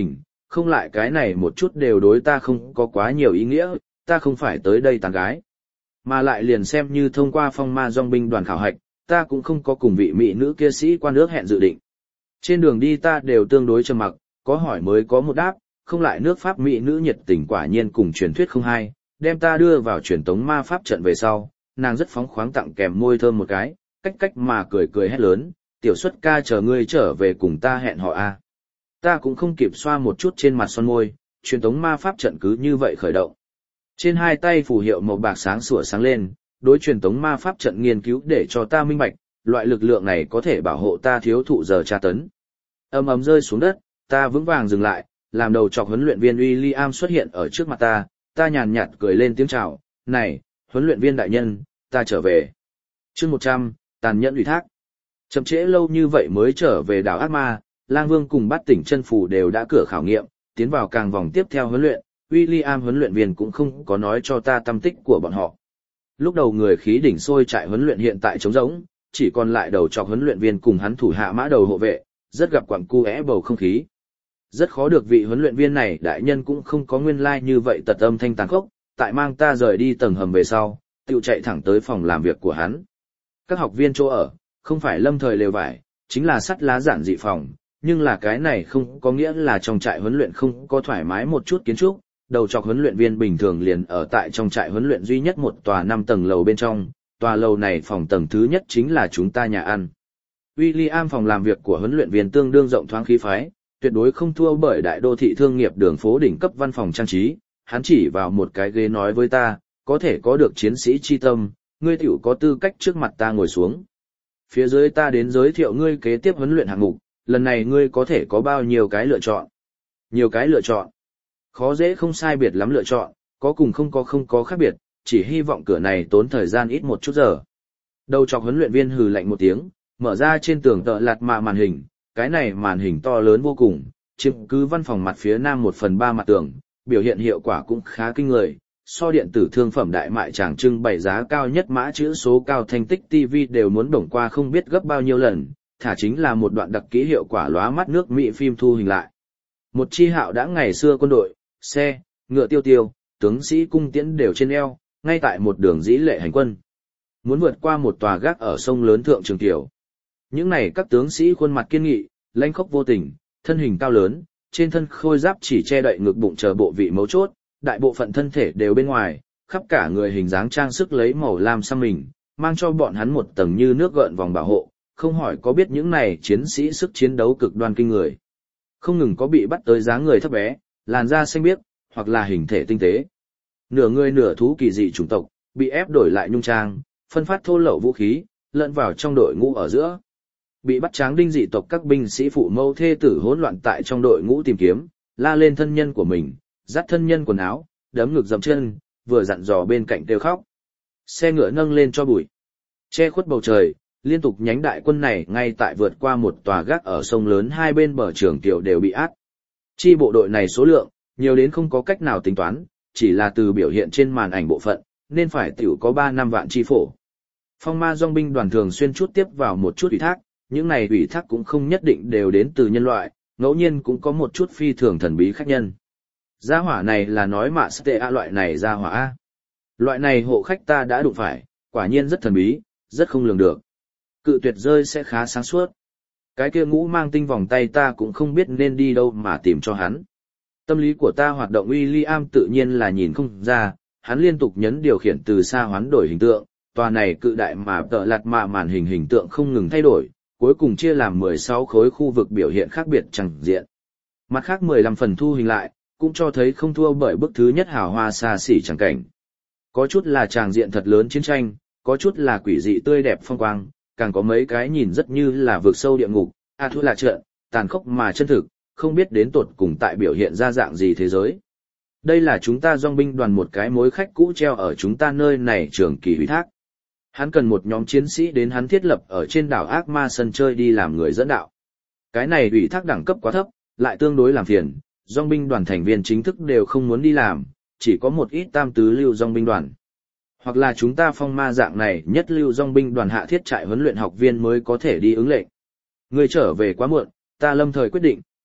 không lại cái này một chút đều đối ta không có quá nhiều ý nghĩa, ta không phải tới đây tán gái. Mà lại liền xem như thông qua phong ma dòng binh đoàn khảo hạch, ta cũng không có cùng vị mỹ nữ kia sĩ quan nước hẹn dự định. Trên đường đi ta đều tương đối trầm mặc, có hỏi mới có một đáp, không lại nước Pháp mỹ nữ nhiệt tình quả nhiên cùng truyền thuyết không hay, đem ta đưa vào truyền tống ma pháp trận về sau, nàng rất phóng khoáng tặng kèm môi thơm một cái, cách cách mà cười cười hét lớn, tiểu xuất ca chờ ngươi trở về cùng ta hẹn hò a. Ta cũng không kịp xoa một chút trên mặt son môi, truyền tống ma pháp trận cứ như vậy khởi động. Trên hai tay phù hiệu màu bạc sáng sủa sáng lên, đối truyền tống ma pháp trận nghiên cứu để cho ta minh bạch, loại lực lượng này có thể bảo hộ ta thiếu thụ giờ tra tấn. Ầm ầm rơi xuống đất, ta vững vàng dừng lại, làm đầu chọc huấn luyện viên William xuất hiện ở trước mặt ta, ta nhàn nhạt cười lên tiếng chào, "Này, huấn luyện viên đại nhân, ta trở về." Chương một trăm, tàn nhẫn ủy thác. Chậm trễ lâu như vậy mới trở về đảo Ác Ma, Lang Vương cùng Bát Tỉnh Chân Phù đều đã cửa khảo nghiệm, tiến vào càng vòng tiếp theo huấn luyện, William huấn luyện viên cũng không có nói cho ta tâm tích của bọn họ. Lúc đầu người khí đỉnh sôi trại huấn luyện hiện tại trống rỗng, chỉ còn lại đầu chọc huấn luyện viên cùng hắn thủ hạ mã đầu hộ vệ, rất gặp quặng cu é bầu không khí. Rất khó được vị huấn luyện viên này đại nhân cũng không có nguyên lai like như vậy tật âm thanh tàn khốc, tại mang ta rời đi tầng hầm về sau, tự chạy thẳng tới phòng làm việc của hắn. Các học viên chỗ ở, không phải lâm thời lều vải, chính là sắt lá giản dị phòng, nhưng là cái này không có nghĩa là trong trại huấn luyện không có thoải mái một chút kiến trúc. Đầu chọc huấn luyện viên bình thường liền ở tại trong trại huấn luyện duy nhất một tòa năm tầng lầu bên trong, tòa lầu này phòng tầng thứ nhất chính là chúng ta nhà ăn. William phòng làm việc của huấn luyện viên tương đương rộng thoáng khí phái, tuyệt đối không thua bởi đại đô thị thương nghiệp đường phố đỉnh cấp văn phòng trang trí, hắn chỉ vào một cái ghế nói với ta, có thể có được chiến sĩ chi tâm, ngươi tiểu có tư cách trước mặt ta ngồi xuống. Phía dưới ta đến giới thiệu ngươi kế tiếp huấn luyện hạng mục, lần này ngươi có thể có bao nhiêu cái lựa chọn. Nhiều cái lựa chọn. Khó dễ không sai biệt lắm lựa chọn, có cùng không có không có khác biệt, chỉ hy vọng cửa này tốn thời gian ít một chút giờ. Đầu chọc huấn luyện viên hừ lạnh một tiếng, mở ra trên tường tợ lạt mạ màn hình, cái này màn hình to lớn vô cùng, chiếm cứ văn phòng mặt phía nam một phần ba mặt tường, biểu hiện hiệu quả cũng khá kinh người. So điện tử thương phẩm đại mại tràng trưng bày giá cao nhất mã chữ số cao thanh tích ti vi đều muốn bổng qua không biết gấp bao nhiêu lần, thả chính là một đoạn đặc kỹ hiệu quả lóa mắt nước Mỹ phim thu hình lại. Một chi hạo đã ngày xưa quân đội, xe, ngựa tiêu tiêu, tướng sĩ cung tiễn đều trên eo, ngay tại một đường dĩ lệ hành quân. Muốn vượt qua một tòa gác ở sông lớn thượng Trường Tiểu. Những này các tướng sĩ khuôn mặt kiên nghị, lãnh khốc vô tình, thân hình cao lớn, trên thân khôi giáp chỉ che đậy ngực bụng chờ bộ vị mấu chốt, đại bộ phận thân thể đều bên ngoài, khắp cả người hình dáng trang sức lấy màu lam xăm mình, mang cho bọn hắn một tầng như nước gợn vòng bảo hộ, không hỏi có biết những này chiến sĩ sức chiến đấu cực đoan kinh người. Không ngừng có bị bắt tới dáng người thấp bé, làn da xanh biếc, hoặc là hình thể tinh tế. Nửa người nửa thú kỳ dị chủng tộc, bị ép đổi lại nhung trang, phân phát thô lậu vũ khí, lẫn vào trong đội ngũ ở giữa. Bị bắt tráng đinh dị tộc các binh sĩ phụ mâu thê tử hỗn loạn tại trong đội ngũ tìm kiếm, la lên thân nhân của mình, dắt thân nhân quần áo, đấm ngực dậm chân, vừa dặn dò bên cạnh kêu khóc. Xe ngựa nâng lên cho bụi, che khuất bầu trời, liên tục nhánh đại quân này ngay tại vượt qua một tòa gác ở sông lớn hai bên bờ Trường Tiểu đều bị át. Chi bộ đội này số lượng, nhiều đến không có cách nào tính toán, chỉ là từ biểu hiện trên màn ảnh bộ phận, nên phải tiểu có ba năm vạn chi phổ. Phong ma dòng binh đoàn thường xuyên chút tiếp vào một chút ủy thác, những này ủy thác cũng không nhất định đều đến từ nhân loại, ngẫu nhiên cũng có một chút phi thường thần bí khách nhân. Gia hỏa này là nói mạ sте a loại này gia hỏa A. Loại này hộ khách ta đã đụng phải, quả nhiên rất thần bí, rất không lường được. Cự tuyệt rơi sẽ khá sáng suốt. Cái kia ngũ mang tinh vòng tay ta cũng không biết nên đi đâu mà tìm cho hắn. Tâm lý của ta hoạt động William tự nhiên là nhìn không ra, hắn liên tục nhấn điều khiển từ xa hoán đổi hình tượng, tòa này cự đại mà tợ lạt mạ màn hình hình tượng không ngừng thay đổi, cuối cùng chia làm mười sáu khối khu vực biểu hiện khác biệt chẳng diện. Mặt khác mười lăm phần thu hình lại, cũng cho thấy không thua bởi bức thứ nhất hào hoa xa xỉ chẳng cảnh. Có chút là tràng diện thật lớn chiến tranh, có chút là quỷ dị tươi đẹp phong quang, càng có mấy cái nhìn rất như là vượt sâu địa ngục, a thu là trận, tàn khốc mà chân thực, không biết đến tột cùng tại biểu hiện ra dạng gì thế giới. Đây là chúng ta dòng binh đoàn một cái mối khách cũ treo ở chúng ta nơi này trường kỳ ủy thác. Hắn cần một nhóm chiến sĩ đến hắn thiết lập ở trên đảo Ác Ma sân chơi đi làm người dẫn đạo. Cái này ủy thác đẳng cấp quá thấp, lại tương đối làm phiền, dòng binh đoàn thành viên chính thức đều không muốn đi làm, chỉ có một ít tam tứ lưu dòng binh đoàn. Hoặc là chúng ta phong ma dạng này nhất lưu dòng binh đoàn hạ thiết trại huấn luyện học viên mới có thể đi ứng lệnh. Người trở về quá muộn, ta lâm thời quyết định,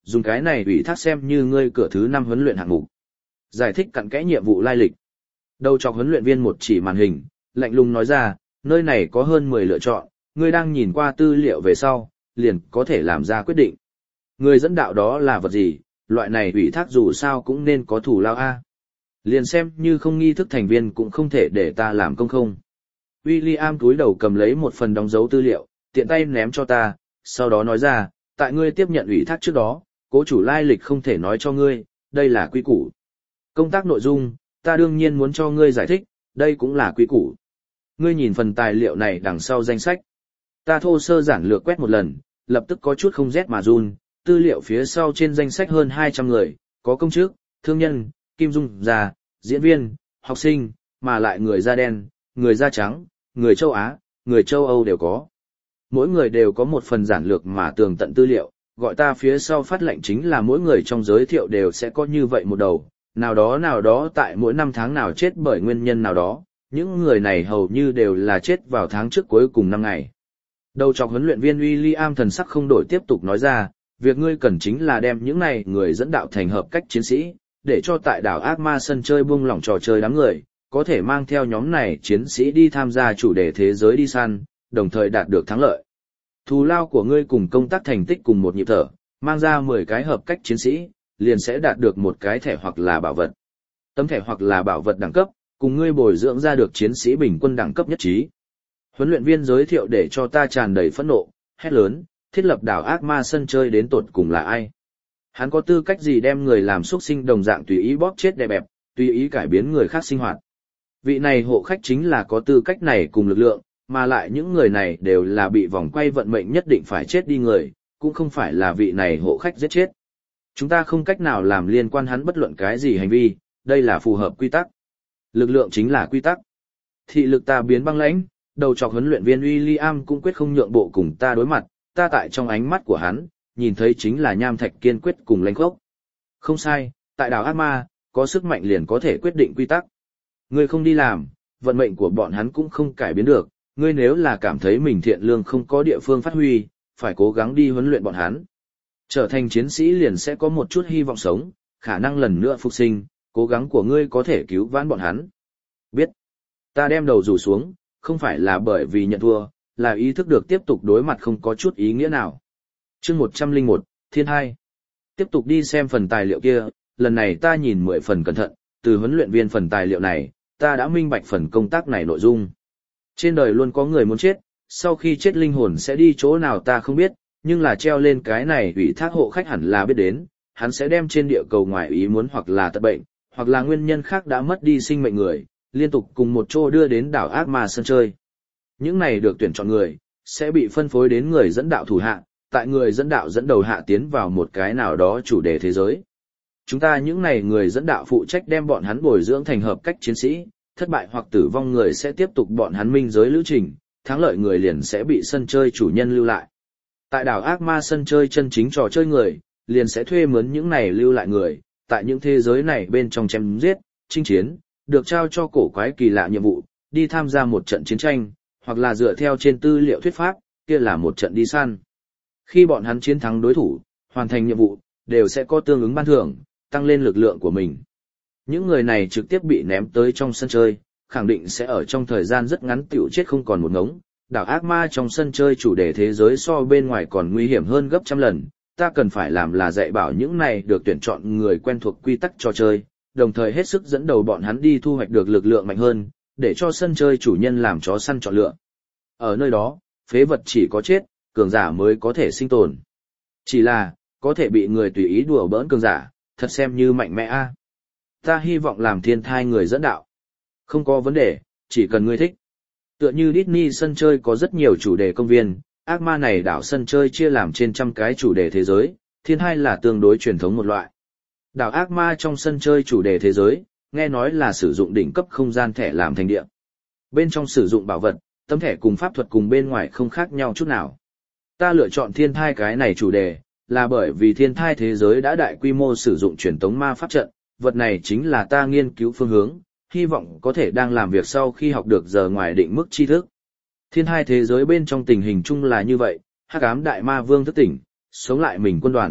dùng cái này ủy thác xem như ngươi cửa thứ năm huấn luyện hạng mục. Giải thích cặn kẽ nhiệm vụ lai lịch. Đầu chọc huấn luyện viên một chỉ màn hình, lạnh lùng nói ra, nơi này có hơn mười lựa chọn, ngươi đang nhìn qua tư liệu về sau, liền có thể làm ra quyết định. Người dẫn đạo đó là vật gì, loại này ủy thác dù sao cũng nên có thủ lao a. Liền xem như không nghi thức thành viên cũng không thể để ta làm công không. William túi đầu cầm lấy một phần đóng dấu tư liệu, tiện tay ném cho ta, sau đó nói ra, tại ngươi tiếp nhận ủy thác trước đó, cố chủ lai lịch không thể nói cho ngươi, đây là quy củ. Công tác nội dung, ta đương nhiên muốn cho ngươi giải thích, đây cũng là quy củ. Ngươi nhìn phần tài liệu này đằng sau danh sách. Ta thô sơ giản lược quét một lần, lập tức có chút không rét mà run, tư liệu phía sau trên danh sách hơn hai trăm người, có công chức, thương nhân, kim dung già, diễn viên, học sinh, mà lại người da đen, người da trắng, người châu Á, người châu Âu đều có. Mỗi người đều có một phần giản lược mà tường tận tư liệu, gọi ta phía sau phát lệnh chính là mỗi người trong giới thiệu đều sẽ có như vậy một đầu, nào đó nào đó tại mỗi năm tháng nào chết bởi nguyên nhân nào đó, những người này hầu như đều là chết vào tháng trước cuối cùng năm ngày. Đầu chọc huấn luyện viên William thần sắc không đổi tiếp tục nói ra, việc ngươi cần chính là đem những này người dẫn đạo thành hợp cách chiến sĩ, để cho tại đảo ác ma sân chơi buông lỏng trò chơi đám người, có thể mang theo nhóm này chiến sĩ đi tham gia chủ đề thế giới đi săn, đồng thời đạt được thắng lợi. Thù lao của ngươi cùng công tác thành tích cùng một nhịp thở, mang ra mười cái hợp cách chiến sĩ, liền sẽ đạt được một cái thẻ hoặc là bảo vật. Tấm thẻ hoặc là bảo vật đẳng cấp, cùng ngươi bồi dưỡng ra được chiến sĩ bình quân đẳng cấp nhất trí. Huấn luyện viên giới thiệu để cho ta tràn đầy phẫn nộ, hét lớn, thiết lập đảo ác ma sân chơi đến tột cùng là ai? Hắn có tư cách gì đem người làm xuất sinh đồng dạng tùy ý bóp chết đè bẹp, tùy ý cải biến người khác sinh hoạt? Vị này hộ khách chính là có tư cách này cùng lực lượng, mà lại những người này đều là bị vòng quay vận mệnh nhất định phải chết đi người, cũng không phải là vị này hộ khách giết chết. Chúng ta không cách nào làm liên quan hắn bất luận cái gì hành vi, đây là phù hợp quy tắc. Lực lượng chính là quy tắc. Thị lực ta biến băng lãnh, đầu chọc huấn luyện viên William cũng quyết không nhượng bộ cùng ta đối mặt, ta tại trong ánh mắt của hắn, nhìn thấy chính là nham thạch kiên quyết cùng lãnh khốc. Không sai, tại đảo ác ma, có sức mạnh liền có thể quyết định quy tắc. Ngươi không đi làm, vận mệnh của bọn hắn cũng không cải biến được, ngươi nếu là cảm thấy mình thiện lương không có địa phương phát huy, phải cố gắng đi huấn luyện bọn hắn. Trở thành chiến sĩ liền sẽ có một chút hy vọng sống, khả năng lần nữa phục sinh, cố gắng của ngươi có thể cứu vãn bọn hắn. Biết. Ta đem đầu rủ xuống, không phải là bởi vì nhận thua, là ý thức được tiếp tục đối mặt không có chút ý nghĩa nào. Chương một trăm lẻ một, Thiên Hai. Tiếp tục đi xem phần tài liệu kia, lần này ta nhìn mười phần cẩn thận, từ huấn luyện viên phần tài liệu này, ta đã minh bạch phần công tác này nội dung. Trên đời luôn có người muốn chết, sau khi chết linh hồn sẽ đi chỗ nào ta không biết, nhưng là treo lên cái này ủy thác hộ khách hẳn là biết đến, hắn sẽ đem trên địa cầu ngoài ý muốn hoặc là tật bệnh, hoặc là nguyên nhân khác đã mất đi sinh mệnh người, liên tục cùng một chỗ đưa đến đảo ác ma sân chơi. Những này được tuyển chọn người, sẽ bị phân phối đến người dẫn đạo thủ hạ, tại người dẫn đạo dẫn đầu hạ tiến vào một cái nào đó chủ đề thế giới. Chúng ta những này người dẫn đạo phụ trách đem bọn hắn bồi dưỡng thành hợp cách chiến sĩ, thất bại hoặc tử vong người sẽ tiếp tục bọn hắn minh giới lữ trình, thắng lợi người liền sẽ bị sân chơi chủ nhân lưu lại. Tại đảo ác ma sân chơi chân chính trò chơi người, liền sẽ thuê mướn những này lưu lại người, tại những thế giới này bên trong chém giết, chinh chiến, được trao cho cổ quái kỳ lạ nhiệm vụ, đi tham gia một trận chiến tranh, hoặc là dựa theo trên tư liệu thuyết pháp, kia là một trận đi săn. Khi bọn hắn chiến thắng đối thủ, hoàn thành nhiệm vụ, đều sẽ có tương ứng ban thưởng, tăng lên lực lượng của mình. Những người này trực tiếp bị ném tới trong sân chơi, khẳng định sẽ ở trong thời gian rất ngắn tiểu chết không còn một ngống. Đảo ác ma trong sân chơi chủ đề thế giới so bên ngoài còn nguy hiểm hơn gấp trăm lần, ta cần phải làm là dạy bảo những này được tuyển chọn người quen thuộc quy tắc trò chơi, đồng thời hết sức dẫn đầu bọn hắn đi thu hoạch được lực lượng mạnh hơn, để cho sân chơi chủ nhân làm chó săn chọn lựa. Ở nơi đó, phế vật chỉ có chết, cường giả mới có thể sinh tồn. Chỉ là, có thể bị người tùy ý đùa bỡn cường giả, thật xem như mạnh mẽ a. Ta hy vọng làm thiên thai người dẫn đạo. Không có vấn đề, chỉ cần ngươi thích. Tựa như Disney sân chơi có rất nhiều chủ đề công viên, ác ma này đảo sân chơi chia làm trên trăm cái chủ đề thế giới, thiên thai là tương đối truyền thống một loại. Đảo ác ma trong sân chơi chủ đề thế giới, nghe nói là sử dụng đỉnh cấp không gian thẻ làm thành địa. Bên trong sử dụng bảo vật, tấm thẻ cùng pháp thuật cùng bên ngoài không khác nhau chút nào. Ta lựa chọn thiên thai cái này chủ đề, là bởi vì thiên thai thế giới đã đại quy mô sử dụng truyền tống ma pháp trận, vật này chính là ta nghiên cứu phương hướng, hy vọng có thể đang làm việc sau khi học được giờ ngoài định mức tri thức. Thiên thai thế giới bên trong tình hình chung là như vậy, hắc ám đại ma vương thức tỉnh, sống lại mình quân đoàn,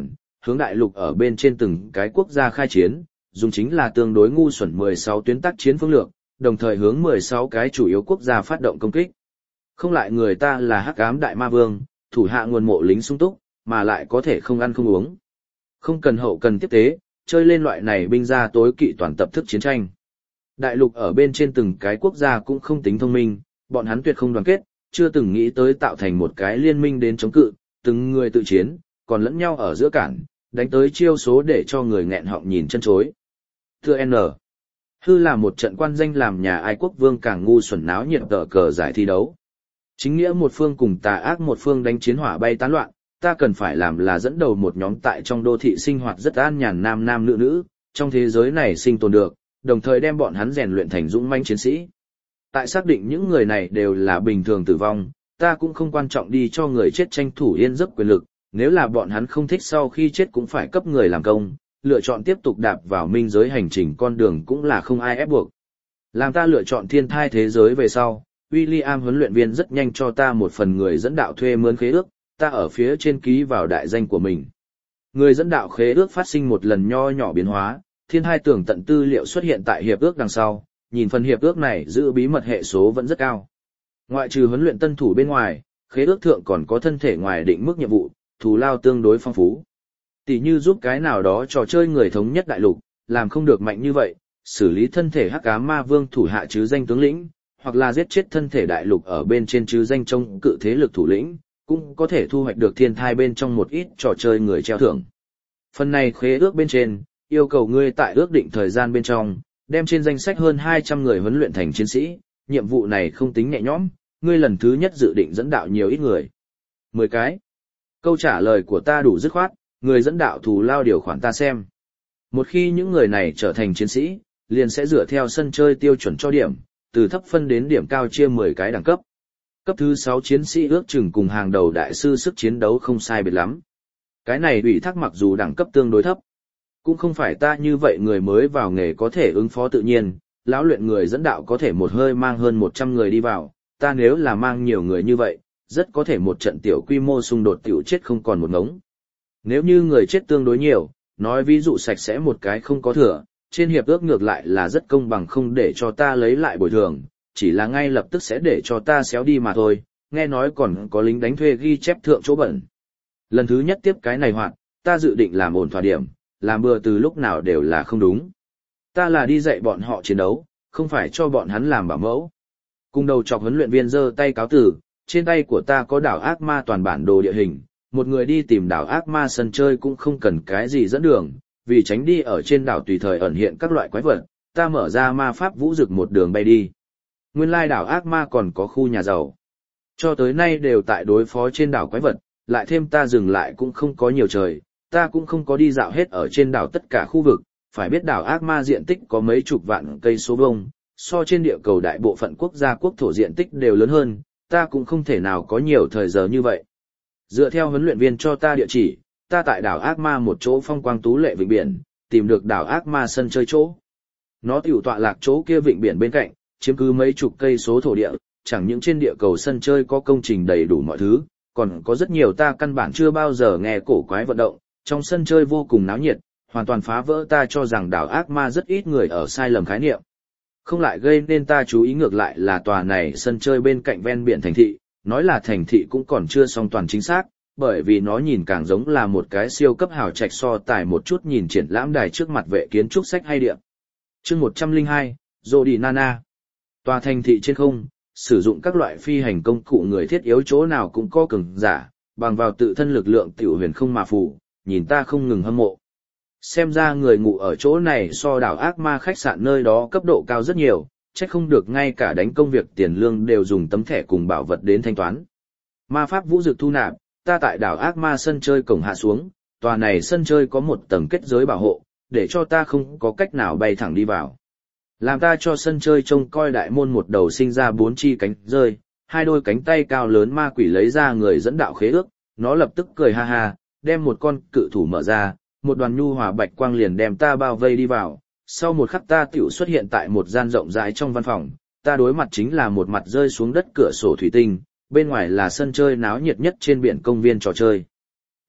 hướng đại lục ở bên trên từng cái quốc gia khai chiến, dùng chính là tương đối ngu xuẩn mười sáu tuyến tác chiến phương lược, đồng thời hướng mười sáu cái chủ yếu quốc gia phát động công kích. Không lại người ta là Hắc Ám Đại Ma Vương, thủ hạ nguồn mộ lính sung túc, mà lại có thể không ăn không uống. Không cần hậu cần tiếp tế, chơi lên loại này binh ra tối kỵ toàn tập thức chiến tranh. Đại lục ở bên trên từng cái quốc gia cũng không tính thông minh, bọn hắn tuyệt không đoàn kết, chưa từng nghĩ tới tạo thành một cái liên minh đến chống cự, từng người tự chiến, còn lẫn nhau ở giữa cản, đánh tới chiêu số để cho người nghẹn họng nhìn chân chối. Thưa N. Hư là một trận quan danh làm nhà ai quốc vương càng ngu xuẩn náo nhiệt tờ cờ giải thi đấu. Chính nghĩa một phương cùng tà ác một phương đánh chiến hỏa bay tán loạn, ta cần phải làm là dẫn đầu một nhóm tại trong đô thị sinh hoạt rất an nhàn nam nam nữ nữ, trong thế giới này sinh tồn được, đồng thời đem bọn hắn rèn luyện thành dũng mãnh chiến sĩ. Tại xác định những người này đều là bình thường tử vong, ta cũng không quan trọng đi cho người chết tranh thủ yên giấc quyền lực, nếu là bọn hắn không thích sau khi chết cũng phải cấp người làm công, lựa chọn tiếp tục đạp vào minh giới hành trình con đường cũng là không ai ép buộc. Làm ta lựa chọn thiên thai thế giới về sau, William huấn luyện viên rất nhanh cho ta một phần người dẫn đạo thuê mướn khế ước, ta ở phía trên ký vào đại danh của mình. Người dẫn đạo khế ước phát sinh một lần nho nhỏ biến hóa, thiên hai tường tận tư liệu xuất hiện tại hiệp ước đằng sau, nhìn phần hiệp ước này giữ bí mật hệ số vẫn rất cao. Ngoại trừ huấn luyện tân thủ bên ngoài, khế ước thượng còn có thân thể ngoài định mức nhiệm vụ, thù lao tương đối phong phú. Tỷ như giúp cái nào đó trò chơi người thống nhất đại lục, làm không được mạnh như vậy, xử lý thân thể Hắc Ám Ma Vương thủ hạ chứ danh tướng lĩnh, hoặc là giết chết thân thể đại lục ở bên trên chứ danh chống cự thế lực thủ lĩnh, cũng có thể thu hoạch được thiên thai bên trong một ít trò chơi người treo thưởng. Phần này khế ước bên trên, yêu cầu ngươi tại ước định thời gian bên trong, đem trên danh sách hơn hai trăm người huấn luyện thành chiến sĩ, nhiệm vụ này không tính nhẹ nhõm, ngươi lần thứ nhất dự định dẫn đạo nhiều ít người. mười cái. Câu trả lời của ta đủ dứt khoát, người dẫn đạo thù lao điều khoản ta xem. Một khi những người này trở thành chiến sĩ, liền sẽ dựa theo sân chơi tiêu chuẩn cho điểm, từ thấp phân đến điểm cao chia mười cái đẳng cấp. Cấp thứ sáu chiến sĩ ước chừng cùng hàng đầu đại sư sức chiến đấu không sai biệt lắm. Cái này ủy thác mặc dù đẳng cấp tương đối thấp, cũng không phải ta như vậy người mới vào nghề có thể ứng phó tự nhiên, lão luyện người dẫn đạo có thể một hơi mang hơn một trăm người đi vào, ta nếu là mang nhiều người như vậy, rất có thể một trận tiểu quy mô xung đột tiểu chết không còn một ngống. Nếu như người chết tương đối nhiều, nói ví dụ sạch sẽ một cái không có thừa, trên hiệp ước ngược lại là rất công bằng không để cho ta lấy lại bồi thường, chỉ là ngay lập tức sẽ để cho ta xéo đi mà thôi, nghe nói còn có lính đánh thuê ghi chép thượng chỗ bẩn. Lần thứ nhất tiếp cái này hoạt, ta dự định làm ổn thỏa điểm, làm bừa từ lúc nào đều là không đúng. Ta là đi dạy bọn họ chiến đấu, không phải cho bọn hắn làm bảo mẫu. Cùng đầu chọc huấn luyện viên giơ tay cáo từ, trên tay của ta có đảo ác ma toàn bản đồ địa hình, một người đi tìm đảo ác ma sân chơi cũng không cần cái gì dẫn đường, vì tránh đi ở trên đảo tùy thời ẩn hiện các loại quái vật, ta mở ra ma pháp vũ dực một đường bay đi. Nguyên lai đảo ác ma còn có khu nhà giàu. Cho tới nay đều tại đối phó trên đảo quái vật, lại thêm ta dừng lại cũng không có nhiều trời, ta cũng không có đi dạo hết ở trên đảo tất cả khu vực, phải biết đảo ác ma diện tích có mấy chục vạn cây số vuông, so trên địa cầu đại bộ phận quốc gia quốc thổ diện tích đều lớn hơn, ta cũng không thể nào có nhiều thời giờ như vậy. Dựa theo huấn luyện viên cho ta địa chỉ, ta tại đảo ác ma một chỗ phong quang tú lệ vịnh biển, tìm được đảo ác ma sân chơi chỗ. Nó tiểu tọa lạc chỗ kia vịnh biển bên cạnh, chiếm cứ mấy chục cây số thổ địa, chẳng những trên địa cầu sân chơi có công trình đầy đủ mọi thứ, còn có rất nhiều ta căn bản chưa bao giờ nghe cổ quái vận động, trong sân chơi vô cùng náo nhiệt, hoàn toàn phá vỡ ta cho rằng đảo ác ma rất ít người ở sai lầm khái niệm. Không lại gây nên ta chú ý ngược lại là tòa này sân chơi bên cạnh ven biển thành thị, nói là thành thị cũng còn chưa song toàn chính xác, bởi vì nó nhìn càng giống là một cái siêu cấp hào trạch so tài một chút nhìn triển lãm đài trước mặt vệ kiến trúc sách hay điện. Chương một trăm lẻ hai, Jody Nana. Tòa thành thị trên không, sử dụng các loại phi hành công cụ người thiết yếu chỗ nào cũng có cường giả, bằng vào tự thân lực lượng tiểu huyền không mà phù, nhìn ta không ngừng hâm mộ. Xem ra người ngủ ở chỗ này so đảo ác ma khách sạn nơi đó cấp độ cao rất nhiều, chắc không được ngay cả đánh công việc tiền lương đều dùng tấm thẻ cùng bảo vật đến thanh toán. Ma pháp vũ dực thu nạp, ta tại đảo ác ma sân chơi cổng hạ xuống, tòa này sân chơi có một tầng kết giới bảo hộ, để cho ta không có cách nào bay thẳng đi vào. Làm ta cho sân chơi trông coi đại môn một đầu sinh ra bốn chi cánh rơi, hai đôi cánh tay cao lớn ma quỷ lấy ra người dẫn đạo khế ước, nó lập tức cười ha ha, đem một con cự thủ mở ra, một đoàn nhu hòa bạch quang liền đem ta bao vây đi vào. Sau một khắc ta tiểu xuất hiện tại một gian rộng rãi trong văn phòng, ta đối mặt chính là một mặt rơi xuống đất cửa sổ thủy tinh, bên ngoài là sân chơi náo nhiệt nhất trên biển công viên trò chơi.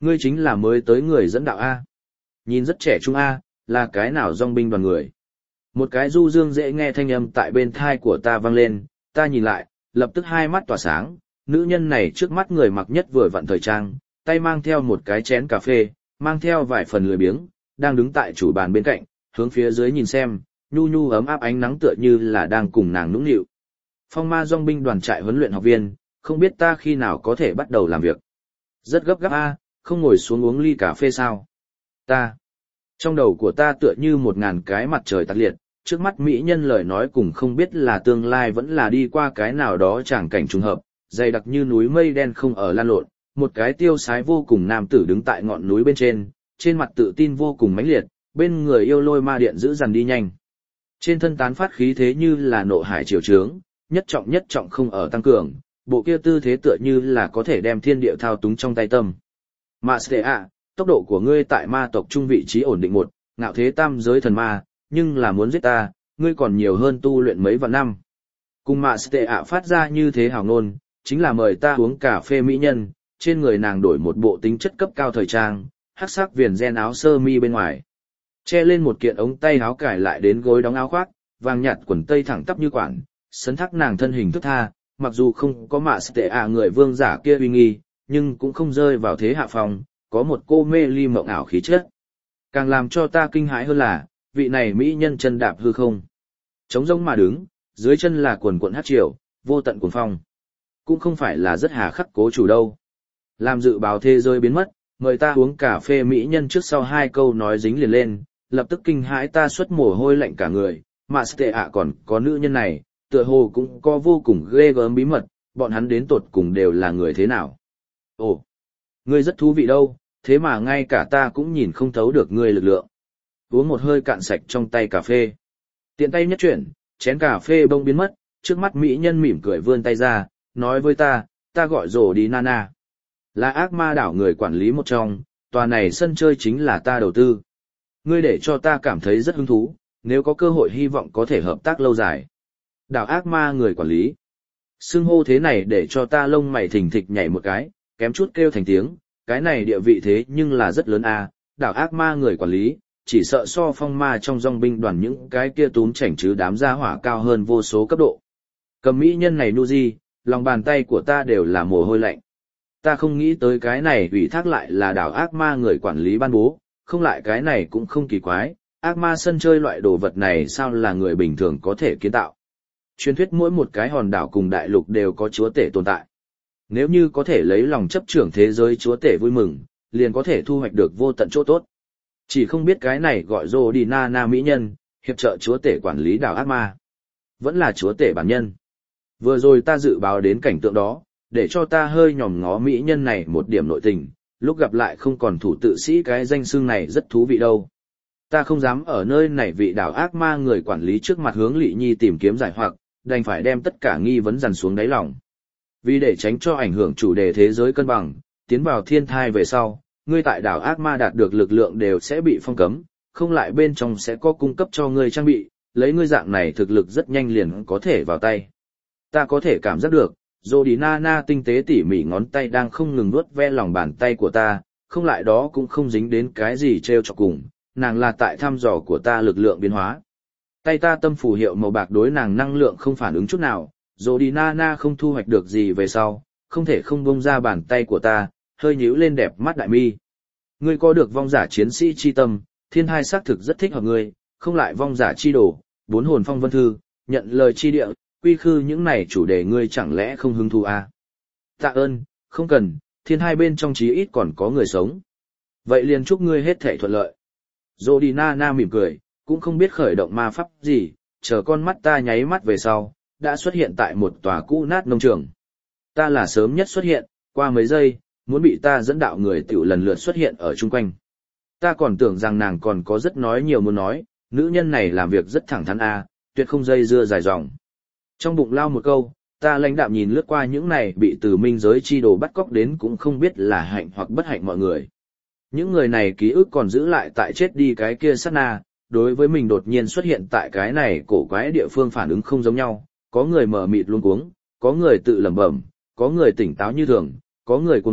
Ngươi chính là mới tới người dẫn đạo A. Nhìn rất trẻ trung A, là cái nào dòng binh đoàn người. Một cái du dương dễ nghe thanh âm tại bên thai của ta vang lên, ta nhìn lại, lập tức hai mắt tỏa sáng, nữ nhân này trước mắt người mặc nhất vừa vặn thời trang, tay mang theo một cái chén cà phê, mang theo vài phần lười biếng, đang đứng tại chủ bàn bên cạnh, hướng phía dưới nhìn xem, nhu nhu ấm áp ánh nắng tựa như là đang cùng nàng nũng nịu. Phong ma dòng binh đoàn trại huấn luyện học viên, không biết ta khi nào có thể bắt đầu làm việc. Rất gấp gáp a, không ngồi xuống uống ly cà phê sao? Ta. Trong đầu của ta tựa như một ngàn cái mặt trời tắt liệt, trước mắt mỹ nhân lời nói cùng không biết là tương lai vẫn là đi qua cái nào đó chẳng cảnh trùng hợp, dày đặc như núi mây đen không ở lan lộn, một cái tiêu sái vô cùng nam tử đứng tại ngọn núi bên trên, trên mặt tự tin vô cùng mãnh liệt, bên người yêu lôi ma điện giữ dằn đi nhanh. Trên thân tán phát khí thế như là nộ hải triều trướng, nhất trọng nhất trọng không ở tăng cường, bộ kia tư thế tựa như là có thể đem thiên địa thao túng trong tay tâm. Mà sẽ ạ, tốc độ của ngươi tại ma tộc trung vị trí ổn định một, ngạo thế tam giới thần ma, nhưng là muốn giết ta, ngươi còn nhiều hơn tu luyện mấy vạn năm. Cùng mà sẽ ạ phát ra như thế hào ngôn, chính là mời ta uống cà phê mỹ nhân, trên người nàng đổi một bộ tính chất cấp cao thời trang, hắc sắc viền ren áo sơ mi bên ngoài. Che lên một kiện ống tay áo cải lại đến gối đóng áo khoác, vàng nhạt quần tây thẳng tắp như quản, sấn thác nàng thân hình thức tha, mặc dù không có mạ tệ ạ người vương giả kia uy nghi, nhưng cũng không rơi vào thế hạ phòng, có một cô mê ly mộng ảo khí chất. Càng làm cho ta kinh hãi hơn là, vị này mỹ nhân chân đạp hư không. Trống rỗng mà đứng, dưới chân là quần quần hát triều, vô tận cuồng phong. Cũng không phải là rất hà khắc cố chủ đâu. Làm dự báo thế giới biến mất, mời ta uống cà phê mỹ nhân trước sau hai câu nói dính liền lên, lập tức kinh hãi ta xuất mồ hôi lạnh cả người, mà tệ ạ còn có nữ nhân này, tựa hồ cũng có vô cùng ghê gớm bí mật, bọn hắn đến tột cùng đều là người thế nào. Ồ, ngươi rất thú vị đâu, thế mà ngay cả ta cũng nhìn không thấu được ngươi lực lượng. Uống một hơi cạn sạch trong tay cà phê. Tiện tay nhất chuyển, chén cà phê bông biến mất, trước mắt mỹ nhân mỉm cười vươn tay ra, nói với ta, ta gọi rồ đi Nana. Là ác ma đảo người quản lý một trong, tòa này sân chơi chính là ta đầu tư. Ngươi để cho ta cảm thấy rất hứng thú, nếu có cơ hội hy vọng có thể hợp tác lâu dài. Đảo ác ma người quản lý. Xưng hô thế này để cho ta lông mày thình thịch nhảy một cái, kém chút kêu thành tiếng, cái này địa vị thế nhưng là rất lớn à, đảo ác ma người quản lý, chỉ sợ so phong ma trong dòng binh đoàn những cái kia túm chảnh chứ đám gia hỏa cao hơn vô số cấp độ. Cầm mỹ nhân này nu di, lòng bàn tay của ta đều là mồ hôi lạnh. Ta không nghĩ tới cái này ủy thác lại là đảo ác ma người quản lý ban bố, không lại cái này cũng không kỳ quái, ác ma sân chơi loại đồ vật này sao là người bình thường có thể kiến tạo. Truyền thuyết mỗi một cái hòn đảo cùng đại lục đều có chúa tể tồn tại. Nếu như có thể lấy lòng chấp trưởng thế giới chúa tể vui mừng, liền có thể thu hoạch được vô tận chỗ tốt. Chỉ không biết cái này gọi rồ đi na na mỹ nhân, hiệp trợ chúa tể quản lý đảo ác ma. Vẫn là chúa tể bản nhân. Vừa rồi ta dự báo đến cảnh tượng đó, để cho ta hơi nhòm ngó mỹ nhân này một điểm nội tình, lúc gặp lại không còn thủ tự sĩ cái danh xưng này rất thú vị đâu. Ta không dám ở nơi này vị đảo ác ma người quản lý trước mặt hướng Lệ Nhi tìm kiếm giải hoặc, đành phải đem tất cả nghi vấn dằn xuống đáy lòng. Vì để tránh cho ảnh hưởng chủ đề thế giới cân bằng, tiến vào thiên thai về sau, ngươi tại đảo ác ma đạt được lực lượng đều sẽ bị phong cấm, không lại bên trong sẽ có cung cấp cho ngươi trang bị, lấy ngươi dạng này thực lực rất nhanh liền có thể vào tay. Ta có thể cảm giác được, Jodinana tinh tế tỉ mỉ ngón tay đang không ngừng nuốt ve lòng bàn tay của ta, không lại đó cũng không dính đến cái gì treo chọc cùng, nàng là tại thăm dò của ta lực lượng biến hóa. Tay ta tâm phù hiệu màu bạc đối nàng năng lượng không phản ứng chút nào, Jodinana không thu hoạch được gì về sau, không thể không buông ra bàn tay của ta, hơi nhíu lên đẹp mắt đại mi. Ngươi có được vong giả chiến sĩ chi tâm, thiên hai xác thực rất thích hợp ngươi, không lại vong giả chi đồ, bốn hồn phong vân thư, nhận lời chi địa, quy khư những này chủ đề ngươi chẳng lẽ không hứng thú à? Tạ ơn, không cần, thiên hai bên trong chí ít còn có người sống. Vậy liền chúc ngươi hết thể thuận lợi. Jodinana mỉm cười, cũng không biết khởi động ma pháp gì, chờ con mắt ta nháy mắt về sau, đã xuất hiện tại một tòa cũ nát nông trường. Ta là sớm nhất xuất hiện, qua mấy giây, muốn bị ta dẫn đạo người tiểu lần lượt xuất hiện ở chung quanh. Ta còn tưởng rằng nàng còn có rất nói nhiều muốn nói, nữ nhân này làm việc rất thẳng thắn a, tuyệt không dây dưa dài dòng. Trong bụng lao một câu, ta lãnh đạm nhìn lướt qua những này bị từ minh giới chi đồ bắt cóc đến cũng không biết là hạnh hoặc bất hạnh mọi người. Những người này ký ức còn giữ lại tại chết đi cái kia sát na, đối với mình đột nhiên xuất hiện tại cái này cổ quái địa phương phản ứng không giống nhau, có người mờ mịt luống cuống, có người tự lẩm bẩm, có người tỉnh táo như thường, có người cuồng loạn,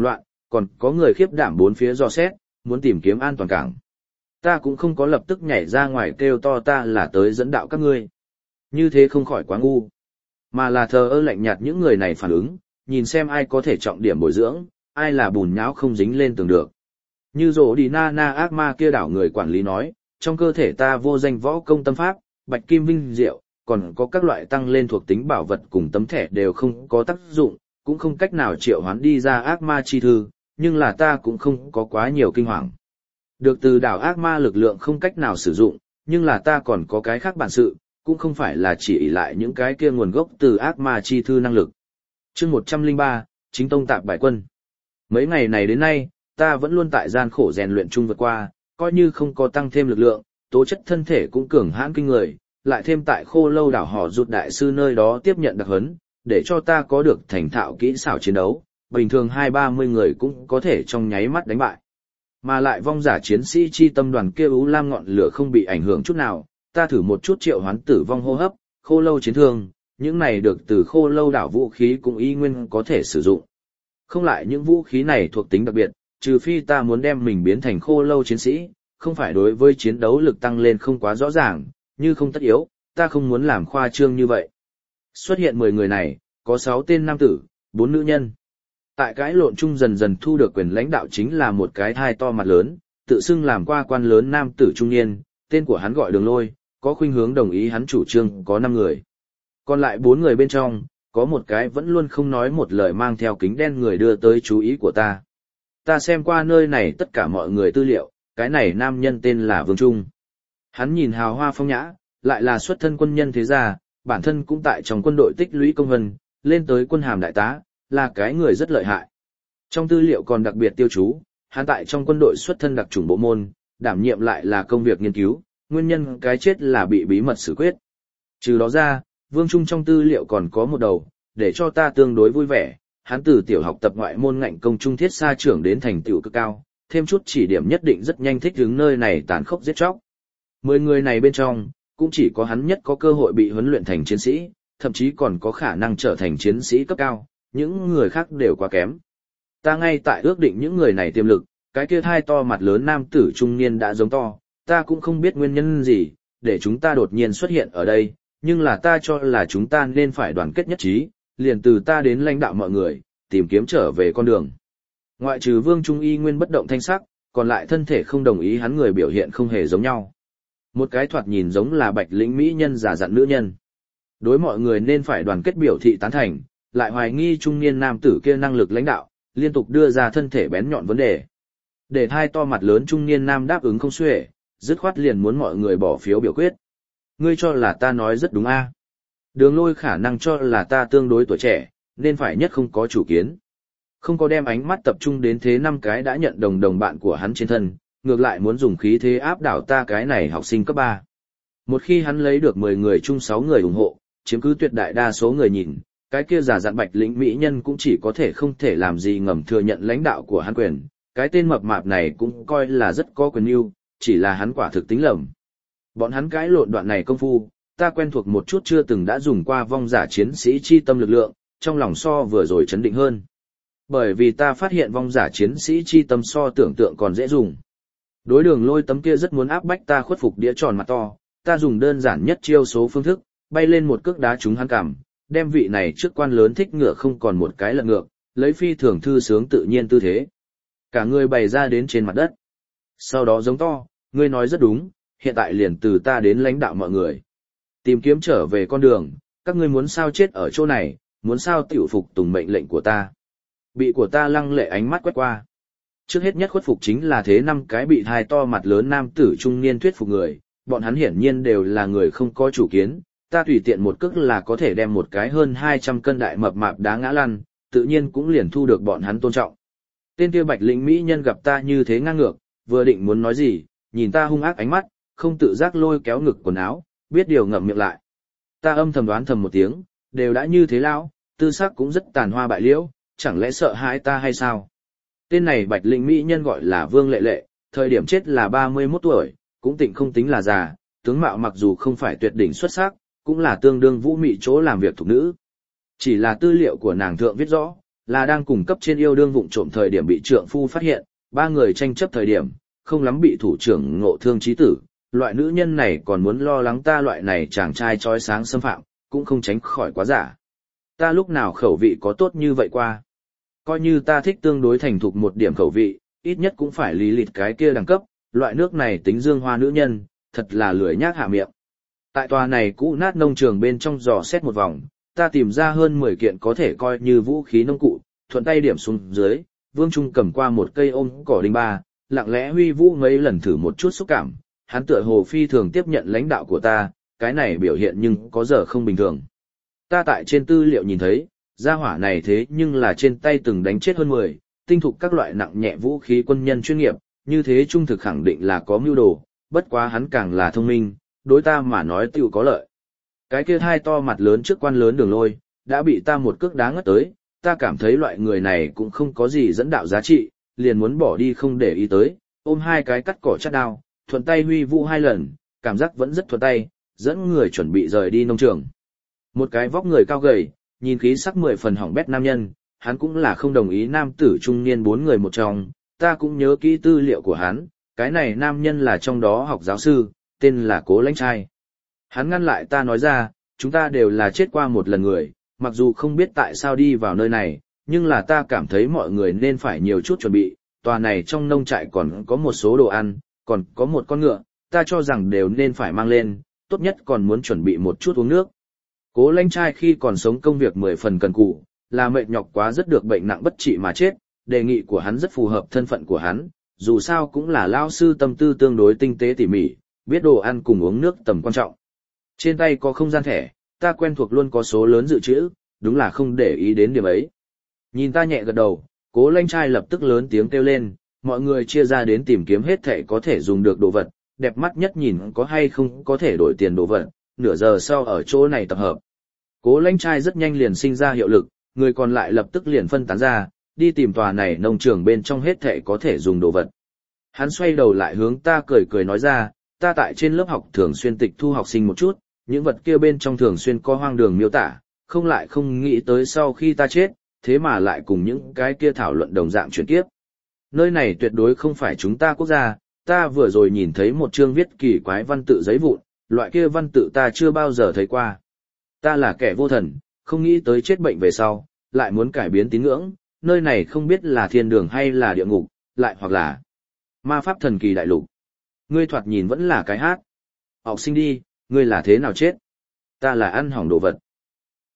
còn có người khiếp đảm bốn phía dò xét, muốn tìm kiếm an toàn cảng. Ta cũng không có lập tức nhảy ra ngoài kêu to ta là tới dẫn đạo các ngươi. Như thế không khỏi quá ngu. Mà là thờ ơ lạnh nhạt những người này phản ứng, nhìn xem ai có thể trọng điểm bồi dưỡng, ai là bùn nhão không dính lên tường được. Như rổ đi na na ác ma kia đảo người quản lý nói, trong cơ thể ta vô danh võ công tâm pháp, bạch kim vinh diệu, còn có các loại tăng lên thuộc tính bảo vật cùng tấm thẻ đều không có tác dụng, cũng không cách nào triệu hoán đi ra ác ma chi thư, nhưng là ta cũng không có quá nhiều kinh hoàng. Được từ đảo ác ma lực lượng không cách nào sử dụng, nhưng là ta còn có cái khác bản sự, cũng không phải là chỉ ỷ lại những cái kia nguồn gốc từ ác ma chi thư năng lực. Chương một trăm lẻ ba, Chính tông tạp bại quân. Mấy ngày này đến nay, ta vẫn luôn tại gian khổ rèn luyện chung vượt qua, coi như không có tăng thêm lực lượng, tố chất thân thể cũng cường hãn kinh người, lại thêm tại khô lâu đảo họ rụt đại sư nơi đó tiếp nhận đặc huấn, để cho ta có được thành thạo kỹ xảo chiến đấu, bình thường hai ba mươi người cũng có thể trong nháy mắt đánh bại. Mà lại vong giả chiến sĩ chi tâm đoàn kia ú lam ngọn lửa không bị ảnh hưởng chút nào, ta thử một chút triệu hoán tử vong hô hấp, khô lâu chiến thương, những này được từ khô lâu đảo vũ khí cũng y nguyên có thể sử dụng. Không lại những vũ khí này thuộc tính đặc biệt, trừ phi ta muốn đem mình biến thành khô lâu chiến sĩ, không phải đối với chiến đấu lực tăng lên không quá rõ ràng, như không tất yếu, ta không muốn làm khoa trương như vậy. Xuất hiện mười người này, có sáu tên nam tử, bốn nữ nhân. Tại cái lộn chung dần dần thu được quyền lãnh đạo chính là một cái thai to mặt lớn, tự xưng làm qua quan lớn nam tử trung niên, tên của hắn gọi Đường Lôi, có khuynh hướng đồng ý hắn chủ trương có năm người. Còn lại bốn người bên trong, có một cái vẫn luôn không nói một lời mang theo kính đen người đưa tới chú ý của ta. Ta xem qua nơi này tất cả mọi người tư liệu, cái này nam nhân tên là Vương Trung. Hắn nhìn hào hoa phong nhã, lại là xuất thân quân nhân thế gia, bản thân cũng tại trong quân đội tích lũy công vân, lên tới quân hàm đại tá, là cái người rất lợi hại. Trong tư liệu còn đặc biệt tiêu chú, hắn tại trong quân đội xuất thân đặc chủng bộ môn, đảm nhiệm lại là công việc nghiên cứu, nguyên nhân cái chết là bị bí mật xử quyết. Trừ đó ra, Vương Trung trong tư liệu còn có một đầu, để cho ta tương đối vui vẻ, hắn từ tiểu học tập ngoại môn ngạnh công trung thiết xa trưởng đến thành tựu cực cao, thêm chút chỉ điểm nhất định rất nhanh thích ứng nơi này tàn khốc giết chóc. Mười người này bên trong, cũng chỉ có hắn nhất có cơ hội bị huấn luyện thành chiến sĩ, thậm chí còn có khả năng trở thành chiến sĩ cấp cao, những người khác đều quá kém. Ta ngay tại ước định những người này tiềm lực, cái kia thai to mặt lớn nam tử trung niên đã giống to, ta cũng không biết nguyên nhân gì, để chúng ta đột nhiên xuất hiện ở đây, nhưng là ta cho là chúng ta nên phải đoàn kết nhất trí, liền từ ta đến lãnh đạo mọi người, tìm kiếm trở về con đường. Ngoại trừ Vương Trung y nguyên bất động thanh sắc, còn lại thân thể không đồng ý hắn người biểu hiện không hề giống nhau. Một cái thoạt nhìn giống là bạch lĩnh mỹ nhân giả dặn nữ nhân. Đối mọi người nên phải đoàn kết biểu thị tán thành, lại hoài nghi trung niên nam tử kia năng lực lãnh đạo, liên tục đưa ra thân thể bén nhọn vấn đề. Để thai to mặt lớn trung niên nam đáp ứng không xuể, dứt khoát liền muốn mọi người bỏ phiếu biểu quyết. Ngươi cho là ta nói rất đúng a? Đường Lôi khả năng cho là ta tương đối tuổi trẻ, nên phải nhất không có chủ kiến. Không có đem ánh mắt tập trung đến thế năm cái đã nhận đồng đồng bạn của hắn trên thân, ngược lại muốn dùng khí thế áp đảo ta cái này học sinh cấp ba. Một khi hắn lấy được mười người chung sáu người ủng hộ, chiếm cứ tuyệt đại đa số người nhìn, cái kia giả dặn bạch lĩnh mỹ nhân cũng chỉ có thể không thể làm gì ngầm thừa nhận lãnh đạo của hắn quyền, cái tên mập mạp này cũng coi là rất có quyền ưu, chỉ là hắn quả thực tính lầm. Bọn hắn cãi lộn đoạn này công phu, ta quen thuộc một chút chưa từng đã dùng qua vong giả chiến sĩ chi tâm lực lượng, trong lòng so vừa rồi chấn định hơn. Bởi vì ta phát hiện vong giả chiến sĩ chi tâm so tưởng tượng còn dễ dùng. Đối Đường Lôi tấm kia rất muốn áp bách ta khuất phục đĩa tròn mặt to, ta dùng đơn giản nhất chiêu số phương thức, bay lên một cước đá trúng hắn cằm, đem vị này trước quan lớn thích ngựa không còn một cái lật ngược, lấy phi thường thư sướng tự nhiên tư thế. Cả người bày ra đến trên mặt đất. Sau đó giống to, ngươi nói rất đúng, hiện tại liền từ ta đến lãnh đạo mọi người. Tìm kiếm trở về con đường, các ngươi muốn sao chết ở chỗ này, muốn sao tiểu phục tùng mệnh lệnh của ta. Bị của ta lăng lệ ánh mắt quét qua. Trước hết nhất khuất phục chính là thế năm cái bị thai to mặt lớn nam tử trung niên thuyết phục người, bọn hắn hiển nhiên đều là người không có chủ kiến, ta tùy tiện một cước là có thể đem một cái hơn hai trăm cân đại mập mạp đá ngã lăn, tự nhiên cũng liền thu được bọn hắn tôn trọng. Tên kia bạch lĩnh mỹ nhân gặp ta như thế ngang ngược, vừa định muốn nói gì, nhìn ta hung ác ánh mắt, không tự giác lôi kéo ngực quần áo, biết điều ngậm miệng lại. Ta âm thầm đoán thầm một tiếng, đều đã như thế lão, tư sắc cũng rất tàn hoa bại liễu, chẳng lẽ sợ hãi ta hay sao? Tên này bạch lĩnh mỹ nhân gọi là Vương Lệ Lệ, thời điểm chết là ba mươi mốt tuổi, cũng tịnh không tính là già, tướng mạo mặc dù không phải tuyệt đỉnh xuất sắc, cũng là tương đương vũ mị chỗ làm việc thuộc nữ. Chỉ là tư liệu của nàng thượng viết rõ, là đang cùng cấp trên yêu đương vụng trộm thời điểm bị trượng phu phát hiện, ba người tranh chấp thời điểm, không lắm bị thủ trưởng ngộ thương chí tử, loại nữ nhân này còn muốn lo lắng ta loại này chàng trai trói sáng xâm phạm, cũng không tránh khỏi quá giả. Ta lúc nào khẩu vị có tốt như vậy qua. Coi như ta thích tương đối thành thục một điểm khẩu vị, ít nhất cũng phải lý lịt cái kia đẳng cấp, loại nước này tính dương hoa nữ nhân, thật là lười nhác hạ miệng. Tại tòa này cũ nát nông trường bên trong dò xét một vòng, ta tìm ra hơn mười kiện có thể coi như vũ khí nông cụ, thuận tay điểm xuống dưới, Vương Trung cầm qua một cây ôm cỏ đinh ba, lặng lẽ huy vũ mấy lần thử một chút xúc cảm, hắn tựa hồ phi thường tiếp nhận lãnh đạo của ta, cái này biểu hiện nhưng có giờ không bình thường. Ta tại trên tư liệu nhìn thấy, gia hỏa này thế nhưng là trên tay từng đánh chết hơn mười, tinh thục các loại nặng nhẹ vũ khí quân nhân chuyên nghiệp, như thế trung thực khẳng định là có mưu đồ, bất quá hắn càng là thông minh, đối ta mà nói tiểu có lợi. Cái kia hai to mặt lớn trước quan lớn đường lôi, đã bị ta một cước đá ngất tới, ta cảm thấy loại người này cũng không có gì dẫn đạo giá trị, liền muốn bỏ đi không để ý tới, ôm hai cái cắt cỏ chát đao, thuận tay huy vũ hai lần, cảm giác vẫn rất thuận tay, dẫn người chuẩn bị rời đi nông trường. Một cái vóc người cao gầy, nhìn khí sắc mười phần hỏng bét nam nhân, hắn cũng là không đồng ý nam tử trung niên bốn người một trong, ta cũng nhớ kỹ tư liệu của hắn, cái này nam nhân là trong đó học giáo sư, tên là Cố Lãnh Trai. Hắn ngăn lại ta nói ra, chúng ta đều là chết qua một lần người, mặc dù không biết tại sao đi vào nơi này, nhưng là ta cảm thấy mọi người nên phải nhiều chút chuẩn bị, tòa này trong nông trại còn có một số đồ ăn, còn có một con ngựa, ta cho rằng đều nên phải mang lên, tốt nhất còn muốn chuẩn bị một chút uống nước. Cố Lãnh Trai khi còn sống công việc mười phần cần cù, là mệt nhọc quá rất được bệnh nặng bất trị mà chết, đề nghị của hắn rất phù hợp thân phận của hắn, dù sao cũng là lao sư tâm tư tương đối tinh tế tỉ mỉ, biết đồ ăn cùng uống nước tầm quan trọng. Trên tay có không gian thẻ, ta quen thuộc luôn có số lớn dự trữ, đúng là không để ý đến điểm ấy. Nhìn ta nhẹ gật đầu, Cố Lãnh Trai lập tức lớn tiếng kêu lên, mọi người chia ra đến tìm kiếm hết thẻ có thể dùng được đồ vật, đẹp mắt nhất nhìn có hay không có thể đổi tiền đồ vật, nửa giờ sau ở chỗ này tập hợp. Cố Lãnh Trai rất nhanh liền sinh ra hiệu lực, người còn lại lập tức liền phân tán ra, đi tìm tòa này nông trường bên trong hết thẻ có thể dùng đồ vật. Hắn xoay đầu lại hướng ta cười cười nói ra, ta tại trên lớp học thường xuyên tịch thu học sinh một chút, những vật kia bên trong thường xuyên có hoang đường miêu tả, không lại không nghĩ tới sau khi ta chết, thế mà lại cùng những cái kia thảo luận đồng dạng chuyển kiếp. Nơi này tuyệt đối không phải chúng ta quốc gia, ta vừa rồi nhìn thấy một chương viết kỳ quái văn tự giấy vụn, loại kia văn tự ta chưa bao giờ thấy qua. Ta là kẻ vô thần, không nghĩ tới chết bệnh về sau, lại muốn cải biến tín ngưỡng, nơi này không biết là thiên đường hay là địa ngục, lại hoặc là ma pháp thần kỳ đại lục. Ngươi thoạt nhìn vẫn là cái hát. Học sinh đi, ngươi là thế nào chết? Ta là ăn hỏng đồ vật.